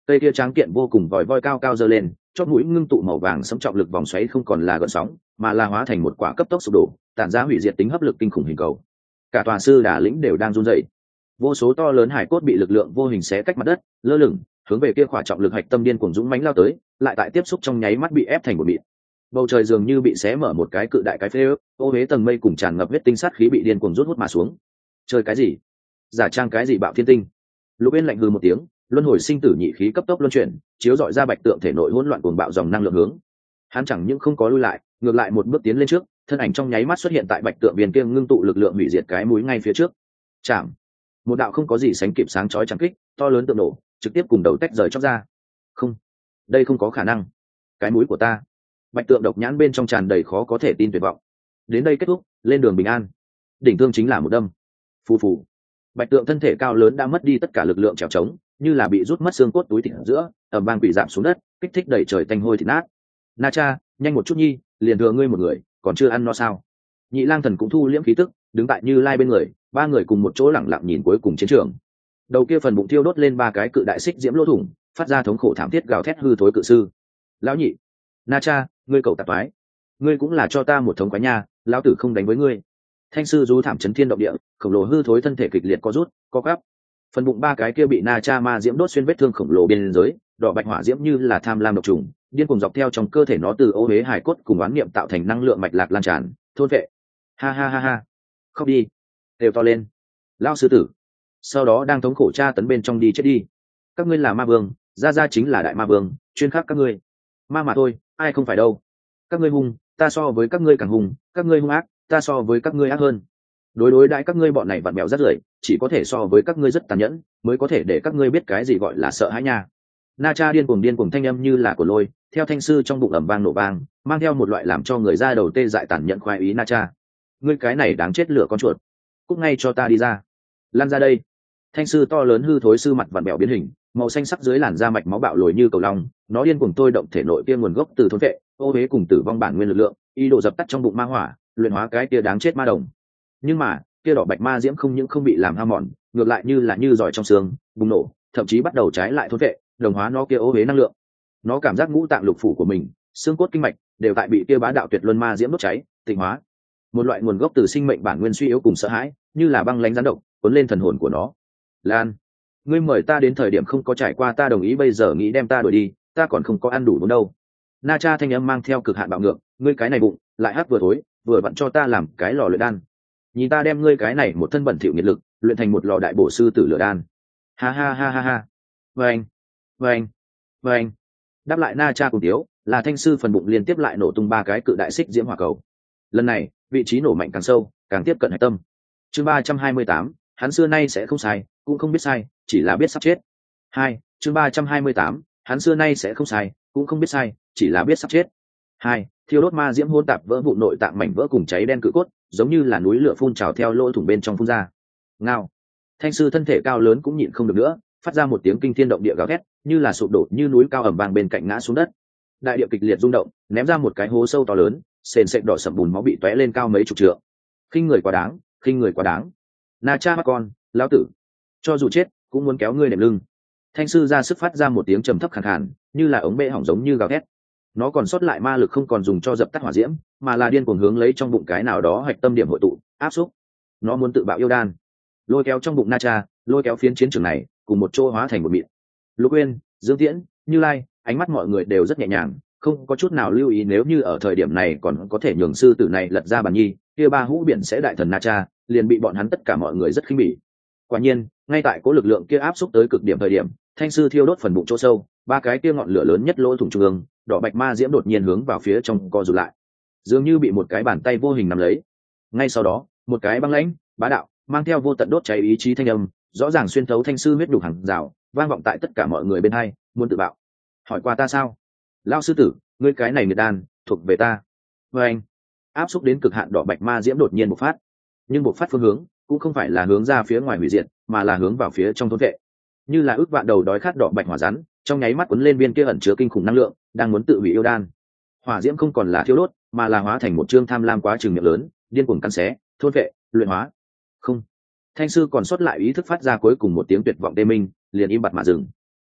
cây kia tráng kiện vô cùng vòi voi cao cao dơ lên, chót mũi ngưng tụ màu vàng sẫm trọng lực vòng xoáy không còn là gợn sóng, mà là hóa thành một quả cấp tốc sụp đổ, tản ra hủy diệt tính hấp lực kinh khủng hình cầu. Cả tòa sư đà lĩnh đều đang run rẩy. Vô số to lớn hải cốt bị lực lượng vô hình xé cách mặt đất, lơ lửng, hướng về kia khỏa trọng lực hạch tâm điên cuồng dũng mãnh lao tới, lại tại tiếp xúc trong nháy mắt bị ép thành một mịn. Bầu trời dường như bị xé mở một cái cự đại cái phế ước, ô huế tầng mây cùng tràn ngập huyết tinh sát khí bị điên cuồng rút hút mà xuống. Chơi cái gì? Giả trang cái gì bạo thiên tinh? Lục Bên lạnh hừ một tiếng, luân hồi sinh tử nhị khí cấp tốc luân chuyển, chiếu dọi ra bạch tượng thể nội hỗn loạn cuồng bạo dòng năng lượng hướng. Hắn chẳng những không có lui lại, ngược lại một bước tiến lên trước, thân ảnh trong nháy mắt xuất hiện tại bạch tượng viên kia ngưng tụ lực lượng hủy diệt cái mũi ngay phía trước. Chạm. Một đạo không có gì sánh kịp sáng chói chẳng kích, to lớn tượng nổ, trực tiếp cùng đầu tách rời chóc ra. Không, đây không có khả năng. Cái mũi của ta. Bạch tượng độc nhãn bên trong tràn đầy khó có thể tin tuyệt vọng. Đến đây kết thúc, lên đường bình an. Đỉnh thương chính là một đâm. Phù phù. Bạch tượng thân thể cao lớn đã mất đi tất cả lực lượng trèo trống, như là bị rút mất xương cốt túi thịt giữa, ầm vang quỷ giảm xuống đất, kích thích đẩy trời tanh hôi thịt nát. Na Cha, nhanh một chút nhi, liền thừa ngươi một người, còn chưa ăn no sao? Nhị Lang Thần cũng thu liễm khí tức, đứng tại Như Lai bên người, ba người cùng một chỗ lẳng lặng nhìn cuối cùng chiến trường. Đầu kia phần bụng thiêu đốt lên ba cái cự đại xích diễm lỗ thủng, phát ra thống khổ thảm thiết gào thét hư thối cự sư. Lão nhị, Na Cha, ngươi cầu tạp toái, ngươi cũng là cho ta một thống quái nha, lão tử không đánh với ngươi. Thanh sư rú thảm chấn thiên động địa, khổng lồ hư thối thân thể kịch liệt co rút, co gắp. Phần bụng ba cái kia bị Na Cha ma diễm đốt xuyên vết thương khổng lồ biên giới, đỏ bạch hỏa diễm như là tham lam độc trùng, điên cuồng dọc theo trong cơ thể nó từ ô huế hải cốt cùng oán niệm tạo thành năng lượng mạch lạc lan tràn, thôn vệ. Ha ha ha ha, khóc đi, đều to lên, lao sư tử. Sau đó đang thống khổ tra tấn bên trong đi chết đi. Các ngươi là ma vương, gia gia chính là đại ma vương, chuyên khắc các ngươi. Ma mà thôi, ai không phải đâu. Các ngươi hung, ta so với các ngươi càng hung, các ngươi hung ác, ta so với các ngươi ác hơn. Đối đối đãi các ngươi bọn này vặn mèo rất rưởi, chỉ có thể so với các ngươi rất tàn nhẫn, mới có thể để các ngươi biết cái gì gọi là sợ hãi nha. Na Cha điên cuồng điên cuồng thanh âm như là của lôi, theo thanh sư trong bụng ầm vang nổ vang, mang theo một loại làm cho người ra đầu tê dại tàn nhẫn khoái ý. Na Cha, ngươi cái này đáng chết lửa con chuột, cút ngay cho ta đi ra, lan ra đây. Thanh sư to lớn hư thối sư mặt vặn bẹo biến hình, màu xanh sắc dưới làn da mạch máu bạo lồi như cầu long, nó điên cuồng tôi động thể nội kia nguồn gốc từ thôn vệ, ô huế cùng tử vong bản nguyên lực lượng, ý đồ dập tắt trong bụng ma hỏa, luyện hóa cái kia đáng chết ma đồng. Nhưng mà kia đỏ bạch ma diễm không những không bị làm hao mòn, ngược lại như là như giỏi trong xương bùng nổ, thậm chí bắt đầu trái lại thôn vệ, đồng hóa nó kia ô huế năng lượng. Nó cảm giác ngũ tạng lục phủ của mình, xương cốt kinh mạch đều tại bị kia bá đạo tuyệt luân ma diễm đốt cháy, tịnh hóa. Một loại nguồn gốc từ sinh mệnh bản nguyên suy yếu cùng sợ hãi, như là băng lãnh gián độc, cuốn lên thần hồn của nó. Lan, ngươi mời ta đến thời điểm không có trải qua ta đồng ý, bây giờ nghĩ đem ta đuổi đi, ta còn không có ăn đủ đúng đâu. Na Cha thanh âm mang theo cực hạn bạo ngược, ngươi cái này bụng lại hát vừa thối, vừa vặn cho ta làm cái lò luyện đan. Nhìn ta đem ngươi cái này một thân bẩn thỉu nhiệt lực, luyện thành một lò đại bổ sư tử lửa đan. Ha ha ha ha ha. Vâng, vâng, vâng. Đáp lại Na Cha cùng tiếu, là thanh sư phần bụng liên tiếp lại nổ tung ba cái cự đại xích diễm hỏa cầu. Lần này, vị trí nổ mạnh càng sâu, càng tiếp cận hải tâm. Chương ba trăm hai mươi tám, hắn xưa nay sẽ không sai, cũng không biết sai, chỉ là biết sắp chết. Hai, chương ba trăm hai mươi tám, hắn xưa nay sẽ không sai, cũng không biết sai, chỉ là biết sắp chết. Hai, thiêu đốt ma diễm hỗn tạp vỡ vụn nội tạng mảnh vỡ cùng cháy đen cự cốt, giống như là núi lửa phun trào theo lỗ thủng bên trong phun ra. Ngao. Thanh sư thân thể cao lớn cũng nhịn không được nữa, phát ra một tiếng kinh thiên động địa gào thét, như là sụp đổ như núi cao ẩm vang bên cạnh ngã xuống đất. Đại địa kịch liệt rung động, ném ra một cái hố sâu to lớn, sền sệt đỏ sậm bùn máu bị tóe lên cao mấy chục trượng. Khinh người quá đáng, khinh người quá đáng. Na Cha mắt con, lão tử, cho dù chết cũng muốn kéo ngươi nệm lưng. Thanh sư ra sức phát ra một tiếng trầm thấp khàn khàn, như là ống bê hỏng giống như gào thét. Nó còn sót lại ma lực không còn dùng cho dập tắt hỏa diễm, mà là điên cuồng hướng lấy trong bụng cái nào đó hạch tâm điểm hội tụ, áp xúc. Nó muốn tự bạo yêu đan, lôi kéo trong bụng Na Cha, lôi kéo phiến chiến trường này cùng một chỗ hóa thành một mịn. Lục Uyên, Dương Tiễn, Như Lai, ánh mắt mọi người đều rất nhẹ nhàng, không có chút nào lưu ý nếu như ở thời điểm này còn có thể nhường sư tử này lật ra bàn nhi, kia ba hũ biển sẽ đại thần Na Cha liền bị bọn hắn tất cả mọi người rất khinh bỉ. Quả nhiên, ngay tại cố lực lượng kia áp xúc tới cực điểm thời điểm, thanh sư thiêu đốt phần bụng chỗ sâu, ba cái kia ngọn lửa lớn nhất lỗ thủng trung ương, đỏ bạch ma diễm đột nhiên hướng vào phía trong co rụt lại, dường như bị một cái bàn tay vô hình nắm lấy. Ngay sau đó, một cái băng lãnh, bá đạo, mang theo vô tận đốt cháy ý chí thanh âm, rõ ràng xuyên thấu thanh sư huyết đục hàng rào, vang vọng tại tất cả mọi người bên hai, muốn tự bạo. Hỏi qua ta sao? Lão sư tử, ngươi cái này nghiệt đan, thuộc về ta. Và anh, áp xúc đến cực hạn đỏ bạch ma diễm đột nhiên bộc phát, nhưng bộc phát phương hướng cũng không phải là hướng ra phía ngoài hủy diệt, mà là hướng vào phía trong thôn vệ. Như là ước vạn đầu đói khát đỏ bạch hỏa rắn, trong nháy mắt cuốn lên viên kia ẩn chứa kinh khủng năng lượng, đang muốn tự hủy yêu đan. Hỏa diễm không còn là thiêu đốt, mà là hóa thành một trương tham lam quá trừng miệng lớn, điên cuồng cắn xé, thôn vệ, luyện hóa. Không. Thanh sư còn sót lại ý thức phát ra cuối cùng một tiếng tuyệt vọng tê minh, liền im bặt mà dừng.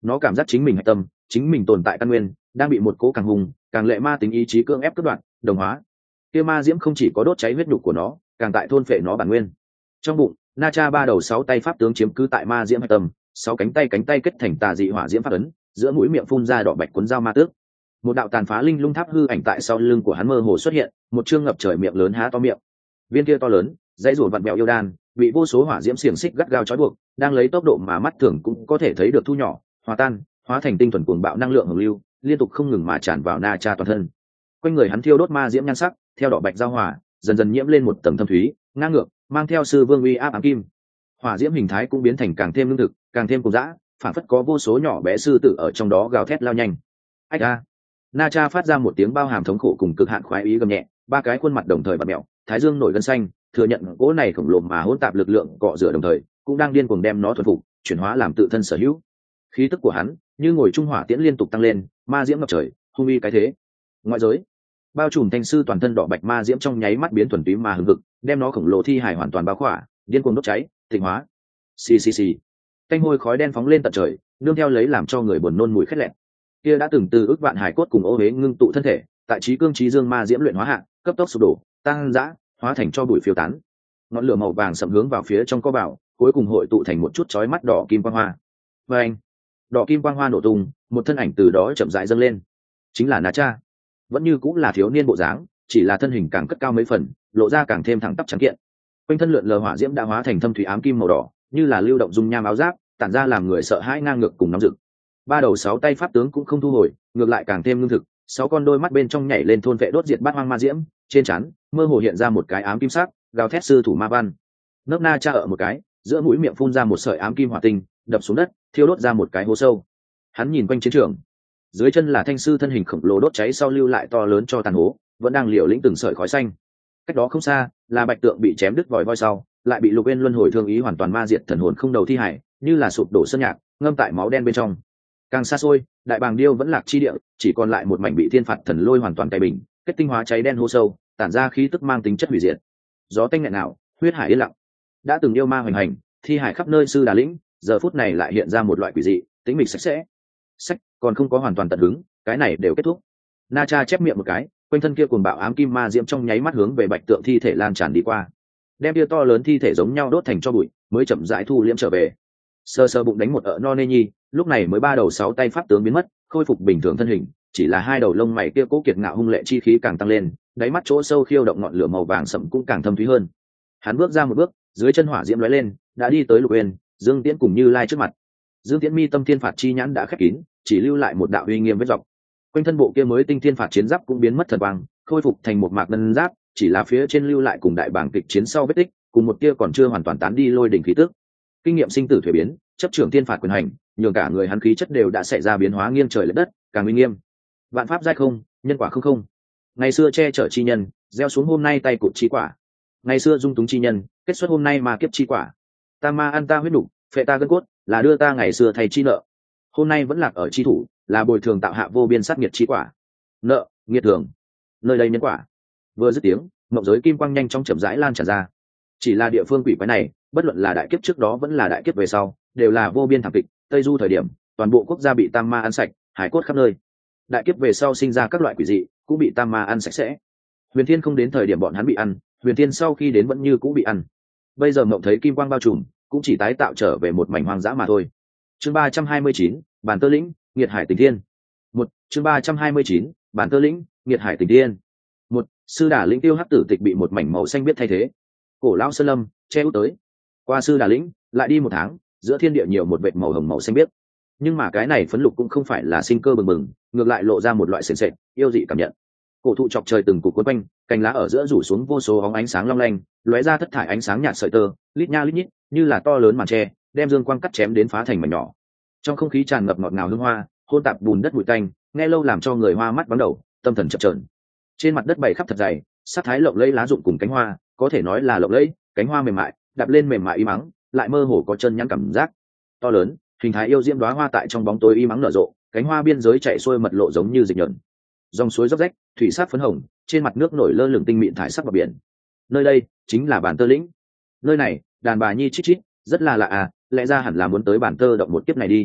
nó cảm giác chính mình hạch tâm, chính mình tồn tại căn nguyên đang bị một cố càng hùng càng lệ ma tính ý chí cưỡng ép cướp đoạt, đồng hóa. Kia ma diễm không chỉ có đốt cháy huyết nhục của nó, càng tại thôn phệ nó bản nguyên. Trong bụng, Na Cha ba đầu sáu tay pháp tướng chiếm cứ tại ma diễm hạch tâm, sáu cánh tay cánh tay kết thành tà dị hỏa diễm pháp ấn, giữa mũi miệng phun ra đỏ bạch cuốn dao ma tước. Một đạo tàn phá linh lung tháp hư ảnh tại sau lưng của hắn mơ hồ xuất hiện, một chương ngập trời miệng lớn há to miệng. Viên kia to lớn, dãy rủa vặn vẹo yêu đan, bị vô số hỏa diễm xiềng xích gắt gao trói buộc, đang lấy tốc độ mà mắt thường cũng có thể thấy được thu nhỏ, hòa tan, hóa thành tinh thuần cuồng bạo năng lượng hồng lưu, liên tục không ngừng mà tràn vào Na Cha toàn thân. Quanh người hắn thiêu đốt ma diễm nhan sắc, theo đỏ bạch giao hòa, dần dần nhiễm lên một tầng thâm thúy, ngang ngược, mang theo sư vương uy áp ám kim. Hỏa diễm hình thái cũng biến thành càng thêm lương thực, càng thêm cùng dã, phản phất có vô số nhỏ bé sư tử ở trong đó gào thét lao nhanh. Ách a! Na Cha phát ra một tiếng bao hàm thống khổ cùng cực hạn khoái ý gầm nhẹ, ba cái khuôn mặt đồng thời bật mèo, thái dương nổi gân xanh, thừa nhận cỗ này khổng lồ mà hỗn tạp lực lượng cọ rửa đồng thời, cũng đang điên cuồng đem nó thuần phục, chuyển hóa làm tự thân sở hữu. Khí tức của hắn như ngồi trung hỏa tiễn liên tục tăng lên, ma diễm ngập trời, hung uy cái thế. Ngoại giới, bao trùm thanh sư toàn thân đỏ bạch ma diễm trong nháy mắt biến thuần túy mà hừng hực, đem nó khổng lồ thi hài hoàn toàn bao khỏa, điên cuồng đốt cháy, tịnh hóa. Xì xì xì. Canh hôi khói đen phóng lên tận trời, nương theo lấy làm cho người buồn nôn mùi khét lẹt. Kia đã từng từ ước vạn hải cốt cùng ô hế ngưng tụ thân thể, tại trí cương trí dương ma diễm luyện hóa hạ, cấp tốc sụp đổ, tăng dã, hóa thành cho bụi phiêu tán. Ngọn lửa màu vàng sậm hướng vào phía trong co bảo, cuối cùng hội tụ thành một chút chói mắt đỏ kim quang hoa. Và anh, đỏ kim quang hoa nổ tung, một thân ảnh từ đó chậm rãi dâng lên, chính là Na Cha. Vẫn như cũng là thiếu niên bộ dáng, chỉ là thân hình càng cất cao mấy phần, lộ ra càng thêm thẳng tắp trắng kiện. Quanh thân lượn lờ hỏa diễm đã hóa thành thâm thủy ám kim màu đỏ, như là lưu động dung nham áo giáp, tản ra làm người sợ hãi ngang ngược cùng nóng rực. Ba đầu sáu tay pháp tướng cũng không thu hồi, ngược lại càng thêm lương thực, sáu con đôi mắt bên trong nhảy lên thôn vệ đốt diệt bát hoang ma diễm, trên trán mơ hồ hiện ra một cái ám kim sắc, gào thét sư thủ ma văn. Nấc Na Cha ở một cái, giữa mũi miệng phun ra một sợi ám kim hỏa tinh, đập xuống đất, thiêu đốt ra một cái hố sâu. Hắn nhìn quanh chiến trường, dưới chân là thanh sư thân hình khổng lồ đốt cháy sau lưu lại to lớn cho tàn hố, vẫn đang liều lĩnh từng sợi khói xanh. Cách đó không xa, là bạch tượng bị chém đứt vòi voi sau, lại bị Lục Uyên luân hồi thương ý hoàn toàn ma diệt thần hồn không đầu thi hải, như là sụp đổ sơn nhạc, ngâm tại máu đen bên trong. Càng xa xôi, đại bàng điêu vẫn lạc chi địa, chỉ còn lại một mảnh bị thiên phạt thần lôi hoàn toàn cày bình, kết tinh hóa cháy đen hô sâu, tản ra khí tức mang tính chất hủy diệt. Gió tanh nghẹn nào, huyết hải yên lặng. Đã từng yêu ma hoành hành, thi hải khắp nơi sư đà lĩnh, giờ phút này lại hiện ra một loại quỷ dị, tĩnh mịch sạch sẽ. Sách, còn không có hoàn toàn tận hứng, cái này đều kết thúc. Na Cha chép miệng một cái, quanh thân kia cuồng bạo ám kim ma diễm trong nháy mắt hướng về bạch tượng thi thể lan tràn đi qua, đem kia to lớn thi thể giống nhau đốt thành cho bụi, mới chậm rãi thu liễm trở về. Sơ sơ bụng đánh một ợ no nê nhi, lúc này mới ba đầu sáu tay pháp tướng biến mất, khôi phục bình thường thân hình, chỉ là hai đầu lông mày kia cố kiệt ngạo hung lệ chi khí càng tăng lên, đáy mắt chỗ sâu khiêu động ngọn lửa màu vàng sẫm cũng càng thâm thúy hơn. Hắn bước ra một bước, dưới chân hỏa diễm lóe lên, đã đi tới Lục Uyên, Dương Tiễn cùng Như Lai trước mặt. Dương Tiễn mi tâm thiên phạt chi nhãn đã khép kín, chỉ lưu lại một đạo uy nghiêm vết dọc. Quanh thân bộ kia mới tinh thiên phạt chiến giáp cũng biến mất thần quang, khôi phục thành một mạc ngân giáp, chỉ là phía trên lưu lại cùng đại bảng kịch chiến sau vết tích, cùng một kia còn chưa hoàn toàn tán đi lôi đỉnh khí tức. Kinh nghiệm sinh tử thuế biến, chấp trưởng thiên phạt quyền hành, nhường cả người hắn khí chất đều đã xảy ra biến hóa nghiêng trời lệch đất, càng uy nghiêm. Vạn pháp giai không, nhân quả không không. Ngày xưa che chở chi nhân, gieo xuống hôm nay tay cụt chi quả. Ngày xưa dung túng chi nhân, kết xuất hôm nay mà kiếp chi quả. Ta ma ăn ta huyết nục, phệ ta gân cốt, là đưa ta ngày xưa thầy chi nợ. Hôm nay vẫn lạc ở chi thủ, là bồi thường tạo hạ vô biên sát nghiệt chi quả. Nợ, nghiệt thường, nơi đây nhân quả. Vừa dứt tiếng, mộng giới kim quang nhanh trong chậm rãi lan tràn ra. Chỉ là địa phương quỷ quái này, bất luận là đại kiếp trước đó vẫn là đại kiếp về sau, đều là vô biên thảm kịch. Tây du thời điểm, toàn bộ quốc gia bị tam ma ăn sạch, hải cốt khắp nơi. Đại kiếp về sau sinh ra các loại quỷ dị, cũng bị tam ma ăn sạch sẽ. Huyền Thiên không đến thời điểm bọn hắn bị ăn, Huyền Thiên sau khi đến vẫn như cũng bị ăn. Bây giờ mộng thấy kim quang bao trùm, cũng chỉ tái tạo trở về một mảnh hoang dã mà thôi. Chương ba trăm hai mươi chín, Bản Tơ Lĩnh, Nghiệt Hải Tình Thiên. Một, chương ba trăm hai mươi chín, Bản Tơ Lĩnh, Nghiệt Hải Tình Thiên. Một, sư đà lĩnh tiêu hắc tử tịch bị một mảnh màu xanh biết thay thế. Cổ lão sơn lâm, che út tới. Qua sư đà lĩnh, lại đi một tháng, giữa thiên địa nhiều một vệt màu hồng màu xanh biếc. Nhưng mà cái này phấn lục cũng không phải là sinh cơ bừng bừng, ngược lại lộ ra một loại sền sệt, yêu dị cảm nhận. Cổ thụ chọc trời từng cục quấn quanh, cành lá ở giữa rủ xuống vô số bóng ánh sáng long lanh, lóe ra thất thải ánh sáng nhạt sợi tơ, lít nha lít nhít, như là to lớn màn tre, đem dương quang cắt chém đến phá thành mảnh nhỏ. Trong không khí tràn ngập ngọt ngào hương hoa, hôn tạp bùn đất bụi tanh, nghe lâu làm cho người hoa mắt vắng đầu, tâm thần chập chờn. Trên mặt đất bày khắp thật dày, sắc thái lộng lẫy lá rụng cùng cánh hoa, có thể nói là lộng lẫy, cánh hoa mềm mại, đạp lên mềm mại y mắng, lại mơ hồ có chân nhắn cảm giác. To lớn, hình thái yêu diễm đóa hoa tại trong bóng tối y mắng nở rộ, cánh hoa biên giới chạy xuôi mật lộ giống như dịch nhẫn. Dòng suối róc rách, thủy sắc phấn hồng, trên mặt nước nổi lơ lửng tinh mịn thải sắc bờ biển. Nơi đây chính là Bản Tơ Lĩnh. Nơi này, đàn bà nhi chít chít, rất là lạ à, lẽ ra hẳn là muốn tới Bản Tơ động một kiếp này đi.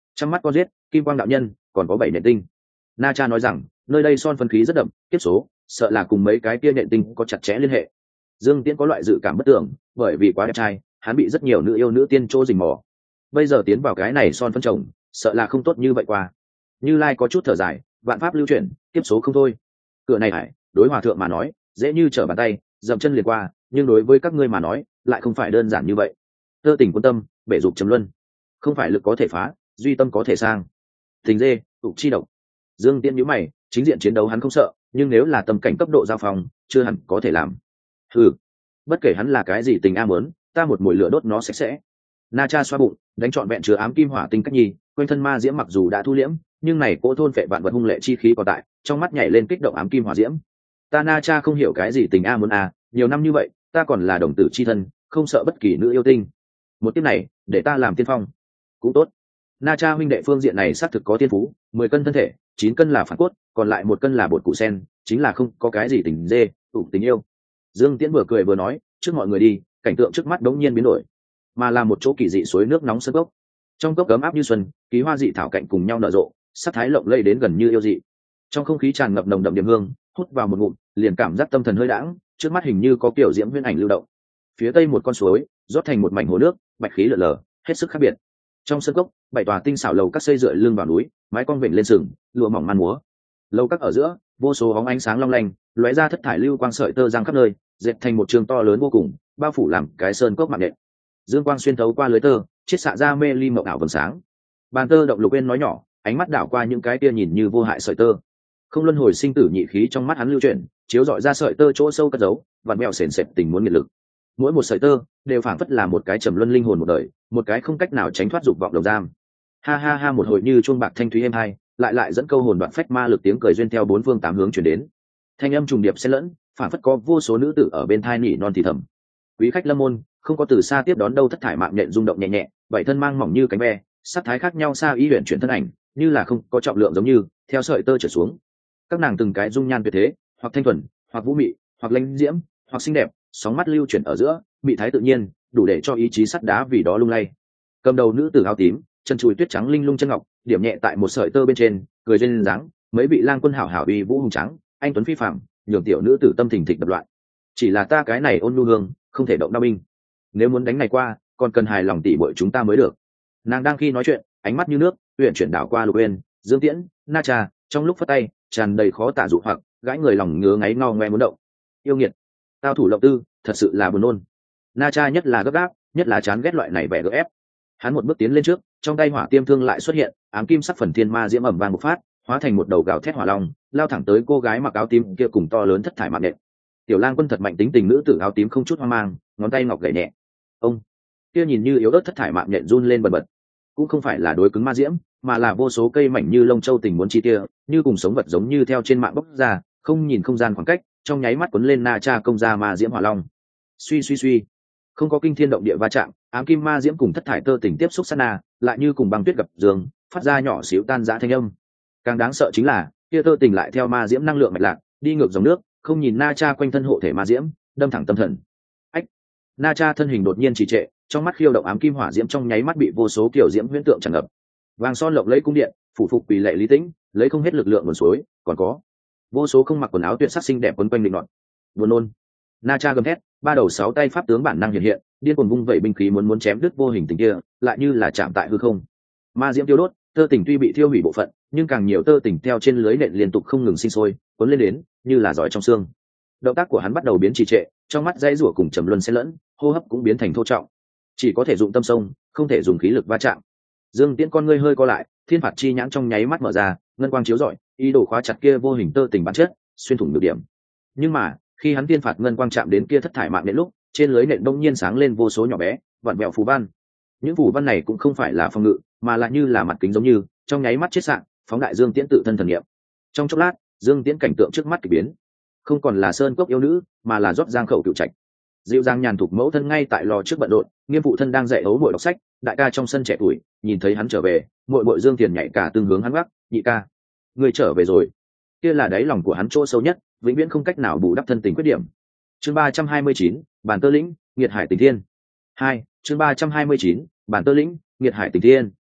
Trong mắt con giết kim quang đạo nhân còn có bảy nện tinh. Na Cha nói rằng nơi đây son phân khí rất đậm, tiếp số sợ là cùng mấy cái kia nện tinh có chặt chẽ liên hệ. Dương Tiễn có loại dự cảm bất tưởng, bởi vì quá đẹp trai, hắn bị rất nhiều nữ yêu nữ tiên chỗ rình mò. Bây giờ tiến vào cái này son phân trồng, sợ là không tốt như vậy qua. Như Lai có chút thở dài, vạn pháp lưu chuyển, tiếp số không thôi. Cửa này hải, đối hòa thượng mà nói, dễ như trở bàn tay, dậm chân liền qua, nhưng đối với các ngươi mà nói, lại không phải đơn giản như vậy. Tơ tình quân tâm, bể dục trầm luân, không phải lực có thể phá, duy tâm có thể sang. Tình dê, tụ chi độc. Dương Tiễn nhíu mày, chính diện chiến đấu hắn không sợ, nhưng nếu là tâm cảnh cấp độ giao phòng, chưa hẳn có thể làm. Ừ, bất kể hắn là cái gì tình a muốn, ta một mùi lửa đốt nó sạch sẽ. Na Cha xoa bụng, đánh trọn vẹn chứa ám kim hỏa tinh cách nhi, quanh thân ma diễm mặc dù đã thu liễm, nhưng này cỗ thôn phệ vạn vật hung lệ chi khí còn tại, trong mắt nhảy lên kích động ám kim hỏa diễm. Ta Na Cha không hiểu cái gì tình a muốn a, nhiều năm như vậy, ta còn là đồng tử chi thân, không sợ bất kỳ nữ yêu tinh. Một tiếp này, để ta làm tiên phong, cũng tốt. Na Cha huynh đệ phương diện này xác thực có tiên phú, mười cân thân thể, chín cân là phản cốt, còn lại một cân là bột củ sen, chính là không có cái gì tình dê, tụ tình yêu. Dương Tiễn vừa cười vừa nói, trước mọi người đi, cảnh tượng trước mắt đống nhiên biến đổi, mà là một chỗ kỳ dị suối nước nóng sơn cốc. Trong cốc ấm áp như xuân, ký hoa dị thảo cạnh cùng nhau nở rộ, sắc thái lộng lẫy đến gần như yêu dị. Trong không khí tràn ngập nồng đậm điểm hương, hút vào một ngụm, liền cảm giác tâm thần hơi đãng, trước mắt hình như có kiểu diễm huyễn ảnh lưu động. Phía tây một con suối, rót thành một mảnh hồ nước, bạch khí lở lờ, hết sức khác biệt. Trong sân cốc, bảy tòa tinh xảo lầu các xây dựa lưng vào núi, mái cong vểnh lên sừng, lụa mỏng man múa. Lầu các ở giữa, vô số bóng ánh sáng long lanh, lóe ra thất thải lưu quang sợi tơ giăng khắp nơi, dệt thành một trường to lớn vô cùng, bao phủ làm cái sơn cốc mạng nhện. Dương quang xuyên thấu qua lưới tơ, chiết xạ ra mê ly mộng ảo vầng sáng. Bàn tơ động Lục Uyên nói nhỏ, ánh mắt đảo qua những cái kia nhìn như vô hại sợi tơ. Không luân hồi sinh tử nhị khí trong mắt hắn lưu chuyển, chiếu rọi ra sợi tơ chỗ sâu cất giấu, vặn mèo sền sệt tình muốn nghiệt lực. Mỗi một sợi tơ đều phảng phất là một cái trầm luân linh hồn một đời, một cái không cách nào tránh thoát dục vọng lồng giam. Ha ha ha, một hồi như chuông bạc thanh thúy êm hai, lại lại dẫn câu hồn đoạn phách ma lực tiếng cười duyên theo bốn phương tám hướng truyền đến. Thanh âm trùng điệp xen lẫn, phảng phất có vô số nữ tử ở bên thai nỉ non thì thầm. Quý khách lâm môn, không có từ xa tiếp đón đâu. Thất thải mạng nhện rung động nhẹ nhẹ, bảy thân mang mỏng như cánh ve, sắc thái khác nhau xa y luyện chuyển thân ảnh, như là không có trọng lượng giống như theo sợi tơ trở xuống. Các nàng từng cái dung nhan tuyệt thế, hoặc thanh thuần, hoặc vũ mị, hoặc lãnh diễm, hoặc xinh đẹp, sóng mắt lưu chuyển ở giữa, bị thái tự nhiên, đủ để cho ý chí sắt đá vì đó lung lay. Cầm đầu nữ tử áo tím, chân chùi tuyết trắng linh lung chân ngọc, điểm nhẹ tại một sợi tơ bên trên, cười duyên dáng, mấy vị lang quân hảo hảo uy vũ hùng trắng, anh tuấn phi phàm, nhường tiểu nữ tử tâm thình thịch đập loạn. Chỉ là ta cái này ôn nhu hương, không thể động đao binh. Nếu muốn đánh này qua, còn cần hài lòng tỷ muội chúng ta mới được. Nàng đang khi nói chuyện, ánh mắt như nước, uyển chuyển đảo qua Lục Uyên, Dương Tiễn, Na Cha, trong lúc phất tay, tràn đầy khó tả dụ hoặc, gãi người lòng ngứa ngáy ngao ngoe muốn động. Yêu nghiệt, tao thủ lộng tư, thật sự là buồn nôn. Na Cha nhất là gấp gáp, nhất là chán ghét loại này vẻ gượng ép. Hắn một bước tiến lên trước, trong tay hỏa tiêm thương lại xuất hiện, ám kim sắc phần thiên ma diễm ẩm vang một phát, hóa thành một đầu gào thét hỏa long, lao thẳng tới cô gái mặc áo tím kia cùng to lớn thất thải mạng nện. Tiểu lang quân thật mạnh tính tình nữ tử áo tím không chút hoang mang, ngón tay ngọc gảy nhẹ. Ông kia nhìn như yếu ớt thất thải mạng nện run lên bần bật, cũng không phải là đối cứng ma diễm, mà là vô số cây mảnh như lông châu tình muốn chi tia, như cùng sống vật giống như theo trên mạng bốc ra, không nhìn không gian khoảng cách, trong nháy mắt cuốn lên Na Cha công ra ma diễm hỏa long. Suy suy suy, không có kinh thiên động địa va chạm, ám kim ma diễm cùng thất thải tơ tình tiếp xúc sát na, lại như cùng băng tuyết gặp giường, phát ra nhỏ xíu tan rã thanh âm. Càng đáng sợ chính là, kia tơ tình lại theo ma diễm năng lượng mạch lạc, đi ngược dòng nước, không nhìn Na Cha quanh thân hộ thể ma diễm, đâm thẳng tâm thần. Ách! Na Cha thân hình đột nhiên trì trệ, trong mắt khiêu động ám kim hỏa diễm trong nháy mắt bị vô số kiểu diễm huyễn tượng tràn ngập. Vàng son lộng lấy cung điện, phủ phục quỳ lệ lý tĩnh, lấy không hết lực lượng nguồn suối, còn có vô số không mặc quần áo tuyệt sắc xinh đẹp quấn quanh định nọt. Buồn nôn. Na Cha gầm thét, ba đầu sáu tay pháp tướng bản năng hiện hiện, điên cuồng vung vẩy binh khí muốn muốn chém đứt vô hình tình kia, lại như là chạm tại hư không. Ma diễm tiêu đốt, tơ tình tuy bị thiêu hủy bộ phận, nhưng càng nhiều tơ tình theo trên lưới nện liên tục không ngừng sinh sôi, cuốn lên đến, như là giỏi trong xương. Động tác của hắn bắt đầu biến trì trệ, trong mắt dãy rủa cùng trầm luân xen lẫn, hô hấp cũng biến thành thô trọng. Chỉ có thể dụng tâm sông, không thể dùng khí lực va chạm. Dương Tiễn con ngươi hơi co lại, thiên phạt chi nhãn trong nháy mắt mở ra, ngân quang chiếu rọi, ý đồ khóa chặt kia vô hình tơ tình bản chất, xuyên thủng nhược điểm. Nhưng mà, khi hắn thiên phạt ngân quang chạm đến kia thất thải mạng nện lúc, trên lưới nện đông nhiên sáng lên vô số nhỏ bé, vặn vẹo phù văn. Những phù văn này cũng không phải là phòng ngự, mà là như là mặt kính giống như, trong nháy mắt chết sạng, phóng đại Dương Tiễn tự thân thần niệm. Trong chốc lát, Dương Tiễn cảnh tượng trước mắt kỳ biến, không còn là sơn cốc yêu nữ, mà là rót giang khẩu cựu trạch. Dịu dàng nhàn thục mẫu thân ngay tại lò trước bận rộn, nghiêm phụ thân đang dạy ấu muội đọc sách, đại ca trong sân trẻ tuổi, nhìn thấy hắn trở về, muội muội Dương Tiền nhảy cả tương hướng hắn gác, nhị ca, người trở về rồi. Kia là đáy lòng của hắn chỗ sâu nhất, vĩnh viễn không cách nào bù đắp thân tình khuyết điểm. Chương ba trăm hai mươi chín, bản tơ lĩnh, nghiệt hải tình thiên. Hai, chương ba trăm hai mươi chín, bản tơ lĩnh, nghiệt hải tình thiên.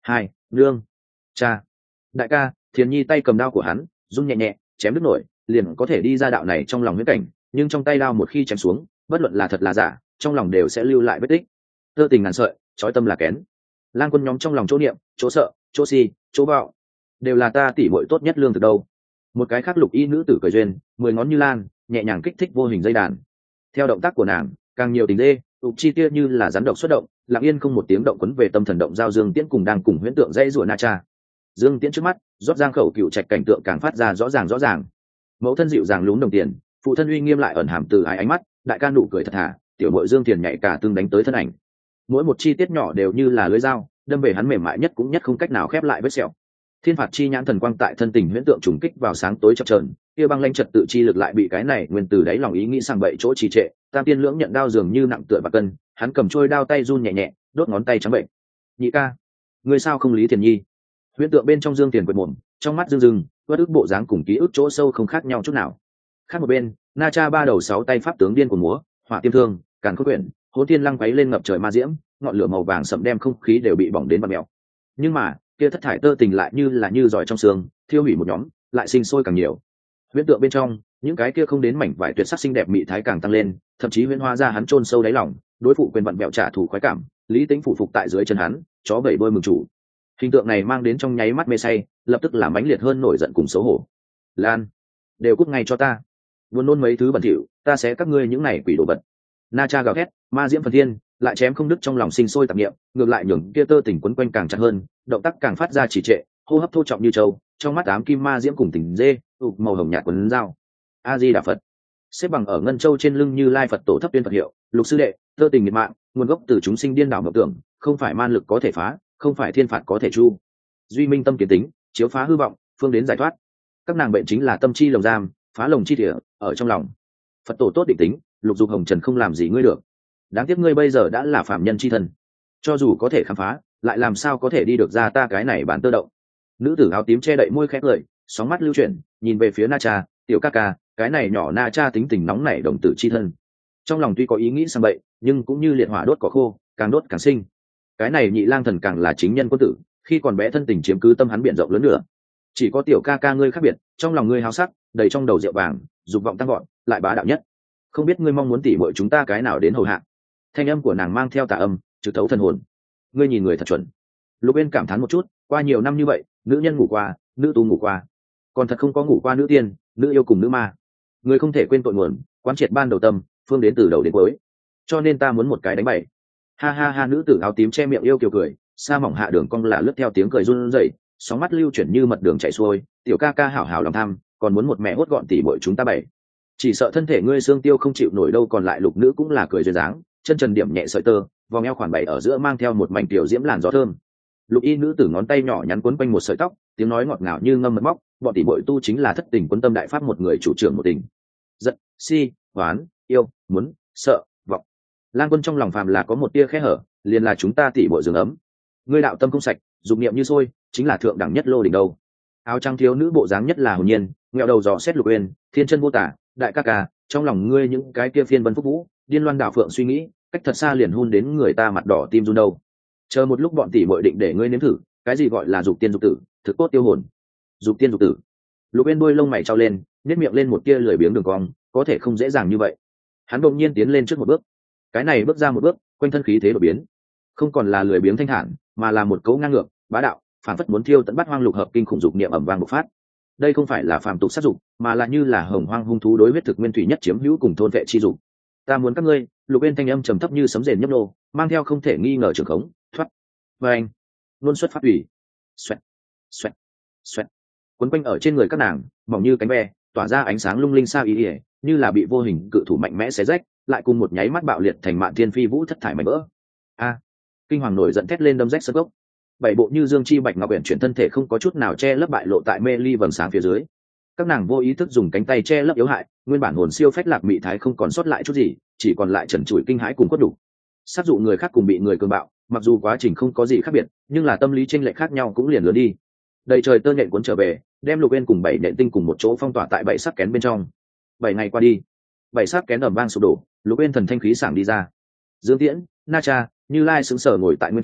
hai nương cha. Đại ca, Thiền Nhi tay cầm đao của hắn run nhẹ nhẹ, chém đứt nổi liền có thể đi ra đạo này trong lòng huyễn cảnh, nhưng trong tay đao một khi chém xuống, bất luận là thật là giả, trong lòng đều sẽ lưu lại vết tích. Tơ tình ngàn sợi, trói tâm là kén. Lang Quân nhóm trong lòng chỗ niệm, chỗ sợ, chỗ si, chỗ bạo, đều là ta tỉ muội tốt nhất lương từ đâu. Một cái khác lục y nữ tử cười duyên, mười ngón như lan, nhẹ nhàng kích thích vô hình dây đàn. Theo động tác của nàng, càng nhiều tình dê, ục chi tia như là rắn độc xuất động, lặng yên không một tiếng động quấn về tâm thần động giao Dương Tiễn cùng đang cùng huyễn tượng dây rủa Na Cha. Dương Tiễn trước mắt, rót giang khẩu cựu trạch cảnh tượng càng phát ra rõ ràng rõ ràng. Mẫu thân dịu dàng lún đồng tiền, phụ thân uy nghiêm lại ẩn hàm từ ái ánh mắt, đại ca nụ cười thật thà, tiểu muội Dương Tiền nhạy cả tương đánh tới thân ảnh. Mỗi một chi tiết nhỏ đều như là lưỡi dao, đâm về hắn mềm mại nhất cũng nhất không cách nào khép lại vết sẹo. Thiên phạt chi nhãn thần quang tại thân tình huyễn tượng trùng kích vào sáng tối chập chờn, kia băng lãnh trật tự chi lực lại bị cái này nguyên từ đáy lòng ý nghĩ sang bậy chỗ trì trệ. Tam tiên lưỡng nhận đao dường như nặng tựa bạc cân, hắn cầm trôi đao tay run nhẹ nhẹ, đốt ngón tay trắng bệnh. Nhị ca, ngươi sao không lý Tiền Nhi? Huyễn tượng bên trong Dương Tiền quệt mồm, trong mắt rưng rưng, bất ức bộ dáng cùng ký ức chỗ sâu không khác nhau chút nào. Khác một bên, Na Cha ba đầu sáu tay pháp tướng điên cuồng múa, hỏa tiêm thương, càn khôn quyển, hỗn thiên lăng quấy lên ngập trời ma diễm, ngọn lửa màu vàng sậm đem không khí đều bị bỏng đến bặm mèo. Nhưng mà kia thất thải tơ tình lại như là như giỏi trong xương, thiêu hủy một nhóm, lại sinh sôi càng nhiều. Huyễn tượng bên trong, những cái kia không đến mảnh vải tuyệt sắc xinh đẹp mị thái càng tăng lên, thậm chí huyễn hóa ra hắn chôn sâu đáy lòng, đối phụ quyền vận bẹo trả thù khoái cảm, lý tính phụ phục tại dưới chân hắn, chó vẩy bơi mừng chủ. Hình tượng này mang đến trong nháy mắt mê say, lập tức làm mãnh liệt hơn nổi giận cùng xấu hổ. Lan, đều cút ngay cho ta, buồn nôn mấy thứ bẩn thỉu, ta sẽ các ngươi những này quỷ đồ vật. Na Cha gào thét, ma diễm phần thiên, lại chém không đứt trong lòng sinh sôi tạp niệm, ngược lại nhường kia tơ tình quấn quanh càng chặt hơn, động tác càng phát ra trì trệ, hô hấp thô trọng như trâu, trong mắt ám kim ma diễm cùng tình dê, ục màu hồng nhạt quấn dao. A Di Đà Phật. Xếp bằng ở ngân châu trên lưng Như Lai Phật tổ thấp tuyên Phật hiệu, lục sư đệ, tơ tình nghiệt mạng, nguồn gốc từ chúng sinh điên đảo mộng tưởng, không phải man lực có thể phá, không phải thiên phạt có thể chu. Duy minh tâm kiến tính, chiếu phá hư vọng, phương đến giải thoát. Các nàng bệnh chính là tâm chi lồng giam, phá lồng chi địa, ở trong lòng. Phật tổ tốt định tính, lục dục hồng trần không làm gì ngươi được. Đáng tiếc ngươi bây giờ đã là phạm nhân chi thân, cho dù có thể khám phá, lại làm sao có thể đi được ra ta cái này bản tơ động. Nữ tử áo tím che đậy môi khẽ cười, sóng mắt lưu chuyển, nhìn về phía Na Cha, tiểu ca ca, cái này nhỏ Na Cha tính tình nóng nảy đồng tử chi thân. Trong lòng tuy có ý nghĩ sang bậy, nhưng cũng như liệt hỏa đốt cỏ khô, càng đốt càng sinh. Cái này nhị lang thần càng là chính nhân quân tử, khi còn bé thân tình chiếm cứ tâm hắn biển rộng lớn nữa. Chỉ có tiểu ca ca ngươi khác biệt, trong lòng ngươi háo sắc, đầy trong đầu rượu vàng, dục vọng tăng gọn, lại bá đạo nhất. Không biết ngươi mong muốn tỉ muội chúng ta cái nào đến hầu hạ. Thanh âm của nàng mang theo tà âm, trực thấu thần hồn. Ngươi nhìn người thật chuẩn. Lục Bên cảm thán một chút, qua nhiều năm như vậy, nữ nhân ngủ qua, nữ tu ngủ qua, còn thật không có ngủ qua nữ tiên, nữ yêu cùng nữ ma. Người không thể quên tội nguồn, quán triệt ban đầu tâm, phương đến từ đầu đến cuối. Cho nên ta muốn một cái đánh bậy. Ha ha ha, nữ tử áo tím che miệng yêu kiều cười, sa mỏng hạ đường cong là lướt theo tiếng cười run rẩy, sóng mắt lưu chuyển như mật đường chảy xuôi. Tiểu ca ca hảo hảo lòng tham, còn muốn một mẹ hốt gọn tỉ muội chúng ta bảy. Chỉ sợ thân thể ngươi xương tiêu không chịu nổi đâu. Còn lại lục nữ cũng là cười duyên dáng, chân trần điểm nhẹ sợi tơ, vòng eo khoản bảy ở giữa mang theo một mảnh tiểu diễm làn gió thơm. Lục y nữ tử ngón tay nhỏ nhắn quấn quanh một sợi tóc, tiếng nói ngọt ngào như ngâm mật móc. Bọn tỷ muội tu chính là thất tình quân tâm đại pháp, một người chủ trưởng một tình. Giận, si, hoán, yêu, muốn, sợ, vọng. Lang Quân trong lòng phàm là có một tia khe hở, liền là chúng ta tỷ muội giường ấm. Ngươi đạo tâm không sạch, dục niệm như sôi, chính là thượng đẳng nhất lô đỉnh đâu. Áo trắng thiếu nữ bộ dáng nhất là hồn nhiên, ngẹo đầu dò xét Lục Uyên, thiên chân vô tả, đại ca ca, trong lòng ngươi những cái kia phiên vân phúc vũ, điên loan đạo phượng suy nghĩ, cách thật xa liền hun đến người ta mặt đỏ tim run đâu. Chờ một lúc bọn tỷ muội định để ngươi nếm thử, cái gì gọi là dục tiên dục tử, thực tốt tiêu hồn. Dục tiên dục tử. Lục Uyên đuôi lông mày trao lên, nhếch miệng lên một tia lười biếng đường cong, có thể không dễ dàng như vậy. Hắn đột nhiên tiến lên trước một bước, cái này bước ra một bước, quanh thân khí thế đột biến, không còn là lười biếng thanh thản, mà là một cấu ngang ngược, bá đạo, phản phất muốn thiêu tận bắt hoang lục hợp kinh khủng dục niệm ầm vang bộc phát. Đây không phải là phàm tục sát dục, mà là như là hồng hoang hung thú đối huyết thực nguyên thủy nhất chiếm hữu cùng thôn vệ chi dục. Ta muốn các ngươi. Lục Uyên thanh âm trầm thấp như sấm rền nhấp nô, mang theo không thể nghi ngờ trường khống, thoát. Và anh, luôn xuất phát ủy. Xoẹt, xoẹt, xoẹt. Quấn quanh ở trên người các nàng, mỏng như cánh ve, tỏa ra ánh sáng lung linh sao ý ỉa, như là bị vô hình cự thủ mạnh mẽ xé rách, lại cùng một nháy mắt bạo liệt thành mạn thiên phi vũ thất thải mảnh vỡ. A! Kinh hoàng nổi giận thét lên đâm rách sơ gốc. Bảy bộ như dương chi bạch ngọc uyển chuyển thân thể không có chút nào che lấp bại lộ tại mê ly vầng sáng phía dưới. Các nàng vô ý thức dùng cánh tay che lấp yếu hại, nguyên bản hồn siêu phách lạc mị thái không còn sót lại chút gì, chỉ còn lại trần trụi kinh hãi cùng quất đủ. Sát dụ người khác cùng bị người cường bạo, mặc dù quá trình không có gì khác biệt, nhưng là tâm lý chênh lệch khác nhau cũng liền lớn đi. Đầy trời tơ nhện cuốn trở về, đem Lục Uyên cùng bảy nện tinh cùng một chỗ phong tỏa tại bảy sắc kén bên trong. Bảy ngày qua đi, bảy sắc kén ầm vang sụp đổ, Lục Uyên thần thanh khí sảng đi ra. Dương Tiễn, Na Cha, Như Lai sững sờ ngồi tại nguyên chỗ,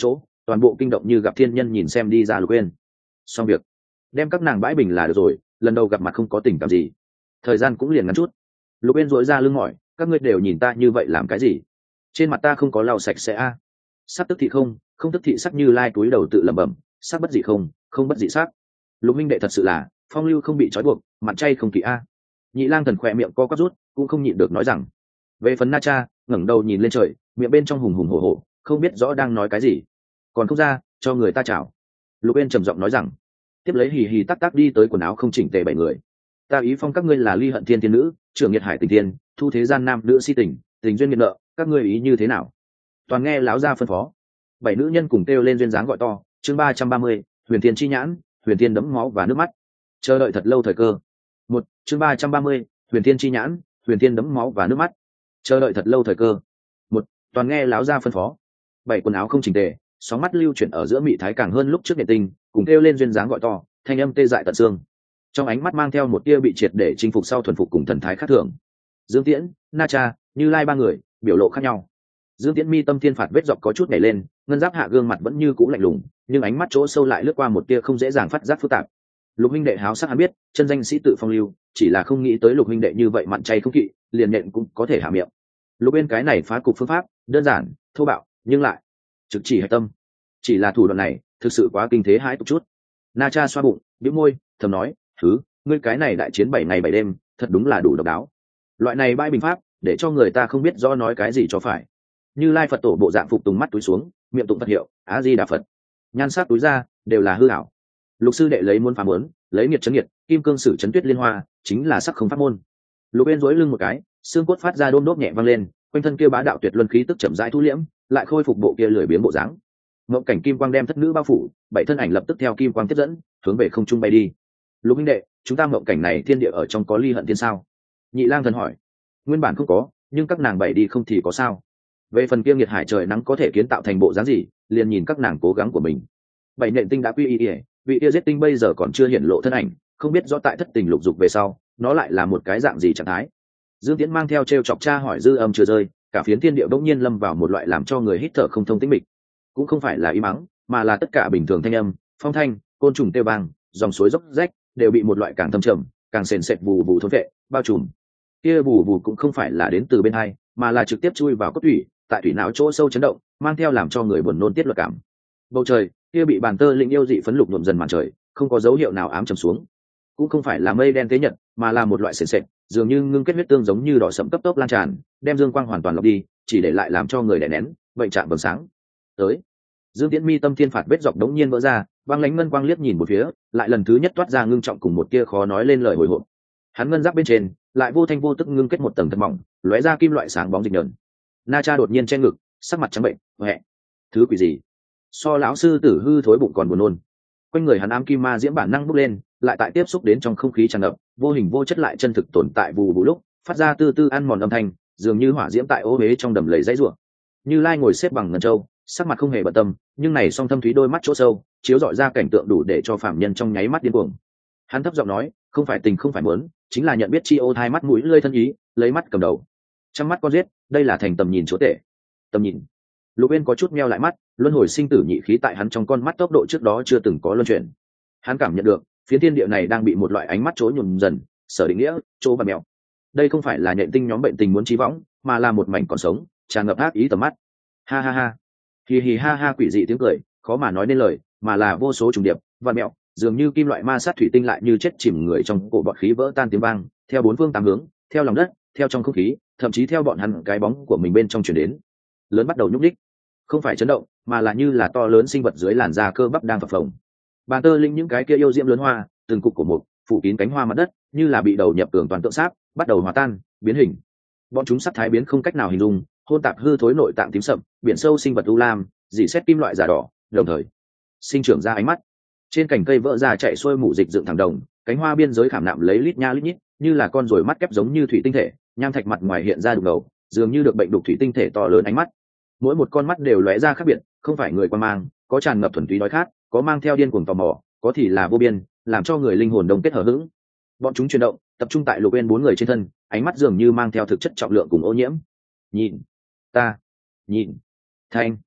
toàn bộ kinh động như gặp thiên nhân nhìn xem đi ra Lục Uyên. Xong việc, đem các nàng bãi bình là được rồi, lần đầu gặp mặt không có tình cảm gì, thời gian cũng liền ngắn chút. Lục Uyên duỗi ra lưng mỏi, các ngươi đều nhìn ta như vậy làm cái gì? Trên mặt ta không có lau sạch sẽ a. À. Sắc tức thị không, không tức thị sắc, Như Lai túi đầu tự lẩm bẩm, sắc bất dị không, không bất dị sắc. Lục minh đệ thật sự là phong lưu không bị trói buộc, mặn chay không kỵ a. À. Nhị Lang Thần khỏe miệng co quắp rút, cũng không nhịn được nói rằng. Về phần Na Cha, ngẩng đầu nhìn lên trời, miệng bên trong hùng hùng hổ hổ, không biết rõ đang nói cái gì. Còn không ra, cho người ta chào. Lục Uyên trầm giọng nói rằng. Tiếp lấy hì hì tắc tắc đi tới quần áo không chỉnh tề bảy người. Ta ý phong các ngươi là Ly Hận Thiên Thiên Nữ, Trưởng Nhiệt Hải Tình Thiên, Thu Thế Gian Nam Nữ Si Tình, Tình Duyên Nghiệt Nợ, các ngươi ý như thế nào? Toàn nghe lão gia phân phó. Bảy nữ nhân cùng kêu lên duyên dáng gọi to. Chương ba trăm ba mươi, Huyền Thiên chi nhãn, Huyền Thiên đẫm máu và nước mắt. Chờ đợi thật lâu thời cơ. Một, chương ba trăm ba mươi, Huyền Thiên chi nhãn, Huyền Thiên đẫm máu và nước mắt. Chờ đợi thật lâu thời cơ. Một, toàn nghe lão gia phân phó. Bảy quần áo không chỉnh tề, sóng mắt lưu chuyển ở giữa mị thái càng hơn lúc trước nhiệt tình, cùng kêu lên duyên dáng gọi to, thanh âm tê dại tận xương. Trong ánh mắt mang theo một tia bị triệt để chinh phục sau thuần phục cùng thần thái khác thường. Dương Tiễn, Na Cha, Như Lai ba người biểu lộ khác nhau. Dương Tiễn mi tâm thiên phạt vết dọc có chút nhảy lên, ngân giáp hạ gương mặt vẫn như cũ lạnh lùng, nhưng ánh mắt chỗ sâu lại lướt qua một tia không dễ dàng phát giác phức tạp. Lục huynh đệ háo sắc hắn biết, chân danh sĩ tự phong lưu, chỉ là không nghĩ tới Lục huynh đệ như vậy mặn chay không kỵ, liền nhện cũng có thể hạ miệng. Lục bên cái này phá cục phương pháp, đơn giản, thô bạo, nhưng lại trực chỉ hạch tâm. Chỉ là thủ đoạn này, thực sự quá kinh thế hãi tục chút. Na Cha xoa bụng, bĩu môi, thầm nói, thứ, ngươi cái này đại chiến bảy ngày bảy đêm, thật đúng là đủ độc đáo. Loại này bãi bình pháp, để cho người ta không biết rõ nói cái gì cho phải. Như Lai Phật tổ bộ dạng phục tùng mắt túi xuống, miệng tụng Phật hiệu, Á Di Đà Phật. Nhan sắc túi ra, đều là hư ảo. Lục sư đệ lấy muốn phá muốn, lấy nghiệt chấn nghiệt, kim cương sử chấn tuyết liên hoa, chính là sắc không pháp môn. Lục bên duỗi lưng một cái, xương cốt phát ra đôm đốp nhẹ vang lên, quanh thân kia bá đạo tuyệt luân khí tức chậm rãi thu liễm, lại khôi phục bộ kia lười biếng bộ dáng. Mộng cảnh kim quang đem thất nữ bao phủ, bảy thân ảnh lập tức theo kim quang tiếp dẫn, hướng về không trung bay đi. Lục huynh đệ, chúng ta mộng cảnh này thiên địa ở trong có Ly Hận Thiên sao? Nhị Lang Thần hỏi. Nguyên bản không có, nhưng các nàng bảy đi không thì có sao? Về phần kia nghiệt hải trời nắng có thể kiến tạo thành bộ dáng gì, liền nhìn các nàng cố gắng của mình. Bảy nện tinh đã quy y, vị kia giết tinh bây giờ còn chưa hiển lộ thân ảnh, không biết rõ tại thất tình lục dục về sau, nó lại là một cái dạng gì trạng thái. Dương Tiễn mang theo trêu chọc cha hỏi dư âm chưa rơi, cả phiến thiên địa bỗng nhiên lâm vào một loại làm cho người hít thở không thông tĩnh mịch. Cũng không phải là ý mắng, mà là tất cả bình thường thanh âm, phong thanh, côn trùng kêu vang, dòng suối dốc rách, đều bị một loại càng thâm trầm, càng sền sệt vù vù thôn vệ, bao trùm. Kia vù vù cũng không phải là đến từ bên hai, mà là trực tiếp chui vào cốt thủy, tại thủy não chỗ sâu chấn động, mang theo làm cho người buồn nôn tiết luật cảm. Bầu trời kia bị bàn tơ lĩnh yêu dị phấn lục nhuộm dần màn trời, không có dấu hiệu nào ám trầm xuống. Cũng không phải là mây đen tế nhật, mà là một loại sền sệt, dường như ngưng kết huyết tương giống như đỏ sẫm cấp tốc lan tràn, đem dương quang hoàn toàn lọc đi, chỉ để lại làm cho người đè nén, bệnh trạng vầng sáng. Tới. Dương Tiễn mi tâm thiên phạt vết dọc đống nhiên vỡ ra, băng lãnh ngân quang liếc nhìn một phía, lại lần thứ nhất toát ra ngưng trọng cùng một kia khó nói lên lời hồi hộp. Hắn ngân giáp bên trên, lại vô thanh vô tức ngưng kết một tầng thật mỏng, lóe ra kim loại sáng bóng dịch nhợn. Na Cha đột nhiên che ngực, sắc mặt trắng bệnh, "Hẹ, thứ quỷ gì?" So lão sư tử hư thối bụng còn buồn nôn. Quanh người hắn ám kim ma diễm bản năng bốc lên, lại tại tiếp xúc đến trong không khí tràn ngập, vô hình vô chất lại chân thực tồn tại vù vù lúc, phát ra tư tư ăn mòn âm thanh, dường như hỏa diễm tại ô huế trong đầm lầy dãy rủa. Như Lai ngồi xếp bằng ngân châu, sắc mặt không hề bận tâm, nhưng này song thâm thúy đôi mắt chỗ sâu, chiếu rọi ra cảnh tượng đủ để cho phạm nhân trong nháy mắt điên cuồng. Hắn thấp giọng nói, không phải tình không phải muốn, chính là nhận biết chi ô hai mắt mũi lơi thân ý, lấy mắt cầm đầu. Trong mắt con giết, đây là thành tầm nhìn chúa tể. Tầm nhìn. Lục Uyên có chút meo lại mắt, luân hồi sinh tử nhị khí tại hắn trong con mắt tốc độ trước đó chưa từng có luân chuyển. Hắn cảm nhận được, phiến thiên địa này đang bị một loại ánh mắt chối nhuộm dần, sở định nghĩa, chỗ và mèo. Đây không phải là nhện tinh nhóm bệnh tình muốn chí võng, mà là một mảnh còn sống, tràn ngập ác ý tầm mắt. Ha ha ha. Hì hì ha ha, quỷ dị tiếng cười, khó mà nói nên lời, mà là vô số trùng điệp, vạn mẹo, dường như kim loại ma sát thủy tinh lại như chết chìm người trong cổ bọt khí vỡ tan tiếng vang, theo bốn phương tám hướng, theo lòng đất, theo trong không khí, thậm chí theo bọn hắn cái bóng của mình bên trong truyền đến. Lớn bắt đầu nhúc nhích, không phải chấn động, mà là như là to lớn sinh vật dưới làn da cơ bắp đang phập phồng. Bàn tơ linh những cái kia yêu diễm lớn hoa, từng cục của một phủ kín cánh hoa mặt đất, như là bị đầu nhập cường toàn tượng sáp, bắt đầu hòa tan, biến hình. Bọn chúng sắc thái biến không cách nào hình dung, hôn tạp hư thối nội tạng tím sậm, biển sâu sinh vật u lam, dỉ xét kim loại giả đỏ, đồng thời sinh trưởng ra ánh mắt. Trên cành cây vỡ ra chạy xuôi mủ dịch dựng thẳng đồng, cánh hoa biên giới khảm nạm lấy lít nha lít nhít, như là con rồi mắt kép giống như thủy tinh thể, nham thạch mặt ngoài hiện ra đục ngầu, dường như được bệnh đục thủy tinh thể to lớn ánh mắt. Mỗi một con mắt đều lóe ra khác biệt, không phải người quan mang, có tràn ngập thuần túy đói khát, có mang theo điên cuồng tò mò, có thì là vô biên, làm cho người linh hồn đông kết hở hững. Bọn chúng chuyển động, tập trung tại Lục Uyên bốn người trên thân, ánh mắt dường như mang theo thực chất trọng lượng cùng ô nhiễm. Nhìn, ta, nhìn, thanh,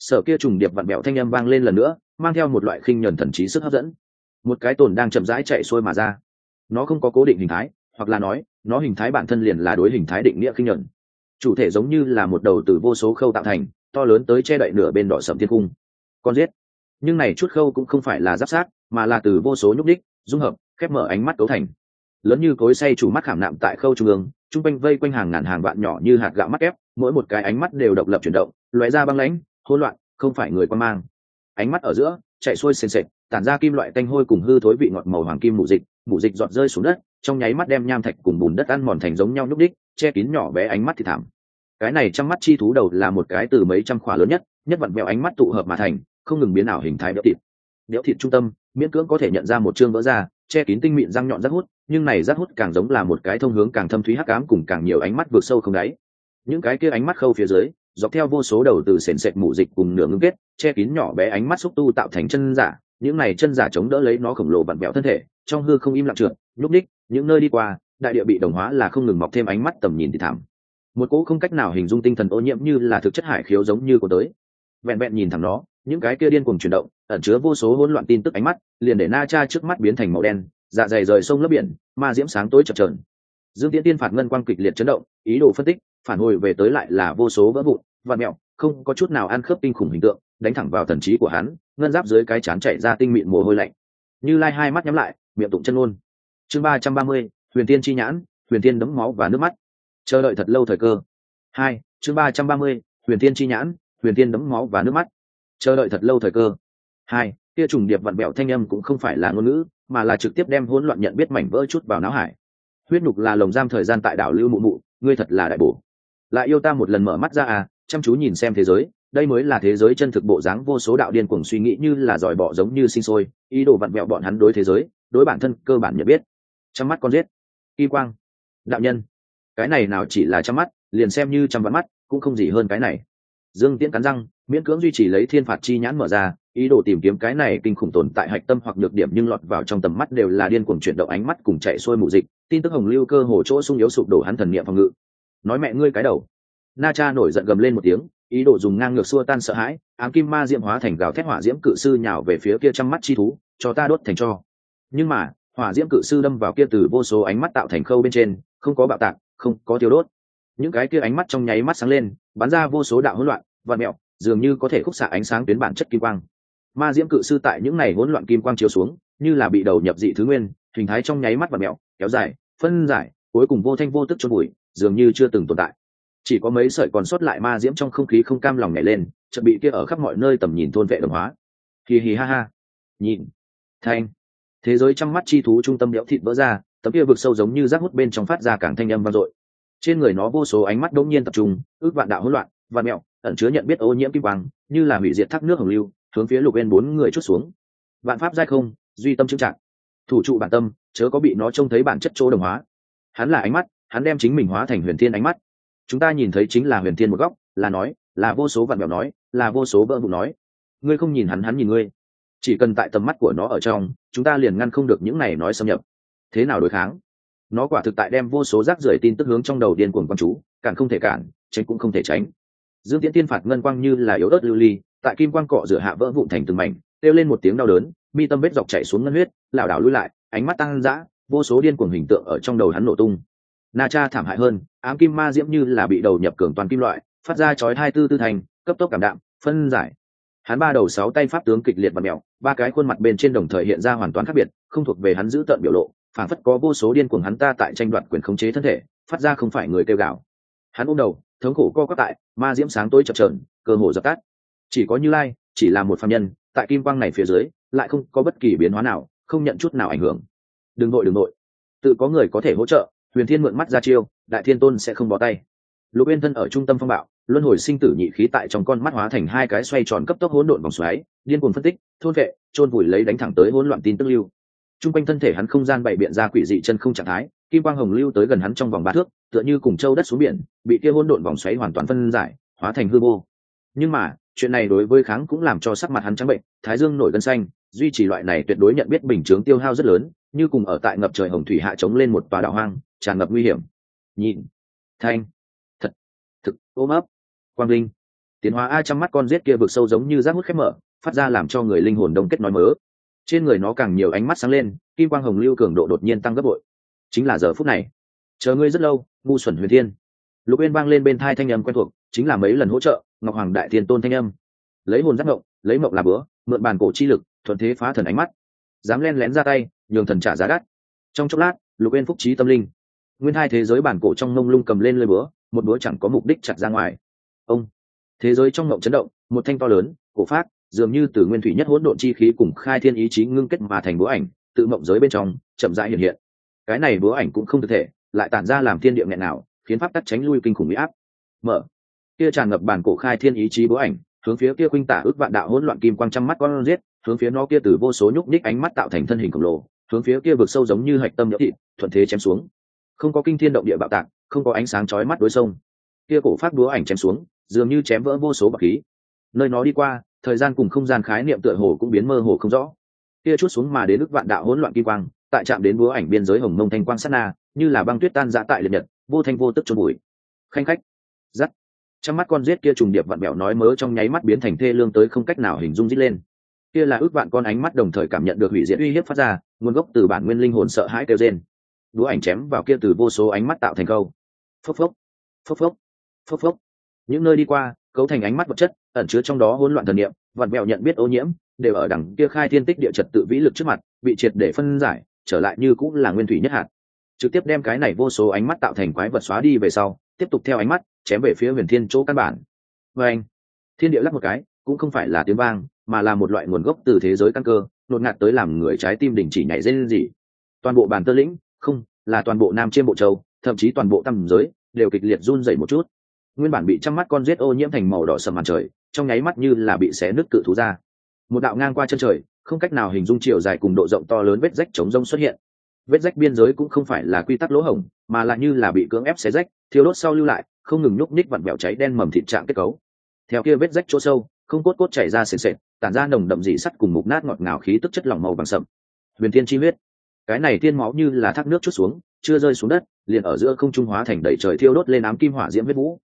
Sở kia trùng điệp vặn bẹo thanh âm vang lên lần nữa, mang theo một loại khinh nhẫn thần trí sức hấp dẫn. Một cái tồn đang chậm rãi chạy xuôi mà ra. Nó không có cố định hình thái, hoặc là nói nó hình thái bản thân liền là đối hình thái định nghĩa khinh nhẫn. Chủ thể giống như là một đầu từ vô số khâu tạo thành, to lớn tới che đậy nửa bên đỏ sẫm thiên cung. Con giết. Nhưng này chút khâu cũng không phải là giáp sát, mà là từ vô số nhúc đích dung hợp khép mở ánh mắt cấu thành. Lớn như cối xay chủ mắt khảm nạm tại khâu trung ương, trung quanh vây quanh hàng ngàn hàng vạn nhỏ như hạt gạo mắt ép, mỗi một cái ánh mắt đều độc lập chuyển động, lóe ra băng lãnh hỗn loạn, không phải người quan mang. Ánh mắt ở giữa chạy xuôi sền sệt, tản ra kim loại tanh hôi cùng hư thối vị ngọt màu hoàng kim mù dịch, mù dịch giọt rơi xuống đất, trong nháy mắt đem nham thạch cùng bùn đất ăn mòn thành giống nhau nhúc đích, che kín nhỏ bé ánh mắt thì thảm. Cái này trăm mắt chi thú đầu là một cái từ mấy trăm khỏa lớn nhất, nhất vặn vẹo ánh mắt tụ hợp mà thành, không ngừng biến ảo hình thái béo thịt. Béo thịt trung tâm, miễn cưỡng có thể nhận ra một chương vỡ ra, che kín tinh mịn răng nhọn rác hút, nhưng này rác hút càng giống là một cái thông hướng càng thâm thúy hắc ám cùng càng nhiều ánh mắt vượt sâu không đáy. Những cái kia ánh mắt khâu phía dưới, dọc theo vô số đầu từ sền sệt mù dịch cùng nửa ngưng kết, che kín nhỏ bé ánh mắt xúc tu tạo thành chân giả, những này chân giả chống đỡ lấy nó khổng lồ vặn vẹo thân thể, trong hư không im lặng trượt, nhúc đích, những nơi đi qua, đại địa bị đồng hóa là không ngừng mọc thêm ánh mắt tầm nhìn thì thảm. Một cỗ không cách nào hình dung tinh thần ô nhiễm như là thực chất hải khiếu giống như của tới. Vẹn vẹn nhìn thẳng nó, những cái kia điên cuồng chuyển động, ẩn chứa vô số hỗn loạn tin tức ánh mắt, liền để Na Cha trước mắt biến thành màu đen, dạ dày rời sông lấp biển, ma diễm sáng tối chập chờn. Dương Tiễn Tiên phạt ngân quang kịch liệt chấn động, ý đồ phân tích, phản hồi về tới lại là vô số vỡ vụn, vặn mèo, không có chút nào ăn khớp kinh khủng hình tượng, đánh thẳng vào thần trí của hắn, ngân giáp dưới cái chán chảy ra tinh mịn mồ hôi lạnh. Như Lai hai mắt nhắm lại, miệng tụng chân ngôn. Chương ba trăm ba mươi, Huyền Tiên chi nhãn, Huyền Tiên đấm máu và nước mắt. Chờ đợi thật lâu thời cơ. Hai, chương ba trăm ba mươi, Huyền Tiên chi nhãn, Huyền Tiên đấm máu và nước mắt. Chờ đợi thật lâu thời cơ. Hai, kia trùng điệp vặn bẹo thanh âm cũng không phải là ngôn ngữ, mà là trực tiếp đem hỗn loạn nhận biết mảnh vỡ chút vào não hải. Huyết nhục là lồng giam thời gian tại đảo lưu mụ mụ, ngươi thật là đại bổ. Lại yêu ta một lần mở mắt ra à, chăm chú nhìn xem thế giới, đây mới là thế giới chân thực bộ dáng. Vô số đạo điên cuồng suy nghĩ như là dòi bọ giống như sinh sôi, ý đồ vặn vẹo bọn hắn đối thế giới, đối bản thân cơ bản nhận biết. Trăm mắt con giết, y quang, đạo nhân, cái này nào chỉ là trăm mắt, liền xem như trăm vạn mắt cũng không gì hơn cái này. Dương Tiễn cắn răng, miễn cưỡng duy trì lấy thiên phạt chi nhãn mở ra, ý đồ tìm kiếm cái này kinh khủng tồn tại hạch tâm hoặc nhược điểm, nhưng lọt vào trong tầm mắt đều là điên cuồng chuyển động ánh mắt cùng chạy xuôi mù dịch, tin tức hồng lưu cơ hồ chỗ sung yếu sụp đổ hắn thần niệm phòng ngự. Nói mẹ ngươi cái đầu. Na Cha nổi giận gầm lên một tiếng, ý đồ dùng ngang ngược xua tan sợ hãi, ám kim ma diễm hóa thành gào thét hỏa diễm cự sư nhào về phía kia trăm mắt chi thú, cho ta đốt thành tro. Nhưng mà hỏa diễm cự sư đâm vào kia từ vô số ánh mắt tạo thành khâu bên trên, không có bạo tạc, không có tiêu đốt. Những cái kia ánh mắt trong nháy mắt sáng lên, bắn ra vô số đạo hỗn loạn vặn mẹo, dường như có thể khúc xạ ánh sáng tuyến bản chất kim quang. Ma diễm cự sư tại những này hỗn loạn kim quang chiếu xuống, như là bị đầu nhập dị thứ nguyên, hình thái trong nháy mắt vặn mẹo, kéo dài, phân giải, cuối cùng vô thanh vô tức chôn bụi, dường như chưa từng tồn tại. Chỉ có mấy sợi còn sót lại ma diễm trong không khí không cam lòng nhảy lên, chợt bị kia ở khắp mọi nơi tầm nhìn thôn vệ đồng hóa. Hì hì ha ha. Nhìn. Thanh. Thế giới trăm mắt chi thú trung tâm đẽo thịt vỡ ra, tấm kia vực sâu giống như rác hút bên trong phát ra cảng thanh âm vang dội. Trên người nó vô số ánh mắt đống nhiên tập trung, ước vạn đạo hỗn loạn, vạn mẹo, ẩn chứa nhận biết ô nhiễm kim quang, như là hủy diệt thác nước hồng lưu, hướng phía Lục Uyên bốn người chút xuống. Vạn pháp giai không, duy tâm chứng trạng. Thủ trụ bản tâm, chớ có bị nó trông thấy bản chất chỗ đồng hóa. Hắn là ánh mắt, hắn đem chính mình hóa thành Huyền Thiên ánh mắt. Chúng ta nhìn thấy chính là Huyền Thiên một góc, là nói, là vô số vạn mẹo nói, là vô số vỡ vụn nói. Ngươi không nhìn hắn, hắn nhìn ngươi. Chỉ cần tại tầm mắt của nó ở trong, chúng ta liền ngăn không được những này nói xâm nhập. Thế nào đối kháng? Nó quả thực tại đem vô số rác rưởi tin tức hướng trong đầu điên cuồng quan chú, cản không thể cản, tránh cũng không thể tránh. Dương Tiễn tiên phạt ngân quang như là yếu ớt lưu ly, tại kim quang cọ rửa hạ vỡ vụn thành từng mảnh, kêu lên một tiếng đau đớn, mi tâm vết dọc chảy xuống ngân huyết, lảo đảo lùi lại, ánh mắt tăng dã, vô số điên cuồng hình tượng ở trong đầu hắn nổ tung. Na Cha thảm hại hơn, ám kim ma diễm như là bị đầu nhập cường toàn kim loại, phát ra chói hai tư tư thành, cấp tốc cảm đạm, phân giải. Hắn ba đầu sáu tay pháp tướng kịch liệt và mèo, ba cái khuôn mặt bên trên đồng thời hiện ra hoàn toàn khác biệt, không thuộc về hắn giữ tợn biểu lộ, phản phất có vô số điên cuồng hắn ta tại tranh đoạt quyền khống chế thân thể, phát ra không phải người kêu gào. Hắn ôm đầu, thống khổ co quắp tại, ma diễm sáng tối chập chờn, cơ hồ dập tắt. Chỉ có Như Lai, chỉ là một phàm nhân, tại kim quang này phía dưới, lại không có bất kỳ biến hóa nào, không nhận chút nào ảnh hưởng. Đừng nội đừng nội, tự có người có thể hỗ trợ. Huyền Thiên mượn mắt ra chiêu, Đại Thiên Tôn sẽ không bỏ tay. Lục Uyên thân ở trung tâm phong bạo, luân hồi sinh tử nhị khí tại trong con mắt hóa thành hai cái xoay tròn cấp tốc hỗn độn vòng xoáy, điên cuồng phân tích, thôn vệ, chôn vùi lấy đánh thẳng tới hỗn loạn tin tức lưu. Trung quanh thân thể hắn không gian bảy biện ra quỷ dị chân không trạng thái, kim quang hồng lưu tới gần hắn trong vòng ba thước, tựa như cùng châu đất xuống biển, bị kia hỗn độn vòng xoáy hoàn toàn phân giải, hóa thành hư vô. Nhưng mà, chuyện này đối với kháng cũng làm cho sắc mặt hắn trắng bệnh, thái dương nổi gân xanh, duy trì loại này tuyệt đối nhận biết bình chướng tiêu hao rất lớn, như cùng ở tại ngập trời hồng thủy hạ chống lên một tòa đảo hoang, tràn ngập nguy hiểm. Nhìn, thanh, thật, thực, ôm ấp, quang linh, Tiến hóa a trăm mắt con rết kia vực sâu giống như rác hút khép mở, phát ra làm cho người linh hồn đông kết nói mớ. Trên người nó càng nhiều ánh mắt sáng lên, kim quang hồng lưu cường độ đột nhiên tăng gấp bội. Chính là giờ phút này. Chờ ngươi rất lâu, ngu xuẩn huyền thiên. Lục Uyên vang lên bên thai thanh âm quen thuộc, chính là mấy lần hỗ trợ Ngọc Hoàng Đại Thiên Tôn thanh âm. Lấy hồn giác ngộng, lấy mộng làm bữa, mượn bàn cổ chi lực, thuận thế phá thần ánh mắt. Dám len lén ra tay, nhường thần trả giá đắt. Trong chốc lát, Lục Uyên phúc trí tâm linh. Nguyên hai thế giới bản cổ trong mông lung cầm lên lưỡi búa, một búa chẳng có mục đích chặt ra ngoài. Ông, thế giới trong mộng chấn động, một thanh to lớn, cổ phát, dường như từ nguyên thủy nhất hỗn độn chi khí cùng khai thiên ý chí ngưng kết mà thành búa ảnh, tự mộng giới bên trong chậm rãi hiện hiện. Cái này búa ảnh cũng không thực thể, lại tản ra làm thiên địa nghẹn nào, khiến pháp tắc tránh lui kinh khủng uy áp. Mở, kia tràn ngập bản cổ khai thiên ý chí búa ảnh, hướng phía kia khuynh tả ước vạn đạo hỗn loạn kim quang trăm mắt con giết, hướng phía nó kia từ vô số nhúc nhích ánh mắt tạo thành thân hình khổng lồ, hướng phía kia vực sâu giống như hạch tâm nhỡ thịt, thuận thế chém xuống. Không có kinh thiên động địa bạo tạc, không có ánh sáng chói mắt đối sông. Kia cổ phát búa ảnh chém xuống, dường như chém vỡ vô số bạc khí. Nơi nó đi qua, thời gian cùng không gian khái niệm tựa hồ cũng biến mơ hồ không rõ. Kia chút xuống mà đến ước vạn đạo hỗn loạn kim quang, tại chạm đến búa ảnh biên giới hồng mông thanh quang sát na, như là băng tuyết tan rã tại liệt nhật, vô thanh vô tức chôn bụi. Khanh khách, dắt. Trăm mắt con giết kia trùng điệp vặn bẹo nói mớ trong nháy mắt biến thành thê lương tới không cách nào hình dung rít lên. Kia là ước vạn con ánh mắt đồng thời cảm nhận được hủy diệt uy hiếp phát ra, nguồn gốc từ bản nguyên linh hồn sợ hãi kêu rên. Đũa ảnh chém vào kia từ vô số ánh mắt tạo thành câu. Phốc phốc, phốc phốc, phốc phốc. Những nơi đi qua, cấu thành ánh mắt vật chất, ẩn chứa trong đó hỗn loạn thần niệm, vặn vẹo nhận biết ô nhiễm, đều ở đằng kia khai thiên tích địa trật tự vĩ lực trước mặt, bị triệt để phân giải, trở lại như cũng là nguyên thủy nhất hạt. Trực tiếp đem cái này vô số ánh mắt tạo thành quái vật xóa đi về sau, tiếp tục theo ánh mắt chém về phía huyền thiên chỗ căn bản. Và anh, thiên địa lắc một cái, cũng không phải là tiếng vang, mà là một loại nguồn gốc từ thế giới căn cơ, nột ngạt tới làm người trái tim đình chỉ nhảy rên rỉ. Toàn bộ bản tơ lĩnh, không, là toàn bộ nam chiêm bộ châu, thậm chí toàn bộ tam giới đều kịch liệt run rẩy một chút. Nguyên bản bị trăm mắt con giết ô nhiễm thành màu đỏ sầm màn trời, trong nháy mắt như là bị xé nứt cự thú ra. Một đạo ngang qua chân trời, không cách nào hình dung chiều dài cùng độ rộng to lớn vết rách chống rông xuất hiện. Vết rách biên giới cũng không phải là quy tắc lỗ hổng, mà là như là bị cưỡng ép xé rách, thiêu đốt sau lưu lại, không ngừng nhúc nhích vặn vẹo cháy đen mầm thịt trạng kết cấu. Theo kia vết rách chỗ sâu, không cốt cốt chảy ra sền sệt, tản ra nồng đậm dị sắt cùng mục nát ngọt ngào khí tức chất lỏng màu vàng sậm. Huyền thiên chi huyết. Cái này tiên máu như là thác nước chút xuống, chưa rơi xuống đất, liền ở giữa không trung hóa thành đầy trời thiêu đốt lên ám kim hỏa diễm huyết vũ,